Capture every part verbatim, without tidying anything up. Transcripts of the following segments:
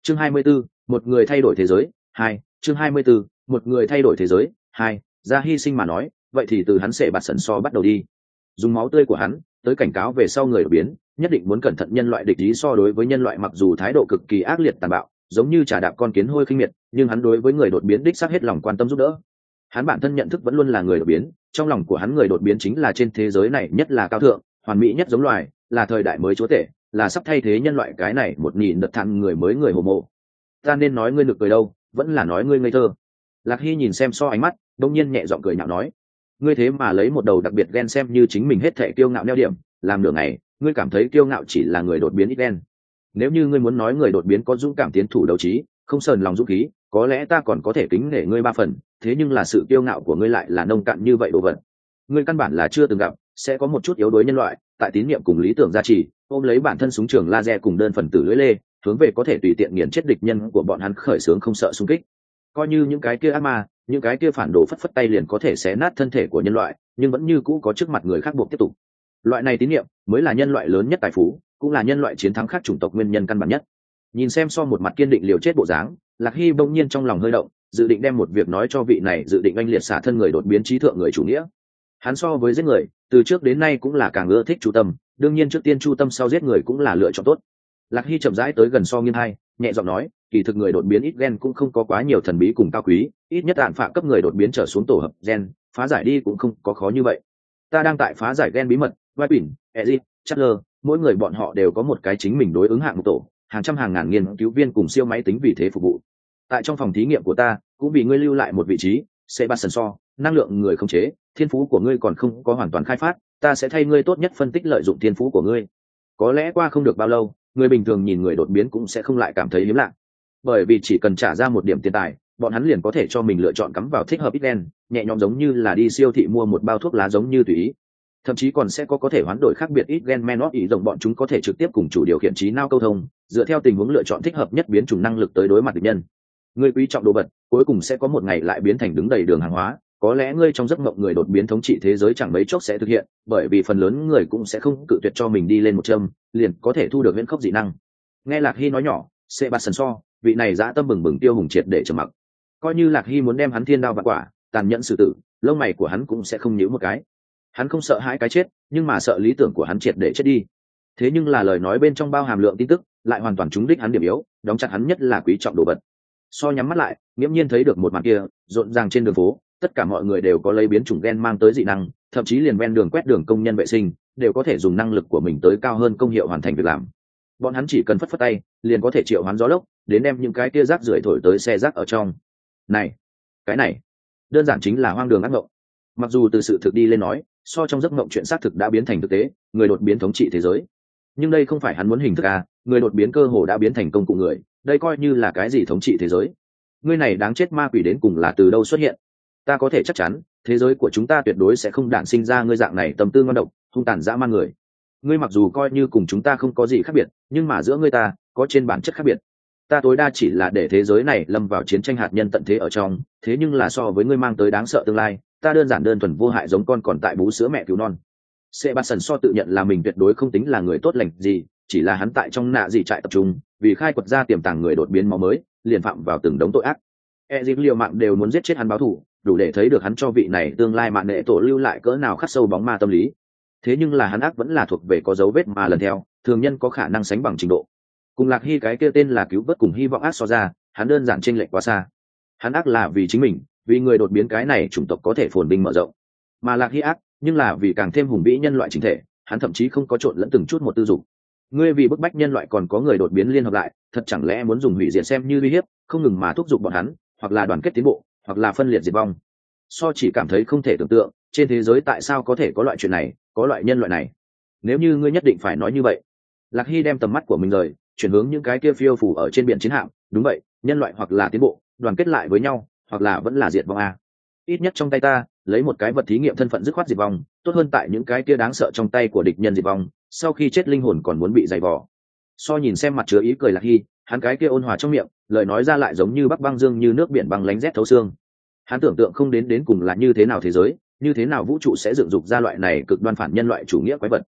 chương hai mươi 24, một người thay đổi thế giới hai chương hai mươi 24, một người thay đổi thế giới hai ra hy sinh mà nói, vậy thì từ hắn sẽ bạt sần so bắt đầu đi. Dùng máu tươi của hắn tới cảnh cáo về sau người đột biến nhất định muốn cẩn thận nhân loại địch ý. So đối với nhân loại mặc dù thái độ cực kỳ ác liệt tàn bạo, giống như trà đạp con kiến hôi khinh miệt, nhưng hắn đối với người đột biến đích xác hết lòng quan tâm giúp đỡ. Hắn bản thân nhận thức vẫn luôn là người đột biến, trong lòng của hắn người đột biến chính là trên thế giới này nhất là cao thượng, hoàn mỹ nhất giống loài, là thời đại mới chúa tể, là sắp thay thế nhân loại cái này một nghìn đợt thằng người mới người homo. Ta nên nói ngươi nực cười đâu, vẫn là nói ngươi ngây thơ? Lạc Hy nhìn xem so ánh mắt, đông nhiên nhẹ giọng cười nhạo nói, ngươi thế mà lấy một đầu đặc biệt ghen xem như chính mình hết thệ kiêu ngạo neo điểm, làm nửa ngày ngươi cảm thấy kiêu ngạo chỉ là người đột biến ít ghen. Nếu như ngươi muốn nói người đột biến có dũng cảm tiến thủ đấu trí, không sờn lòng dũng khí, có lẽ ta còn có thể kính nể ngươi ba phần, thế nhưng là sự kiêu ngạo của ngươi lại là nông cạn như vậy đồ vật. Ngươi căn bản là chưa từng gặp sẽ có một chút yếu đuối nhân loại tại tín niệm cùng lý tưởng gia trì, ôm lấy bản thân súng trường laser cùng đơn phần tử lưỡi lê, hướng về có thể tùy tiện nghiền chết địch nhân của bọn hắn khởi xướng không sợ xung kích. Coi như những cái kia ác ma, những cái kia phản đồ phất phất tay liền có thể xé nát thân thể của nhân loại, nhưng vẫn như cũ có trước mặt người khác buộc tiếp tục. Loại này tín niệm mới là nhân loại lớn nhất tài phú, cũng là nhân loại chiến thắng khác chủng tộc nguyên nhân căn bản nhất. Nhìn xem so một mặt kiên định liều chết bộ dáng, Lạc Hy bỗng nhiên trong lòng hơi động, dự định đem một việc nói cho vị này dự định anh liệt xả thân người đột biến trí thượng người chủ nghĩa. Hắn so với giết người, từ trước đến nay cũng là càng ưa thích chu tâm, đương nhiên trước tiên chu tâm sau giết người cũng là lựa chọn tốt. Lạc Hy chậm rãi tới gần so nghiêng hai, nhẹ giọng nói, kỳ thực người đột biến ít gen cũng không có quá nhiều thần bí cùng cao quý, ít nhất đạn phạm cấp người đột biến trở xuống tổ hợp gen, phá giải đi cũng không có khó như vậy. Ta đang tại phá giải gen bí mật, Vipin, Ezit, Chatler, mỗi người bọn họ đều có một cái chính mình đối ứng hạng mục tổ, hàng trăm hàng ngàn nghiên cứu viên cùng siêu máy tính vì thế phục vụ. Tại trong phòng thí nghiệm của ta, cũng vì ngươi lưu lại một vị trí, Sebastian So, năng lượng người không chế, thiên phú của ngươi còn không có hoàn toàn khai phát, ta sẽ thay ngươi tốt nhất phân tích lợi dụng thiên phú của ngươi. Có lẽ qua không được bao lâu, người bình thường nhìn người đột biến cũng sẽ không lại cảm thấy hiếm lạ, bởi vì chỉ cần trả ra một điểm tiền tài, bọn hắn liền có thể cho mình lựa chọn cắm vào thích hợp ít đen, nhẹ nhõm giống như là đi siêu thị mua một bao thuốc lá giống như tùy ý. Thậm chí còn sẽ có có thể hoán đổi khác biệt ít gen men ý rộng, bọn chúng có thể trực tiếp cùng chủ điều khiển trí não câu thông, dựa theo tình huống lựa chọn thích hợp nhất biến chủng năng lực tới đối mặt địch nhân. Ngươi quý trọng đồ vật, cuối cùng sẽ có một ngày lại biến thành đứng đầy đường hàng hóa. Có lẽ ngươi trong giấc mộng người đột biến thống trị thế giới chẳng mấy chốc sẽ thực hiện, bởi vì phần lớn người cũng sẽ không cự tuyệt cho mình đi lên một châm, liền có thể thu được viễn khốc dị năng. Nghe Lạc Hy nói nhỏ, Sebastian So, vị này dã tâm bừng bừng tiêu hùng triệt để trầm mặc. Coi như Lạc Hy muốn đem hắn thiên đao vạn quả, tàn nhẫn xử tử, lông mày của hắn cũng sẽ không nhíu một cái. Hắn không sợ hãi cái chết, nhưng mà sợ lý tưởng của hắn triệt để chết đi. Thế nhưng là lời nói bên trong bao hàm lượng tin tức, lại hoàn toàn trúng đích hắn điểm yếu, đóng chặt hắn nhất là quý trọng đồ vật. So nhắm mắt lại, nghiễm nhiên thấy được một màn kia, rộn ràng trên đường phố, tất cả mọi người đều có lấy biến chủng gen mang tới dị năng, thậm chí liền ven đường quét đường công nhân vệ sinh đều có thể dùng năng lực của mình tới cao hơn công hiệu hoàn thành việc làm. Bọn hắn chỉ cần phất phất tay, liền có thể triệu hoán gió lốc, đến đem những cái kia rác rưởi thổi tới xe rác ở trong. Này, cái này, đơn giản chính là hoang đường ác mộng. Mặc dù từ sự thực đi lên nói, so trong giấc mộng chuyện xác thực đã biến thành thực tế, người đột biến thống trị thế giới. Nhưng đây không phải hắn muốn hình thức à, người đột biến cơ hồ đã biến thành công cụ người, đây coi như là cái gì thống trị thế giới? Ngươi này đáng chết ma quỷ đến cùng là từ đâu xuất hiện? Ta có thể chắc chắn, thế giới của chúng ta tuyệt đối sẽ không đản sinh ra ngươi dạng này tâm tư ngon độc, hung tàn dã man người. Ngươi mặc dù coi như cùng chúng ta không có gì khác biệt, nhưng mà giữa ngươi ta có trên bản chất khác biệt. Ta tối đa chỉ là để thế giới này lâm vào chiến tranh hạt nhân tận thế ở trong, thế nhưng là so với ngươi mang tới đáng sợ tương lai, ta đơn giản đơn thuần vô hại giống con còn tại bú sữa mẹ cứu non. Sebastian So tự nhận là mình tuyệt đối không tính là người tốt lành gì, chỉ là hắn tại trong nạ dị trại tập trung, vì khai quật ra tiềm tàng người đột biến máu mới, liền phạm vào từng đống tội ác. E dịp liều mạng đều muốn giết chết hắn báo thù, đủ để thấy được hắn cho vị này tương lai mạng nệ tổ lưu lại cỡ nào khắc sâu bóng ma tâm lý. Thế nhưng là hắn ác vẫn là thuộc về có dấu vết mà lần theo, thường nhân có khả năng sánh bằng trình độ. Cùng Lạc Hy cái kia tên là cứu vớt cùng hy vọng ác so ra, hắn đơn giản chênh lệch quá xa. Hắn ác là vì chính mình, vì người đột biến cái này chủng tộc có thể phồn vinh mở rộng, mà Lạc Hy ác nhưng là vì càng thêm hùng vĩ nhân loại chính thể, hắn thậm chí không có trộn lẫn từng chút một tư dục. Ngươi vì bức bách nhân loại còn có người đột biến liên hợp lại, thật chẳng lẽ muốn dùng hủy diệt xem như uy hiếp, không ngừng mà thúc giục bọn hắn, hoặc là đoàn kết tiến bộ, hoặc là phân liệt diệt vong. So chỉ cảm thấy không thể tưởng tượng, trên thế giới tại sao có thể có loại chuyện này, có loại nhân loại này. Nếu như ngươi nhất định phải nói như vậy. Lạc Hy đem tầm mắt của mình rời, chuyển hướng những cái kia phiêu phù ở trên biển chiến hạm. Đúng vậy, nhân loại hoặc là tiến bộ, đoàn kết lại với nhau, hoặc là vẫn là diệt vong a. Ít nhất trong tay ta, lấy một cái vật thí nghiệm thân phận dứt khoát diệt vong, tốt hơn tại những cái kia đáng sợ trong tay của địch nhân diệt vong, sau khi chết linh hồn còn muốn bị dày vò. So nhìn xem mặt chứa ý cười Lạc Hy, hắn cái kia ôn hòa trong miệng, lời nói ra lại giống như bắc băng dương như nước biển băng lánh rét thấu xương. Hắn tưởng tượng không đến đến cùng là như thế nào thế giới, như thế nào vũ trụ sẽ dựng dục ra loại này cực đoan phản nhân loại chủ nghĩa quái vật.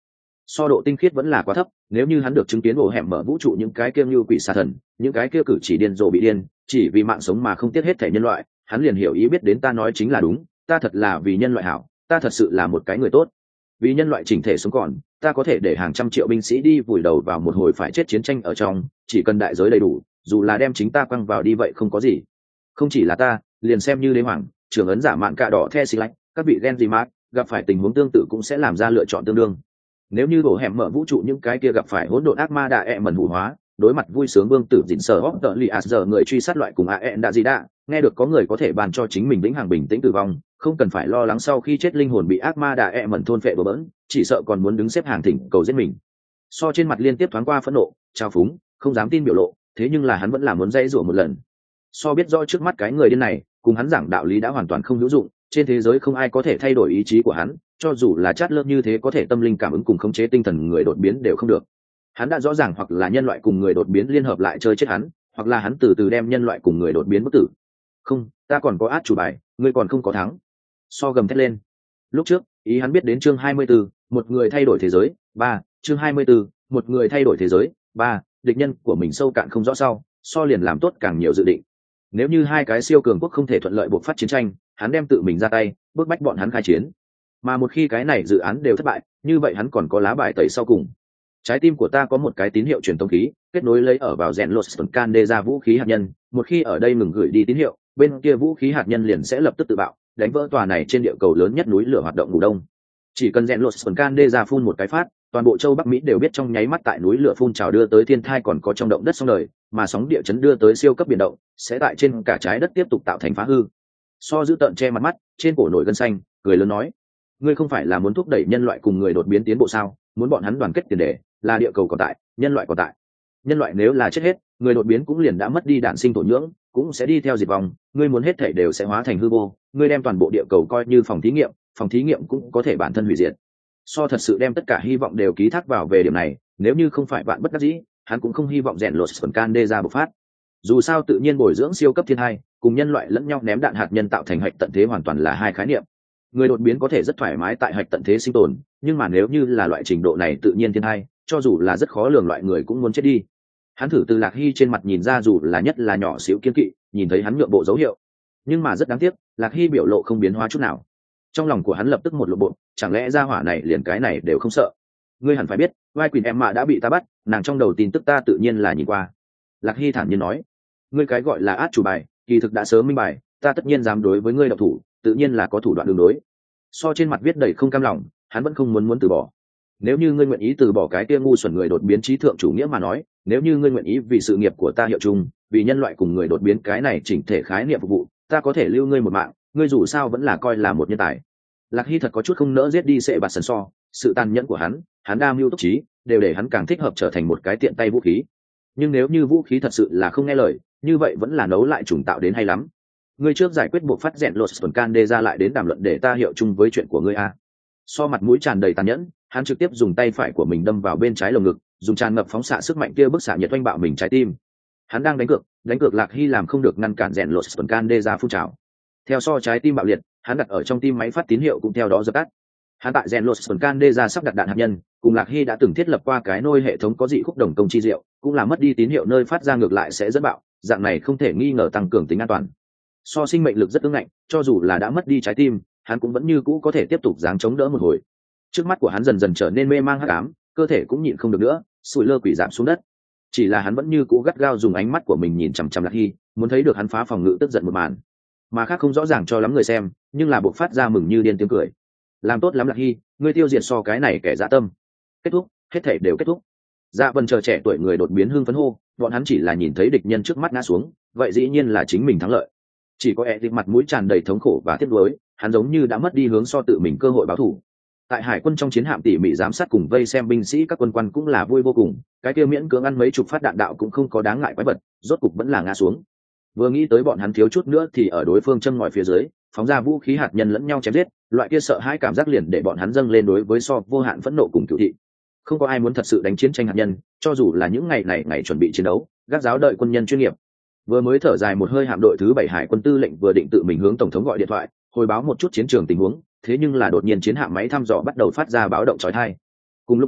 so độ tinh khiết vẫn là quá thấp. Nếu như hắn được chứng kiến ổ hẻm mở vũ trụ những cái kia như quỷ xà thần, những cái kia cử chỉ điên rồ bị điên, chỉ vì mạng sống mà không tiếc hết thể nhân loại, hắn liền hiểu ý biết đến ta nói chính là đúng, ta thật là vì nhân loại hảo, ta thật sự là một cái người tốt. Vì nhân loại chỉnh thể sống còn, ta có thể để hàng trăm triệu binh sĩ đi vùi đầu vào một hồi phải chết chiến tranh ở trong, chỉ cần đại giới đầy đủ, dù là đem chính ta quăng vào đi vậy không có gì. Không chỉ là ta, liền xem như đế hoàng, trưởng ấn giả mạn cạ đỏ the xì lạnh, các vị gen gì mát gặp phải tình huống tương tự cũng sẽ làm ra lựa chọn tương đương. Nếu như đổ hẻm mở vũ trụ những cái kia gặp phải hỗn độn ác ma đa e mẩn hủ hóa, đối mặt vui sướng vương tử dịn sở hóc tợ li as giờ người truy sát loại cùng a e đã gì đã, nghe được có người có thể bàn cho chính mình vĩnh hằng bình tĩnh tử vong, không cần phải lo lắng sau khi chết linh hồn bị ác ma đa e mẩn thôn phệ bừa bỡn, chỉ sợ còn muốn đứng xếp hàng thỉnh cầu giết mình. So trên mặt liên tiếp thoáng qua phẫn nộ, trao phúng, không dám tin biểu lộ, thế nhưng là hắn vẫn là muốn dãy rủa một lần. So biết rõ trước mắt cái người điên này cùng hắn giảng đạo lý đã hoàn toàn không hữu dụng, trên thế giới không ai có thể thay đổi ý chí của hắn, cho dù là chát lớp như thế có thể tâm linh cảm ứng cùng khống chế tinh thần người đột biến đều không được. Hắn đã rõ ràng hoặc là nhân loại cùng người đột biến liên hợp lại chơi chết hắn, hoặc là hắn từ từ đem nhân loại cùng người đột biến bất tử. Không, ta còn có át chủ bài, ngươi còn không có thắng. So gầm thét lên. Lúc trước, ý hắn biết đến chương hai mươi bốn, một người thay đổi thế giới, ba, chương hai mươi bốn, một người thay đổi thế giới, ba, địch nhân của mình sâu cạn không rõ sau, so liền làm tốt càng nhiều dự định. Nếu như hai cái siêu cường quốc không thể thuận lợi buộc phát chiến tranh, hắn đem tự mình ra tay, bước bách bọn hắn khai chiến. Mà một khi cái này dự án đều thất bại, như vậy hắn còn có lá bài tẩy sau cùng. Trái tim của ta có một cái tín hiệu truyền tống khí, kết nối lấy ở vào rèn lột can đê ra vũ khí hạt nhân, một khi ở đây ngừng gửi đi tín hiệu, bên kia vũ khí hạt nhân liền sẽ lập tức tự bạo, đánh vỡ tòa này trên địa cầu lớn nhất núi lửa hoạt động ngủ đông. Chỉ cần rèn lột can đê ra phun một cái phát, toàn bộ châu Bắc Mỹ đều biết trong nháy mắt tại núi lửa phun trào đưa tới thiên thai còn có trong động đất sóng đời, mà sóng địa chấn đưa tới siêu cấp biển động, sẽ tại trên cả trái đất tiếp tục tạo thành phá hư. So giữ tận che mặt mắt, trên cổ nổi gân xanh, cười lớn nói: ngươi không phải là muốn thúc đẩy nhân loại cùng người đột biến tiến bộ sao? Muốn bọn hắn đoàn kết tiền đề là địa cầu còn tại, nhân loại còn tại. Nhân loại nếu là chết hết, người đột biến cũng liền đã mất đi đản sinh thổ nhưỡng, cũng sẽ đi theo diệt vong. Ngươi muốn hết thảy đều sẽ hóa thành hư vô. Ngươi đem toàn bộ địa cầu coi như phòng thí nghiệm, phòng thí nghiệm cũng có thể bản thân hủy diệt. So thật sự đem tất cả hy vọng đều ký thác vào về điểm này, nếu như không phải bạn bất đắc dĩ, hắn cũng không hy vọng rèn lột phần can đê ra bộc phát. Dù sao tự nhiên bồi dưỡng siêu cấp thiên hai, cùng nhân loại lẫn nhau ném đạn hạt nhân tạo thành hạch tận thế hoàn toàn là hai khái niệm. Người đột biến có thể rất thoải mái tại hạch tận thế sinh tồn, nhưng mà nếu như là loại trình độ này tự nhiên thiên hai, cho dù là rất khó lường loại người cũng muốn chết đi. Hắn thử từ Lạc Hy trên mặt nhìn ra dù là nhất là nhỏ xíu kiên kỵ, nhìn thấy hắn nhượng bộ dấu hiệu, nhưng mà rất đáng tiếc, Lạc Hy biểu lộ không biến hóa chút nào. Trong lòng của hắn lập tức một lộ bộ, chẳng lẽ gia hỏa này liền cái này đều không sợ? Ngươi hẳn phải biết, vai quỳnh em mà đã bị ta bắt, nàng trong đầu tin tức ta tự nhiên là nhìn qua. Lạc Hy thản nhiên nói: ngươi cái gọi là át chủ bài, kỳ thực đã sớm minh bài, ta tất nhiên dám đối với ngươi độc thủ, tự nhiên là có thủ đoạn đường đối. So trên mặt viết đầy không cam lòng, hắn vẫn không muốn muốn từ bỏ. Nếu như ngươi nguyện ý từ bỏ cái kia ngu xuẩn người đột biến trí thượng chủ nghĩa mà nói, nếu như ngươi nguyện ý vì sự nghiệp của ta hiệu chung, vì nhân loại cùng người đột biến cái này chỉnh thể khái niệm phục vụ, ta có thể lưu ngươi một mạng, ngươi dù sao vẫn là coi là một nhân tài. Lạc Hy thật có chút không nỡ giết đi Sệ Bạt Sần So, sự tàn nhẫn của hắn, hắn đa mưu túc trí, đều để hắn càng thích hợp trở thành một cái tiện tay vũ khí. Nhưng nếu như vũ khí thật sự là không nghe lời, như vậy vẫn là nấu lại trùng tạo đến hay lắm. Ngươi trước giải quyết buộc phát rèn lột tuần can đê ra lại đến đàm luận để ta hiệu chung với chuyện của ngươi a. So mặt mũi tràn đầy tàn nhẫn, hắn trực tiếp dùng tay phải của mình đâm vào bên trái lồng ngực, dùng tràn ngập phóng xạ sức mạnh kia bức xạ nhiệt oanh bạo mình trái tim. Hắn đang đánh cược, đánh cược Lạc Hy làm không được ngăn cản rèn lột tuần can đê ra phun trào. Theo so trái tim bạo liệt, hắn đặt ở trong tim máy phát tín hiệu cũng theo đó dập tắt. Hắn tại rèn lột tuần can đê ra sắp đặt đạn hạt nhân, cùng Lạc Hy đã từng thiết lập qua cái nôi hệ thống có dị khúc đồng công chi diệu, cũng là mất đi tín hiệu nơi phát ra ngược lại sẽ dẫn bạo, dạng này không thể nghi ngờ tăng cường tính an toàn. So sinh mệnh lực rất ứng ngạnh, cho dù là đã mất đi trái tim, hắn cũng vẫn như cũ có thể tiếp tục giáng chống đỡ một hồi. Trước mắt của hắn dần dần trở nên mê mang hắc ám, cơ thể cũng nhịn không được nữa, sủi lơ quỷ giảm xuống đất. Chỉ là hắn vẫn như cũ gắt gao dùng ánh mắt của mình nhìn chằm chằm Lạc Hy, muốn thấy được hắn phá phòng ngự tức giận một màn. Mà khác không rõ ràng cho lắm người xem, nhưng là bộc phát ra mừng như điên tiếng cười. Làm tốt lắm Lạc Hy, ngươi tiêu diệt so cái này kẻ dã tâm. Kết thúc, hết thảy đều kết thúc. Dạ Vân chờ trẻ tuổi người đột biến hưng phấn hô, bọn hắn chỉ là nhìn thấy địch nhân trước mắt ngã xuống, vậy dĩ nhiên là chính mình thắng lợi. Chỉ có e mặt mũi tràn đầy thống khổ và tiếc nuối, hắn giống như đã mất đi hướng so tự mình cơ hội báo thù. Tại hải quân trong chiến hạm tỉ mỉ giám sát cùng vây xem binh sĩ các quân quan cũng là vui vô cùng, cái kia miễn cưỡng ăn mấy chục phát đạn đạo cũng không có đáng ngại quái vật, rốt cục vẫn là ngã xuống. Vừa nghĩ tới bọn hắn thiếu chút nữa thì ở đối phương châm ngòi phía dưới, phóng ra vũ khí hạt nhân lẫn nhau chém giết, loại kia sợ hãi cảm giác liền để bọn hắn dâng lên đối với so vô hạn phẫn nộ cùng cửu thị. Không có ai muốn thật sự đánh chiến tranh hạt nhân, cho dù là những ngày này ngày chuẩn bị chiến đấu, gác giáo đợi quân nhân chuyên nghiệp. Vừa mới thở dài một hơi, hạm đội thứ bảy hải quân tư lệnh vừa định tự mình hướng tổng thống gọi điện thoại hồi báo một chút chiến trường tình huống, thế nhưng là đột nhiên chiến hạm máy thăm dò bắt đầu phát ra báo động chói tai. Cùng lúc đó,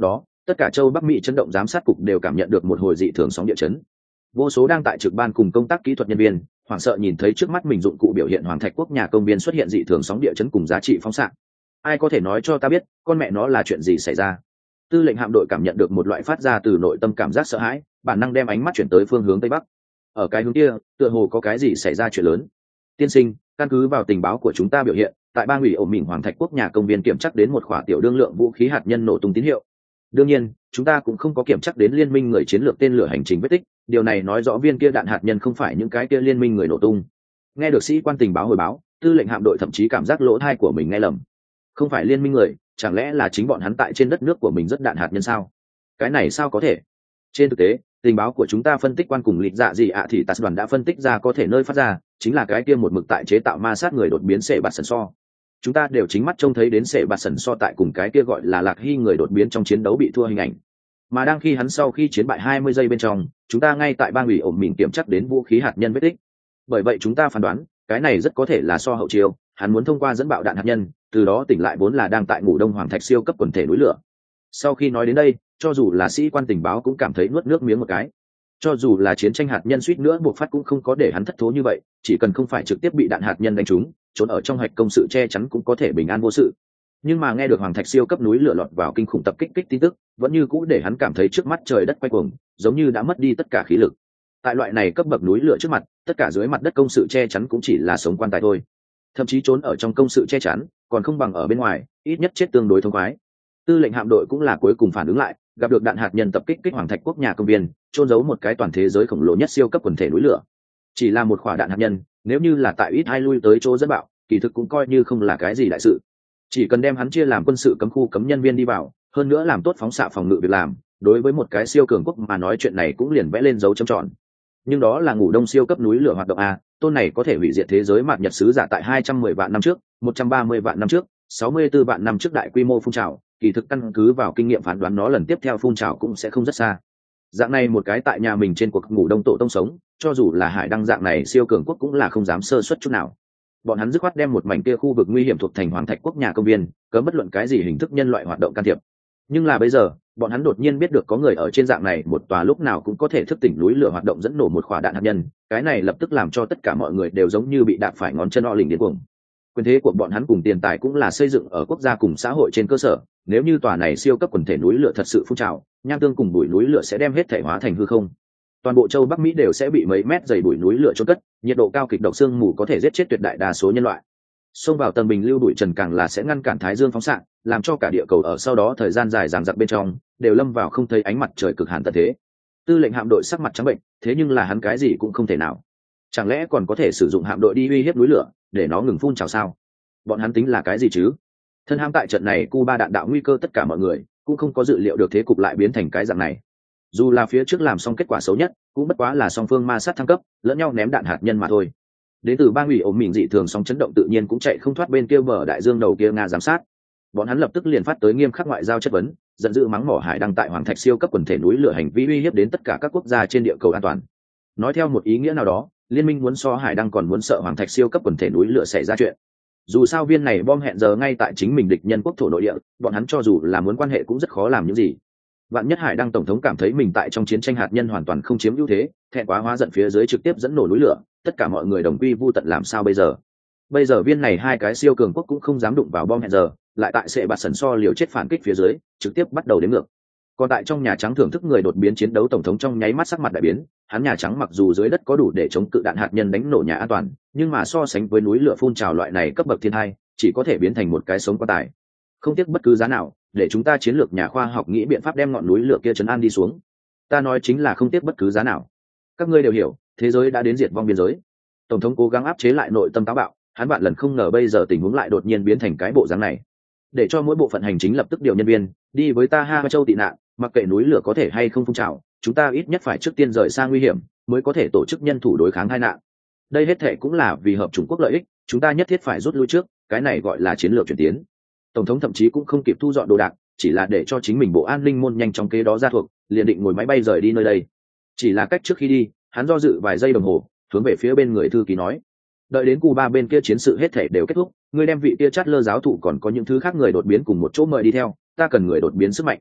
Tất cả châu Bắc Mỹ chấn động giám sát cục đều cảm nhận được một hồi dị thường sóng địa chấn. Vô số đang tại trực ban cùng công tác kỹ thuật nhân viên hoảng sợ nhìn thấy trước mắt mình dụng cụ biểu hiện Hoàng Thạch Quốc nhà công viên xuất hiện dị thường sóng địa chấn cùng giá trị phóng xạ. Ai có thể nói cho ta biết con mẹ nó là chuyện gì xảy ra? Tư lệnh hạm đội cảm nhận được một loại phát ra từ nội tâm cảm giác sợ hãi, bản năng đem ánh mắt chuyển tới phương hướng tây bắc. Ở cái hướng kia tựa hồ có cái gì xảy ra chuyện lớn. Tiên sinh, căn cứ vào tình báo của chúng ta biểu hiện, tại bang ủy ổn mình Hoàng Thạch Quốc nhà công viên kiểm chắc đến một khỏa tiểu đương lượng vũ khí hạt nhân nổ tung tín hiệu. Đương nhiên chúng ta cũng không có kiểm chắc đến liên minh người chiến lược tên lửa hành trình vết tích, điều này nói rõ viên kia đạn hạt nhân không phải những cái kia liên minh người nổ tung. Nghe được sĩ quan tình báo hồi báo, tư lệnh hạm đội thậm chí cảm giác lỗ tai của mình nghe lầm. Không phải liên minh người, chẳng lẽ là chính bọn hắn tại trên đất nước của mình rất đạn hạt nhân sao? Cái này sao có thể? Trên thực tế tình báo của chúng ta phân tích quan cùng lịch dạ gì ạ thì tạt đoàn đã phân tích ra có thể nơi phát ra chính là cái kia một mực tại chế tạo ma sát người đột biến sệ bạt sần so. Chúng ta đều chính mắt trông thấy đến sệ bạt sần so tại cùng cái kia gọi là lạc hy người đột biến trong chiến đấu bị thua hình ảnh, mà đang khi hắn sau khi chiến bại hai mươi giây bên trong, chúng ta ngay tại bang ủy ổn mình kiểm chắc đến vũ khí hạt nhân vết tích. Bởi vậy chúng ta phán đoán cái này rất có thể là so hậu chiêu, hắn muốn thông qua dẫn bạo đạn hạt nhân từ đó tỉnh lại vốn là đang tại ngủ đông Hoàng Thạch siêu cấp quần thể núi lửa. Sau khi nói đến đây, cho dù là sĩ quan tình báo cũng cảm thấy nuốt nước miếng một cái. Cho dù là chiến tranh hạt nhân suýt nữa buộc phát cũng không có để hắn thất thố như vậy, chỉ cần không phải trực tiếp bị đạn hạt nhân đánh trúng, trốn ở trong hạch công sự che chắn cũng có thể bình an vô sự. Nhưng mà nghe được Hoàng Thạch siêu cấp núi lửa lọt vào kinh khủng tập kích kích tin tức, vẫn như cũ để hắn cảm thấy trước mắt trời đất quay cuồng, giống như đã mất đi tất cả khí lực. Tại loại này cấp bậc núi lửa trước mặt, tất cả dưới mặt đất công sự che chắn cũng chỉ là sống quan tài thôi. Thậm chí trốn ở trong công sự che chắn, còn không bằng ở bên ngoài, ít nhất chết tương đối thông khoái. Tư lệnh hạm đội cũng là cuối cùng phản ứng lại, gặp được đạn hạt nhân tập kích kích Hoàng Thạch Quốc nhà công viên, trôn giấu một cái toàn thế giới khổng lồ nhất siêu cấp quần thể núi lửa. Chỉ là một quả đạn hạt nhân, nếu như là tại ít hai lui tới chỗ dẫn bạo, kỳ thực cũng coi như không là cái gì đại sự. Chỉ cần đem hắn chia làm quân sự cấm khu cấm nhân viên đi vào, hơn nữa làm tốt phóng xạ phòng ngự việc làm, đối với một cái siêu cường quốc mà nói chuyện này cũng liền vẽ lên dấu chấm tròn. Nhưng đó là ngủ đông siêu cấp núi lửa hoạt động a, tôn này có thể hủy diệt thế giới mạt nhật sứ giả tại hai trăm mười vạn năm trước, một trăm ba mươi vạn năm trước, sáu mươi tư vạn năm trước đại quy mô phun trào, kỳ thực căn cứ vào kinh nghiệm phán đoán nó lần tiếp theo phun trào cũng sẽ không rất xa. Dạng này một cái tại nhà mình trên cuộc ngủ đông tổ tông sống, cho dù là hải đăng dạng này siêu cường quốc cũng là không dám sơ suất chút nào. Bọn hắn dứt khoát đem một mảnh kia khu vực nguy hiểm thuộc thành Hoàng Thạch Quốc nhà công viên, cấm bất luận cái gì hình thức nhân loại hoạt động can thiệp. Nhưng là bây giờ, bọn hắn đột nhiên biết được có người ở trên dạng này một tòa lúc nào cũng có thể thức tỉnh núi lửa hoạt động dẫn nổ một quả đạn hạt nhân, cái này lập tức làm cho tất cả mọi người đều giống như bị đạp phải ngón chân o lình điên cuồng. Quyền thế của bọn hắn cùng tiền tài cũng là xây dựng ở quốc gia cùng xã hội trên cơ sở, nếu như tòa này siêu cấp quần thể núi lửa thật sự phun trào, nham tương cùng bụi núi lửa sẽ đem hết thể hóa thành hư không. Toàn bộ châu Bắc Mỹ đều sẽ bị mấy mét dày bụi núi lửa chôn cất, nhiệt độ cao kịch độc sương mù có thể giết chết tuyệt đại đa số nhân loại. Xông vào tầng bình lưu bụi trần càng là sẽ ngăn cản thái dương phóng xạ, làm cho cả địa cầu ở sau đó thời gian dài dằng dặc bên trong đều lâm vào không thấy ánh mặt trời cực hàn tận thế. Tư lệnh hạm đội sắc mặt trắng bệnh, thế nhưng là hắn cái gì cũng không thể nào. Chẳng lẽ còn có thể sử dụng hạm đội đi uy hiếp núi lửa để nó ngừng phun trào sao? Bọn hắn tính là cái gì chứ? Thân hãm tại trận này Cuba đạn đạo nguy cơ tất cả mọi người cũng không có dự liệu được thế cục lại biến thành cái dạng này. Dù là phía trước làm xong kết quả xấu nhất, cũng bất quá là song phương ma sát thăng cấp, lẫn nhau ném đạn hạt nhân mà thôi. Đến từ bang ủy ổn mình dị thường sóng chấn động tự nhiên cũng chạy không thoát bên kia bờ đại dương đầu kia Nga giám sát. Bọn hắn lập tức liền phát tới nghiêm khắc ngoại giao chất vấn, giận dữ mắng mỏ hải đăng tại Hoàng Thạch siêu cấp quần thể núi lửa hành vi uy hiếp đến tất cả các quốc gia trên địa cầu an toàn. Nói theo một ý nghĩa nào đó, liên minh muốn so hải đăng còn muốn sợ Hoàng Thạch siêu cấp quần thể núi lửa xảy ra chuyện. Dù sao viên này bom hẹn giờ ngay tại chính mình địch nhân quốc thổ nội địa, bọn hắn cho dù là muốn quan hệ cũng rất khó làm những gì. Vạn nhất hải đăng tổng thống cảm thấy mình tại trong chiến tranh hạt nhân hoàn toàn không chiếm ưu thế, thẹn quá hóa giận phía dưới trực tiếp dẫn nổ núi lửa, tất cả mọi người đồng quy vu tận làm sao bây giờ? Bây giờ viên này hai cái siêu cường quốc cũng không dám đụng vào bom hẹn giờ, lại tại sệ bạt sần so liều chết phản kích phía dưới, trực tiếp bắt đầu đếm ngược. Còn tại trong Nhà Trắng thưởng thức người đột biến chiến đấu tổng thống trong nháy mắt sắc mặt đại biến, hắn Nhà Trắng mặc dù dưới đất có đủ để chống cự đạn hạt nhân đánh nổ nhà an toàn, nhưng mà so sánh với núi lửa phun trào loại này cấp bậc thiên hai, chỉ có thể biến thành một cái sống quan tài. Không tiếc bất cứ giá nào, để chúng ta chiến lược nhà khoa học nghĩ biện pháp đem ngọn núi lửa kia trấn an đi xuống. Ta nói chính là không tiếc bất cứ giá nào. Các ngươi đều hiểu, thế giới đã đến diệt vong biên giới. Tổng thống cố gắng áp chế lại nội tâm táo bạo, hắn bạn lần không ngờ bây giờ tình huống lại đột nhiên biến thành cái bộ dáng này. Để cho mỗi bộ phận hành chính lập tức điều nhân viên đi với ta Ha Châu tị nạn, mặc kệ núi lửa có thể hay không phun trào, chúng ta ít nhất phải trước tiên rời xa nguy hiểm, mới có thể tổ chức nhân thủ đối kháng tai nạn. Đây hết thể cũng là vì hợp Trung Quốc lợi ích, chúng ta nhất thiết phải rút lui trước, cái này gọi là chiến lược chuyển tiến. Tổng thống thậm chí cũng không kịp thu dọn đồ đạc, chỉ là để cho chính mình bộ an ninh môn nhanh chóng kế đó ra thuộc, liền định ngồi máy bay rời đi nơi đây. Chỉ là cách trước khi đi, hắn do dự vài giây đồng hồ, hướng về phía bên người thư ký nói: đợi đến Cuba bên kia chiến sự hết thể đều kết thúc, ngươi đem vị kia chát lơ giáo thụ còn có những thứ khác người đột biến cùng một chỗ mời đi theo, ta cần người đột biến sức mạnh.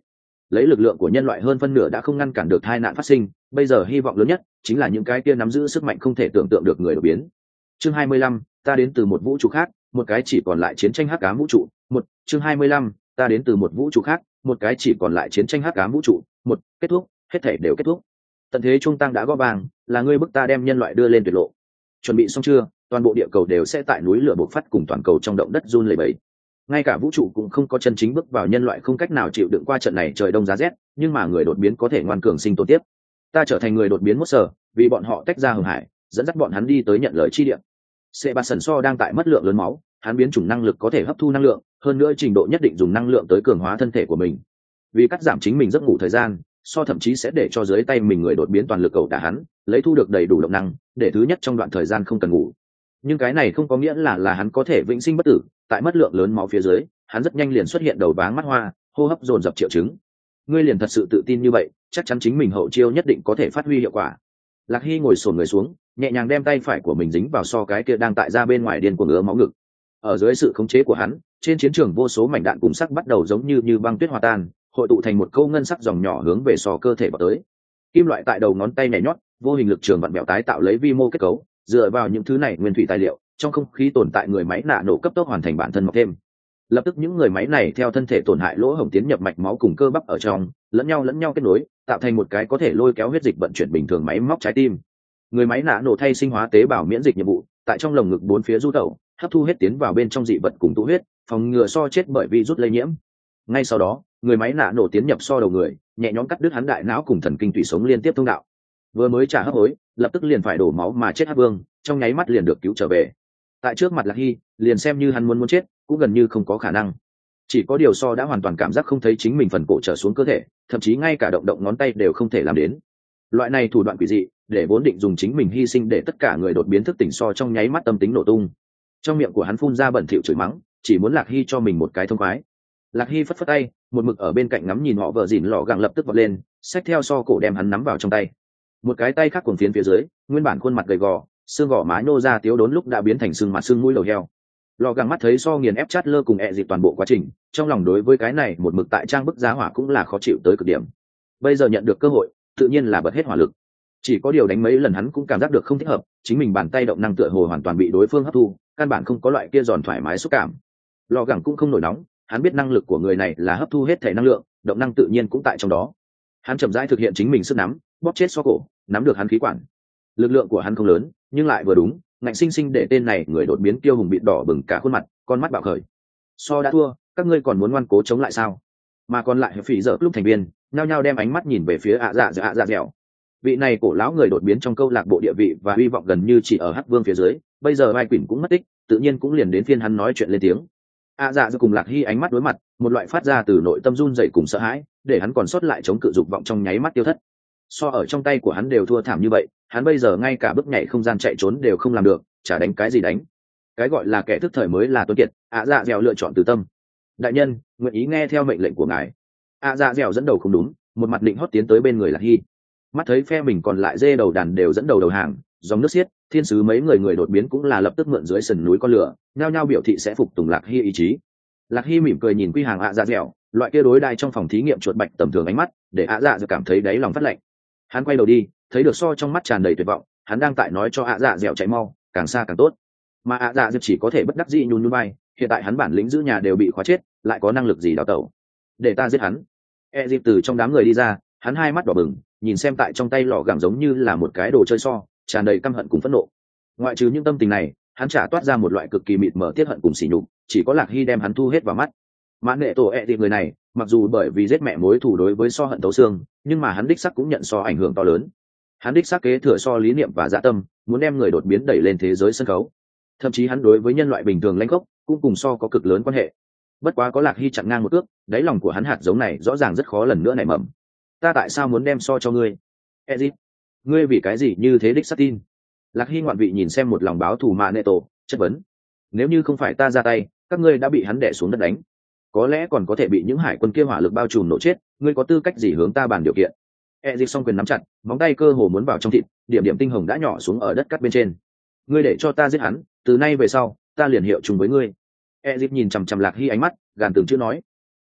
lấy lực lượng của nhân loại hơn phân nửa đã không ngăn cản được tai nạn phát sinh, bây giờ hy vọng lớn nhất chính là những cái kia nắm giữ sức mạnh không thể tưởng tượng được người đột biến. Chương hai mươi lăm, ta đến từ một vũ trụ khác, một cái chỉ còn lại chiến tranh hắc ám vũ trụ. Một, chương hai mươi lăm, ta đến từ một vũ trụ khác, một cái chỉ còn lại chiến tranh hắc ám vũ trụ. Một, kết thúc, hết thảy đều kết thúc. Tận thế trung tăng đã gõ vàng, là ngươi bức ta đem nhân loại đưa lên tuyệt lộ. Chuẩn bị xong chưa? Toàn bộ địa cầu đều sẽ tại núi lửa bộc phát cùng toàn cầu trong động đất run lẩy bẩy. Ngay cả vũ trụ cũng không có chân chính bước vào, nhân loại không cách nào chịu đựng qua trận này trời đông giá rét, nhưng mà người đột biến có thể ngoan cường sinh tồn tiếp. Ta trở thành người đột biến mốt sở, vì bọn họ tách ra hồng hải, dẫn dắt bọn hắn đi tới nhận lời chi địa. Sebastian So đang tại mất lượng lớn máu, hắn biến chủng năng lực có thể hấp thu năng lượng, hơn nữa trình độ nhất định dùng năng lượng tới cường hóa thân thể của mình. Vì cắt giảm chính mình giấc ngủ thời gian, So thậm chí sẽ để cho dưới tay mình người đột biến toàn lực cầu đả hắn, lấy thu được đầy đủ động năng, để thứ nhất trong đoạn thời gian không cần ngủ. Nhưng cái này không có nghĩa là là hắn có thể vĩnh sinh bất tử, tại mất lượng lớn máu phía dưới, hắn rất nhanh liền xuất hiện đầu váng mắt hoa, hô hấp dồn dập triệu chứng. Ngươi liền thật sự tự tin như vậy, chắc chắn chính mình hậu chiêu nhất định có thể phát huy hiệu quả. Lạc Hy ngồi xổm người xuống, nhẹ nhàng đem tay phải của mình dính vào So cái kia đang tại ra bên ngoài điên cuồng ứa máu ngực. Ở dưới sự khống chế của hắn, trên chiến trường vô số mảnh đạn cùng sắc bắt đầu giống như như băng tuyết hòa tan, hội tụ thành một câu ngân sắc dòng nhỏ hướng về So cơ thể vào tới. Kim loại tại đầu ngón tay nhảy nhót, vô hình lực trường vặn bẹo tái tạo lấy vi mô kết cấu, dựa vào những thứ này nguyên thủy tài liệu, trong không khí tồn tại người máy nạ nổ cấp tốc hoàn thành bản thân mọc thêm. Lập tức những người máy này theo thân thể tổn hại lỗ hổng tiến nhập mạch máu cùng cơ bắp ở trong, lẫn nhau lẫn nhau kết nối, tạo thành một cái có thể lôi kéo huyết dịch vận chuyển bình thường máy móc trái tim. Người máy nạ nổ thay sinh hóa tế bào miễn dịch nhiệm vụ, tại trong lồng ngực bốn phía du tẩu, hấp thu hết tiến vào bên trong dị vật cùng tụ huyết, phòng ngừa So chết bởi virus lây nhiễm. Ngay sau đó, người máy nạ nổ tiến nhập So đầu người, nhẹ nhõm cắt đứt hắn đại não cùng thần kinh tủy sống liên tiếp thông đạo. Vừa mới trả hấp hối, lập tức liền phải đổ máu mà chết Hắc Vương, trong nháy mắt liền được cứu trở về. Tại trước mặt Lạc Hy, liền xem như hắn muốn muốn chết, cũng gần như không có khả năng. Chỉ có điều So đã hoàn toàn cảm giác không thấy chính mình phần cổ trở xuống cơ thể, thậm chí ngay cả động động ngón tay đều không thể làm đến. Loại này thủ đoạn quỷ dị, để vốn định dùng chính mình hy sinh để tất cả người đột biến thức tỉnh So trong nháy mắt tâm tính nổ tung. Trong miệng của hắn phun ra bẩn thỉu chửi mắng, chỉ muốn Lạc Hy cho mình một cái thông khoái. Lạc Hy phất phất tay, một mực ở bên cạnh ngắm nhìn họ vợ dỉn lọ gặng lập tức vọt lên, xách theo So cổ đem hắn nắm vào trong tay. Một cái tay khác cuồng phiến phía dưới, nguyên bản khuôn mặt gầy gò, xương gò má nhô ra tiếu đốn lúc đã biến thành xương mặt xương mũi lầu heo. Lò găng mắt thấy So nghiền ép chát lơ cùng ẹ dịp toàn bộ quá trình, trong lòng đối với cái này một mực tại trang bức giá hỏa cũng là khó chịu tới cực điểm. Bây giờ nhận được cơ hội, tự nhiên là bật hết hỏa lực. Chỉ có điều đánh mấy lần hắn cũng cảm giác được không thích hợp, chính mình bàn tay động năng tựa hồ hoàn toàn bị đối phương hấp thu, căn bản không có loại kia giòn thoải mái xúc cảm. Lò găng cũng không nổi nóng, hắn biết năng lực của người này là hấp thu hết thể năng lượng, động năng tự nhiên cũng tại trong đó. Hắn chậm rãi thực hiện chính mình sức nắm, bóp chết So cổ, nắm được hắn khí quản. Lực lượng của hắn không lớn, nhưng lại vừa đúng, ngạnh sinh sinh để tên này người đột biến kiêu hùng bị đỏ bừng cả khuôn mặt, con mắt bạo khởi. So đã thua, các ngươi còn muốn ngoan cố chống lại sao? Mà còn lại phỉ dở lúc thành viên, nhao nhao đem ánh mắt nhìn về phía ạ dạ dạ ạ dạ dẻo. Vị này cổ lão người đột biến trong câu lạc bộ địa vị và hy vọng gần như chỉ ở Hắc Vương phía dưới, bây giờ Vai Quỷ cũng mất tích, tự nhiên cũng liền đến phiên hắn nói chuyện lên tiếng. ạ dạ dạ cùng Lạc Hy ánh mắt đối mặt, một loại phát ra từ nội tâm run rẩy cùng sợ hãi, để hắn còn sót lại chống cự dục vọng trong nháy mắt tiêu thất. So ở trong tay của hắn đều thua thảm như vậy, hắn bây giờ ngay cả bước nhảy không gian chạy trốn đều không làm được, chả đánh cái gì đánh. Cái gọi là kẻ thức thời mới là tuấn kiệt, ạ dạ dẻo lựa chọn từ tâm. Đại nhân, nguyện ý nghe theo mệnh lệnh của ngài. ạ dạ dẻo dẫn đầu không đúng, một mặt định hót tiến tới bên người Lạc Hy. Mắt thấy phe mình còn lại dê đầu đàn đều dẫn đầu đầu hàng, dòng nước xiết, thiên sứ mấy người người đột biến cũng là lập tức mượn dưới sườn núi con lửa, nhao nhao biểu thị sẽ phục tùng Lạc Hy ý chí. Lạc Hy mỉm cười nhìn quy hàng ạ dạ dẻo, loại kia đối đai trong phòng thí nghiệm chuột bạch tầm thường ánh mắt, để ạ dạ dẻo cảm thấy đáy lòng phát lạnh. Hắn quay đầu đi, thấy được So trong mắt tràn đầy tuyệt vọng, hắn đang tại nói cho ạ dạ dẻo chạy mau, càng xa càng tốt. Mà ạ dạ dẻo chỉ có thể bất đắc dĩ nhún nhún vai, hiện tại hắn bản lĩnh giữ nhà đều bị khóa chết, lại có năng lực gì đào tẩu? Để ta giết hắn. E dịp từ trong đám người đi ra, hắn hai mắt đỏ bừng, nhìn xem tại trong tay lọ gẳng giống như là một cái đồ chơi So, tràn đầy căm hận cùng phẫn nộ. Ngoại trừ những tâm tình này, hắn trả toát ra một loại cực kỳ mịt mờ tiết hận cùng sỉ nhục, chỉ có Lạc Hy đem hắn thu hết vào mắt. Mãn Nệ Tổ E dịp người này, mặc dù bởi vì giết mẹ mối thù đối với So hận tấu xương, nhưng mà hắn đích xác cũng nhận So ảnh hưởng to lớn. Hắn đích xác kế thừa So lý niệm và dạ tâm, muốn đem người đột biến đẩy lên thế giới sân khấu. Thậm chí hắn đối với nhân loại bình thường lãnh gốc cũng cùng So có cực lớn quan hệ. Bất quá có Lạc Hy chặn ngang một cước, đáy lòng của hắn hạt giống này rõ ràng rất khó lần nữa nảy mầm. Ta tại sao muốn đem So cho ngươi? Ezit, ngươi vì cái gì như thế đích xác tin? Lạc Hy ngoạn vị nhìn xem một lòng báo thù Mã Nệ Tổ, chất vấn. Nếu như không phải ta ra tay, các ngươi đã bị hắn đè xuống đất đánh. Có lẽ còn có thể bị những hải quân kia hỏa lực bao trùm nổ chết, ngươi có tư cách gì hướng ta bàn điều kiện? Ezit song quyền nắm chặt, móng tay cơ hồ muốn vào trong thịt, điểm điểm tinh hồng đã nhỏ xuống ở đất cắt bên trên. Ngươi để cho ta giết hắn, từ nay về sau, ta liền hiệu chung với ngươi. Ezit nhìn chằm chằm Lạc Hy ánh mắt, gàn từng chữ nói.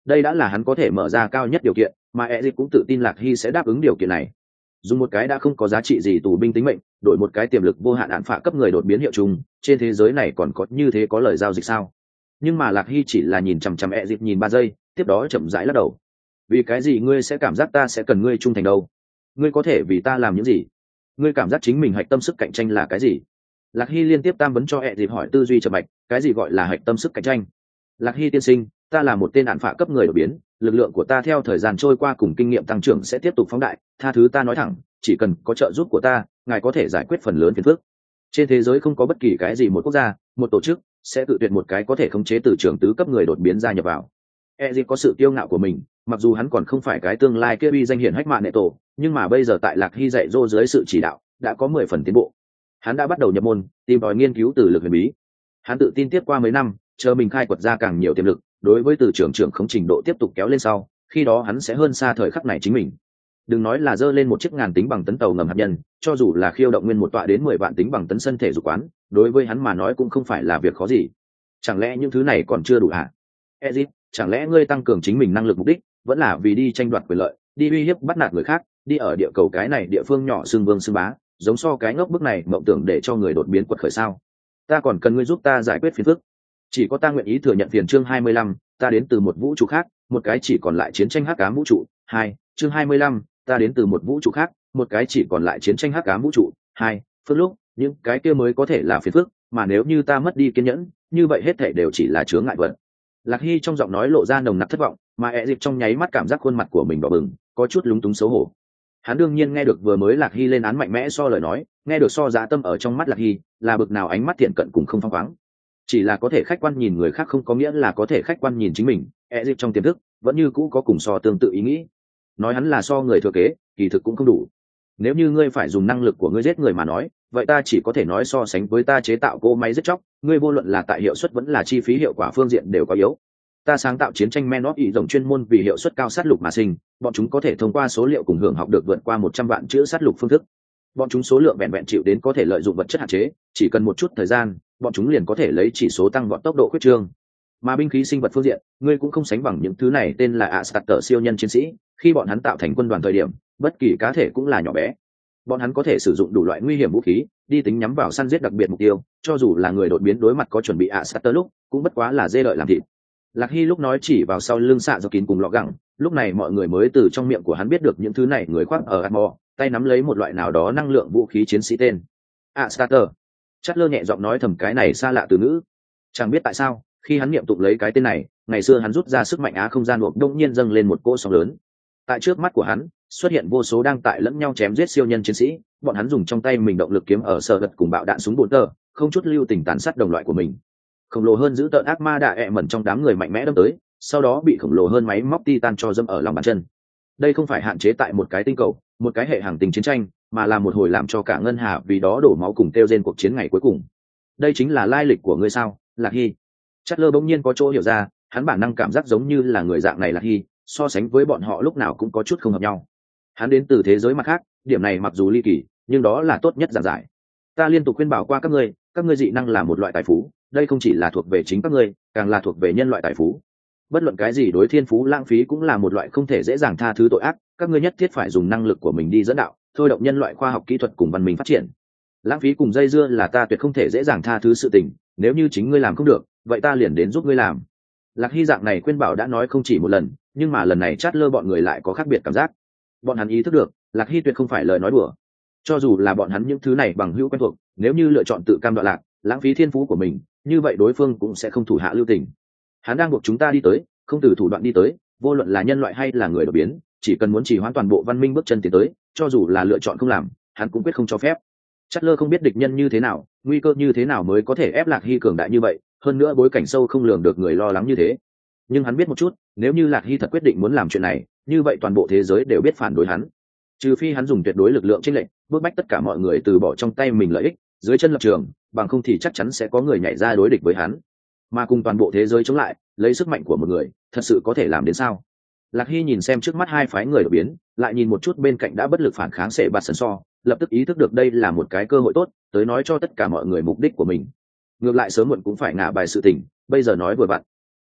Đây đã là hắn có thể mở ra cao nhất điều kiện, mà Ezic cũng tự tin Lạc Hy sẽ đáp ứng điều kiện này. Dùng một cái đã không có giá trị gì tù binh tính mệnh, đổi một cái tiềm lực vô hạn đạn phạ cấp người đột biến hiệu chung, trên thế giới này còn có như thế có lời giao dịch sao? Nhưng mà Lạc Hy chỉ là nhìn chằm chằm Ezic nhìn ba giây, tiếp đó chậm rãi lắc đầu. Vì cái gì ngươi sẽ cảm giác ta sẽ cần ngươi trung thành đâu? Ngươi có thể vì ta làm những gì? Ngươi cảm giác chính mình hạch tâm sức cạnh tranh là cái gì? Lạc Hy liên tiếp tam vấn cho Ezic hỏi tư duy chậm mạch, cái gì gọi là hạch tâm sức cạnh tranh? Lạc Hy tiên sinh, ta là một tên đạn phạ cấp người đột biến, lực lượng của ta theo thời gian trôi qua cùng kinh nghiệm tăng trưởng sẽ tiếp tục phóng đại, tha thứ ta nói thẳng, chỉ cần có trợ giúp của ta, ngài có thể giải quyết phần lớn phiền phức. Trên thế giới không có bất kỳ cái gì một quốc gia, một tổ chức sẽ tự tuyệt một cái có thể khống chế từ trường tứ cấp người đột biến gia nhập vào. Ezic có sự kiêu ngạo của mình, mặc dù hắn còn không phải cái tương lai kia uy danh hiển hách mạng nệ tổ, nhưng mà bây giờ tại Lạc Hy dạy dỗ dưới sự chỉ đạo, đã có mười phần tiến bộ. Hắn đã bắt đầu nhập môn, tìm tòi nghiên cứu từ lực huyền bí. Hắn tự tin tiếp qua mấy năm, chờ mình khai quật ra càng nhiều tiềm lực, đối với từ trường trưởng khống trình độ tiếp tục kéo lên sau, khi đó hắn sẽ hơn xa thời khắc này chính mình. Đừng nói là dơ lên một chiếc ngàn tính bằng tấn tàu ngầm hạt nhân, cho dù là khiêu động nguyên một tọa đến mười vạn tính bằng tấn sân thể dục quán, đối với hắn mà nói cũng không phải là việc khó gì. Chẳng lẽ những thứ này còn chưa đủ hả? Ezic, chẳng lẽ ngươi tăng cường chính mình năng lực mục đích vẫn là vì đi tranh đoạt quyền lợi, đi uy hiếp bắt nạt người khác, đi ở địa cầu cái này địa phương nhỏ xương vương xương bá, giống so cái ngốc bức này mộng tưởng để cho người đột biến quật khởi sao? Ta còn cần ngươi giúp ta giải quyết phiền phức. Chỉ có ta nguyện ý thừa nhận phiền. Chương hai mươi lăm, ta đến từ một vũ trụ khác, một cái chỉ còn lại chiến tranh hắc ám vũ trụ. Hai, chương hai mươi lăm, ta đến từ một vũ trụ khác, một cái chỉ còn lại chiến tranh hắc ám vũ trụ. Hai, phước lúc, những cái kia mới có thể là phiền phức, mà nếu như ta mất đi kiên nhẫn, như vậy hết thảy đều chỉ là chướng ngại vật. Lạc Hy trong giọng nói lộ ra nồng nặc thất vọng, mà Ezic trong nháy mắt cảm giác khuôn mặt của mình đỏ bừng, có chút lúng túng xấu hổ. Hắn đương nhiên nghe được vừa mới Lạc Hy lên án mạnh mẽ so lời nói, nghe được so giá tâm ở trong mắt Lạc Hy, là bực nào ánh mắt thiện cận cùng không phăng khoáng. Chỉ là có thể khách quan nhìn người khác không có nghĩa là có thể khách quan nhìn chính mình. Ezic trong tiềm thức vẫn như cũ có cùng so tương tự ý nghĩ. Nói hắn là so người thừa kế, kỳ thực cũng không đủ. Nếu như ngươi phải dùng năng lực của ngươi giết người mà nói, vậy ta chỉ có thể nói so sánh với ta chế tạo cỗ máy giết chóc, ngươi vô luận là tại hiệu suất vẫn là chi phí hiệu quả phương diện đều có yếu. Ta sáng tạo chiến tranh Men of ý rộng chuyên môn vì hiệu suất cao sát lục mà sinh, bọn chúng có thể thông qua số liệu cùng hưởng học được vượt qua một trăm vạn chữ sát lục phương thức. Bọn chúng số lượng vẹn vẹn chịu đến có thể lợi dụng vật chất hạn chế, chỉ cần một chút thời gian, bọn chúng liền có thể lấy chỉ số tăng vọt tốc độ khuyết trương. Mà binh khí sinh vật phương diện, ngươi cũng không sánh bằng những thứ này tên là Astarter siêu nhân chiến sĩ, khi bọn hắn tạo thành quân đoàn thời điểm, bất kỳ cá thể cũng là nhỏ bé. Bọn hắn có thể sử dụng đủ loại nguy hiểm vũ khí, đi tính nhắm vào săn giết đặc biệt mục tiêu, cho dù là người đột biến đối mặt có chuẩn bị Astarter lúc, cũng bất quá là dê đợi làm thịt. Lạc Hy lúc nói chỉ vào sau lưng xạ do kín cùng lọ gẳng, lúc này mọi người mới từ trong miệng của hắn biết được những thứ này người khoác ở Atmore, tay nắm lấy một loại nào đó năng lượng vũ khí chiến sĩ tên Astarter. Chatler nhẹ giọng nói thầm cái này xa lạ từ ngữ. Chẳng biết tại sao, khi hắn niệm tụng lấy cái tên này, ngày xưa hắn rút ra sức mạnh á không gian buộc đông nhiên dâng lên một cỗ sóng lớn. Tại trước mắt của hắn, xuất hiện vô số đang tại lẫn nhau chém giết siêu nhân chiến sĩ, bọn hắn dùng trong tay mình động lực kiếm ở sở gật cùng bạo đạn súng bồn tơ, không chút lưu tình tàn sát đồng loại của mình. Khổng lồ hơn giữ tợn ác ma đạ ẹ mẩn trong đám người mạnh mẽ đâm tới, sau đó bị khổng lồ hơn máy móc titan cho dâm ở lòng bàn chân. Đây không phải hạn chế tại một cái tinh cầu, một cái hệ hàng tinh chiến tranh, mà là một hồi làm cho cả ngân hà vì đó đổ máu cùng tiêu diệt cuộc chiến ngày cuối cùng. Đây chính là lai lịch của ngươi sao, Lạc Hy? Chatler bỗng nhiên có chỗ hiểu ra, hắn bản năng cảm giác giống như là người dạng này Lạc Hy, so sánh với bọn họ lúc nào cũng có chút không hợp nhau. Hắn đến từ thế giới mặt khác, điểm này mặc dù ly kỳ, nhưng đó là tốt nhất giản giải. Ta liên tục khuyên bảo qua các ngươi, các ngươi dị năng là một loại tài phú, đây không chỉ là thuộc về chính các ngươi, càng là thuộc về nhân loại tài phú. Bất luận cái gì đối thiên phú lãng phí cũng là một loại không thể dễ dàng tha thứ tội ác, các ngươi nhất thiết phải dùng năng lực của mình đi dẫn đạo, thôi động nhân loại khoa học kỹ thuật cùng văn minh phát triển. Lãng phí cùng dây dưa là ta tuyệt không thể dễ dàng tha thứ sự tình, nếu như chính ngươi làm không được, vậy ta liền đến giúp ngươi làm. Lạc Hy dạng này khuyên bảo đã nói không chỉ một lần, nhưng mà lần này Chatler bọn người lại có khác biệt cảm giác. Bọn hắn ý thức được, Lạc Hy tuyệt không phải lời nói đùa. Cho dù là bọn hắn những thứ này bằng hữu quen thuộc, nếu như lựa chọn tự cam đoạn lạc, lãng phí thiên phú của mình, như vậy đối phương cũng sẽ không thủ hạ lưu tình. Hắn đang buộc chúng ta đi tới, không từ thủ đoạn đi tới, vô luận là nhân loại hay là người đột biến, chỉ cần muốn trì hoãn toàn bộ văn minh bước chân tiến tới, cho dù là lựa chọn không làm, hắn cũng quyết không cho phép. Chatler không biết địch nhân như thế nào, nguy cơ như thế nào mới có thể ép Lạc Hy cường đại như vậy, hơn nữa bối cảnh sâu không lường được người lo lắng như thế. Nhưng hắn biết một chút, nếu như Lạc Hy thật quyết định muốn làm chuyện này, như vậy toàn bộ thế giới đều biết phản đối hắn. Trừ phi hắn dùng tuyệt đối lực lượng chênh lệch, bước bách tất cả mọi người từ bỏ trong tay mình lợi ích, dưới chân lập trường, bằng không thì chắc chắn sẽ có người nhảy ra đối địch với hắn. Mà cùng toàn bộ thế giới chống lại, lấy sức mạnh của một người, thật sự có thể làm đến sao? Lạc Hy nhìn xem trước mắt hai phái người đột biến, lại nhìn một chút bên cạnh đã bất lực phản kháng Sệ Bạt Sần So, lập tức ý thức được đây là một cái cơ hội tốt, tới nói cho tất cả mọi người mục đích của mình. Ngược lại sớm muộn cũng phải ngả bài sự tình, bây giờ nói vừa vặn.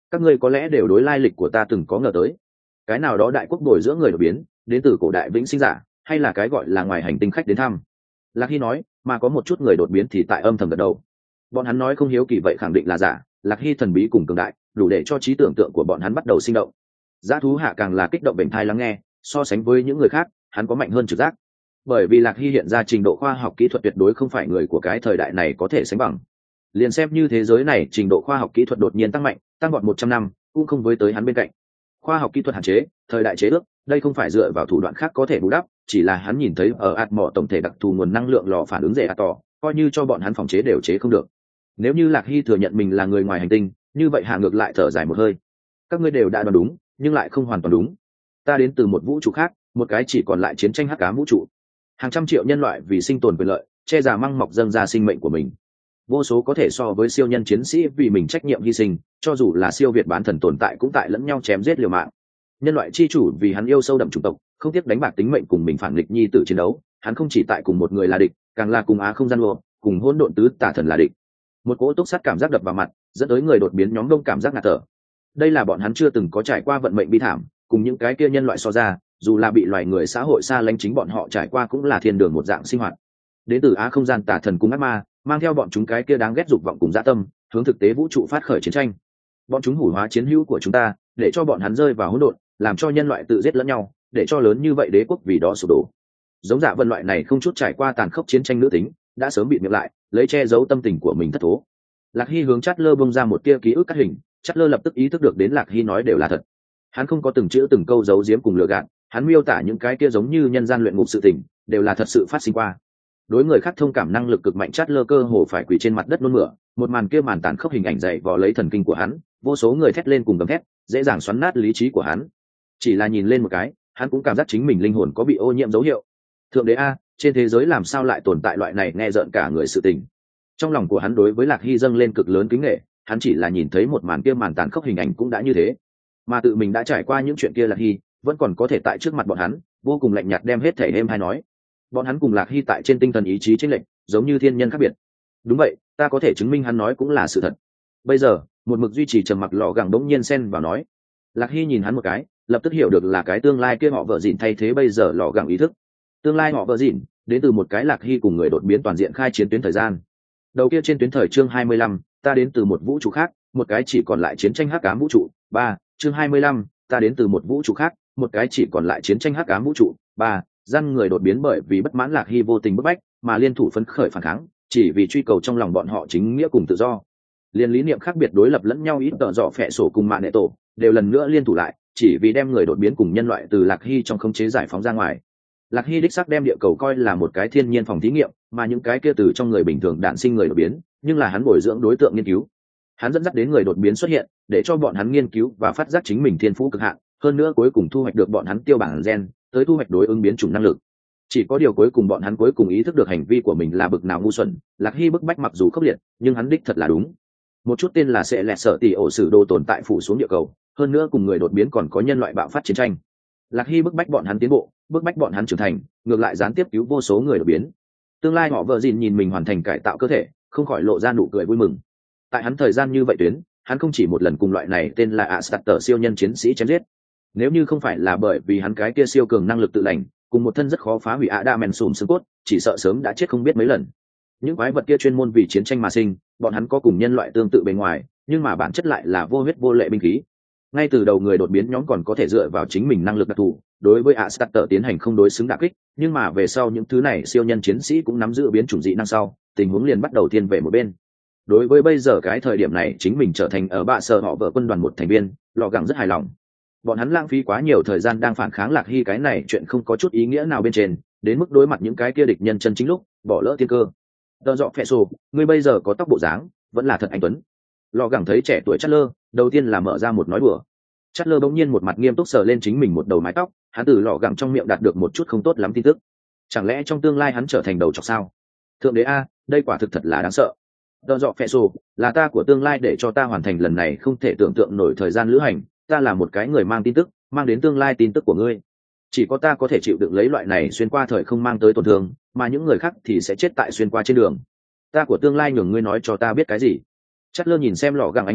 các ngươi có lẽ đều đối lai lịch của ta từng có ngờ tới. Cái nào đó đại quốc bồi dưỡng người đột biến đến từ cổ đại vĩnh sinh giả, hay là cái gọi là ngoài hành tinh khách đến thăm? Lạc Hy nói, mà có một chút người đột biến thì tại âm thầm gật đầu. Bọn hắn nói không hiếu kỳ vậy khẳng định là giả. Lạc Hy thần bí cùng cường đại, đủ để cho trí tưởng tượng của bọn hắn bắt đầu sinh động. Dã thú hạ càng là kích động bệnh thai lắng nghe, so sánh với những người khác, hắn có mạnh hơn trực giác. Bởi vì Lạc Hy hiện ra trình độ khoa học kỹ thuật tuyệt đối không phải người của cái thời đại này có thể sánh bằng. Liền xem như thế giới này trình độ khoa học kỹ thuật đột nhiên tăng mạnh, tăng vọt một trăm năm, cũng không với tới hắn bên cạnh. Khoa học kỹ thuật hạn chế, thời đại chế ước, đây không phải dựa vào thủ đoạn khác có thể bù đắp, chỉ là hắn nhìn thấy ở ạt mỏ tổng thể đặc thù nguồn năng lượng lò phản ứng rẻ ạt tỏ, coi như cho bọn hắn phòng chế đều chế không được. Nếu như Lạc Hy thừa nhận mình là người ngoài hành tinh, như vậy hạ ngược lại thở dài một hơi. Các ngươi đều đã đoán đúng, nhưng lại không hoàn toàn đúng. Ta đến từ một vũ trụ khác, một cái chỉ còn lại chiến tranh hắc ám vũ trụ. Hàng trăm triệu nhân loại vì sinh tồn quyền lợi, che giả măng mọc dâng ra sinh mệnh của mình. Vô số có thể so với siêu nhân chiến sĩ vì mình trách nhiệm hy sinh, cho dù là siêu việt bán thần tồn tại cũng tại lẫn nhau chém giết liều mạng. Nhân loại chi chủ vì hắn yêu sâu đậm chủng tộc, không tiếc đánh bạc tính mệnh cùng mình phản nghịch nhi tử chiến đấu, hắn không chỉ tại cùng một người là địch, càng là cùng á không gian lộ, cùng hỗn độn tứ tả thần là địch. Một cỗ túc sát cảm giác đập vào mặt, dẫn tới người đột biến nhóm đông cảm giác ngạt thở. Đây là bọn hắn chưa từng có trải qua vận mệnh bi thảm, cùng những cái kia nhân loại so ra, dù là bị loài người xã hội xa lánh, chính bọn họ trải qua cũng là thiên đường một dạng sinh hoạt. Đến từ á không gian tả thần cùng ác ma, mang theo bọn chúng cái kia đáng ghét dục vọng cùng dã tâm, hướng thực tế vũ trụ phát khởi chiến tranh. Bọn chúng hủy hóa chiến hữu của chúng ta, để cho bọn hắn rơi vào hỗn độn, làm cho nhân loại tự giết lẫn nhau, để cho lớn như vậy đế quốc vì đó sụp đổ. Giống Dạ Vân loại này không chút trải qua tàn khốc chiến tranh nữ tính, đã sớm bị miệng lại, lấy che giấu tâm tình của mình thất thố. Lạc Hy hướng Chát Lơ bung ra một tia ký ức cắt hình, Chát Lơ lập tức ý thức được đến Lạc Hy nói đều là thật. Hắn không có từng chữ từng câu giấu giếm cùng lừa gạt, hắn miêu tả những cái kia giống như nhân gian luyện ngục sự tình, đều là thật sự phát sinh qua. Đối người khác thông cảm năng lực cực mạnh, Chát Lơ cơ hồ phải quỳ trên mặt đất nôn mửa, một màn kia màn tàn khốc hình ảnh dậy vò lấy thần kinh của hắn, vô số người thét lên cùng gầm thét, dễ dàng xoắn nát lý trí của hắn. Chỉ là nhìn lên một cái, hắn cũng cảm giác chính mình linh hồn có bị ô nhiễm dấu hiệu. Thượng đế a, trên thế giới làm sao lại tồn tại loại này nghe rợn cả người sự tình. Trong lòng của hắn đối với Lạc Hy dâng lên cực lớn kính nể, hắn chỉ là nhìn thấy một màn kia màn tàn khốc hình ảnh cũng đã như thế, mà tự mình đã trải qua những chuyện kia Lạc Hy vẫn còn có thể tại trước mặt bọn hắn vô cùng lạnh nhạt đem hết thể êm hay nói. Bọn hắn cùng Lạc Hy tại trên tinh thần ý chí chênh lệch, giống như thiên nhân khác biệt. Đúng vậy, ta có thể chứng minh hắn nói cũng là sự thật. Bây giờ một mực duy trì trầm mặc lọ gẳng đống nhiên xen vào nói. Lạc Hy nhìn hắn một cái, lập tức hiểu được là cái tương lai kia họ vợ dịn thay thế bây giờ lọ gẳng ý thức. Tương lai họ vợ dịn đến từ một cái Lạc Hy cùng người đột biến toàn diện khai chiến tuyến thời gian. Đầu kia trên tuyến thời chương hai mươi lăm, ta đến từ một vũ trụ khác, một cái chỉ còn lại chiến tranh hắc ám vũ trụ. Ba, chương hai mươi lăm, ta đến từ một vũ trụ khác, một cái chỉ còn lại chiến tranh hắc ám vũ trụ. Ba, dân người đột biến bởi vì bất mãn Lạc Hy vô tình bức bách, mà liên thủ phấn khởi phản kháng, chỉ vì truy cầu trong lòng bọn họ chính nghĩa cùng tự do. Liên lý niệm khác biệt đối lập lẫn nhau ít tợ dọ phệ sổ cùng mạng nệ tổ, đều lần nữa liên thủ lại, chỉ vì đem người đột biến cùng nhân loại từ Lạc Hy trong khống chế giải phóng ra ngoài. Lạc Hy đích xác đem địa cầu coi là một cái thiên nhiên phòng thí nghiệm, mà những cái kia từ trong người bình thường đản sinh người đột biến, nhưng là hắn bồi dưỡng đối tượng nghiên cứu. Hắn dẫn dắt đến người đột biến xuất hiện, để cho bọn hắn nghiên cứu và phát giác chính mình thiên phú cực hạn, hơn nữa cuối cùng thu hoạch được bọn hắn tiêu bản gen, tới thu hoạch đối ứng biến chủng năng lực. Chỉ có điều cuối cùng bọn hắn cuối cùng ý thức được hành vi của mình là bực nào ngu xuẩn. Lạc Hy bức bách mặc dù khốc liệt, nhưng hắn đích thật là đúng. Một chút tên là sẽ lẹt sợ tỷ ổ sử đồ tồn tại phủ xuống địa cầu, hơn nữa cùng người đột biến còn có nhân loại bạo phát chiến tranh. Lạc Hy bức bách bọn hắn tiến bộ, bức bách bọn hắn trưởng thành, ngược lại gián tiếp cứu vô số người đột biến. Tương lai họ vợ dìn nhìn mình hoàn thành cải tạo cơ thể, không khỏi lộ ra nụ cười vui mừng. Tại hắn thời gian như vậy tuyến, hắn không chỉ một lần cùng loại này tên là Astarter siêu nhân chiến sĩ chém giết. Nếu như không phải là bởi vì hắn cái kia siêu cường năng lực tự lành, cùng một thân rất khó phá hủy Adamensum xương cốt, chỉ sợ sớm đã chết không biết mấy lần. Những quái vật kia chuyên môn vì chiến tranh mà sinh, bọn hắn có cùng nhân loại tương tự bề ngoài, nhưng mà bản chất lại là vô huyết vô lệ binh khí. Ngay từ đầu người đột biến nhóm còn có thể dựa vào chính mình năng lực đặc thù, đối với Astarter tiến hành không đối xứng đả kích, nhưng mà về sau những thứ này siêu nhân chiến sĩ cũng nắm giữ biến chủng dị năng sau, tình huống liền bắt đầu thiên về một bên. Đối với bây giờ cái thời điểm này chính mình trở thành ở bạ sở họ vợ quân đoàn một thành viên, lò gẳng rất hài lòng. Bọn hắn lãng phí quá nhiều thời gian đang phản kháng Lạc Hy cái này chuyện không có chút ý nghĩa nào bên trên, đến mức đối mặt những cái kia địch nhân chân chính lúc bỏ lỡ tiên cơ. Tờ dọ phệ sổ, ngươi bây giờ có tóc bộ dáng vẫn là thật anh tuấn. Lò gẳng thấy trẻ tuổi Chát Lơ, đầu tiên là mở ra một nói đùa. Chát Lơ bỗng nhiên một mặt nghiêm túc sờ lên chính mình một đầu mái tóc, hắn từ lò gẳng trong miệng đạt được một chút không tốt lắm tin tức. Chẳng lẽ trong tương lai hắn trở thành đầu trọc sao? Thượng đế a, đây quả thực thật là đáng sợ. Tờ dọ phệ sổ, là ta của tương lai để cho ta hoàn thành lần này không thể tưởng tượng nổi thời gian lữ hành, ta là một cái người mang tin tức, mang đến tương lai tin tức của ngươi. Chỉ có ta có thể chịu đựng lấy loại này xuyên qua thời không mang tới tổn thương, mà những người khác thì sẽ chết tại xuyên qua trên đường. Ta của tương lai nhường ngươi nói cho ta biết cái gì? Chát Lơ nhìn xem lò gẳng ánh mắt,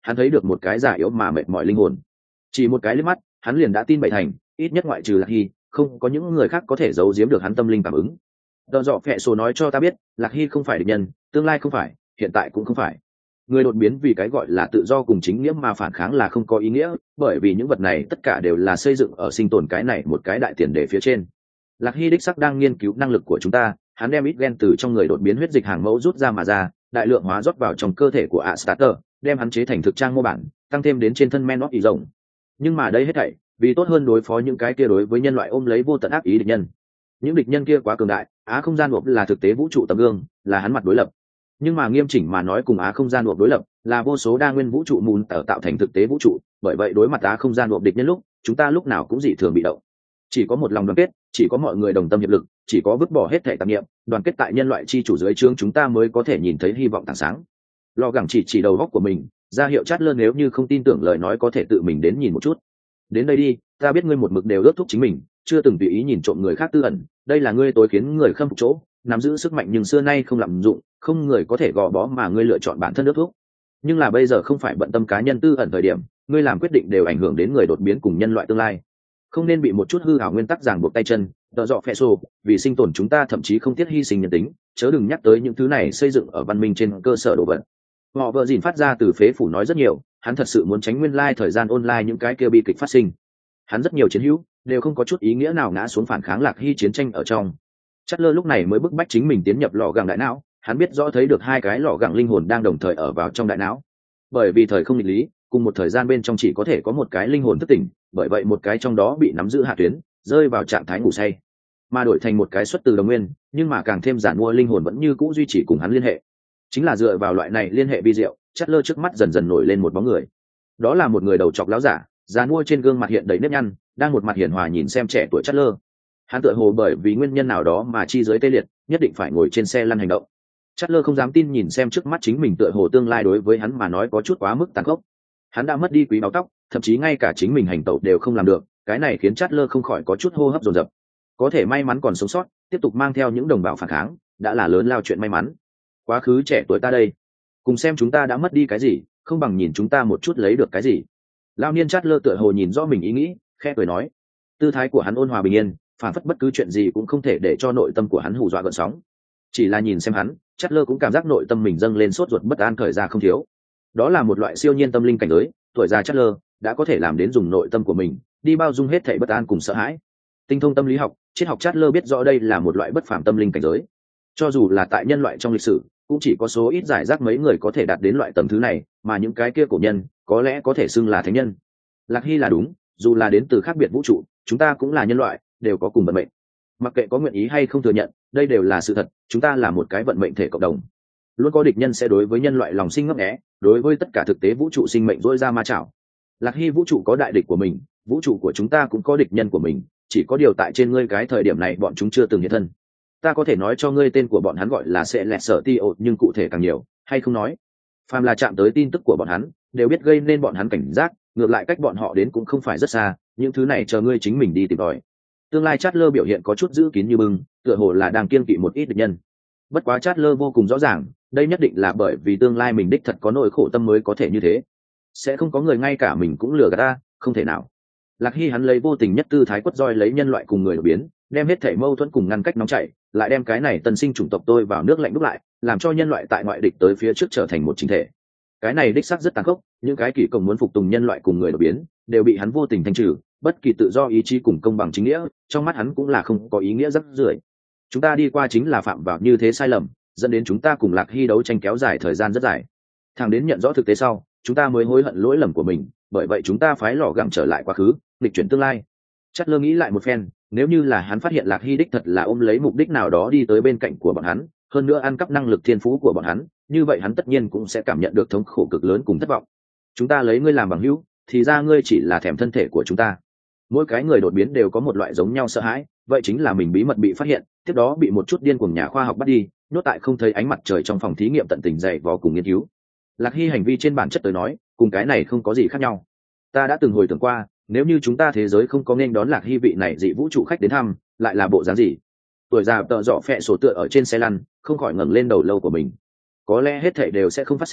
hắn thấy được một cái giả yếu mà mệt mỏi linh hồn. Chỉ một cái liếc mắt hắn liền đã tin bảy thành, ít nhất ngoại trừ Lạc Hy không có những người khác có thể giấu giếm được hắn tâm linh cảm ứng. Tờ dọ phẹ sổ nói cho ta biết Lạc Hy không phải địch nhân, tương lai không phải, hiện tại cũng không phải. Người đột biến vì cái gọi là tự do cùng chính nghĩa mà phản kháng là không có ý nghĩa, bởi vì những vật này tất cả đều là xây dựng ở sinh tồn cái này một cái đại tiền đề phía trên. Lạc Hy đích sắc đang nghiên cứu năng lực của chúng ta, hắn đem ít gen từ trong người đột biến huyết dịch hàng mẫu rút ra mà ra, đại lượng hóa rót vào trong cơ thể của Astarter, đem hắn chế thành thực trang mô bản, tăng thêm đến trên thân men óc ý rộng. Nhưng mà đây hết thảy vì tốt hơn đối phó những cái kia đối với nhân loại ôm lấy vô tận ác ý địch nhân. Những địch nhân kia quá cường đại, á không gian buộc là thực tế vũ trụ tấm gương, là hắn mặt đối lập. Nhưng mà nghiêm chỉnh mà nói cùng á không gian buộc đối lập là vô số đa nguyên vũ trụ mùn tở tạo thành thực tế vũ trụ, bởi vậy đối mặt á không gian buộc địch nhân lúc chúng ta lúc nào cũng dị thường bị động. Chỉ có một lòng đoàn kết, chỉ có mọi người đồng tâm hiệp lực, chỉ có vứt bỏ hết thể tạp niệm, đoàn kết tại nhân loại chi chủ dưới trướng chúng ta mới có thể nhìn thấy hy vọng tảng sáng. Lò gẳng chỉ chỉ đầu góc của mình, ra hiệu chát lơ nếu như không tin tưởng lời nói có thể tự mình đến nhìn một chút. Đến đây đi, ta biết ngươi một mực đều ước thúc chính mình, chưa từng tùy ý nhìn trộm người khác tư ẩn, đây là ngươi tối khiến người khâm phục chỗ, nắm giữ sức mạnh nhưng xưa nay không lạm dụng, không người có thể gò bó mà ngươi lựa chọn bản thân ước thúc. Nhưng là bây giờ không phải bận tâm cá nhân tư ẩn thời điểm, ngươi làm quyết định đều ảnh hưởng đến người đột biến cùng nhân loại tương lai. Không nên bị một chút hư ảo nguyên tắc ràng buộc tay chân, tợ dọ phẹ xô, vì sinh tồn chúng ta thậm chí không tiếc hy sinh nhân tính, chớ đừng nhắc tới những thứ này xây dựng ở văn minh trên cơ sở đồ vật. Họ vợ dìn phát ra từ phế phủ nói rất nhiều, hắn thật sự muốn tránh nguyên lai thời gian online những cái kia bi kịch phát sinh. Hắn rất nhiều chiến hữu đều không có chút ý nghĩa nào ngã xuống phản kháng Lạc Hy chiến tranh ở trong. Chắc lơ lúc này mới bức bách chính mình tiến nhập lò gẳng đại não, hắn biết rõ thấy được hai cái lò gẳng linh hồn đang đồng thời ở vào trong đại não. Bởi vì thời không nghịch lý, cùng một thời gian bên trong chỉ có thể có một cái linh hồn thức tỉnh, bởi vậy một cái trong đó bị nắm giữ hạ tuyến, rơi vào trạng thái ngủ say, mà đổi thành một cái xuất từ đồng nguyên, nhưng mà càng thêm giản mua linh hồn vẫn như cũ duy trì cùng hắn liên hệ. Chính là dựa vào loại này liên hệ vi diệu, Chát lơ trước mắt dần dần nổi lên một bóng người. Đó là một người đầu trọc lão giả, giàn mua trên gương mặt hiện đầy nếp nhăn, đang một mặt hiền hòa nhìn xem trẻ tuổi Chát lơ. Hắn tựa hồ bởi vì nguyên nhân nào đó mà chi giới tê liệt, nhất định phải ngồi trên xe lăn hành động. Chát lơ không dám tin nhìn xem trước mắt chính mình, tựa hồ tương lai đối với hắn mà nói có chút quá mức tàn khốc. Hắn đã mất đi quý báu tóc, thậm chí ngay cả chính mình hành tẩu đều không làm được, cái này khiến Chát lơ không khỏi có chút hô hấp dồn dập. Có thể may mắn còn sống sót, tiếp tục mang theo những đồng bào phản kháng, đã là lớn lao chuyện may mắn. Quá khứ trẻ tuổi ta đây, cùng xem chúng ta đã mất đi cái gì, không bằng nhìn chúng ta một chút lấy được cái gì. Lao niên Chát lơ tựa hồ nhìn rõ mình ý nghĩ, khẽ cười nói. Tư thái của hắn ôn hòa bình yên, phản phất bất cứ chuyện gì cũng không thể để cho nội tâm của hắn hù dọa gợn sóng. Chỉ là nhìn xem hắn, Chát lơ cũng cảm giác nội tâm mình dâng lên sốt ruột bất an khởi ra không thiếu. Đó là một loại siêu nhiên tâm linh cảnh giới, tuổi già Chát lơ đã có thể làm đến dùng nội tâm của mình đi bao dung hết thảy bất an cùng sợ hãi. Tinh thông tâm lý học, triết học Chát lơ biết rõ đây là một loại bất phàm tâm linh cảnh giới. Cho dù là tại nhân loại trong lịch sử, cũng chỉ có số ít giải rác mấy người có thể đạt đến loại tầm thứ này, mà những cái kia cổ nhân có lẽ có thể xưng là thánh nhân. Lạc Hy là đúng, dù là đến từ khác biệt vũ trụ, chúng ta cũng là nhân loại, đều có cùng vận mệnh. Mặc kệ có nguyện ý hay không thừa nhận, đây đều là sự thật, chúng ta là một cái vận mệnh thể cộng đồng. Luôn có địch nhân sẽ đối với nhân loại lòng sinh ngấp nghé, đối với tất cả thực tế vũ trụ sinh mệnh dỗi ra ma chảo. Lạc Hy vũ trụ có đại địch của mình, vũ trụ của chúng ta cũng có địch nhân của mình, chỉ có điều tại trên ngươi cái thời điểm này bọn chúng chưa từng hiện thân. Ta có thể nói cho ngươi tên của bọn hắn gọi là sẽ lẹt sở ti ột, nhưng cụ thể càng nhiều hay không nói. Phàm là chạm tới tin tức của bọn hắn đều biết gây nên bọn hắn cảnh giác, ngược lại cách bọn họ đến cũng không phải rất xa, những thứ này chờ ngươi chính mình đi tìm tòi. Tương lai Chát lơ biểu hiện có chút giữ kín như bưng, tựa hồ là đang kiêng kỵ một ít địch nhân. Bất quá Chát lơ vô cùng rõ ràng, đây nhất định là bởi vì tương lai mình đích thật có nỗi khổ tâm mới có thể như thế. Sẽ không có người ngay cả mình cũng lừa gạt ta, không thể nào. Lạc Hy hắn lấy vô tình nhất tư thái quất roi lấy nhân loại cùng người đột biến, đem hết thảy mâu thuẫn cùng ngăn cách nóng chảy, lại đem cái này tân sinh chủng tộc tôi vào nước lạnh đúc lại, làm cho nhân loại tại ngoại địch tới phía trước trở thành một chính thể. Cái này đích xác rất tàn khốc, những cái kỷ cộng muốn phục tùng nhân loại cùng người đột biến, đều bị hắn vô tình thanh trừ, bất kỳ tự do ý chí cùng công bằng chính nghĩa, trong mắt hắn cũng là không có ý nghĩa rất rưởi. Chúng ta đi qua chính là phạm vào như thế sai lầm, dẫn đến chúng ta cùng Lạc Hy đấu tranh kéo dài thời gian rất dài. Thằng đến nhận rõ thực tế sau, chúng ta mới hối hận lỗi lầm của mình, bởi vậy chúng ta phái lò gẳng trở lại quá khứ, nghịch chuyển tương lai. Chát lơ nghĩ lại một phen, nếu như là hắn phát hiện Lạc Hy đích thật là ôm lấy mục đích nào đó đi tới bên cạnh của bọn hắn, hơn nữa ăn cắp năng lực thiên phú của bọn hắn, như vậy hắn tất nhiên cũng sẽ cảm nhận được thống khổ cực lớn cùng thất vọng. Chúng ta lấy ngươi làm bằng hữu, thì ra ngươi chỉ là thèm thân thể của chúng ta. Mỗi cái người đột biến đều có một loại giống nhau sợ hãi, vậy chính là mình bí mật bị phát hiện, tiếp đó bị một chút điên cuồng nhà khoa học bắt đi, nhốt tại không thấy ánh mặt trời trong phòng thí nghiệm tận tình dày vò cùng nghiên cứu. Lạc Hy hành vi trên bản chất tới nói, cùng cái này không có gì khác nhau. Ta đã từng hồi tưởng qua, nếu như chúng ta thế giới không có nên đón Lạc Hy vị này dị vũ trụ khách đến thăm, lại là bộ dáng gì? Tuổi già tợ dọ phẹ sổ tựa ở trên xe lăn, không khỏi ngẩng lên đầu lâu của mình. Có lẽ hết thảy đều sẽ không phát sinh,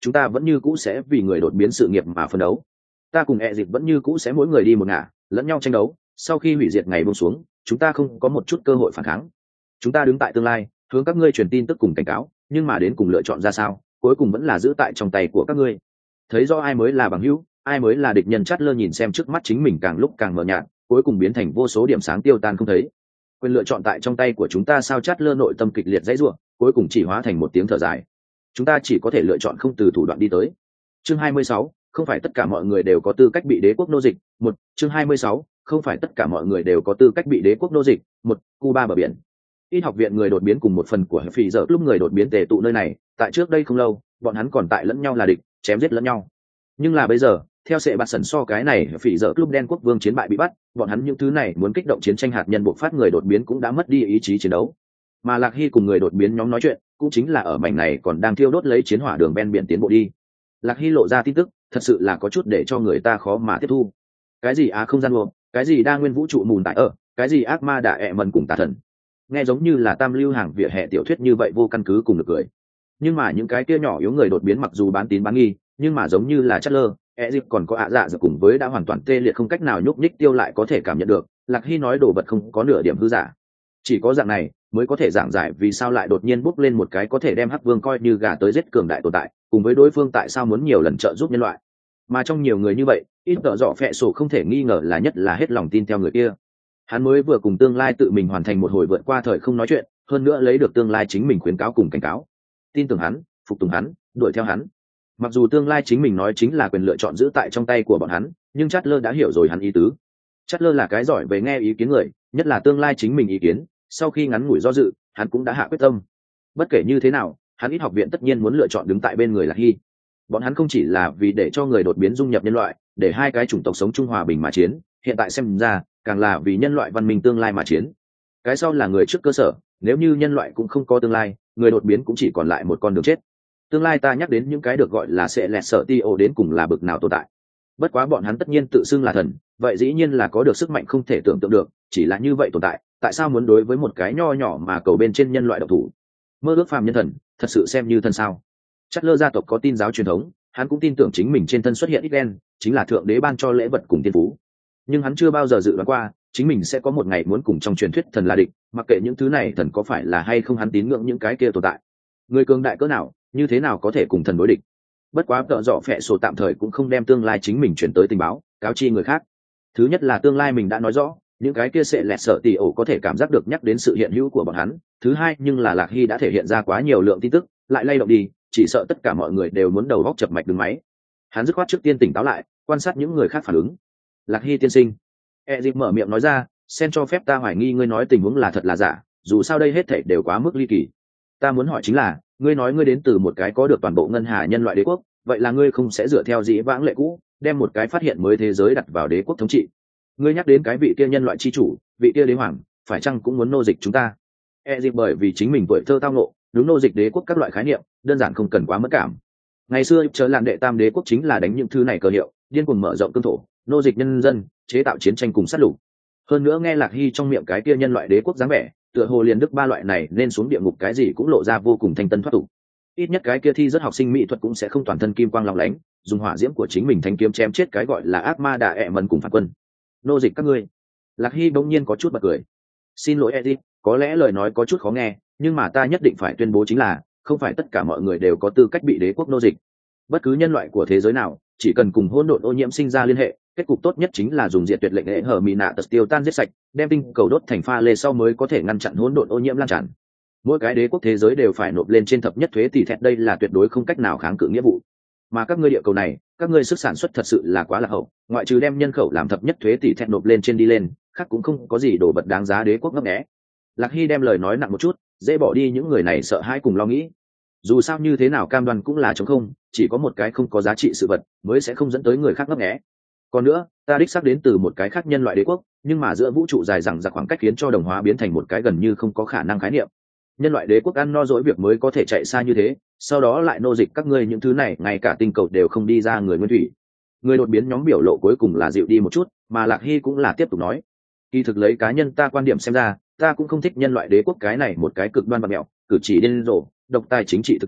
chúng ta vẫn như cũ sẽ vì người đột biến sự nghiệp mà phấn đấu. Ta cùng e dịp vẫn như cũ sẽ mỗi người đi một ngả, lẫn nhau tranh đấu. Sau khi hủy diệt ngày buông xuống, chúng ta không có một chút cơ hội phản kháng. Chúng ta đứng tại tương lai, hướng các ngươi truyền tin tức cùng cảnh cáo, nhưng mà đến cùng lựa chọn ra sao, cuối cùng vẫn là giữ tại trong tay của các ngươi. Thấy rõ ai mới là bằng hữu, ai mới là địch nhân. Chát lơ nhìn xem trước mắt chính mình càng lúc càng mờ nhạt, cuối cùng biến thành vô số điểm sáng tiêu tan không thấy. Quyền lựa chọn tại trong tay của chúng ta sao? Chát lơ nội tâm kịch liệt dãy rủa, cuối cùng chỉ hóa thành một tiếng thở dài. Chúng ta chỉ có thể lựa chọn không từ thủ đoạn đi tới. Chương hai mươi sáu, không phải tất cả mọi người đều có tư cách bị đế quốc nô dịch. Một, chương hai mươi sáu, không phải tất cả mọi người đều có tư cách bị đế quốc nô dịch. Một, Cuba bờ biển. Ít học viện người đột biến cùng một phần của phỉ giờ lúc người đột biến tề tụ nơi này, tại trước đây không lâu, bọn hắn còn tại lẫn nhau là địch, chém giết lẫn nhau. Nhưng là bây giờ, theo sệ bạt sần so cái này phỉ giờ lúc đen quốc vương chiến bại bị bắt, bọn hắn những thứ này muốn kích động chiến tranh hạt nhân bộc phát người đột biến cũng đã mất đi ý chí chiến đấu. Mà Lạc Hy cùng người đột biến nhóm nói chuyện, cũng chính là ở mảnh này còn đang thiêu đốt lấy chiến hỏa đường ven biển tiến bộ đi. Lạc Hy lộ ra tin tức, thật sự là có chút để cho người ta khó mà tiếp thu. Cái gì á không gian luồng, cái gì đa nguyên vũ trụ mùn tại ở, cái gì ác ma đạ ẹ mần cùng tà thần. Nghe giống như là tam lưu hàng vỉa hè tiểu thuyết như vậy, vô căn cứ cùng được cười. Nhưng mà những cái kia nhỏ yếu người đột biến mặc dù bán tín bán nghi, nhưng mà giống như là Chất Lơ, e dịp còn có ạ dạ giờ cùng với đã hoàn toàn tê liệt không cách nào nhúc nhích tiêu lại có thể cảm nhận được, Lạc Hy nói đồ vật không có nửa điểm hư giả. Chỉ có dạng này mới có thể giảng giải vì sao lại đột nhiên bốc lên một cái có thể đem Hắc Vương coi như gà tới giết cường đại tồn tại, cùng với đối phương tại sao muốn nhiều lần trợ giúp nhân loại. Mà trong nhiều người như vậy, ít tợ dọ phệ sổ không thể nghi ngờ là nhất là hết lòng tin theo người kia. Hắn mới vừa cùng tương lai tự mình hoàn thành một hồi vượt qua thời không nói chuyện, hơn nữa lấy được tương lai chính mình khuyến cáo cùng cảnh cáo. Tin tưởng hắn, phục tùng hắn, đuổi theo hắn. Mặc dù tương lai chính mình nói chính là quyền lựa chọn giữ tại trong tay của bọn hắn, nhưng Chát Lơ đã hiểu rồi hắn ý tứ. Chát Lơ là cái giỏi về nghe ý kiến người, nhất là tương lai chính mình ý kiến. Sau khi ngắn ngủi do dự, hắn cũng đã hạ quyết tâm. Bất kể như thế nào, hắn ít học viện tất nhiên muốn lựa chọn đứng tại bên người Lạc Hy. Bọn hắn không chỉ là vì để cho người đột biến dung nhập nhân loại, để hai cái chủng tộc sống chung hòa bình mà chiến, hiện tại xem ra, càng là vì nhân loại văn minh tương lai mà chiến. Cái sau là người trước cơ sở, nếu như nhân loại cũng không có tương lai, người đột biến cũng chỉ còn lại một con đường chết. Tương lai ta nhắc đến những cái được gọi là sẽ lẹt sợ ti ô đến cùng là bực nào tồn tại. Bất quá bọn hắn tất nhiên tự xưng là thần, vậy dĩ nhiên là có được sức mạnh không thể tưởng tượng được, chỉ là như vậy tồn tại, tại sao muốn đối với một cái nho nhỏ mà cầu bên trên nhân loại độc thủ? Mơ ước phàm nhân thần, thật sự xem như thần sao? Chất Lơ gia tộc có tin giáo truyền thống, hắn cũng tin tưởng chính mình trên thân xuất hiện ít đen, chính là thượng đế ban cho lễ vật cùng thiên phú. Nhưng hắn chưa bao giờ dự đoán qua, chính mình sẽ có một ngày muốn cùng trong truyền thuyết thần là địch, mặc kệ những thứ này thần có phải là hay không hắn tín ngưỡng những cái kia tồn tại. Người cường đại cỡ nào, như thế nào có thể cùng thần đối địch? Bất quá tợ dọ phệ sổ tạm thời cũng không đem tương lai chính mình chuyển tới tình báo, cáo chi người khác. Thứ nhất là tương lai mình đã nói rõ, những cái kia sẽ lẹt sợ tỉ ổ có thể cảm giác được nhắc đến sự hiện hữu của bọn hắn. Thứ hai nhưng là Lạc Hy đã thể hiện ra quá nhiều lượng tin tức, lại lay động đi, chỉ sợ tất cả mọi người đều muốn đầu góc chập mạch đứng máy. Hắn dứt khoát trước tiên tỉnh táo lại, quan sát những người khác phản ứng. Lạc Hy tiên sinh, e dịp mở miệng nói ra, sen cho phép ta hoài nghi ngươi nói tình huống là thật là giả, dù sao đây hết thảy đều quá mức ly kỳ. Ta muốn hỏi chính là, ngươi nói ngươi đến từ một cái có được toàn bộ ngân hà nhân loại đế quốc, vậy là ngươi không sẽ dựa theo dĩ vãng lệ cũ, đem một cái phát hiện mới thế giới đặt vào đế quốc thống trị? Ngươi nhắc đến cái vị kia nhân loại chi chủ, vị kia đế hoàng, phải chăng cũng muốn nô dịch chúng ta? E dịp bởi vì chính mình tuổi thơ tao ngộ, đúng nô dịch đế quốc các loại khái niệm, đơn giản không cần quá mất cảm. Ngày xưa chờ làn đệ tam đế quốc chính là đánh những thứ này cơ hiệu, điên cuồng mở rộng cương thổ, nô dịch nhân dân, chế tạo chiến tranh cùng sát lục. Hơn nữa nghe Lạc Hy trong miệng cái kia nhân loại đế quốc dáng vẻ, tựa hồ liền đức ba loại này nên xuống địa ngục cái gì cũng lộ ra vô cùng thanh tân thoát tục. Ít nhất cái kia thi rất học sinh mỹ thuật cũng sẽ không toàn thân kim quang lóng lánh, dùng hỏa diễm của chính mình thanh kiếm chém chết cái gọi là ác ma đà ẹ mần cùng phản quân. Nô dịch các ngươi. Lạc Hy bỗng nhiên có chút bật cười. Xin lỗi Edith, có lẽ lời nói có chút khó nghe, nhưng mà ta nhất định phải tuyên bố chính là, không phải tất cả mọi người đều có tư cách bị đế quốc nô dịch. Bất cứ nhân loại của thế giới nào, chỉ cần cùng hỗn độn ô nhiễm sinh ra liên hệ, kết cục tốt nhất chính là dùng diệt tuyệt lệnh hệ hở mì nạ tật tiêu tan giết sạch, đem tinh cầu đốt thành pha lê sau mới có thể ngăn chặn hỗn độn ô nhiễm lan tràn. Mỗi cái đế quốc thế giới đều phải nộp lên trên thập nhất thuế tỷ thẹt, đây là tuyệt đối không cách nào kháng cự nghĩa vụ. Mà các ngươi địa cầu này, các ngươi sức sản xuất thật sự là quá lạc hậu, ngoại trừ đem nhân khẩu làm thập nhất thuế tỷ thẹt nộp lên trên đi lên, khác cũng không có gì đồ vật đáng giá đế quốc ngấp nghé. Lạc Hy đem lời nói nặng một chút, dễ bỏ đi những người này sợ hãi cùng lo nghĩ. Dù sao như thế nào cam đoan cũng là trống không, chỉ có một cái không có giá trị sự vật mới sẽ không dẫn tới người khác ngấp nghé. Còn nữa, ta đích xác đến từ một cái khác nhân loại đế quốc, nhưng mà giữa vũ trụ dài rằng giặc khoảng cách khiến cho đồng hóa biến thành một cái gần như không có khả năng khái niệm. Nhân loại đế quốc ăn no dỗi việc mới có thể chạy xa như thế, sau đó lại nô dịch các ngươi những thứ này, ngay cả tinh cầu đều không đi ra người nguyên thủy. Người đột biến nhóm biểu lộ cuối cùng là dịu đi một chút, mà Lạc Hy cũng là tiếp tục nói, kỳ thực lấy cá nhân ta quan điểm xem ra, ta cũng không thích nhân loại đế quốc cái này một cái cực đoan bạc mẹo, cử chỉ điên rồ, độc tài chính trị thực thể,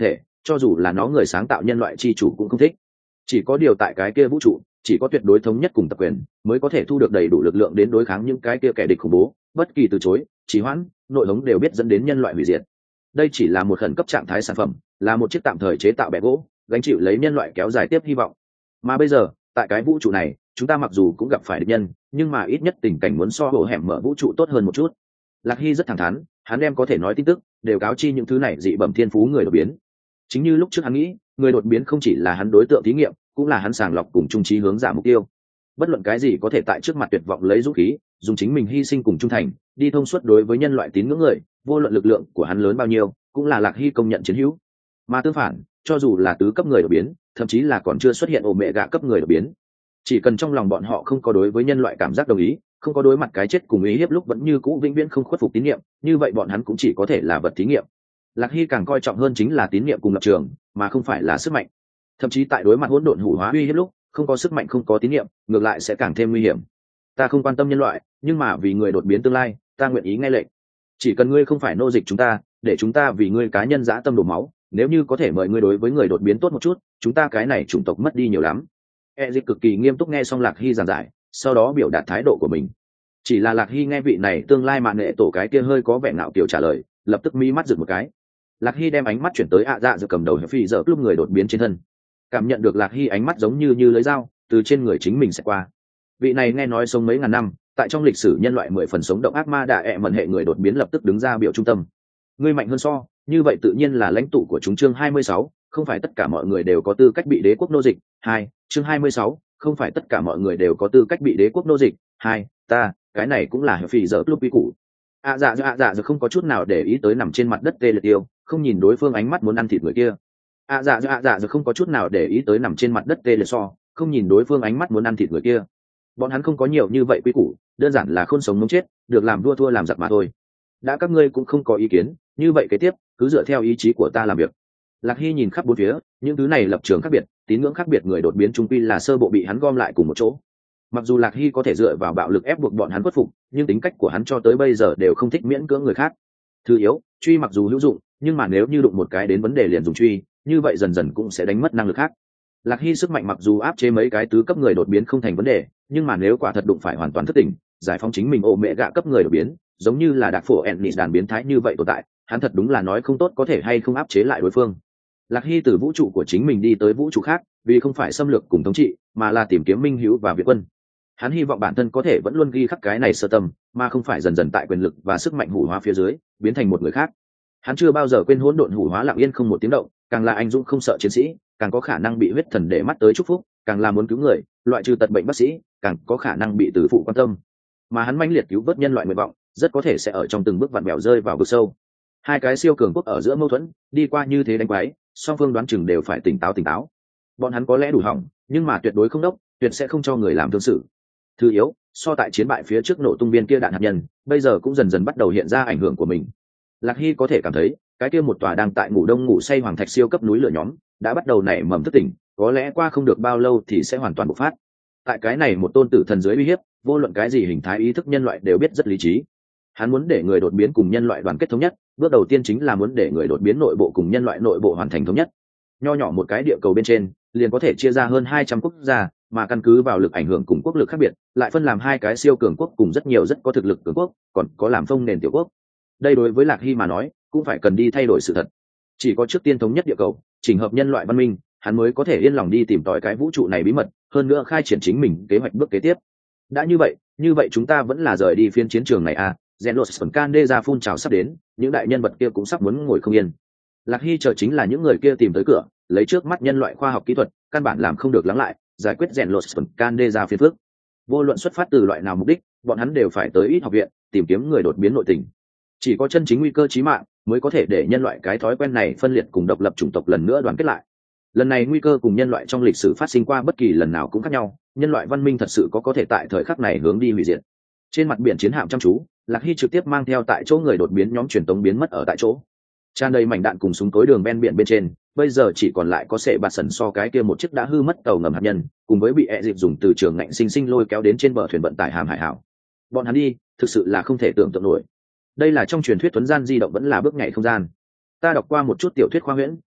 cho dù là nó người sáng tạo nhân loại chi chủ cũng không thích. Chỉ có điều tại cái kia vũ trụ, chỉ có tuyệt đối thống nhất cùng tập quyền mới có thể thu được đầy đủ lực lượng đến đối kháng những cái kia kẻ địch khủng bố, bất kỳ từ chối, trì hoãn, nội hống đều biết dẫn đến nhân loại hủy diệt. Đây chỉ là một khẩn cấp trạng thái sản phẩm, là một chiếc tạm thời chế tạo bè gỗ, gánh chịu lấy nhân loại kéo dài tiếp hy vọng. Mà bây giờ, tại cái vũ trụ này, chúng ta mặc dù cũng gặp phải địch nhân, nhưng mà ít nhất tình cảnh muốn so hổ hẻm mở vũ trụ tốt hơn một chút. Lạc Hy rất thẳng thắn, hắn đem có thể nói tin tức đều cáo chi những thứ này dị bẩm thiên phú người đột biến. Chính như lúc trước hắn nghĩ, người đột biến không chỉ là hắn đối tượng thí nghiệm, cũng là hắn sàng lọc cùng trung trí hướng giả mục tiêu. Bất luận cái gì có thể tại trước mặt tuyệt vọng lấy dũng khí, dùng chính mình hy sinh cùng trung thành, đi thông suốt đối với nhân loại tín ngưỡng người, vô luận lực lượng của hắn lớn bao nhiêu, cũng là Lạc Hy công nhận chiến hữu. Mà tương phản, cho dù là tứ cấp người đột biến, thậm chí là còn chưa xuất hiện ổ mẹ gạ cấp người đột biến, chỉ cần trong lòng bọn họ không có đối với nhân loại cảm giác đồng ý, không có đối mặt cái chết cùng ý hiếp lúc vẫn như cũ vĩnh viễn không khuất phục tín nhiệm, như vậy bọn hắn cũng chỉ có thể là vật thí nghiệm. Lạc Hy càng coi trọng hơn chính là tín nhiệm cùng lập trường, mà không phải là sức mạnh. Thậm chí tại đối mặt hỗn độn hủ hóa uy hiếp lúc, không có sức mạnh không có tín nhiệm, ngược lại sẽ càng thêm nguy hiểm. Ta không quan tâm nhân loại, nhưng mà vì người đột biến tương lai, ta nguyện ý nghe lệnh. Chỉ cần ngươi không phải nô dịch chúng ta, để chúng ta vì ngươi cá nhân dã tâm đổ máu, nếu như có thể mời ngươi đối với người đột biến tốt một chút, chúng ta cái này chủng tộc mất đi nhiều lắm. Ezic cực kỳ nghiêm túc nghe xong Lạc Hy giảng giải, sau đó biểu đạt thái độ của mình. Chỉ là Lạc Hy nghe vị này tương lai mạn nghệ tổ cái kia hơi có vẻ ngạo kiểu trả lời, lập tức mí mắt giựt một cái. Lạc Hy đem ánh mắt chuyển tới ạ dạ dự cầm đầu phi giờ lúc người đột biến trên thân, cảm nhận được Lạc Hy ánh mắt giống như như lưỡi dao từ trên người chính mình sẽ qua. Vị này nghe nói sống mấy ngàn năm, tại trong lịch sử nhân loại mười phần sống động ác ma đạ ẹ mẩn hệ người đột biến lập tức đứng ra biểu trung tâm. Ngươi mạnh hơn so, như vậy tự nhiên là lãnh tụ của chúng. Chương hai mươi sáu, không phải tất cả mọi người đều có tư cách bị đế quốc nô dịch. Hai, chương hai mươi sáu, không phải tất cả mọi người đều có tư cách bị đế quốc nô dịch. Hai, ta, cái này cũng là phi giờ club quy củ. ạ dạ dạ dạ dạ không có chút nào để ý tới nằm trên mặt đất tê liệt tiêu, không nhìn đối phương ánh mắt muốn ăn thịt người kia. ạ dạ dạ dạ dạ không có chút nào để ý tới nằm trên mặt đất tê liệt so, không nhìn đối phương ánh mắt muốn ăn thịt người kia. Bọn hắn không có nhiều như vậy quy củ, đơn giản là khôn sống muốn chết, được làm đua thua làm giặc mà thôi. Đã các ngươi cũng không có ý kiến, như vậy kế tiếp cứ dựa theo ý chí của ta làm việc. Lạc Hy nhìn khắp bốn phía, những thứ này lập trường khác biệt, tín ngưỡng khác biệt người đột biến trung quy là sơ bộ bị hắn gom lại cùng một chỗ. Mặc dù Lạc Hy có thể dựa vào bạo lực ép buộc bọn hắn khuất phục, nhưng tính cách của hắn cho tới bây giờ đều không thích miễn cưỡng người khác. Thứ yếu, truy mặc dù hữu dụng, nhưng mà nếu như đụng một cái đến vấn đề liền dùng truy, như vậy dần dần cũng sẽ đánh mất năng lực khác. Lạc Hy sức mạnh mặc dù áp chế mấy cái tứ cấp người đột biến không thành vấn đề, nhưng mà nếu quả thật đụng phải hoàn toàn thất tỉnh, giải phóng chính mình ổ mẹ gạ cấp người đột biến, giống như là đặc phổ Ennis đàn biến thái như vậy tồn tại, hắn thật đúng là nói không tốt có thể hay không áp chế lại đối phương. Lạc Hy từ vũ trụ của chính mình đi tới vũ trụ khác, vì không phải xâm lược cùng thống trị, mà là tìm kiếm minh hữu và viện quân. Hắn hy vọng bản thân có thể vẫn luôn ghi khắc cái này sơ tâm, mà không phải dần dần tại quyền lực và sức mạnh hủ hóa phía dưới, biến thành một người khác. Hắn chưa bao giờ quên hỗn độn hủ hóa lặng yên không một tiếng động, càng là anh dũng không sợ chiến sĩ, càng có khả năng bị huyết thần để mắt tới chúc phúc, càng là muốn cứu người, loại trừ tật bệnh bác sĩ, càng có khả năng bị tử phụ quan tâm. Mà hắn mãnh liệt cứu vớt nhân loại nguyện vọng, rất có thể sẽ ở trong từng bước vặn vẹo rơi vào vực sâu. Hai cái siêu cường quốc ở giữa mâu thuẫn, đi qua như thế đánh quái, song phương đoán chừng đều phải tỉnh táo tỉnh táo. Bọn hắn có lẽ đủ hỏng, nhưng mà tuyệt đối không đốc, tuyệt sẽ không cho người làm thương sự. Thứ yếu, so tại chiến bại phía trước nổ tung viên kia đạn hạt nhân, bây giờ cũng dần dần bắt đầu hiện ra ảnh hưởng của mình. Lạc Hy có thể cảm thấy, cái kia một tòa đang tại ngủ đông ngủ say hoàng thạch siêu cấp núi lửa nhóm, đã bắt đầu nảy mầm thức tỉnh, có lẽ qua không được bao lâu thì sẽ hoàn toàn bộc phát. Tại cái này một tôn tử thần dưới uy hiếp, vô luận cái gì hình thái ý thức nhân loại đều biết rất lý trí. Hắn muốn để người đột biến cùng nhân loại đoàn kết thống nhất, bước đầu tiên chính là muốn để người đột biến nội bộ cùng nhân loại nội bộ hoàn thành thống nhất. Nho nhỏ một cái địa cầu bên trên, liền có thể chia ra hơn hai trăm quốc gia, mà căn cứ vào lực ảnh hưởng cùng quốc lực khác biệt, lại phân làm hai cái siêu cường quốc cùng rất nhiều rất có thực lực cường quốc, còn có làm phông nền tiểu quốc. Đây đối với Lạc Hy mà nói, cũng phải cần đi thay đổi sự thật. Chỉ có trước tiên thống nhất địa cầu, chỉnh hợp nhân loại văn minh, hắn mới có thể yên lòng đi tìm tòi cái vũ trụ này bí mật, hơn nữa khai triển chính mình kế hoạch bước kế tiếp. Đã như vậy, như vậy chúng ta vẫn là rời đi phiên chiến trường này à? Zenos phần Kande ra phun trào sắp đến, những đại nhân vật kia cũng sắp muốn ngồi không yên. Lạc Hy chờ chính là những người kia tìm tới cửa, lấy trước mắt nhân loại khoa học kỹ thuật, căn bản làm không được lắng lại, giải quyết Zenos phần Kande ra phiên phước. Vô luận xuất phát từ loại nào mục đích, bọn hắn đều phải tới ít học viện, tìm kiếm người đột biến nội tình. Chỉ có chân chính nguy cơ chí mạng mới có thể để nhân loại cái thói quen này phân liệt cùng độc lập chủng tộc lần nữa đoàn kết lại. Lần này nguy cơ cùng nhân loại trong lịch sử phát sinh qua bất kỳ lần nào cũng khác nhau, nhân loại văn minh thật sự có có thể tại thời khắc này hướng đi hủy diệt. Trên mặt biển chiến hạm chăm chú, Lạc Hy trực tiếp mang theo tại chỗ người đột biến nhóm truyền tống biến mất ở tại chỗ. Tràn đầy mảnh đạn cùng súng tối đường ven biển bên trên, bây giờ chỉ còn lại có sệ bạt sần so cái kia một chiếc đã hư mất tàu ngầm hạt nhân, cùng với bị ẹ dịp dùng từ trường ngạnh sinh sinh lôi kéo đến trên bờ thuyền vận tải hàm hải hảo. Bọn hắn đi, thực sự là không thể tưởng tượng nổi. Đây là trong truyền thuyết thuấn gian di động vẫn là bước nhảy không gian. Ta đọc qua một chút tiểu thuyết khoa huyễn,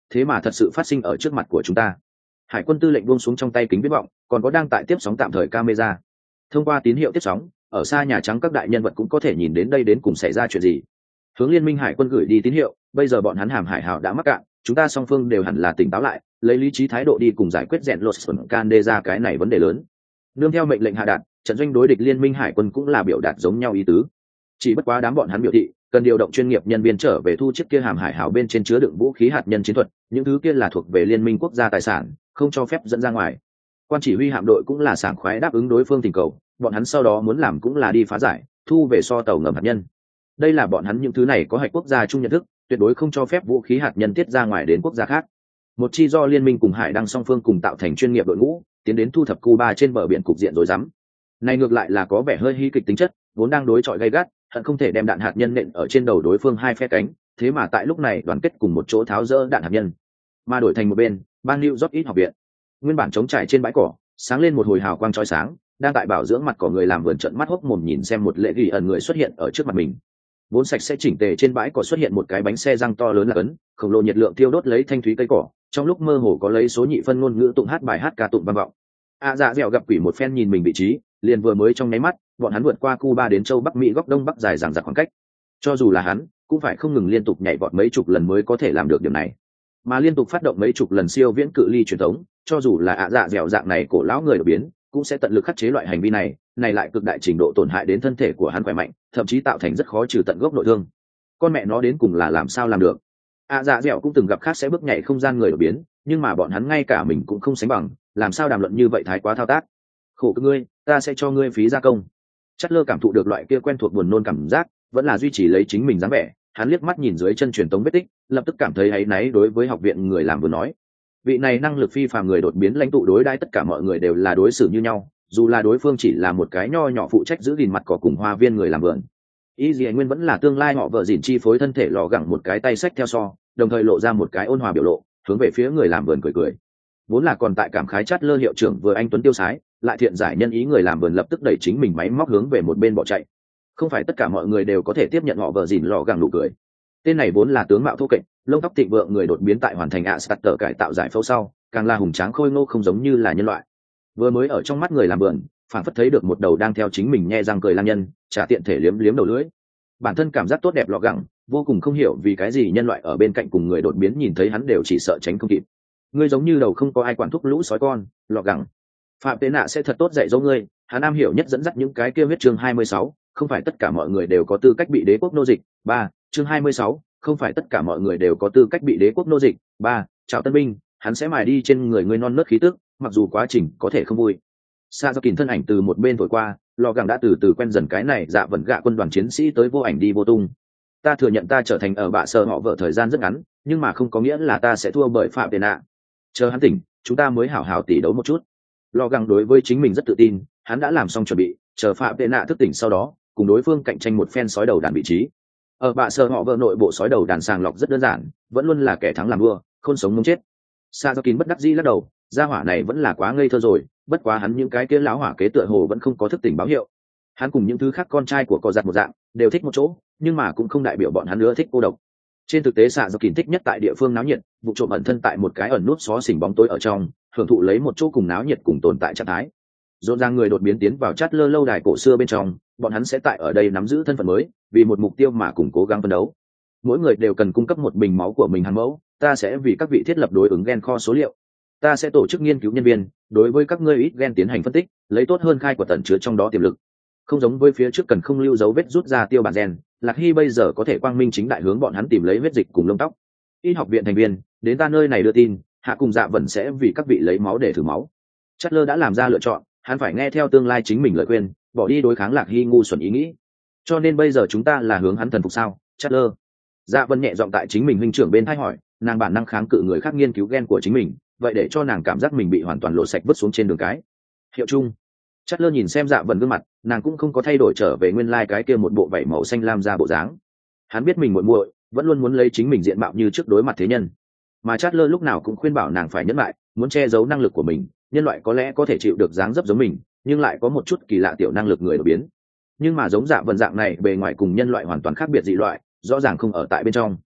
thế mà thật sự phát sinh ở trước mặt của chúng ta. Hải quân tư lệnh buông xuống trong tay kính viễn vọng, còn có đang tại tiếp sóng tạm thời camera. Thông qua tín hiệu tiếp sóng, ở xa Nhà Trắng các đại nhân vật cũng có thể nhìn đến đây đến cùng xảy ra chuyện gì. Hướng Liên minh hải quân gửi đi tín hiệu, bây giờ bọn hắn hàm hải hào đã mắc cạn, chúng ta song phương đều hẳn là tỉnh táo lại, lấy lý trí thái độ đi cùng giải quyết rèn lột xuẩn can đê ra cái này vấn đề lớn. Nương theo mệnh lệnh hạ đạt, trận doanh đối địch liên minh hải quân cũng là biểu đạt giống nhau ý tứ. Chỉ bất quá đám bọn hắn biểu thị cần điều động chuyên nghiệp nhân viên trở về thu chiếc kia hàm hải hào bên trên chứa đựng vũ khí hạt nhân chiến thuật, những thứ kia là thuộc về liên minh quốc gia tài sản, không cho phép dẫn ra ngoài. Quan chỉ huy hạm đội cũng là sảng khoái đáp ứng đối phương tình cầu, bọn hắn sau đó muốn làm cũng là đi phá giải, thu về so tàu ngầm hạt nhân. Đây là bọn hắn những thứ này có hạch quốc gia chung nhận thức, tuyệt đối không cho phép vũ khí hạt nhân tiết ra ngoài đến quốc gia khác. Một chi do liên minh cùng hải đăng song phương cùng tạo thành chuyên nghiệp đội ngũ, tiến đến thu thập Cuba trên bờ biển cục diện rối rắm. Này ngược lại là có vẻ hơi hy kịch tính chất, vốn đang đối chọi gay gắt, hận không thể đem đạn hạt nhân nện ở trên đầu đối phương hai phe cánh, thế mà tại lúc này đoàn kết cùng một chỗ tháo dỡ đạn hạt nhân. Mà đổi thành một bên, bang New York ít học viện, nguyên bản trống trải trên bãi cỏ, sáng lên một hồi hào quang chói sáng, đang tại bảo dưỡng mặt cỏ người làm vườn trợn mắt hốc mồm nhìn xem một lệ ghi ẩn người xuất hiện ở trước mặt mình. Vốn sạch sẽ chỉnh tề trên bãi cỏ xuất hiện một cái bánh xe răng to lớn là ấn, khổng lồ nhiệt lượng tiêu đốt lấy thanh thúy cây cỏ, trong lúc mơ hồ có lấy số nhị phân ngôn ngữ tụng hát bài hát ca tụng vang vọng. A dạ dẻo gặp quỷ một phen nhìn mình vị trí, liền vừa mới trong nháy mắt, bọn hắn vượt qua Cuba đến châu Bắc Mỹ góc đông bắc dài dằng dặc khoảng cách. Cho dù là hắn, cũng phải không ngừng liên tục nhảy vọt mấy chục lần mới có thể làm được điểm này. Mà liên tục phát động mấy chục lần siêu viễn cự ly truyền thống, cho dù là ạ dạ dẻo dạng này cổ lão người đột biến, cũng sẽ tận lực khắc chế loại hành vi này, này lại cực đại trình độ tổn hại đến thân thể của hắn khỏe mạnh, thậm chí tạo thành rất khó trừ tận gốc nội thương. Con mẹ nó đến cùng là làm sao làm được? ạ dạ dẻo cũng từng gặp khác sẽ bước nhảy không gian người đột biến, nhưng mà bọn hắn ngay cả mình cũng không sánh bằng, làm sao đàm luận như vậy thái quá thao tác. Khổ cực ngươi, ta sẽ cho ngươi phí gia công. Chất lơ cảm thụ được loại kia quen thuộc buồn nôn cảm giác, vẫn là duy trì lấy chính mình dáng vẻ. Hắn liếc mắt nhìn dưới chân truyền tống vết tích, lập tức cảm thấy áy náy đối với học viện người làm vừa nói. Vị này năng lực phi phàm người đột biến lãnh tụ đối đãi tất cả mọi người đều là đối xử như nhau, dù là đối phương chỉ là một cái nho nhỏ phụ trách giữ gìn mặt cỏ cùng hoa viên người làm vườn. Y Dĩ Nguyên vẫn là tương lai họ vợ dỉn chi phối thân thể lò gẳng một cái tay sách theo so, đồng thời lộ ra một cái ôn hòa biểu lộ, hướng về phía người làm vườn cười cười. Vốn là còn tại cảm khái chát lơ hiệu trưởng vừa anh tuấn tiêu sái, lại thiện giải nhân ý người làm vườn lập tức đẩy chính mình máy móc hướng về một bên bỏ chạy. Không phải tất cả mọi người đều có thể tiếp nhận họ vợ dỉn lò gẳng nụ cười. Tên này vốn là tướng mạo thô kệch, lông tóc thịnh vượng người đột biến tại hoàn thành ạ starter cải tạo giải phẫu sau, càng là hùng tráng khôi ngô không giống như là nhân loại. Vừa mới ở trong mắt người làm vườn, phản phất thấy được một đầu đang theo chính mình nhe răng cười lang nhân, trả tiện thể liếm liếm đầu lưỡi. Bản thân cảm giác tốt đẹp lọ gẳng, vô cùng không hiểu vì cái gì nhân loại ở bên cạnh cùng người đột biến nhìn thấy hắn đều chỉ sợ tránh không kịp. Ngươi giống như đầu không có ai quản thúc lũ sói con, lọ gẳng. Phạm Tế Nạ sẽ thật tốt dạy dỗ ngươi, hắn am hiểu nhất dẫn dắt những cái kia huyết chương hai mươi sáu, không phải tất cả mọi người đều có tư cách bị đế quốc nô dịch. Ba, chương hai mươi sáu, không phải tất cả mọi người đều có tư cách bị đế quốc nô dịch. Ba, chào tân binh, hắn sẽ mài đi trên người ngươi non nớt khí tức, mặc dù quá trình có thể không vui. Sa do kìm thân ảnh từ một bên thổi qua, lò gẳng đã từ từ quen dần cái này dạ vẩn gạ quân đoàn chiến sĩ tới vô ảnh đi vô tung. Ta thừa nhận ta trở thành ở bạ sơ họ vợ thời gian rất ngắn, nhưng mà không có nghĩa là ta sẽ thua bởi Phạm Tề Nạ. Chờ hắn tỉnh, chúng ta mới hảo hảo tỉ đấu một chút. Lò gẳng đối với chính mình rất tự tin, hắn đã làm xong chuẩn bị, chờ Phạm Tề Nạ thức tỉnh sau đó, cùng đối phương cạnh tranh một phen sói đầu đàn vị trí. Ở bạ sơ họ vợ nội bộ sói đầu đàn sàng lọc rất đơn giản, vẫn luôn là kẻ thắng làm vua, khôn sống muốn chết. Sa do kín bất đắc dĩ lắc đầu, gia hỏa này vẫn là quá ngây thơ rồi, bất quá hắn những cái kia láo hỏa kế tựa hồ vẫn không có thức tỉnh báo hiệu. Hắn cùng những thứ khác con trai của cò giặt một dạng, đều thích một chỗ, nhưng mà cũng không đại biểu bọn hắn nữa thích cô độc. Trên thực tế Sa do kín thích nhất tại địa phương náo nhiệt, vụ trộm ẩn thân tại một cái ẩn nút xó xỉnh bóng tối ở trong, hưởng thụ lấy một chỗ cùng náo nhiệt cùng tồn tại trạng thái. Rộn ràng người đột biến tiến vào chát lơ lâu đài cổ xưa bên trong, bọn hắn sẽ tại ở đây nắm giữ thân phận mới, vì một mục tiêu mà cùng cố gắng phấn đấu. Mỗi người đều cần cung cấp một bình máu của mình hàng mẫu, ta sẽ vì các vị thiết lập đối ứng gen kho số liệu. Ta sẽ tổ chức nghiên cứu nhân viên, đối với các ngươi ít gen tiến hành phân tích, lấy tốt hơn khai của tận chứa trong đó tiềm lực. Không giống với phía trước cần không lưu dấu vết rút ra tiêu bản gen, Lạc Hy bây giờ có thể quang minh chính đại hướng bọn hắn tìm lấy huyết dịch cùng lông tóc. Ít học viện thành viên, đến ta nơi này đưa tin, hạ cùng dạ vẫn sẽ vì các vị lấy máu để thử máu. Chất lơ đã làm ra lựa chọn, hắn phải nghe theo tương lai chính mình lời khuyên, bỏ đi đối kháng Lạc Hy ngu xuẩn ý nghĩ. Cho nên bây giờ chúng ta là hướng hắn thần phục sao? Chất lơ. Dạ vân nhẹ giọng tại chính mình huynh trưởng bên thay hỏi, nàng bản năng kháng cự người khác nghiên cứu gen của chính mình, vậy để cho nàng cảm giác mình bị hoàn toàn lộ sạch vứt xuống trên đường cái. Hiệu chung. Chất lơ nhìn xem Dạ vân gương mặt, nàng cũng không có thay đổi trở về nguyên lai like cái kia một bộ vảy màu xanh lam ra bộ dáng. Hắn biết mình muội muội vẫn luôn muốn lấy chính mình diện mạo như trước đối mặt thế nhân, mà Chất lơ lúc nào cũng khuyên bảo nàng phải nhẫn lại, muốn che giấu năng lực của mình. Nhân loại có lẽ có thể chịu được dáng dấp giống mình, nhưng lại có một chút kỳ lạ tiểu năng lực người đột biến. Nhưng mà giống Dạ vân dạng này bề ngoài cùng nhân loại hoàn toàn khác biệt dị loại, rõ ràng không ở tại bên trong.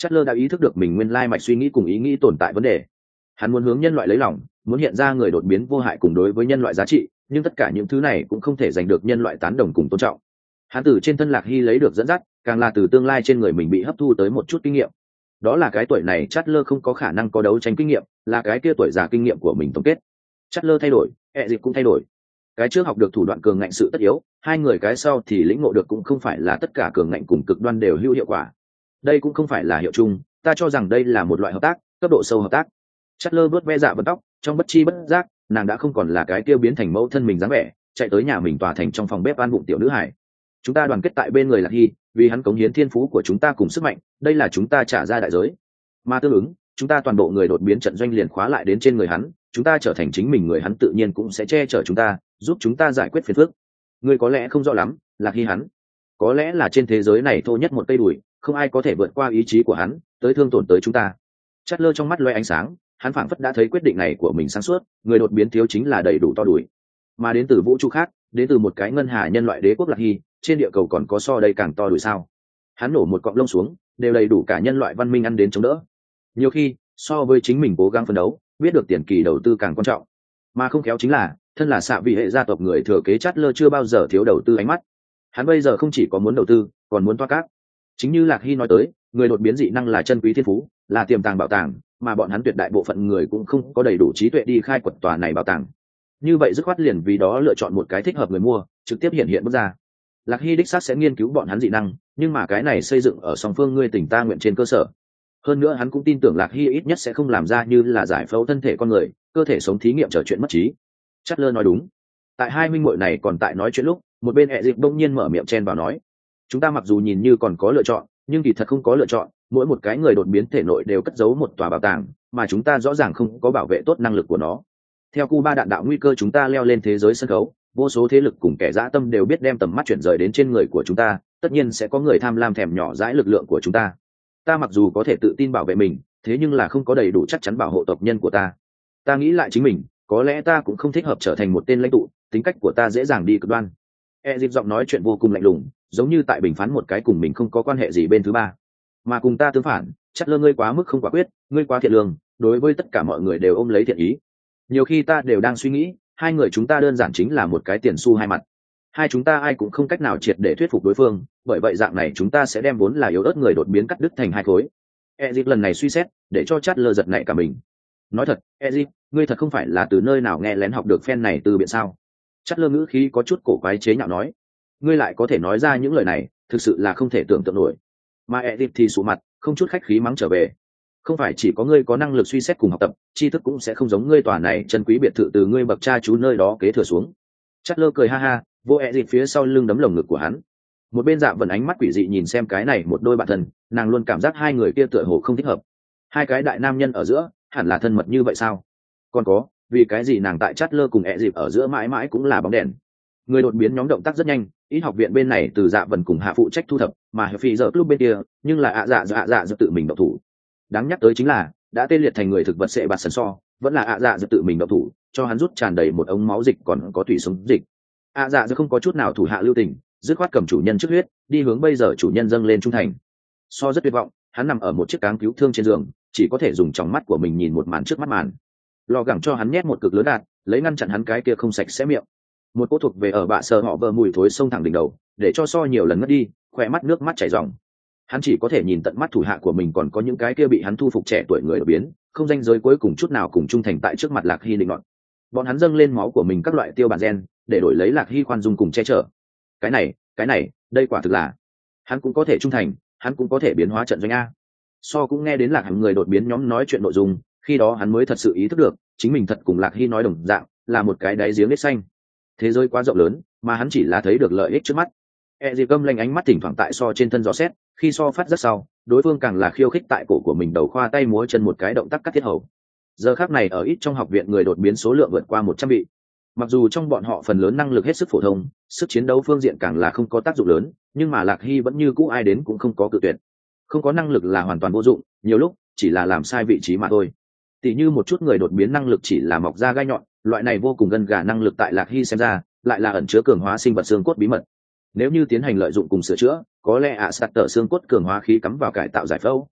Chatler đã ý thức được mình nguyên lai mạch suy nghĩ cùng ý nghĩ tồn tại vấn đề. Hắn muốn hướng nhân loại lấy lòng, muốn hiện ra người đột biến vô hại cùng đối với nhân loại giá trị, nhưng tất cả những thứ này cũng không thể giành được nhân loại tán đồng cùng tôn trọng. Hắn từ trên thân Lạc Hy lấy được dẫn dắt, càng là từ tương lai trên người mình bị hấp thu tới một chút kinh nghiệm. Đó là cái tuổi này Chatler không có khả năng có đấu tranh kinh nghiệm, là cái kia tuổi già kinh nghiệm của mình tổng kết. Chatler thay đổi, ẹ dịp cũng thay đổi. Cái trước học được thủ đoạn cường ngạnh sự tất yếu, hai người cái sau thì lĩnh ngộ được cũng không phải là tất cả cường ngạnh cùng cực đoan đều hữu hiệu quả. Đây cũng không phải là hiệu chung, ta cho rằng đây là một loại hợp tác, cấp độ sâu hợp tác. Chatler vớt ve dạ vân tóc, trong bất chi bất giác, nàng đã không còn là cái kia biến thành mẫu thân mình dáng vẻ, chạy tới nhà mình tòa thành trong phòng bếp ăn bụng tiểu nữ hải. Chúng ta đoàn kết tại bên người Lạc Hy, vì hắn cống hiến thiên phú của chúng ta cùng sức mạnh, đây là chúng ta trả ra đại giới. Mà tương ứng, chúng ta toàn bộ người đột biến trận doanh liền khóa lại đến trên người hắn, chúng ta trở thành chính mình người hắn tự nhiên cũng sẽ che chở chúng ta, giúp chúng ta giải quyết phiền phức. Ngươi có lẽ không rõ lắm, Lạc Hy hắn, có lẽ là trên thế giới này thô nhất một cây đùi, không ai có thể vượt qua ý chí của hắn, tới thương tổn tới chúng ta. Chatler trong mắt loe ánh sáng, hắn phảng phất đã thấy quyết định này của mình sáng suốt, người đột biến thiếu chính là đầy đủ to đùi. Mà đến từ vũ trụ khác, đến từ một cái ngân hà nhân loại đế quốc Lạc Hy, trên địa cầu còn có so đây càng to đùi sao? Hắn nổ một cọng lông xuống, đều đầy đủ cả nhân loại văn minh ăn đến chống đỡ. Nhiều khi, so với chính mình cố gắng phấn đấu, biết được tiền kỳ đầu tư càng quan trọng. Mà không khéo chính là, thân là xạ vị hệ gia tộc người thừa kế Chatler chưa bao giờ thiếu đầu tư ánh mắt. Hắn bây giờ không chỉ có muốn đầu tư, còn muốn toa cát. Chính như Lạc Hy nói tới, người đột biến dị năng là chân quý thiên phú, là tiềm tàng bảo tàng, mà bọn hắn tuyệt đại bộ phận người cũng không có đầy đủ trí tuệ đi khai quật tòa này bảo tàng. Như vậy dứt khoát liền vì đó lựa chọn một cái thích hợp người mua, trực tiếp hiện hiện bước ra. Lạc Hy đích xác sẽ nghiên cứu bọn hắn dị năng, nhưng mà cái này xây dựng ở song phương ngươi tình ta nguyện trên cơ sở. Hơn nữa hắn cũng tin tưởng Lạc Hy ít nhất sẽ không làm ra như là giải phẫu thân thể con người, cơ thể sống thí nghiệm trở chuyện mất trí. Chatler nói đúng. Tại hai minh muội này còn tại nói chuyện lúc, một bên ẹ dịp bỗng nhiên mở miệng chen vào nói: chúng ta mặc dù nhìn như còn có lựa chọn, nhưng kỳ thật không có lựa chọn, mỗi một cái người đột biến thể nội đều cất giấu một tòa bảo tàng, mà chúng ta rõ ràng không có bảo vệ tốt năng lực của nó. Theo Cuba đạn đạo nguy cơ chúng ta leo lên thế giới sân khấu, vô số thế lực cùng kẻ dã tâm đều biết đem tầm mắt chuyển rời đến trên người của chúng ta, tất nhiên sẽ có người tham lam thèm nhỏ dãi lực lượng của chúng ta. Ta mặc dù có thể tự tin bảo vệ mình, thế nhưng là không có đầy đủ chắc chắn bảo hộ tộc nhân của ta. Ta nghĩ lại chính mình, có lẽ ta cũng không thích hợp trở thành một tên lãnh tụ, tính cách của ta dễ dàng đi cực đoan. E dịp giọng nói chuyện vô cùng lạnh lùng, giống như tại bình phán một cái cùng mình không có quan hệ gì bên thứ ba. Mà cùng ta tương phản, chắc lơ ngươi quá mức không quả quyết, ngươi quá thiện lương, đối với tất cả mọi người đều ôm lấy thiện ý. Nhiều khi ta đều đang suy nghĩ, hai người chúng ta đơn giản chính là một cái tiền xu hai mặt. Hai chúng ta ai cũng không cách nào triệt để thuyết phục đối phương, bởi vậy dạng này chúng ta sẽ đem vốn là yếu ớt người đột biến cắt đứt thành hai khối. E dịp lần này suy xét, để cho chát lơ giật nảy cả mình. Nói thật, E dịp, ngươi thật không phải là từ nơi nào nghe lén học được phen này từ biện sao? Chát lơ ngữ khí có chút cổ quái chế nhạo nói, ngươi lại có thể nói ra những lời này, thực sự là không thể tưởng tượng nổi. Mà E dịp thì sụ mặt, không chút khách khí mắng trở về. Không phải chỉ có ngươi có năng lực suy xét cùng học tập, tri thức cũng sẽ không giống ngươi tòa này chân quý biệt thự từ ngươi bậc cha chú nơi đó kế thừa xuống. Chát lơ cười ha ha, vô E dịp phía sau lưng đấm lồng ngực của hắn. Một bên Dạ Vân ánh mắt quỷ dị nhìn xem cái này một đôi bạn thân, nàng luôn cảm giác hai người kia tựa hồ không thích hợp. Hai cái đại nam nhân ở giữa, hẳn là thân mật như vậy sao? Còn có, vì cái gì nàng tại Chát lơ cùng E dịp ở giữa mãi mãi cũng là bóng đèn. Người đột biến nhóm động tác rất nhanh, ít học viện bên này từ Dạ Vân cùng Hạ phụ trách thu thập, mà Phi giờ club bên kia, nhưng là ạ dạ dạ dạ tự mình động thủ. Đáng nhắc tới chính là, đã tê liệt thành người thực vật sẽ bạt sần so, vẫn là ạ dạ dạ tự mình động thủ, cho hắn rút tràn đầy một ống máu dịch còn có tủy sống dịch. ạ dạ dạ không có chút nào thủ hạ lưu tình, dứt khoát cầm chủ nhân trước huyết, đi hướng bây giờ chủ nhân dâng lên trung thành. So rất tuyệt vọng, hắn nằm ở một chiếc cáng cứu thương trên giường, chỉ có thể dùng tròng mắt của mình nhìn một màn trước mắt màn. Lò gẳng cho hắn nhét một cực lớn đạn, lấy ngăn chặn hắn cái kia không sạch sẽ miệng. Một cỗ thuộc về ở bạ sờ họ vờ mùi thối xông thẳng đỉnh đầu, để cho so nhiều lần ngất đi, khỏe mắt nước mắt chảy ròng. Hắn chỉ có thể nhìn tận mắt thủ hạ của mình còn có những cái kia bị hắn thu phục trẻ tuổi người đột biến, không danh giới cuối cùng chút nào cùng trung thành tại trước mặt Lạc Hy định nọt. Bọn hắn dâng lên máu của mình các loại tiêu bản gen, để đổi lấy Lạc Hy khoan dung cùng che chở. Cái này, cái này, đây quả thực là, hắn cũng có thể trung thành, hắn cũng có thể biến hóa trận doanh a. So cũng nghe đến Lạc Hằng người đột biến nhóm nói chuyện nội dung, khi đó hắn mới thật sự ý thức được, chính mình thật cùng Lạc Hy nói đồng dạng, là một cái đáy giếng nết xanh. Thế giới quá rộng lớn, mà hắn chỉ là thấy được lợi ích trước mắt. E dịp gâm lanh ánh mắt thỉnh thoảng tại so trên thân gió xét, khi so phát rất sau, đối phương càng là khiêu khích tại cổ của mình đầu khoa tay múa chân một cái động tác cắt thiết hầu. Giờ khác này ở ít trong học viện người đột biến số lượng vượt qua một trăm vị. Mặc dù trong bọn họ phần lớn năng lực hết sức phổ thông, sức chiến đấu phương diện càng là không có tác dụng lớn, nhưng mà Lạc Hy vẫn như cũ ai đến cũng không có cự tuyệt. Không có năng lực là hoàn toàn vô dụng, nhiều lúc chỉ là làm sai vị trí mà thôi. Tỷ như một chút người đột biến năng lực chỉ là mọc ra gai nhọn, loại này vô cùng gân gà năng lực tại Lạc Hy xem ra, lại là ẩn chứa cường hóa sinh vật xương cốt bí mật. Nếu như tiến hành lợi dụng cùng sửa chữa, có lẽ ạ sạt tở xương cốt cường hóa khí cắm vào cải tạo giải phẫu,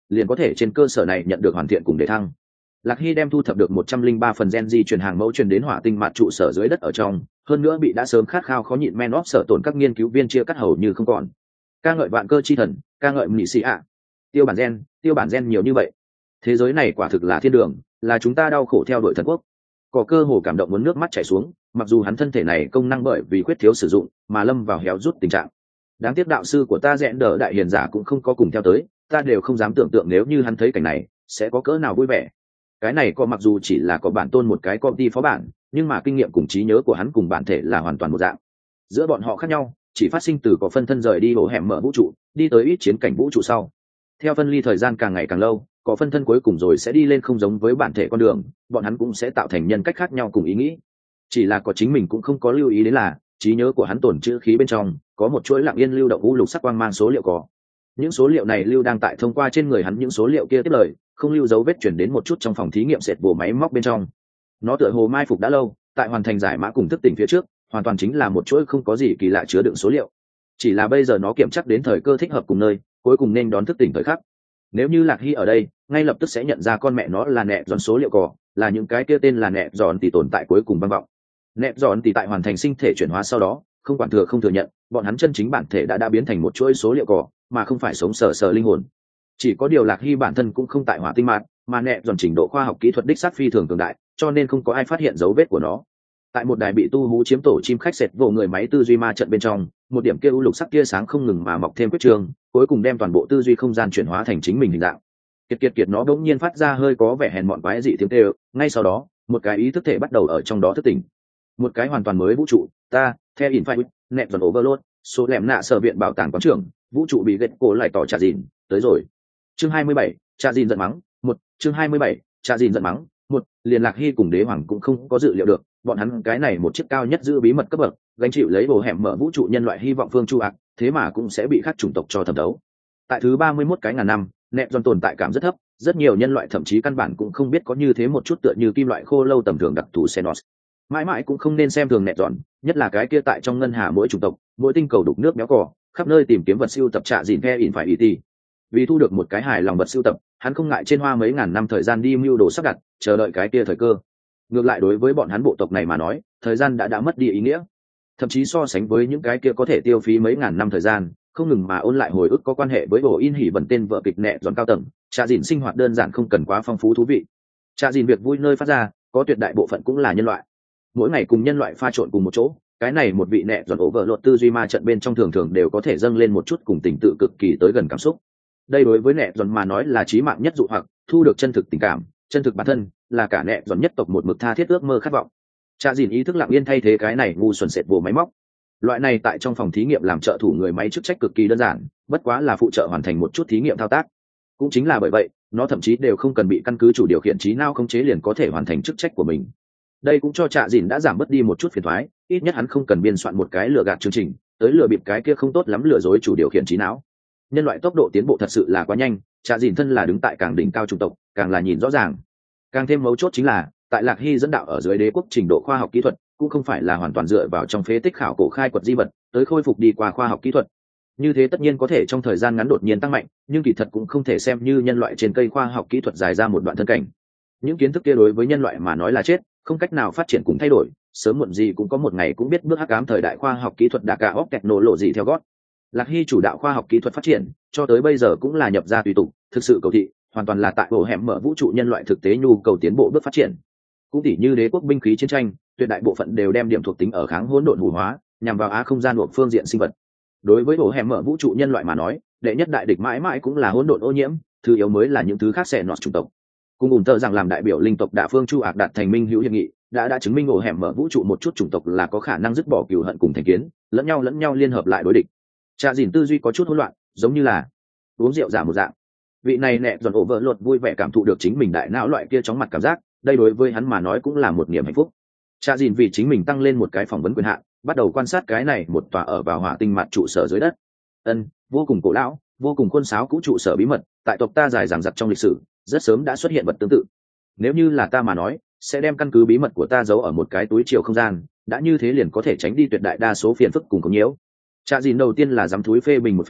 liền có thể trên cơ sở này nhận được hoàn thiện cùng đề thăng. Lạc Hy đem thu thập được một trăm linh ba phần gen di truyền hàng mẫu truyền đến hỏa tinh mặt trụ sở dưới đất ở trong, hơn nữa bị đã sớm khát khao khó nhịn men óp sở tổn các nghiên cứu viên chia cắt hầu như không còn. Ca ngợi vạn cơ chi thần, ca ngợi mị sĩ ạ. Tiêu bản gen, tiêu bản gen nhiều như vậy. Thế giới này quả thực là thiên đường, là chúng ta đau khổ theo đuổi thần quốc. Có cơ hồ cảm động muốn nước mắt chảy xuống, mặc dù hắn thân thể này công năng bởi vì khuyết thiếu sử dụng mà lâm vào héo rút tình trạng. Đáng tiếc đạo sư của ta rẽn đỡ đại hiền giả cũng không có cùng theo tới, ta đều không dám tưởng tượng nếu như hắn thấy cảnh này sẽ có cỡ nào vui vẻ. Cái này có mặc dù chỉ là có bản tôn một cái công ty phó bản, nhưng mà kinh nghiệm cùng trí nhớ của hắn cùng bản thể là hoàn toàn một dạng. Giữa bọn họ khác nhau chỉ phát sinh từ có phân thân rời đi bộ hẻm mở vũ trụ đi tới ít chiến cảnh vũ trụ sau. Theo phân ly thời gian càng ngày càng lâu, có phân thân cuối cùng rồi sẽ đi lên không giống với bản thể con đường, bọn hắn cũng sẽ tạo thành nhân cách khác nhau cùng ý nghĩ. Chỉ là có chính mình cũng không có lưu ý đến là trí nhớ của hắn tổn trữ khí bên trong có một chuỗi lặng yên lưu động u lục sắc quang mang số liệu có. Những số liệu này lưu đang tại thông qua trên người hắn những số liệu kia tiếp lời, không lưu dấu vết chuyển đến một chút trong phòng thí nghiệm sệt vồ máy móc bên trong. Nó tựa hồ mai phục đã lâu, tại hoàn thành giải mã cùng thức tỉnh phía trước, hoàn toàn chính là một chuỗi không có gì kỳ lạ chứa đựng số liệu. Chỉ là bây giờ nó kiểm chắc đến thời cơ thích hợp cùng nơi, cuối cùng nên đón thức tỉnh thời khắc. Nếu như Lạc Hy ở đây, ngay lập tức sẽ nhận ra con mẹ nó là nẹ giòn số liệu cỏ, là những cái kia tên là nẹ giòn tỷ tồn tại cuối cùng vang vọng. Nẹ giòn tỷ tại hoàn thành sinh thể chuyển hóa sau đó, không quản thừa không thừa nhận, bọn hắn chân chính bản thể đã đã biến thành một chuỗi số liệu cỏ, mà không phải sống sờ sờ linh hồn. Chỉ có điều Lạc Hy bản thân cũng không tại hỏa tinh mạt, mà nẹ giòn trình độ khoa học kỹ thuật đích xác phi thường cường đại, cho nên không có ai phát hiện dấu vết của nó. Tại một đài bị tu hú chiếm tổ chim khách sệt vồ người máy tư duy ma trận bên trong, một điểm kia u lục sắc tia sáng không ngừng mà mọc thêm quyết trường, cuối cùng đem toàn bộ tư duy không gian chuyển hóa thành chính mình hình dạng. Kiệt kiệt kiệt nó bỗng nhiên phát ra hơi có vẻ hèn mọn quái dị tiếng kêu, ngay sau đó, một cái ý thức thể bắt đầu ở trong đó thức tỉnh. Một cái hoàn toàn mới vũ trụ, ta, theo Infinite, nẹt giòn overload, số lẻm nạ sở viện bảo tàng quán trưởng, vũ trụ bị gệt cổ lại tỏ trà dìn, tới rồi. Chương hai mươi bảy, trà dìn giận mắng, một, chương hai mươi bảy, trà dìn giận mắng, một, liền Lạc Hy cùng Đế Hoàng cũng không có dự liệu được, bọn hắn cái này một chiếc cao nhất giữ bí mật cấp bậc, gánh chịu lấy bồ hẻm mở vũ trụ nhân loại hy vọng phương chu ác, thế mà cũng sẽ bị khác chủng tộc cho thẩm đấu. Tại thứ ba mươi mốt cái ngàn năm, nẹt giòn tồn tại cảm rất thấp, rất nhiều nhân loại thậm chí căn bản cũng không biết có như thế một chút tựa như kim loại khô lâu tầm thường đặc thù Xenos. Mãi mãi cũng không nên xem thường nẹt giòn, nhất là cái kia tại trong ngân hà mỗi chủng tộc, mỗi tinh cầu đục nước béo cò, khắp nơi tìm kiếm vật siêu tập trạ dìn the in phải ý ti. Vì thu được một cái hài lòng vật siêu tập, hắn không ngại trên hoa mấy ngàn năm thời gian đi mưu đồ sắp đặt, chờ đợi cái kia thời cơ. Ngược lại đối với bọn hắn bộ tộc này mà nói, thời gian đã đã mất đi ý nghĩa. Thậm chí so sánh với những cái kia có thể tiêu phí mấy ngàn năm thời gian, không ngừng mà ôn lại hồi ức có quan hệ với bộ in hỉ bẩn tên vợ kịch nẹ giòn cao tầng, trà dìn sinh hoạt đơn giản không cần quá phong phú thú vị. Trà dìn việc vui nơi phát ra, có tuyệt đại bộ phận cũng là nhân loại. Mỗi ngày cùng nhân loại pha trộn cùng một chỗ, cái này một vị nẹ giòn ổ vợ lột tư duy ma trận bên trong thường thường đều có thể dâng lên một chút cùng tình tự cực kỳ tới gần cảm xúc. Đây đối với nẹ giòn mà nói là chí mạng nhất dụ hoặc, thu được chân thực tình cảm, chân thực bản thân, là cả nẹ giòn nhất tộc một mực tha thiết ước mơ khát vọng. Trà dìn ý thức lặng yên thay thế cái này ngu xuẩn sệt vồ máy móc. Loại này tại trong phòng thí nghiệm làm trợ thủ người máy chức trách cực kỳ đơn giản, bất quá là phụ trợ hoàn thành một chút thí nghiệm thao tác. Cũng chính là bởi vậy, nó thậm chí đều không cần bị căn cứ chủ điều khiển trí não khống chế liền có thể hoàn thành chức trách của mình. Đây cũng cho Trạ Dìn đã giảm bớt đi một chút phiền toái, ít nhất hắn không cần biên soạn một cái lừa gạt chương trình, tới lừa bịp cái kia không tốt lắm lừa dối chủ điều khiển trí não. Nhân loại tốc độ tiến bộ thật sự là quá nhanh, Trạ Dìn thân là đứng tại càng đỉnh cao chủng tộc, càng là nhìn rõ ràng. Càng thêm mấu chốt chính là, tại Lạc Hy dẫn đạo ở dưới đế quốc trình độ khoa học kỹ thuật, cũng không phải là hoàn toàn dựa vào trong phế tích khảo cổ khai quật di vật tới khôi phục đi qua khoa học kỹ thuật. Như thế tất nhiên có thể trong thời gian ngắn đột nhiên tăng mạnh, nhưng kỳ thật cũng không thể xem như nhân loại trên cây khoa học kỹ thuật dài ra một đoạn thân cảnh. Những kiến thức kia đối với nhân loại mà nói là chết, không cách nào phát triển cùng thay đổi, sớm muộn gì cũng có một ngày cũng biết bước hắc ám thời đại khoa học kỹ thuật đã cả óc kẹt nổ lộ gì theo gót. Lạc Hy chủ đạo khoa học kỹ thuật phát triển, cho tới bây giờ cũng là nhập ra tùy tục, thực sự cầu thị, hoàn toàn là tại bộ hẻm mở vũ trụ nhân loại thực tế nhu cầu tiến bộ bước phát triển. Cũng tỉ như đế quốc binh khí chiến tranh, tuyệt đại bộ phận đều đem điểm thuộc tính ở kháng hỗn độn hủ hóa, nhằm vào á không gian hoặc phương diện sinh vật. Đối với bộ hẻm mở vũ trụ nhân loại mà nói, đệ nhất đại địch mãi mãi cũng là hỗn độn ô nhiễm, thứ yếu mới là những thứ khác sẽ nọt chủng tộc. Cùng ủn tờ rằng làm đại biểu linh tộc đạ phương chu ạc đạt thành minh hữu hiệp nghị, đã đã chứng minh bộ hẻm mở vũ trụ một chút chủng tộc là có khả năng dứt bỏ cừu hận cùng thành kiến, lẫn nhau lẫn nhau liên hợp lại đối địch. Trà dìn tư duy có chút hỗn loạn, giống như là uống rượu giả một dạng. Vị này nẹ giòn ổ vợ lột vui vẻ cảm thụ được chính mình đại não loại kia chóng mặt cảm giác, đây đối với hắn mà nói cũng là một niềm hạnh phúc. Trà dìn vì chính mình tăng lên một cái phỏng vấn quyền hạn, bắt đầu quan sát cái này một tòa ở vào hỏa tinh mặt trụ sở dưới đất. Ân, vô cùng cổ lão, vô cùng khuôn sáo cũ trụ sở bí mật, tại tộc ta dài dằng dặc trong lịch sử, rất sớm đã xuất hiện vật tương tự. Nếu như là ta mà nói, sẽ đem căn cứ bí mật của ta giấu ở một cái túi chiều không gian, đã như thế liền có thể tránh đi tuyệt đại đa số phiền phức cùng có nhiễu. Trà dìn đầu tiên là dám thúi phê bình một phen,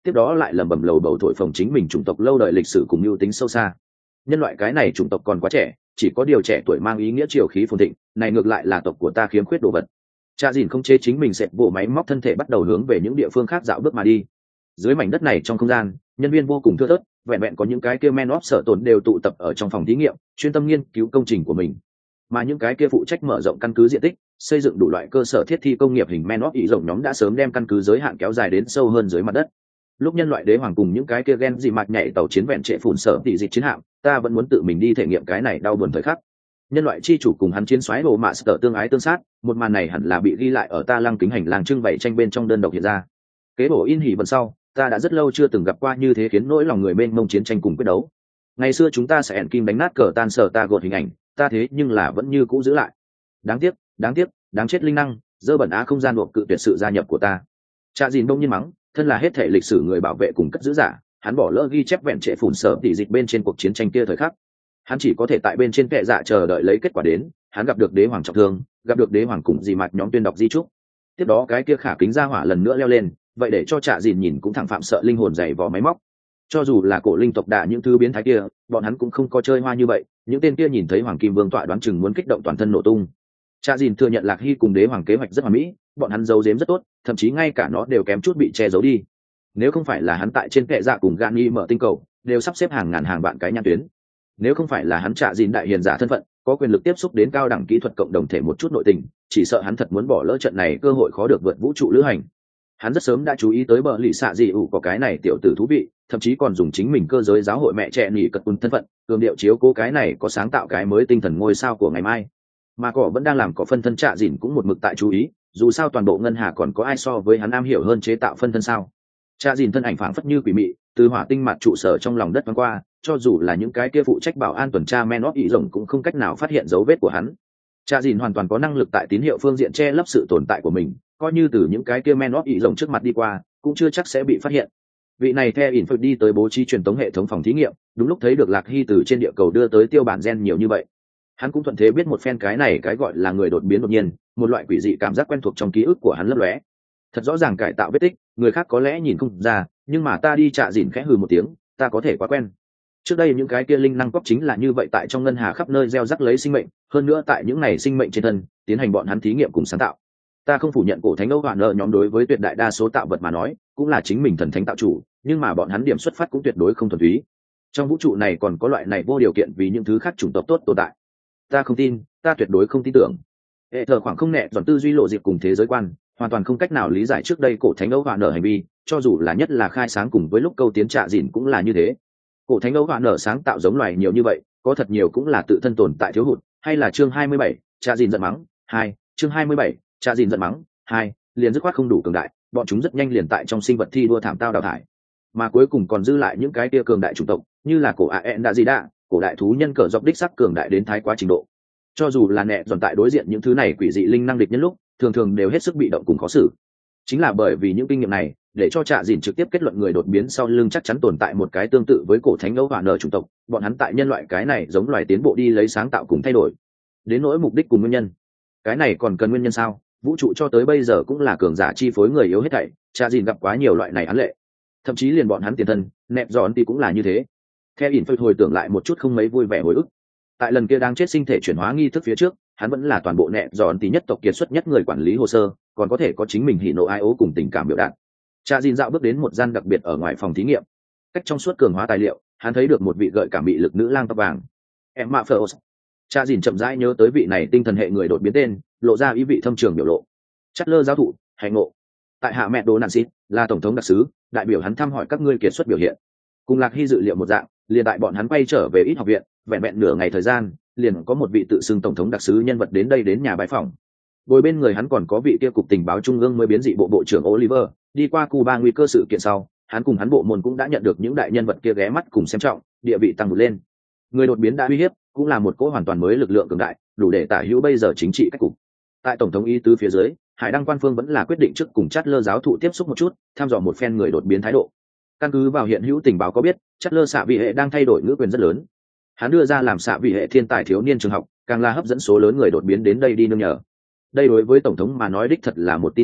tiếp đó lại lẩm bẩm lầu bầu thổi phồng chính mình chủng tộc lâu đời lịch sử cùng mưu tính sâu xa. Nhân loại cái này chủng tộc còn quá trẻ, chỉ có điều trẻ tuổi mang ý nghĩa triều khí phồn thịnh, này ngược lại là tộc của ta khiếm khuyết đồ vật. Cha dìn không chế chính mình sẽ bộ máy móc thân thể bắt đầu hướng về những địa phương khác dạo bước mà đi. Dưới mảnh đất này trong không gian, nhân viên vô cùng thưa thớt, vẹn vẹn có những cái kia men óp sở tồn đều tụ tập ở trong phòng thí nghiệm, chuyên tâm nghiên cứu công trình của mình. Mà những cái kia phụ trách mở rộng căn cứ diện tích, xây dựng đủ loại cơ sở thiết thi công nghiệp hình men óp ý rộng nhóm đã sớm đem căn cứ giới hạn kéo dài đến sâu hơn dưới mặt đất. Lúc nhân loại đế hoàng cùng những cái kia gen gì mạt nhảy tàu chiến vẹn trệ phủn sở tỷ dịch chiến hạm, ta vẫn muốn tự mình đi thể nghiệm cái này đau buồn thời khắc. Nhân loại chi chủ cùng hắn chiến xoáy bộ mạ sở tương ái tương sát, một màn này hẳn là bị ghi lại ở ta lăng kính hành lang trưng bày tranh bên trong đơn độc hiện ra. Kế bổ in hỉ vần sau, ta đã rất lâu chưa từng gặp qua như thế khiến nỗi lòng người mênh mông chiến tranh cùng quyết đấu. Ngày xưa chúng ta sẽ ẻn kim đánh nát cờ tan sở ta gột hình ảnh, ta thế nhưng là vẫn như cũ giữ lại. Đáng tiếc, đáng tiếc, đáng chết linh năng, dơ bẩn á không gian buộc cự tuyệt sự gia nhập của ta. Cha dìn đông nhiên mắng, thân là hết thể lịch sử người bảo vệ cùng cất giữ giả, hắn bỏ lỡ ghi chép vẹn trệ phủn sở tỷ dịch bên trên cuộc chiến tranh kia thời khắc. Hắn chỉ có thể tại bên trên kệ dạ chờ đợi lấy kết quả đến, hắn gặp được đế hoàng trọng thương, gặp được đế hoàng cùng dì mạt nhóm tuyên đọc di trúc. Tiếp đó cái kia khả kính ra hỏa lần nữa leo lên, vậy để cho Trạ Dìn nhìn cũng thẳng phạm sợ linh hồn dày vò máy móc. Cho dù là cổ linh tộc đả những thứ biến thái kia, bọn hắn cũng không có chơi hoa như vậy, những tên kia nhìn thấy hoàng kim vương tọa đoán chừng muốn kích động toàn thân nổ tung. Trạ Dìn thừa nhận Lạc Hy cùng đế hoàng kế hoạch rất hoàn mỹ, bọn hắn giấu giếm rất tốt, thậm chí ngay cả nó đều kém chút bị che giấu đi. Nếu không phải là hắn tại trên kệ dạ cùng Gani mở tinh cầu, đều sắp xếp hàng ngàn hàng vạn cái nhãn tuyến. Nếu không phải là hắn Trạ Dìn đại hiền giả thân phận, có quyền lực tiếp xúc đến cao đẳng kỹ thuật cộng đồng thể một chút nội tình, chỉ sợ hắn thật muốn bỏ lỡ trận này cơ hội khó được vượt vũ trụ lữ hành. Hắn rất sớm đã chú ý tới bờ lì xạ dị ủ có cái này tiểu tử thú vị, thậm chí còn dùng chính mình cơ giới giáo hội mẹ trẻ nỉ cật quân thân phận cường điệu chiếu cố cái này có sáng tạo cái mới tinh thần ngôi sao của ngày mai. Mà cỏ vẫn đang làm có phân thân Trạ Dìn cũng một mực tại chú ý, dù sao toàn bộ ngân hà còn có ai so với hắn am hiểu hơn chế tạo phân thân sao. Trạ Dìn thân ảnh phảng phất như quỷ mị từ hỏa tinh mặt trụ sở trong lòng đất băng qua, cho dù là những cái kia phụ trách bảo an tuần tra men óp ý rồng cũng không cách nào phát hiện dấu vết của hắn. Trạ Dìn hoàn toàn có năng lực tại tín hiệu phương diện che lấp sự tồn tại của mình, coi như từ những cái kia men óp ý rồng trước mặt đi qua cũng chưa chắc sẽ bị phát hiện. Vị này theo ỉn phật đi tới bố trí truyền tống hệ thống phòng thí nghiệm, đúng lúc thấy được Lạc Hy từ trên địa cầu đưa tới tiêu bản gen nhiều như vậy. Hắn cũng thuận thế biết một phen cái này cái gọi là người đột biến đột nhiên, một loại quỷ dị cảm giác quen thuộc trong ký ức của hắn lấp lóe. Thật rõ ràng cải tạo vết tích, người khác có lẽ nhìn không ra, nhưng mà ta đi Trạ Dìn khẽ hừ một tiếng, ta có thể quá quen. Trước đây những cái kia linh năng cóc chính là như vậy tại trong ngân hà khắp nơi gieo rắc lấy sinh mệnh, hơn nữa tại những này sinh mệnh trên thân tiến hành bọn hắn thí nghiệm cùng sáng tạo. Ta không phủ nhận cổ thánh Âu Hoạn nợ nhóm đối với tuyệt đại đa số tạo vật mà nói cũng là chính mình thần thánh tạo chủ, nhưng mà bọn hắn điểm xuất phát cũng tuyệt đối không thuần túy. Trong vũ trụ này còn có loại này vô điều kiện vì những thứ khác chủng tộc tốt tồn tại. Ta không tin, ta tuyệt đối không tin tưởng. Hệ thờ khoảng không nẹ dọn tư duy lộ diệp cùng thế giới quan, hoàn toàn không cách nào lý giải trước đây cổ thánh Âu Hoạn nợ hành vi, cho dù là nhất là khai sáng cùng với lúc câu tiến Trạ Dìn cũng là như thế. Cổ thánh Âu Hoạn nợ sáng tạo giống loài nhiều như vậy, có thật nhiều cũng là tự thân tồn tại thiếu hụt, hay là chương hai mươi bảy, Trạ Dìn giận mắng, hai, chương hai mươi bảy, Trạ Dìn giận mắng, hai, liền dứt khoát không đủ cường đại, bọn chúng rất nhanh liền tại trong sinh vật thi đua thảm tao đào thải. Mà cuối cùng còn dư lại những cái kia cường đại chủng tộc, như là cổ Aen đã gì đã, cổ đại thú nhân cờ dọc đích sắc cường đại đến thái quá trình độ. Cho dù là nẹ dọn tại đối diện những thứ này quỷ dị linh năng địch nhân lúc, thường thường đều hết sức bị động cùng khó xử. Chính là bởi vì những kinh nghiệm này, để cho Trạ Dìn trực tiếp kết luận người đột biến sau lưng chắc chắn tồn tại một cái tương tự với cổ thánh Âu Hoạn nợ chủng tộc, bọn hắn tại nhân loại cái này giống loài tiến bộ đi lấy sáng tạo cùng thay đổi. Đến nỗi mục đích cùng nguyên nhân, cái này còn cần nguyên nhân sao? Vũ trụ cho tới bây giờ cũng là cường giả chi phối người yếu hết thảy, Trạ Dìn gặp quá nhiều loại này án lệ. Thậm chí liền bọn hắn tiền thân, nẹp giòn thì cũng là như thế. Theo ỉn phơi hồi tưởng lại một chút không mấy vui vẻ hồi ức. Tại lần kia đang chết sinh thể chuyển hóa nghi thức phía trước, hắn vẫn là toàn bộ nẹp giòn thì nhất tộc kiệt xuất nhất người quản lý hồ sơ, còn có thể có chính mình hỉ nộ ai ố cùng tình cảm biểu đạt. Trạ Dìn dạo bước đến một gian đặc biệt ở ngoài phòng thí nghiệm. Cách trong suốt cường hóa tài liệu, hắn thấy được một vị gợi cảm bị lực nữ lang tóc vàng. Em mạ phở. Trạ Dìn chậm rãi nhớ tới vị này tinh thần hệ người đột biến tên, lộ ra ý vị thâm trường biểu lộ. Chất lơ giáo thụ, hành ngộ. Tại hạ mẹ đồ nạn xít, là tổng thống đặc sứ, đại biểu hắn thăm hỏi các ngươi kiệt xuất biểu hiện. Cùng Lạc Hy dự liệu một dạng, liền tại bọn hắn quay trở về ít học viện, vẹn vẹn nửa ngày thời gian, liền có một vị tự xưng tổng thống đặc sứ nhân vật đến đây đến nhà bái phỏng. Bồi bên người hắn còn có vị kia cục tình báo trung ương mới biến dị bộ bộ trưởng Oliver, đi qua Cuba nguy cơ sự kiện sau, hắn cùng hắn bộ môn cũng đã nhận được những đại nhân vật kia ghé mắt cùng xem trọng, địa vị tăng vụt lên. Người đột biến đã uy hiếp, cũng là một cỗ hoàn toàn mới lực lượng cường đại, đủ để tả hữu bây giờ chính trị cách cục. Tại tổng thống ý tứ phía dưới, Hải Đăng quan phương vẫn là quyết định trước cùng Chát Lơ giáo thụ tiếp xúc một chút, tham dò một phen người đột biến thái độ. Căn cứ vào hiện hữu tình báo có biết, Chát Lơ xạ vị hệ đang thay đổi ngữ quyền rất lớn. Hắn đưa ra làm xạ vị hệ thiên tài thiếu niên trường học, càng là hấp dẫn số lớn người đột biến đến đây đi nương nhờ. Đây đối với tổng thống mà nói đích thật là một tin tức tốt,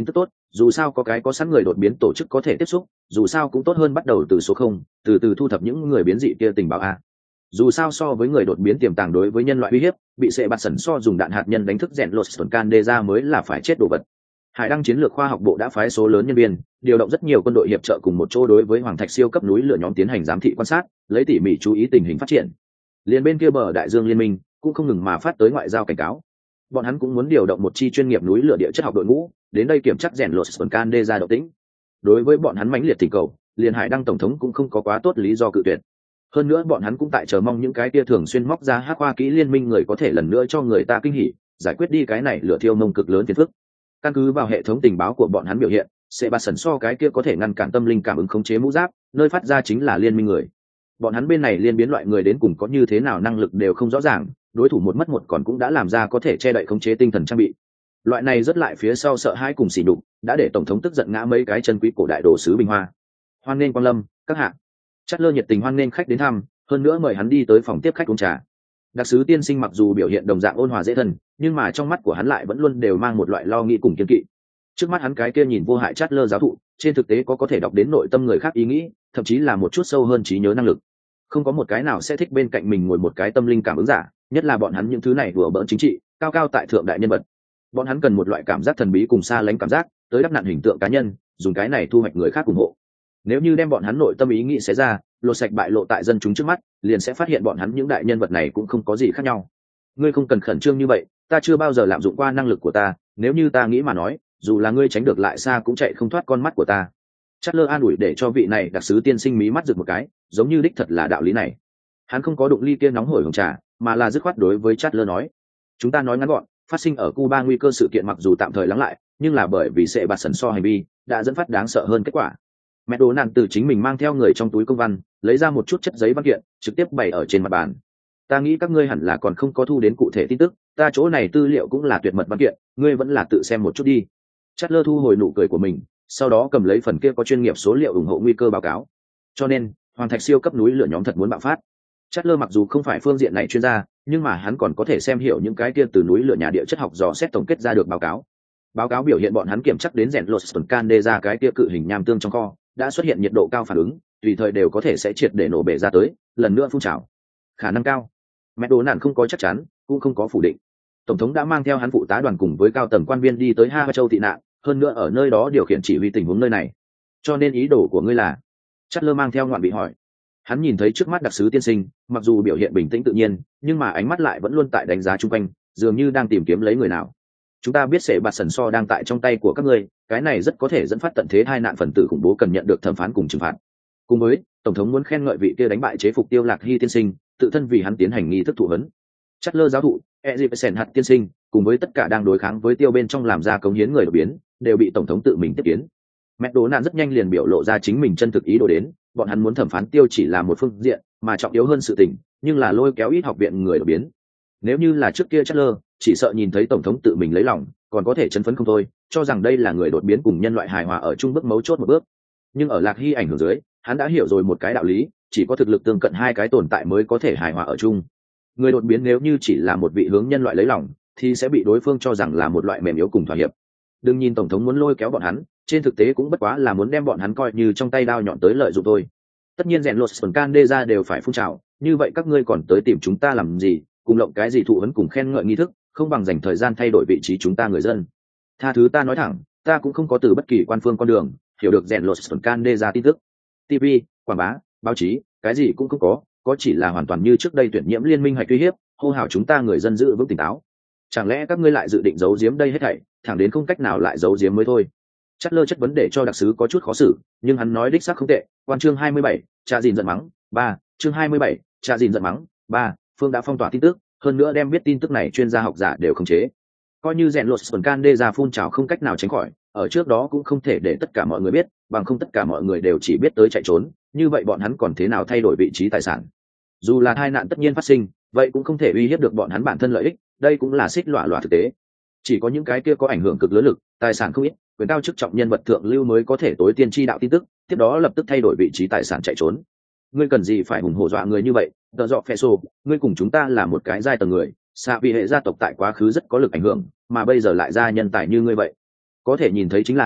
dù sao có cái có sẵn người đột biến tổ chức có thể tiếp xúc, dù sao cũng tốt hơn bắt đầu từ số không, từ từ thu thập những người biến dị kia tình báo a. Dù sao so với người đột biến tiềm tàng đối với nhân loại uy hiếp, bị sệ bạt sẩn so dùng đạn hạt nhân đánh thức rèn lột tuần can đê ra mới là phải chết đồ vật. Hải đăng chiến lược khoa học bộ đã phái số lớn nhân viên, điều động rất nhiều quân đội hiệp trợ cùng một chỗ đối với hoàng thạch siêu cấp núi lửa nhóm tiến hành giám thị quan sát, lấy tỉ mỉ chú ý tình hình phát triển. Liên bên kia bờ đại dương liên minh cũng không ngừng mà phát tới ngoại giao cảnh cáo. Bọn hắn cũng muốn điều động một chi chuyên nghiệp núi lửa địa chất học đội ngũ đến đây kiểm tra rèn lột tuần can đê ra động tĩnh. Đối với bọn hắn mãnh liệt thỉnh cầu, liền Hải đăng tổng thống cũng không có quá tốt lý do cự tuyệt. Hơn nữa bọn hắn cũng tại chờ mong những cái kia thường xuyên móc ra hắc hoa kỹ liên minh người có thể lần nữa cho người ta kinh hỉ, giải quyết đi cái này lửa thiêu mông cực lớn phiền phức. Căn cứ vào hệ thống tình báo của bọn hắn biểu hiện, sẽ bạt sẩn so cái kia có thể ngăn cản tâm linh cảm ứng khống chế mũ giáp, nơi phát ra chính là liên minh người. Bọn hắn bên này liên biến loại người đến cùng có như thế nào năng lực đều không rõ ràng, đối thủ một mất một còn cũng đã làm ra có thể che đậy khống chế tinh thần trang bị. Loại này rất lại phía sau sợ hãi cùng xỉ nhục, đã để tổng thống tức giận ngã mấy cái chân quý cổ đại đồ sứ Bình Hoa. Hoan nghênh quang lâm, các hạ. Chát lơ nhiệt tình hoan nghênh khách đến thăm, hơn nữa mời hắn đi tới phòng tiếp khách uống trà. Đặc sứ tiên sinh mặc dù biểu hiện đồng dạng ôn hòa dễ thân, nhưng mà trong mắt của hắn lại vẫn luôn đều mang một loại lo nghĩ cùng kiên kỵ. Trước mắt hắn cái kia nhìn vô hại Chát lơ giáo thụ, trên thực tế có có thể đọc đến nội tâm người khác ý nghĩ, thậm chí là một chút sâu hơn trí nhớ năng lực. Không có một cái nào sẽ thích bên cạnh mình ngồi một cái tâm linh cảm ứng giả, nhất là bọn hắn những thứ này vừa bỡn chính trị, cao cao tại thượng đại nhân vật. Bọn hắn cần một loại cảm giác thần bí cùng xa lánh cảm giác, tới đắp nặn hình tượng cá nhân, dùng cái này thu hoạch người khác ủng hộ. Nếu như đem bọn hắn nội tâm ý nghĩ xé ra, lột sạch bại lộ tại dân chúng trước mắt, liền sẽ phát hiện bọn hắn những đại nhân vật này cũng không có gì khác nhau. Ngươi không cần khẩn trương như vậy, ta chưa bao giờ lạm dụng qua năng lực của ta, nếu như ta nghĩ mà nói, dù là ngươi tránh được lại xa cũng chạy không thoát con mắt của ta. Chát lơ an ủi để cho vị này đặc sứ tiên sinh mí mắt rực một cái, giống như đích thật là đạo lý này. Hắn không có đụng ly kia nóng hổi hồng trà, mà là dứt khoát đối với Chát lơ nói: chúng ta nói ngắn gọn, phát sinh ở Cuba nguy cơ sự kiện mặc dù tạm thời lắng lại, nhưng là bởi vì sẽ bạt sẩn so hành vi đã dẫn phát đáng sợ hơn kết quả. Mẹ đồ nạn từ chính mình mang theo người trong túi công văn, lấy ra một chút chất giấy văn kiện, trực tiếp bày ở trên mặt bàn. Ta nghĩ các ngươi hẳn là còn không có thu đến cụ thể tin tức, ta chỗ này tư liệu cũng là tuyệt mật văn kiện, ngươi vẫn là tự xem một chút đi. Chát lơ thu hồi nụ cười của mình, sau đó cầm lấy phần kia có chuyên nghiệp số liệu ủng hộ nguy cơ báo cáo. Cho nên, hoàng thạch siêu cấp núi lửa nhóm thật muốn bạo phát. Chát lơ mặc dù không phải phương diện này chuyên gia, nhưng mà hắn còn có thể xem hiểu những cái kia từ núi lửa nhà địa chất học dò xét tổng kết ra được báo cáo. Báo cáo biểu hiện bọn hắn kiểm chắc đến rèn lột tuần can đê ra cái kia cự hình nham tương trong kho đã xuất hiện nhiệt độ cao phản ứng, tùy thời đều có thể sẽ triệt để nổ bể ra tới, lần nữa phun trào. Khả năng cao. Mẹ đồ nạn không có chắc chắn, cũng không có phủ định. Tổng thống đã mang theo hắn phụ tá đoàn cùng với cao tầng quan viên đi tới Ha Châu tị nạn, hơn nữa ở nơi đó điều khiển chỉ huy tình huống nơi này. Cho nên ý đồ của ngươi là? Chát lơ mang theo ngoạn bị hỏi. Hắn nhìn thấy trước mắt đặc sứ tiên sinh, mặc dù biểu hiện bình tĩnh tự nhiên, nhưng mà ánh mắt lại vẫn luôn tại đánh giá chung quanh, dường như đang tìm kiếm lấy người nào. Chúng ta biết sẽ bạt sẩn so đang tại trong tay của các ngươi, cái này rất có thể dẫn phát tận thế hai nạn phần tử khủng bố cần nhận được thẩm phán cùng trừng phạt. Cùng với, tổng thống muốn khen ngợi vị kia đánh bại chế phục Tiêu Lạc Hy tiên sinh, tự thân vì hắn tiến hành nghi thức thụ huấn. Chát lơ giáo thụ, Ezipsen hạt tiên sinh, cùng với tất cả đang đối kháng với Tiêu bên trong làm ra cống hiến người đột biến, đều bị tổng thống tự mình tiếp kiến. Mẹ Đỗ Nạn rất nhanh liền biểu lộ ra chính mình chân thực ý đồ đến, bọn hắn muốn thẩm phán Tiêu chỉ là một phương diện, mà trọng yếu hơn sự tình, nhưng là lôi kéo ít học viện người đột biến. Nếu như là trước kia Chát lơ, chỉ sợ nhìn thấy tổng thống tự mình lấy lòng, còn có thể chấn phấn không thôi, cho rằng đây là người đột biến cùng nhân loại hài hòa ở chung bước mấu chốt một bước. Nhưng ở Lạc Hy ảnh hưởng dưới, hắn đã hiểu rồi một cái đạo lý, chỉ có thực lực tương cận hai cái tồn tại mới có thể hài hòa ở chung. Người đột biến nếu như chỉ là một vị hướng nhân loại lấy lòng, thì sẽ bị đối phương cho rằng là một loại mềm yếu cùng thỏa hiệp. Đừng nhìn tổng thống muốn lôi kéo bọn hắn, trên thực tế cũng bất quá là muốn đem bọn hắn coi như trong tay đao nhọn tới lợi dụng thôi. Tất nhiên rèn lột phần can đê ra đều phải phun trào, như vậy các ngươi còn tới tìm chúng ta làm gì, cùng lộng cái gì thụ huấn cùng khen ngợi nghi thức, không bằng dành thời gian thay đổi vị trí chúng ta người dân. Tha thứ ta nói thẳng, ta cũng không có từ bất kỳ quan phương con đường hiểu được rèn lột phần can đê ra tin tức. ti vi, quảng bá, báo chí, cái gì cũng không có, có chỉ là hoàn toàn như trước đây tuyển nhiễm liên minh hay uy hiếp, hô hào chúng ta người dân giữ vững tỉnh táo. Chẳng lẽ các ngươi lại dự định giấu giếm đây hết thảy, thẳng đến không cách nào lại giấu giếm mới thôi. Chát lơ chất vấn để cho đặc sứ có chút khó xử, nhưng hắn nói đích xác không tệ. Quan chương hai mươi bảy, Trà Dìn giận mắng, ba, chương hai mươi bảy, Trà Dìn giận mắng, ba, Phương đã phong tỏa tin tức, hơn nữa đem biết tin tức này chuyên gia học giả đều khống chế. Coi như rèn lột phần can đê ra phun trào không cách nào tránh khỏi, ở trước đó cũng không thể để tất cả mọi người biết, bằng không tất cả mọi người đều chỉ biết tới chạy trốn, như vậy bọn hắn còn thế nào thay đổi vị trí tài sản. Dù là tai nạn tất nhiên phát sinh, vậy cũng không thể uy hiếp được bọn hắn bản thân lợi ích, đây cũng là xích lọa lọa thực tế. Chỉ có những cái kia có ảnh hưởng cực lớn lực, tài sản không ít, quyền cao chức trọng nhân vật thượng lưu mới có thể tối tiên tri đạo tin tức, tiếp đó lập tức thay đổi vị trí tài sản chạy trốn. Ngươi cần gì phải hùng hổ dọa người như vậy? Tờ dọ phe sô, ngươi cùng chúng ta là một cái giai tầng người, xạ vì hệ gia tộc tại quá khứ rất có lực ảnh hưởng, mà bây giờ lại ra nhân tài như ngươi vậy. Có thể nhìn thấy chính là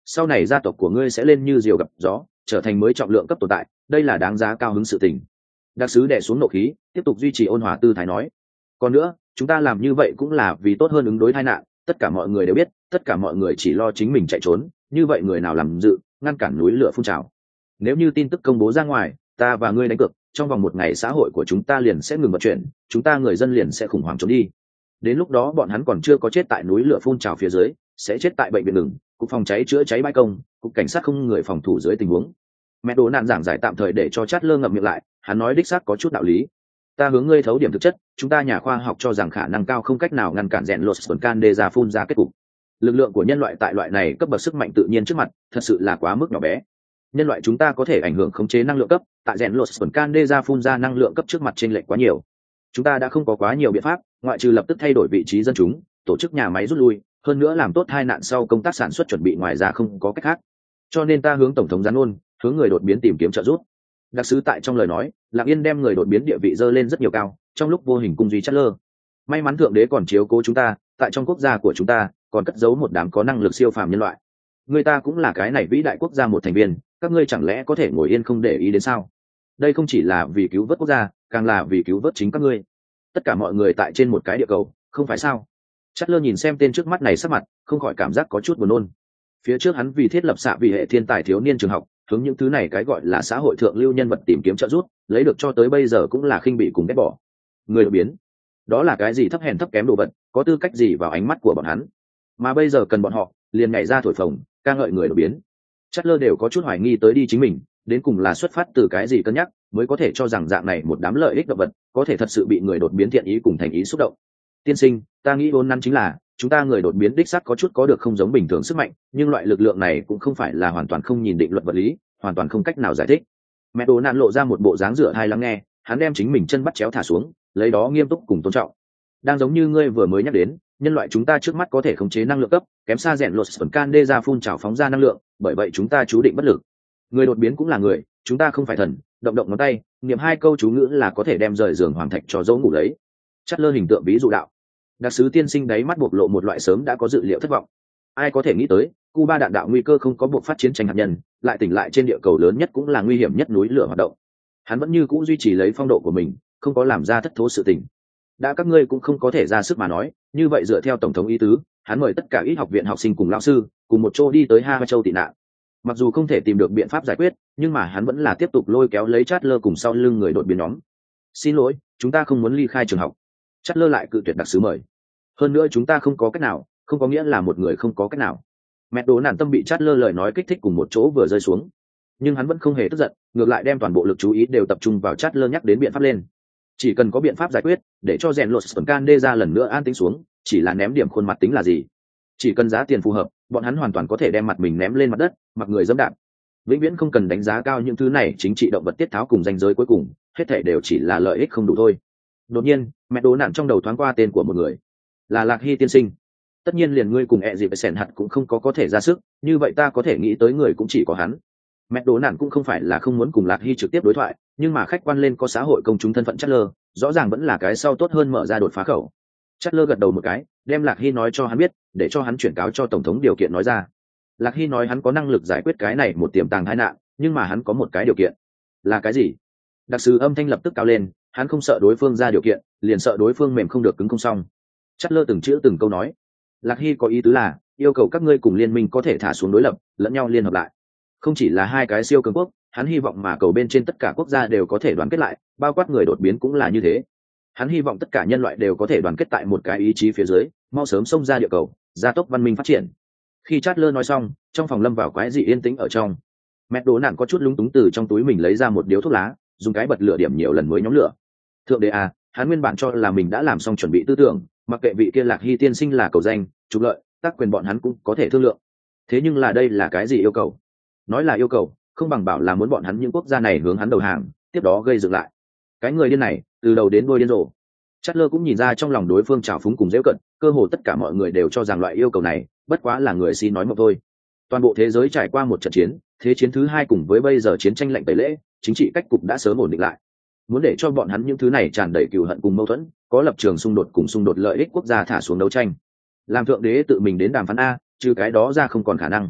sau này gia tộc của ngươi sẽ lên như diều gặp gió, trở thành mới trọng lượng cấp tồn tại, đây là đáng giá cao hứng sự tình. Đặc sứ đè xuống nộ khí, tiếp tục duy trì ôn hòa tư thái nói, còn nữa chúng ta làm như vậy cũng là vì tốt hơn ứng đối tai nạn, tất cả mọi người đều biết, tất cả mọi người chỉ lo chính mình chạy trốn, như vậy người nào làm dự ngăn cản núi lửa phun trào. Nếu như tin tức công bố ra ngoài, ta và ngươi đánh cược, trong vòng một ngày xã hội của chúng ta liền sẽ ngừng vận chuyển, chúng ta người dân liền sẽ khủng hoảng trốn đi. Đến lúc đó bọn hắn còn chưa có chết tại núi lửa phun trào phía dưới, sẽ chết tại bệnh viện ngừng, cục phòng cháy chữa cháy bãi công, cục cảnh sát không người phòng thủ dưới tình huống. Mẹ đồ nạn giảng giải tạm thời để cho Chát Lơ ngậm miệng lại, hắn nói đích xác có chút đạo lý. Ta hướng ngươi thấu điểm thực chất, chúng ta nhà khoa học cho rằng khả năng cao không cách nào ngăn cản rèn lột Sponcan ra phun ra kết cục. Lực lượng của nhân loại tại loại này cấp bậc sức mạnh tự nhiên trước mặt, thật sự là quá mức nhỏ bé. Nhân loại chúng ta có thể ảnh hưởng khống chế năng lượng cấp, tại rèn lột Sponcan ra phun ra năng lượng cấp trước mặt chênh lệch quá nhiều. Chúng ta đã không có quá nhiều biện pháp, ngoại trừ lập tức thay đổi vị trí dân chúng, tổ chức nhà máy rút lui, hơn nữa làm tốt hai nạn sau công tác sản xuất chuẩn bị, ngoài ra không có cách khác. Cho nên ta hướng tổng thống gián ôn, hướng người đột biến tìm kiếm trợ giúp. Đặc sứ tại trong lời nói, Lạc Yên đem người đột biến địa vị dơ lên rất nhiều cao, trong lúc vô hình cung duy Chát Lơ. May mắn thượng đế còn chiếu cố chúng ta, tại trong quốc gia của chúng ta còn cất giấu một đám có năng lực siêu phàm nhân loại. Người ta cũng là cái này vĩ đại quốc gia một thành viên, các ngươi chẳng lẽ có thể ngồi yên không để ý đến sao? Đây không chỉ là vì cứu vớt quốc gia, càng là vì cứu vớt chính các ngươi. Tất cả mọi người tại trên một cái địa cầu, không phải sao? Chát Lơ nhìn xem tên trước mắt này sắc mặt, không khỏi cảm giác có chút buồn nôn. Phía trước hắn vì thiết lập xạ vì hệ thiên tài thiếu niên trường học, hướng những thứ này cái gọi là xã hội thượng lưu nhân vật tìm kiếm trợ giúp, lấy được cho tới bây giờ cũng là khinh bị cùng ghét bỏ. Người đột biến, đó là cái gì thấp hèn thấp kém đồ vật, có tư cách gì vào ánh mắt của bọn hắn? Mà bây giờ cần bọn họ liền nhảy ra thổi phồng, ca ngợi người đột biến. Chát Lơ đều có chút hoài nghi tới đi chính mình, đến cùng là xuất phát từ cái gì cân nhắc, mới có thể cho rằng dạng này một đám lợi ích động vật, có thể thật sự bị người đột biến thiện ý cùng thành ý xúc động. Tiên sinh, ta nghĩ vốn nắn chính là chúng ta người đột biến đích xác có chút có được không giống bình thường sức mạnh, nhưng loại lực lượng này cũng không phải là hoàn toàn không nhìn định luật vật lý, hoàn toàn không cách nào giải thích. Mẹ đồ nạn lộ ra một bộ dáng rửa thai lắng nghe, hắn đem chính mình chân bắt chéo thả xuống, lấy đó nghiêm túc cùng tôn trọng. Đang giống như ngươi vừa mới nhắc đến, nhân loại chúng ta trước mắt có thể khống chế năng lượng cấp, kém xa rèn lột Sponcan ra phun trào phóng ra năng lượng, bởi vậy chúng ta chú định bất lực. Người đột biến cũng là người, chúng ta không phải thần, động động ngón tay, niệm hai câu chú ngữ là có thể đem rời giường hoàng thạch cho dỗ ngủ lấy. Chát Lơ hình tượng ví dụ đạo. Đặc sứ tiên sinh đáy mắt bộc lộ một loại sớm đã có dự liệu thất vọng. Ai có thể nghĩ tới, Cuba đạn đạo nguy cơ không có buộc phát chiến tranh hạt nhân, lại tỉnh lại trên địa cầu lớn nhất cũng là nguy hiểm nhất núi lửa hoạt động. Hắn vẫn như cũ duy trì lấy phong độ của mình, không có làm ra thất thố sự tình. Đã các ngươi cũng không có thể ra sức mà nói, như vậy dựa theo tổng thống ý tứ, hắn mời tất cả ít học viện học sinh cùng lão sư, cùng một chỗ đi tới Hai Châu tị nạn. Mặc dù không thể tìm được biện pháp giải quyết, nhưng mà hắn vẫn là tiếp tục lôi kéo lấy Chát Lơ cùng sau lưng người đột biến nhóm. Xin lỗi, chúng ta không muốn ly khai trường học. Chát Lơ lại cự tuyệt đặc sứ mời. Hơn nữa chúng ta không có cách nào, không có nghĩa là một người không có cách nào. Mẹ đồ nạn tâm bị Chát Lơ lời nói kích thích cùng một chỗ vừa rơi xuống, nhưng hắn vẫn không hề tức giận, ngược lại đem toàn bộ lực chú ý đều tập trung vào Chát Lơ nhắc đến biện pháp lên. Chỉ cần có biện pháp giải quyết, để cho rèn lột Sponcan ra lần nữa an tĩnh xuống, chỉ là ném điểm khuôn mặt tính là gì? Chỉ cần giá tiền phù hợp, bọn hắn hoàn toàn có thể đem mặt mình ném lên mặt đất, mặc người dẫm đạp. Vĩnh viễn không cần đánh giá cao những thứ này chính trị động vật tiết tháo cùng danh giới cuối cùng, hết thảy đều chỉ là lợi ích không đủ thôi. Đột nhiên, mẹ đố nạn trong đầu thoáng qua tên của một người, là Lạc Hy tiên sinh. Tất nhiên liền ngươi cùng ẹ dịp sẻn hạt cũng không có có thể ra sức, như vậy ta có thể nghĩ tới người cũng chỉ có hắn. Mẹ đố nạn cũng không phải là không muốn cùng Lạc Hy trực tiếp đối thoại, nhưng mà khách quan lên có xã hội công chúng thân phận Chát Lơ, rõ ràng vẫn là cái sau tốt hơn mở ra đột phá khẩu. Chát Lơ gật đầu một cái, đem Lạc Hy nói cho hắn biết, để cho hắn chuyển cáo cho tổng thống điều kiện nói ra. Lạc Hy nói hắn có năng lực giải quyết cái này một tiềm tàng tai nạn, nhưng mà hắn có một cái điều kiện. Là cái gì? Đặc sứ âm thanh lập tức cao lên, hắn không sợ đối phương ra điều kiện, liền sợ đối phương mềm không được cứng không xong. Chát Lơ từng chữ từng câu nói. Lạc Hy có ý tứ là yêu cầu các ngươi cùng liên minh có thể thả xuống đối lập, lẫn nhau liên hợp lại. Không chỉ là hai cái siêu cường quốc, hắn hy vọng mà cầu bên trên tất cả quốc gia đều có thể đoàn kết lại, bao quát người đột biến cũng là như thế. Hắn hy vọng tất cả nhân loại đều có thể đoàn kết tại một cái ý chí phía dưới, mau sớm xông ra địa cầu, gia tốc văn minh phát triển. Khi Chát Lơ nói xong, trong phòng lâm vào quái dị yên tĩnh ở trong. Mẹ đố nạn có chút lúng túng từ trong túi mình lấy ra một điếu thuốc lá, dùng cái bật lửa điểm nhiều lần mới nhóm lửa. Thượng đế à, hắn nguyên bản cho là mình đã làm xong chuẩn bị tư tưởng, mặc kệ vị kia Lạc Hy tiên sinh là cầu danh, trục lợi, tác quyền bọn hắn cũng có thể thương lượng. Thế nhưng là đây là cái gì yêu cầu? Nói là yêu cầu, không bằng bảo là muốn bọn hắn những quốc gia này hướng hắn đầu hàng, tiếp đó gây dựng lại. Cái người điên này, từ đầu đến đuôi điên rồ. Chát Lơ cũng nhìn ra trong lòng đối phương trào phúng cùng giễu cận, cơ hồ tất cả mọi người đều cho rằng loại yêu cầu này bất quá là người xin nói một thôi. Toàn bộ thế giới trải qua một trận chiến, thế chiến thứ hai cùng với bây giờ chiến tranh lạnh tẩy lễ, chính trị cách cục đã sớm ổn định lại. Muốn để cho bọn hắn những thứ này tràn đầy cừu hận cùng mâu thuẫn, có lập trường xung đột cùng xung đột lợi ích quốc gia thả xuống đấu tranh. Làm thượng đế tự mình đến đàm phán a, trừ cái đó ra không còn khả năng.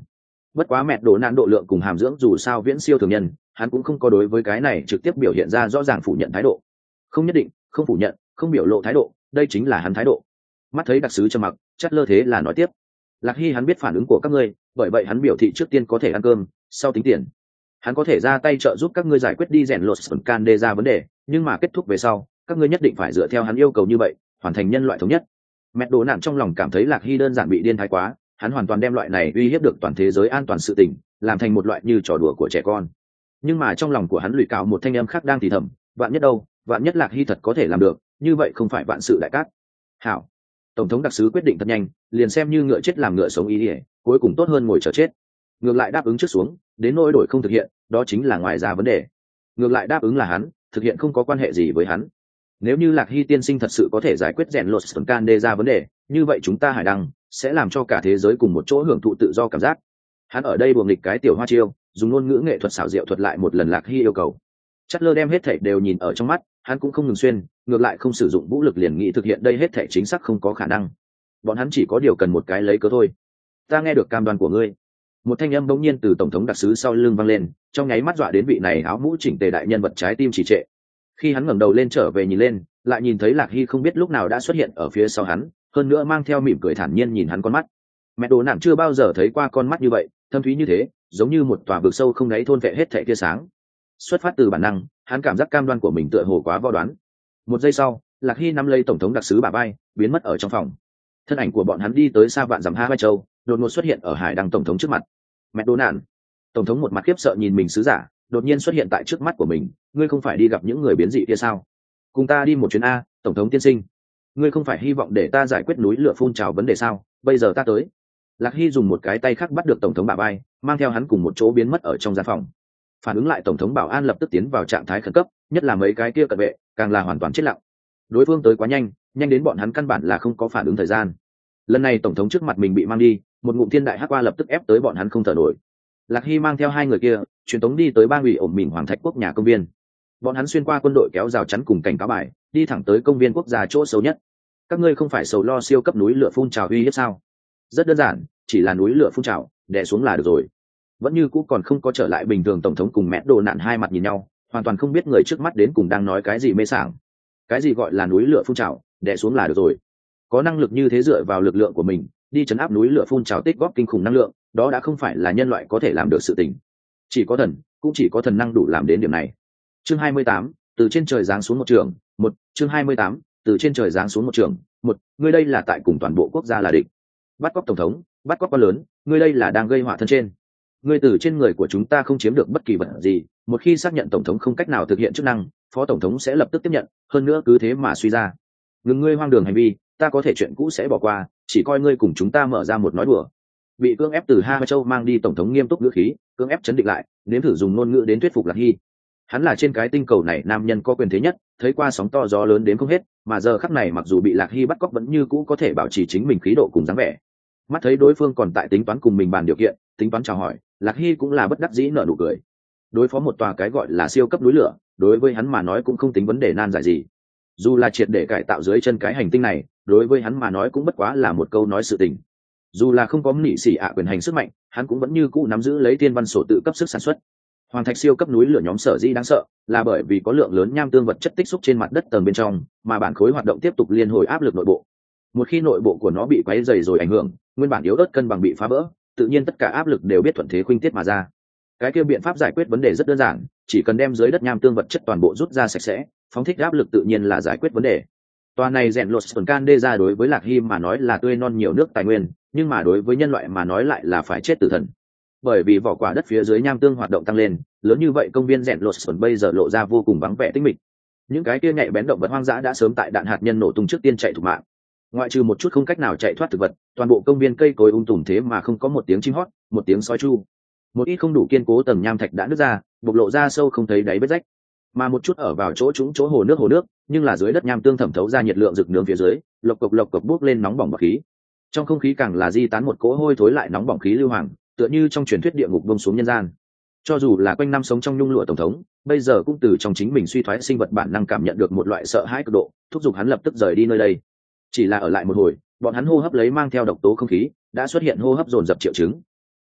bất quá mẹ đồ nạn độ lượng cùng hàm dưỡng dù sao viễn siêu thường nhân, hắn cũng không có đối với cái này trực tiếp biểu hiện ra rõ ràng phủ nhận thái độ. Không nhất định, không phủ nhận, không biểu lộ thái độ, đây chính là hắn thái độ. Mắt thấy đặc sứ trầm mặc, chắt lơ thế là nói tiếp: Lạc Hy hắn biết phản ứng của các ngươi, bởi vậy hắn biểu thị trước tiên có thể ăn cơm, sau tính tiền. Hắn có thể ra tay trợ giúp các ngươi giải quyết đi rèn lột can đề ra vấn đề, nhưng mà kết thúc về sau, các ngươi nhất định phải dựa theo hắn yêu cầu như vậy, hoàn thành nhân loại thống nhất. Mẹ đồ nạn trong lòng cảm thấy Lạc Hy đơn giản bị điên thái quá, hắn hoàn toàn đem loại này uy hiếp được toàn thế giới an toàn sự tình, làm thành một loại như trò đùa của trẻ con. Nhưng mà trong lòng của hắn lụy cào một thanh âm khác đang thì thầm, vạn nhất đâu, vạn nhất Lạc Hy thật có thể làm được, như vậy không phải vạn sự đại cát. Hảo. Tổng thống đặc sứ quyết định thật nhanh, liền xem như ngựa chết làm ngựa sống ý ỉa, cuối cùng tốt hơn ngồi chờ chết. Ngược lại đáp ứng trước xuống, đến nỗi đổi không thực hiện, đó chính là ngoài ra vấn đề. Ngược lại đáp ứng là hắn, thực hiện không có quan hệ gì với hắn. Nếu như Lạc Hy tiên sinh thật sự có thể giải quyết rèn lột can đề ra vấn đề, như vậy chúng ta hải đăng sẽ làm cho cả thế giới cùng một chỗ hưởng thụ tự do cảm giác. Hắn ở đây buồng nghịch cái tiểu hoa chiêu, dùng ngôn ngữ nghệ thuật xảo diệu thuật lại một lần Lạc Hy yêu cầu. Chất lơ đem hết thảy đều nhìn ở trong mắt, hắn cũng không ngừng xuyên, ngược lại không sử dụng vũ lực liền nghĩ thực hiện đây hết thảy chính xác không có khả năng. Bọn hắn chỉ có điều cần một cái lấy cớ thôi. Ta nghe được cam đoan của ngươi. Một thanh âm bỗng nhiên từ tổng thống đặc sứ sau lưng vang lên, trong nháy mắt dọa đến vị này áo mũ chỉnh tề đại nhân vật trái tim trì trệ. Khi hắn ngẩng đầu lên trở về nhìn lên, lại nhìn thấy Lạc Hy không biết lúc nào đã xuất hiện ở phía sau hắn, hơn nữa mang theo mỉm cười thản nhiên nhìn hắn con mắt. Mẹ đồ nạn chưa bao giờ thấy qua con mắt như vậy, thâm thúy như thế, giống như một tòa vực sâu không đáy thôn vệ hết thảy tia sáng. Xuất phát từ bản năng, hắn cảm giác cam đoan của mình tựa hồ quá vo đoán. Một giây sau, Lạc Hy nắm lấy tổng thống đặc sứ bả vai, biến mất ở trong phòng. Thân ảnh của bọn hắn đi tới xa vạn dặm Hai Châu, đột ngột xuất hiện ở hải đăng tổng thống trước mặt. Mẹ đồ nạn. Tổng thống một mặt khiếp sợ nhìn mình sứ giả, đột nhiên xuất hiện tại trước mắt của mình. Ngươi không phải đi gặp những người biến dị kia sao? Cùng ta đi một chuyến a, tổng thống tiên sinh. Ngươi không phải hy vọng để ta giải quyết núi lửa phun trào vấn đề sao? Bây giờ ta tới. Lạc Hy dùng một cái tay khác bắt được tổng thống bả vai, mang theo hắn cùng một chỗ biến mất ở trong gian phòng. Phản ứng lại tổng thống bảo an lập tức tiến vào trạng thái khẩn cấp, nhất là mấy cái kia cận vệ càng là hoàn toàn chết lặng. Đối phương tới quá nhanh, nhanh đến bọn hắn căn bản là không có phản ứng thời gian. Lần này tổng thống trước mặt mình bị mang đi, một ngụm thiên đại hắc qua lập tức ép tới bọn hắn không thở nổi. Lạc Hy mang theo hai người kia truyền tống đi tới bang ủy ổn mình Hoàng Thạch Quốc nhà công viên. Bọn hắn xuyên qua quân đội kéo rào chắn cùng cảnh cáo bài, đi thẳng tới công viên quốc gia chỗ xấu nhất. Các ngươi không phải sầu lo siêu cấp núi lửa phun trào uy hiếp sao? Rất đơn giản, chỉ là núi lửa phun trào, đè xuống là được rồi. Vẫn như cũ còn không có trở lại bình thường tổng thống cùng mẹ đồ nạn hai mặt nhìn nhau, hoàn toàn không biết người trước mắt đến cùng đang nói cái gì mê sảng. Cái gì gọi là núi lửa phun trào, đè xuống là được rồi. Có năng lực như thế dựa vào lực lượng của mình, đi chấn áp núi lửa phun trào tích góp kinh khủng năng lượng, đó đã không phải là nhân loại có thể làm được sự tình. Chỉ có thần, cũng chỉ có thần năng đủ làm đến điểm này. Chương hai mươi tám, từ trên trời giáng xuống một trường, một, chương hai mươi tám, từ trên trời giáng xuống một trường, một, ngươi đây là tại cùng toàn bộ quốc gia là địch. Bắt cóc tổng thống, bắt cóc quan lớn, ngươi đây là đang gây họa thân trên. Ngươi từ trên người của chúng ta không chiếm được bất kỳ vật gì, một khi xác nhận tổng thống không cách nào thực hiện chức năng, phó tổng thống sẽ lập tức tiếp nhận, hơn nữa cứ thế mà suy ra. Ngừng ngươi hoang đường hành vi, ta có thể chuyện cũ sẽ bỏ qua, chỉ coi ngươi cùng chúng ta mở ra một nói đùa. Bị cưỡng ép từ Hai Châu mang đi tổng thống nghiêm túc ngữ khí, cưỡng ép chấn định lại, nếm thử dùng ngôn ngữ đến thuyết phục Lạc Hy. Hắn là trên cái tinh cầu này nam nhân có quyền thế nhất, thấy qua sóng to gió lớn đến không hết, mà giờ khắc này mặc dù bị Lạc Hy bắt cóc vẫn như cũ có thể bảo trì chính mình khí độ cùng dáng vẻ. Mắt thấy đối phương còn tại tính toán cùng mình bàn điều kiện, tính toán chào hỏi, Lạc Hy cũng là bất đắc dĩ nở nụ cười. Đối phó một tòa cái gọi là siêu cấp núi lửa, đối với hắn mà nói cũng không tính vấn đề nan giải gì. Dù là triệt để cải tạo dưới chân cái hành tinh này, đối với hắn mà nói cũng bất quá là một câu nói sự tình. Dù là không có nị xỉ ạ quyền hành sức mạnh, hắn cũng vẫn như cũ nắm giữ lấy tiên văn sổ tự cấp sức sản xuất. Hoàng thạch siêu cấp núi lửa nhóm sở dĩ đáng sợ, là bởi vì có lượng lớn nham tương vật chất tích xúc trên mặt đất tầng bên trong, mà bản khối hoạt động tiếp tục liên hồi áp lực nội bộ. Một khi nội bộ của nó bị quấy dày rồi ảnh hưởng, nguyên bản yếu ớt cân bằng bị phá vỡ, tự nhiên tất cả áp lực đều biết thuận thế khuynh tiết mà ra. Cái kia biện pháp giải quyết vấn đề rất đơn giản, chỉ cần đem dưới đất nham tương vật chất toàn bộ rút ra sạch sẽ, phóng thích áp lực tự nhiên là giải quyết vấn đề. Toàn này rèn lột sườn can đê ra đối với Lạc Hy mà nói là tươi non nhiều nước tài nguyên, nhưng mà đối với nhân loại mà nói lại là phải chết tử thần. Bởi vì vỏ quả đất phía dưới nham tương hoạt động tăng lên, lớn như vậy công viên rèn lột sườn bây giờ lộ ra vô cùng vắng vẻ tĩnh mịch. Những cái kia nhạy bén động vật hoang dã đã sớm tại đạn hạt nhân nổ tung trước tiên chạy thục mạng. Ngoại trừ một chút không cách nào chạy thoát thực vật, toàn bộ công viên cây cối ung tùm thế mà không có một tiếng chim hót, một tiếng sói chu. Một ít không đủ kiên cố tầng nham thạch đã nứt ra, bộc lộ ra sâu không thấy đáy vết rách. Mà một chút ở vào chỗ trũng chỗ hồ nước hồ nước, nhưng là dưới đất nham tương thẩm thấu ra nhiệt lượng rực nướng phía dưới, lộc cộc lộc cộc bốc lên nóng bỏng bọt khí. Trong không khí càng là di tán một cỗ hôi thối lại nóng bỏng khí lưu hoàng, tựa như trong truyền thuyết địa ngục buông xuống nhân gian. Cho dù là quanh năm sống trong nhung lụa tổng thống, bây giờ cũng từ trong chính mình suy thoái sinh vật bản năng cảm nhận được một loại sợ hãi cực độ, thúc giục hắn lập tức rời đi nơi đây. Chỉ là ở lại một hồi, bọn hắn hô hấp lấy mang theo độc tố không khí, đã xuất hiện hô hấp dồn dập triệu chứng.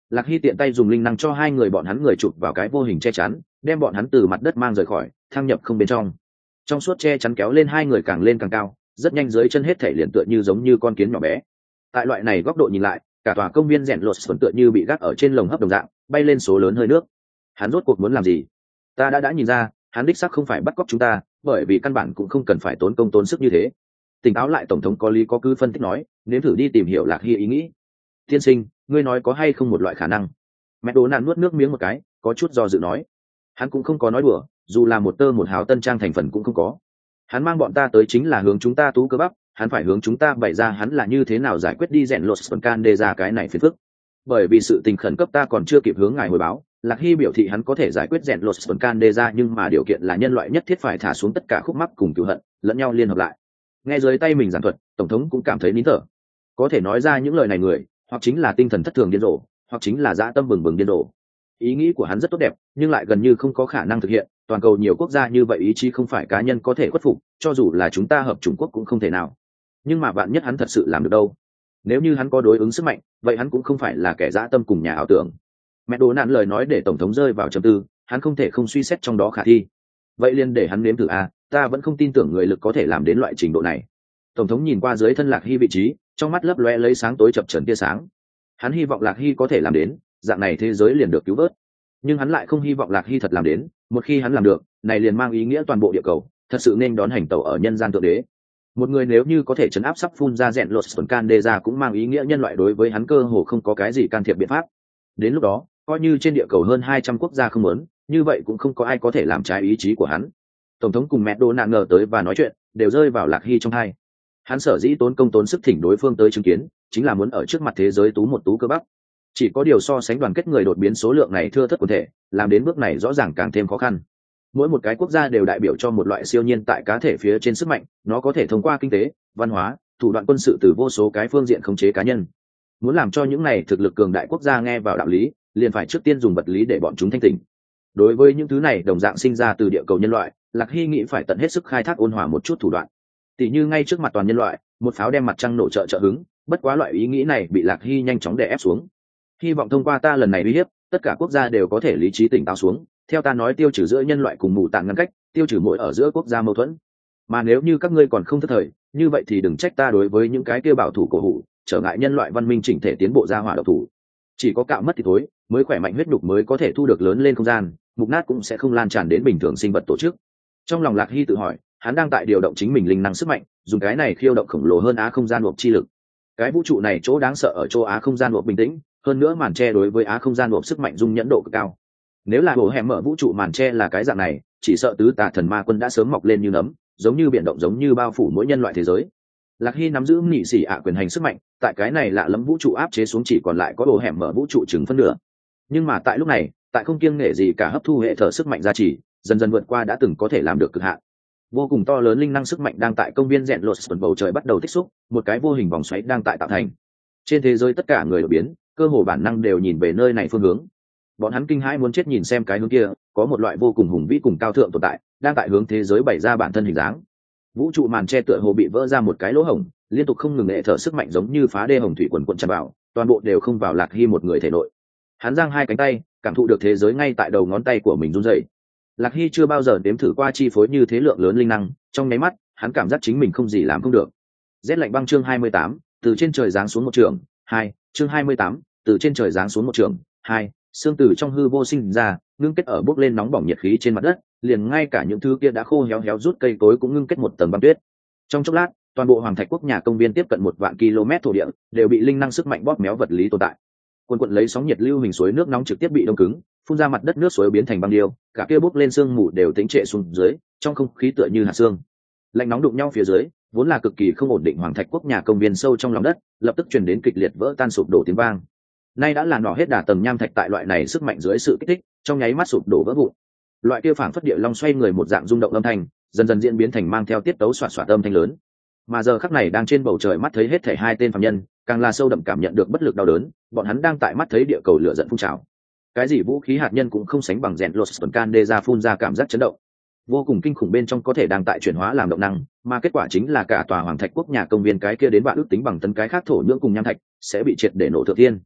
Lạc Hy tiện tay dùng linh năng cho hai người bọn hắn người chụp vào cái vô hình che chắn, đem bọn hắn từ mặt đất mang rời khỏi, thăng nhập không bên trong. Trong suốt che chắn kéo lên hai người càng lên càng cao, rất nhanh dưới chân hết thể liền tựa như giống như con kiến nhỏ bé. Tại loại này góc độ nhìn lại, cả tòa công viên rèn lột vẫn tựa như bị gác ở trên lồng hấp đồng dạng, bay lên số lớn hơi nước. Hắn rốt cuộc muốn làm gì? Ta đã đã nhìn ra, hắn đích xác không phải bắt cóc chúng ta, bởi vì căn bản cũng không cần phải tốn công tốn sức như thế. Tỉnh táo lại, tổng thống có lý có cứ phân tích nói, nếm thử đi tìm hiểu Lạc Hy ý nghĩ. Tiên sinh, ngươi nói có hay không một loại khả năng? Mẹ Đỗ Nạn nuốt nước miếng một cái, có chút do dự nói. Hắn cũng không có nói đùa, dù là một tơ một hào tân trang thành phần cũng không có. Hắn mang bọn ta tới chính là hướng chúng ta tú cơ bắp, hắn phải hướng chúng ta bày ra hắn là như thế nào giải quyết đi rèn lột phần can đề ra cái này phiền phức. Bởi vì sự tình khẩn cấp ta còn chưa kịp hướng ngài hồi báo, Lạc Hy biểu thị hắn có thể giải quyết rèn lột phần can đề ra, nhưng mà điều kiện là nhân loại nhất thiết phải thả xuống tất cả khúc mắc cùng cửu hận, lẫn nhau liên hợp lại. Nghe dưới tay mình giảng thuật, tổng thống cũng cảm thấy nín thở. Có thể nói ra những lời này người, hoặc chính là tinh thần thất thường điên rồ, hoặc chính là dã tâm bừng bừng điên rồ. Ý nghĩ của hắn rất tốt đẹp, nhưng lại gần như không có khả năng thực hiện. Toàn cầu nhiều quốc gia như vậy, ý chí không phải cá nhân có thể khuất phục, cho dù là chúng ta hợp Trung Quốc cũng không thể nào. Nhưng mà bạn nhất hắn thật sự làm được đâu? Nếu như hắn có đối ứng sức mạnh, vậy hắn cũng không phải là kẻ dã tâm cùng nhà ảo tưởng. Mẹ Đỗ Nạn lời nói để tổng thống rơi vào trầm tư, hắn không thể không suy xét trong đó khả thi. Vậy liền để hắn nếm thử a, ta vẫn không tin tưởng người lực có thể làm đến loại trình độ này. Tổng thống nhìn qua dưới thân Lạc Hy vị trí, trong mắt lấp loe lấy sáng tối chập chờn tia sáng. Hắn hy vọng Lạc Hy có thể làm đến, dạng này thế giới liền được cứu vớt. Nhưng hắn lại không hy vọng Lạc Hy thật làm đến, một khi hắn làm được, này liền mang ý nghĩa toàn bộ địa cầu thật sự nên đón hành tẩu ở nhân gian thượng đế. Một người nếu như có thể chấn áp sắp phun ra rèn lột phần can đê ra, cũng mang ý nghĩa nhân loại đối với hắn cơ hồ không có cái gì can thiệp biện pháp. Đến lúc đó, coi như trên địa cầu hơn hai trăm quốc gia không muốn, như vậy cũng không có ai có thể làm trái ý chí của hắn. Tổng thống cùng mẹ Đỗ Nạn ngờ tới và nói chuyện đều rơi vào Lạc Hy trong hai. Hắn sở dĩ tốn công tốn sức thỉnh đối phương tới chứng kiến, chính là muốn ở trước mặt thế giới tú một tú cơ bắp. Chỉ có điều so sánh đoàn kết người đột biến số lượng này thưa thớt quần thể, làm đến bước này rõ ràng càng thêm khó khăn. Mỗi một cái quốc gia đều đại biểu cho một loại siêu nhiên tại cá thể phía trên sức mạnh, nó có thể thông qua kinh tế, văn hóa, thủ đoạn quân sự từ vô số cái phương diện khống chế cá nhân. Muốn làm cho những này thực lực cường đại quốc gia nghe vào đạo lý, liền phải trước tiên dùng vật lý để bọn chúng thanh tỉnh. Đối với những thứ này đồng dạng sinh ra từ địa cầu nhân loại, Lạc Hy nghĩ phải tận hết sức khai thác ôn hòa một chút thủ đoạn. Tỷ như ngay trước mặt toàn nhân loại, một pháo đem mặt trăng nổ trợ trợ hứng, bất quá loại ý nghĩ này bị Lạc Hy nhanh chóng đè ép xuống. Hy vọng thông qua ta lần này uy hiếp, tất cả quốc gia đều có thể lý trí tỉnh táo xuống, theo ta nói tiêu trừ giữa nhân loại cùng mù tạng ngăn cách, tiêu trừ mỗi ở giữa quốc gia mâu thuẫn. Mà nếu như các ngươi còn không thất thời, như vậy thì đừng trách ta đối với những cái kia bảo thủ cổ hủ, trở ngại nhân loại văn minh chỉnh thể tiến bộ ra hỏa độc thủ. Chỉ có cạo mất thì thối, mới khỏe mạnh huyết nhục mới có thể thu được lớn lên không gian, mục nát cũng sẽ không lan tràn đến bình thường sinh vật tổ chức. Trong lòng Lạc Hy tự hỏi, hắn đang tại điều động chính mình linh năng sức mạnh, dùng cái này khiêu động khổng lồ hơn á không gian hộp chi lực. Cái vũ trụ này chỗ đáng sợ ở châu Á không gian hộp bình tĩnh, hơn nữa màn che đối với á không gian hộp sức mạnh dung nhẫn độ cực cao. Nếu là bộ hẻm mở vũ trụ màn che là cái dạng này, chỉ sợ tứ tà thần ma quân đã sớm mọc lên như nấm, giống như biển động, giống như bao phủ mỗi nhân loại thế giới. Lạc Hy nắm giữ nhị sĩ ạ quyền hành sức mạnh, tại cái này lạ lẫm vũ trụ áp chế xuống chỉ còn lại có bộ hẻm mở vũ trụ chừng phân nửa. Nhưng mà tại lúc này, tại không kiêng nể gì cả hấp thu hệ thở sức mạnh gia trì, dần dần vượt qua đã từng có thể làm được cực hạn. Vô cùng to lớn linh năng sức mạnh đang tại công viên rèn lột phần bầu trời bắt đầu tích xúc, một cái vô hình vòng xoáy đang tại tạo thành. Trên thế giới tất cả người đổi biến, cơ hồ bản năng đều nhìn về nơi này phương hướng. Bọn hắn kinh hãi muốn chết nhìn xem cái hướng kia, có một loại vô cùng hùng vĩ cùng cao thượng tồn tại, đang tại hướng thế giới bày ra bản thân hình dáng. Vũ trụ màn che tựa hồ bị vỡ ra một cái lỗ hổng, liên tục không ngừng hệ thở sức mạnh giống như phá đê hồng thủy quần quần tràn vào, toàn bộ đều không vào Lạc Hy một người thể nội. Hắn giang hai cánh tay, cảm thụ được thế giới ngay tại đầu ngón tay của mình run rẩy. Lạc Hy chưa bao giờ đếm thử qua chi phối như thế lượng lớn linh năng, trong nháy mắt, hắn cảm giác chính mình không gì làm không được. Rét lạnh băng chương hai mươi tám, từ trên trời giáng xuống một trường, hai, chương hai mươi tám, từ trên trời giáng xuống một trường, hai, xương từ trong hư vô sinh ra, ngưng kết ở bốc lên nóng bỏng nhiệt khí trên mặt đất, liền ngay cả những thứ kia đã khô héo héo rút cây cối cũng ngưng kết một tầng băng tuyết. Trong chốc lát, toàn bộ Hoàng Thạch Quốc nhà công viên tiếp cận một vạn km thổ địa đều bị linh năng sức mạnh bóp méo vật lý tồn tại. Quần quần lấy sóng nhiệt lưu hình suối nước nóng trực tiếp bị đông cứng, phun ra mặt đất, nước suối biến thành băng điêu, cả kia bốc lên sương mù đều tính trệ xuống dưới, trong không khí tựa như hạt sương. Lạnh nóng đụng nhau phía dưới, vốn là cực kỳ không ổn định Hoàng Thạch Quốc nhà công viên sâu trong lòng đất, lập tức truyền đến kịch liệt vỡ tan sụp đổ tiếng vang. Nay đã là nỏ hết đà tầng nham thạch tại loại này sức mạnh dưới sự kích thích, trong nháy mắt sụp đổ vỡ vụn. Loại kia phảng phất địa long xoay người một dạng rung động âm thanh, dần dần diễn biến thành mang theo tiết tấu xoạt xoạt âm thanh lớn. Mà giờ khắc này đang trên bầu trời mắt thấy hết thảy hai tên phạm nhân, càng là sâu đậm cảm nhận được bất lực đau đớn, bọn hắn đang tại mắt thấy địa cầu lửa giận phun trào. Cái gì vũ khí hạt nhân cũng không sánh bằng rèn lột tuần can đê ra phun ra cảm giác chấn động vô cùng kinh khủng bên trong có thể đang tại chuyển hóa làm động năng, mà kết quả chính là cả tòa Hoàng Thạch Quốc nhà công viên cái kia đến vạn ước tính bằng tấn cái khác thổ nhưỡng cùng nham thạch sẽ bị triệt để nổ thượng thiên.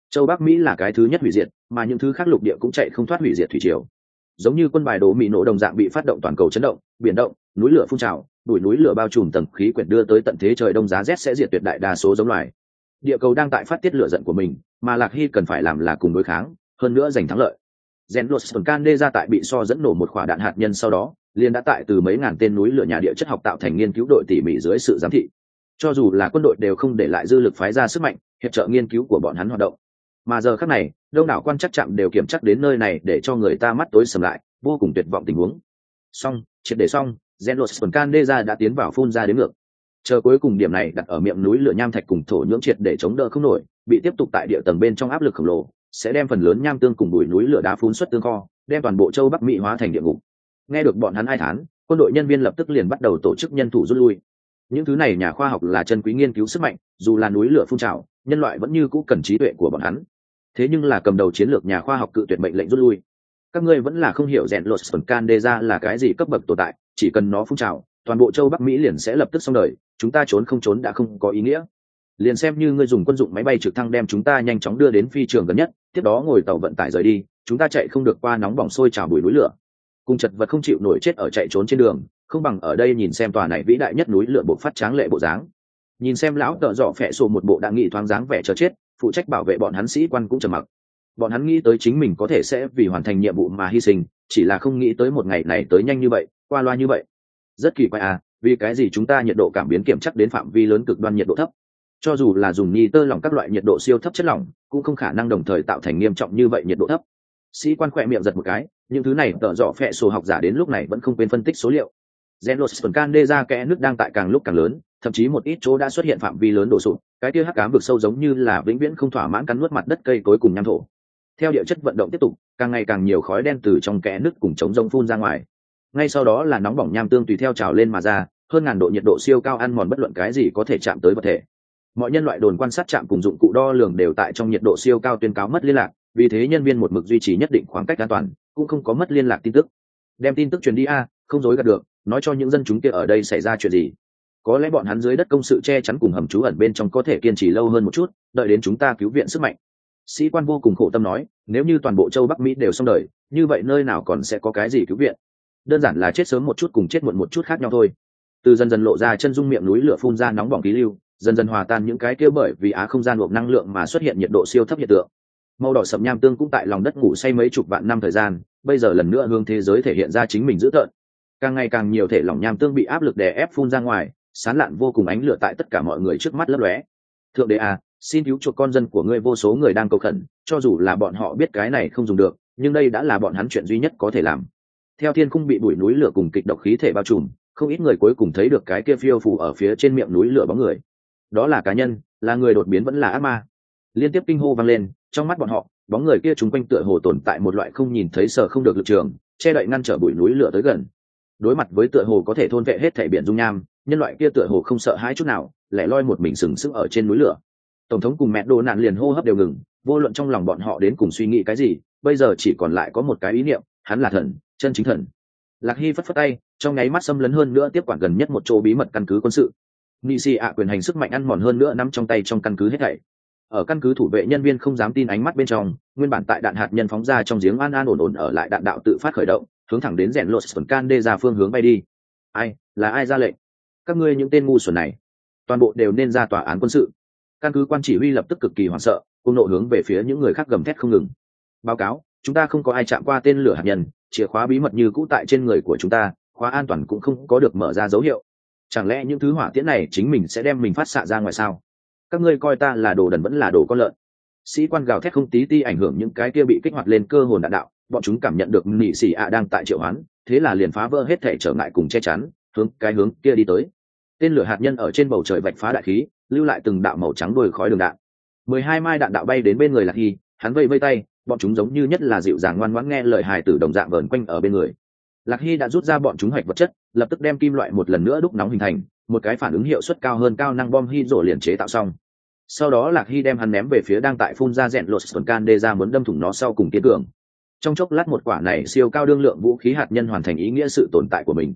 Châu Bắc Mỹ là cái thứ nhất hủy diệt, mà những thứ khác lục địa cũng chạy không thoát hủy diệt thủy triều. Giống như quân bài đổ mì nổ đồng dạng bị phát động toàn cầu chấn động, biển động, núi lửa phun trào, bụi núi lửa bao trùm tầng khí quyển đưa tới tận thế trời đông giá rét sẽ diệt tuyệt đại đa số giống loài. Địa cầu đang tại phát tiết lửa giận của mình, mà Lạc Hy cần phải làm là cùng đối kháng, hơn nữa giành thắng lợi. Zenlos Kande ra tại bị so dẫn nổ một quả đạn hạt nhân sau đó, liền đã tại từ mấy ngàn tên núi lửa nhà địa chất học tạo thành nghiên cứu đội tỉ mỉ dưới sự giám thị. Cho dù là quân đội đều không để lại dư lực phái ra sức mạnh, hiệp trợ nghiên cứu của bọn hắn hoạt động. Mà giờ khắc này, đông đảo quan chắc chạm đều kiểm chắc đến nơi này để cho người ta mắt tối sầm lại, vô cùng tuyệt vọng tình huống. Xong, triệt để xong, Zenlos Kande ra đã tiến vào phun ra đến ngược. Chờ cuối cùng điểm này đặt ở miệng núi lửa nham thạch cùng thổ nhưỡng triệt để chống đỡ không nổi, bị tiếp tục tại địa tầng bên trong áp lực khổng lồ, sẽ đem phần lớn nham tương cùng bụi núi lửa đá phun xuất tương kho, đem toàn bộ châu Bắc Mỹ hóa thành địa ngục. Nghe được bọn hắn ai thán, quân đội nhân viên lập tức liền bắt đầu tổ chức nhân thủ rút lui. Những thứ này nhà khoa học là chân quý nghiên cứu sức mạnh, dù là núi lửa phun trào, nhân loại vẫn như cũ cần trí tuệ của bọn hắn. Thế nhưng là cầm đầu chiến lược nhà khoa học cự tuyệt mệnh lệnh rút lui. Các ngươi vẫn là không hiểu rèn lột Kandeza là cái gì cấp bậc tồn tại, chỉ cần nó phun trào, toàn bộ châu Bắc Mỹ liền sẽ lập tức xong đời, chúng ta trốn không trốn đã không có ý nghĩa. Liền xem như ngươi dùng quân dụng máy bay trực thăng đem chúng ta nhanh chóng đưa đến phi trường gần nhất, tiếp đó ngồi tàu vận tải rời đi, chúng ta chạy không được qua nóng bỏng sôi trào bụi núi lửa. Cùng chật vật không chịu nổi chết ở chạy trốn trên đường, không bằng ở đây nhìn xem tòa này vĩ đại nhất núi lửa bộc phát tráng lệ bộ dáng. Nhìn xem lão tợ dọ phệ sổ một bộ đã nghị thoáng dáng vẻ chờ chết, phụ trách bảo vệ bọn hắn sĩ quan cũng trầm mặc. Bọn hắn nghĩ tới chính mình có thể sẽ vì hoàn thành nhiệm vụ mà hy sinh, chỉ là không nghĩ tới một ngày này tới nhanh như vậy, qua loa như vậy. Rất kỳ quái à, vì cái gì chúng ta nhiệt độ cảm biến kiểm chắc đến phạm vi lớn cực đoan nhiệt độ thấp. Cho dù là dùng nitơ lỏng các loại nhiệt độ siêu thấp chất lỏng, cũng không khả năng đồng thời tạo thành nghiêm trọng như vậy nhiệt độ thấp. Sĩ quan khỏe miệng giật một cái, những thứ này tợ dọ phệ sổ học giả đến lúc này vẫn không quên phân tích số liệu. Zenlos Kandeza kẽ nước đang tại càng lúc càng lớn, thậm chí một ít chỗ đã xuất hiện phạm vi lớn đổ sụp, cái kia hắc ám vực sâu giống như là vĩnh viễn không thỏa mãn cắn nuốt mặt đất cây cối cùng nham thổ. Theo địa chất vận động tiếp tục, càng ngày càng nhiều khói đen từ trong kẽ nước cùng chống rông phun ra ngoài. Ngay sau đó là nóng bỏng nham tương tùy theo trào lên mà ra, hơn ngàn độ nhiệt độ siêu cao ăn mòn bất luận cái gì có thể chạm tới vật thể. Mọi nhân loại đồn quan sát trạm cùng dụng cụ đo lường đều tại trong nhiệt độ siêu cao tuyên cáo mất liên lạc, vì thế nhân viên một mực duy trì nhất định khoảng cách an toàn, cũng không có mất liên lạc tin tức. Đem tin tức truyền đi a, không dối gạt được, nói cho những dân chúng kia ở đây xảy ra chuyện gì. Có lẽ bọn hắn dưới đất công sự che chắn cùng hầm trú ẩn bên trong có thể kiên trì lâu hơn một chút, đợi đến chúng ta cứu viện sức mạnh. Sĩ quan vô cùng khổ tâm nói, nếu như toàn bộ châu Bắc Mỹ đều xong đời, như vậy nơi nào còn sẽ có cái gì cứu viện? Đơn giản là chết sớm một chút cùng chết muộn một chút khác nhau thôi. Từ dần dần lộ ra chân dung miệng núi lửa phun ra nóng bỏng khí lưu, dần dần hòa tan những cái kia bởi vì á không gian buộc năng lượng mà xuất hiện nhiệt độ siêu thấp hiện tượng. Màu đỏ sậm nham tương cũng tại lòng đất ngủ say mấy chục vạn năm thời gian, bây giờ lần nữa hướng thế giới thể hiện ra chính mình dữ tợn. Càng ngày càng nhiều thể lỏng nham tương bị áp lực đè ép phun ra ngoài, sán lạn vô cùng ánh lửa tại tất cả mọi người trước mắt lấp lóe. Thượng đế à, xin cứu chuộc con dân của ngươi, vô số người đang cầu khẩn, cho dù là bọn họ biết cái này không dùng được, nhưng đây đã là bọn hắn chuyện duy nhất có thể làm. Theo thiên khung bị bụi núi lửa cùng kịch độc khí thể bao trùm, không ít người cuối cùng thấy được cái kia phiêu phù ở phía trên miệng núi lửa bóng người. Đó là cá nhân, là người đột biến vẫn là ác ma. Liên tiếp kinh hô vang lên, trong mắt bọn họ, bóng người kia chúng quanh tựa hồ tồn tại một loại không nhìn thấy sợ không được lực trường, che đậy ngăn trở bụi núi lửa tới gần. Đối mặt với tựa hồ có thể thôn vệ hết thảy biển dung nham, nhân loại kia tựa hồ không sợ hãi chút nào, lẻ loi một mình sừng sững ở trên núi lửa. Tổng thống cùng mẹ đồ nạn liền hô hấp đều ngừng, vô luận trong lòng bọn họ đến cùng suy nghĩ cái gì, bây giờ chỉ còn lại có một cái ý niệm, hắn là thần, chân chính thần. Lạc Hy phất phất tay, trong nháy mắt xâm lấn hơn nữa tiếp quản gần nhất một chỗ bí mật căn cứ quân sự. Nisi ạ quyền hành sức mạnh ăn mòn hơn nữa nắm trong tay trong căn cứ hết thảy. Ở căn cứ thủ vệ nhân viên không dám tin ánh mắt bên trong, nguyên bản tại đạn hạt nhân phóng ra trong giếng an an ổn ổn ở lại đạn đạo tự phát khởi động, hướng thẳng đến rèn lột Kande ra phương hướng bay đi. Ai, là ai ra lệnh? Các ngươi những tên ngu xuẩn này, toàn bộ đều nên ra tòa án quân sự. Căn cứ quan chỉ huy lập tức cực kỳ hoảng sợ, cùng nộ hướng về phía những người khác gầm thét không ngừng. Báo cáo, chúng ta không có ai chạm qua tên lửa hạt nhân, chìa khóa bí mật như cũ tại trên người của chúng ta, khóa an toàn cũng không có được mở ra dấu hiệu. Chẳng lẽ những thứ hỏa tiễn này chính mình sẽ đem mình phát xạ ra ngoài sao? Các ngươi coi ta là đồ đần vẫn là đồ con lợn? Sĩ quan gào thét không tí ti ảnh hưởng những cái kia bị kích hoạt lên cơ hồn đạn đạo, bọn chúng cảm nhận được nị xì ạ đang tại triệu hoán, thế là liền phá vỡ hết thể trở ngại cùng che chắn, hướng cái hướng kia đi tới. Tên lửa hạt nhân ở trên bầu trời vạch phá đại khí, lưu lại từng đạo màu trắng đuôi khói đường đạn. Mười hai mai đạn đạo bay đến bên người Lạc Hy, hắn vây vây tay, bọn chúng giống như nhất là dịu dàng ngoan ngoãn nghe lời hài tử đồng dạng vờn quanh ở bên người. Lạc Hy đã rút ra bọn chúng hạch vật chất, lập tức đem kim loại một lần nữa đúc nóng hình thành một cái phản ứng hiệu suất cao hơn cao năng bom hydro liền chế tạo xong. Sau đó Lạc Hy đem hắn ném về phía đang tại phun ra rèn lột Kande ra muốn đâm thủng nó sau cùng kiên cường. Trong chốc lát một quả này siêu cao đương lượng vũ khí hạt nhân hoàn thành ý nghĩa sự tồn tại của mình.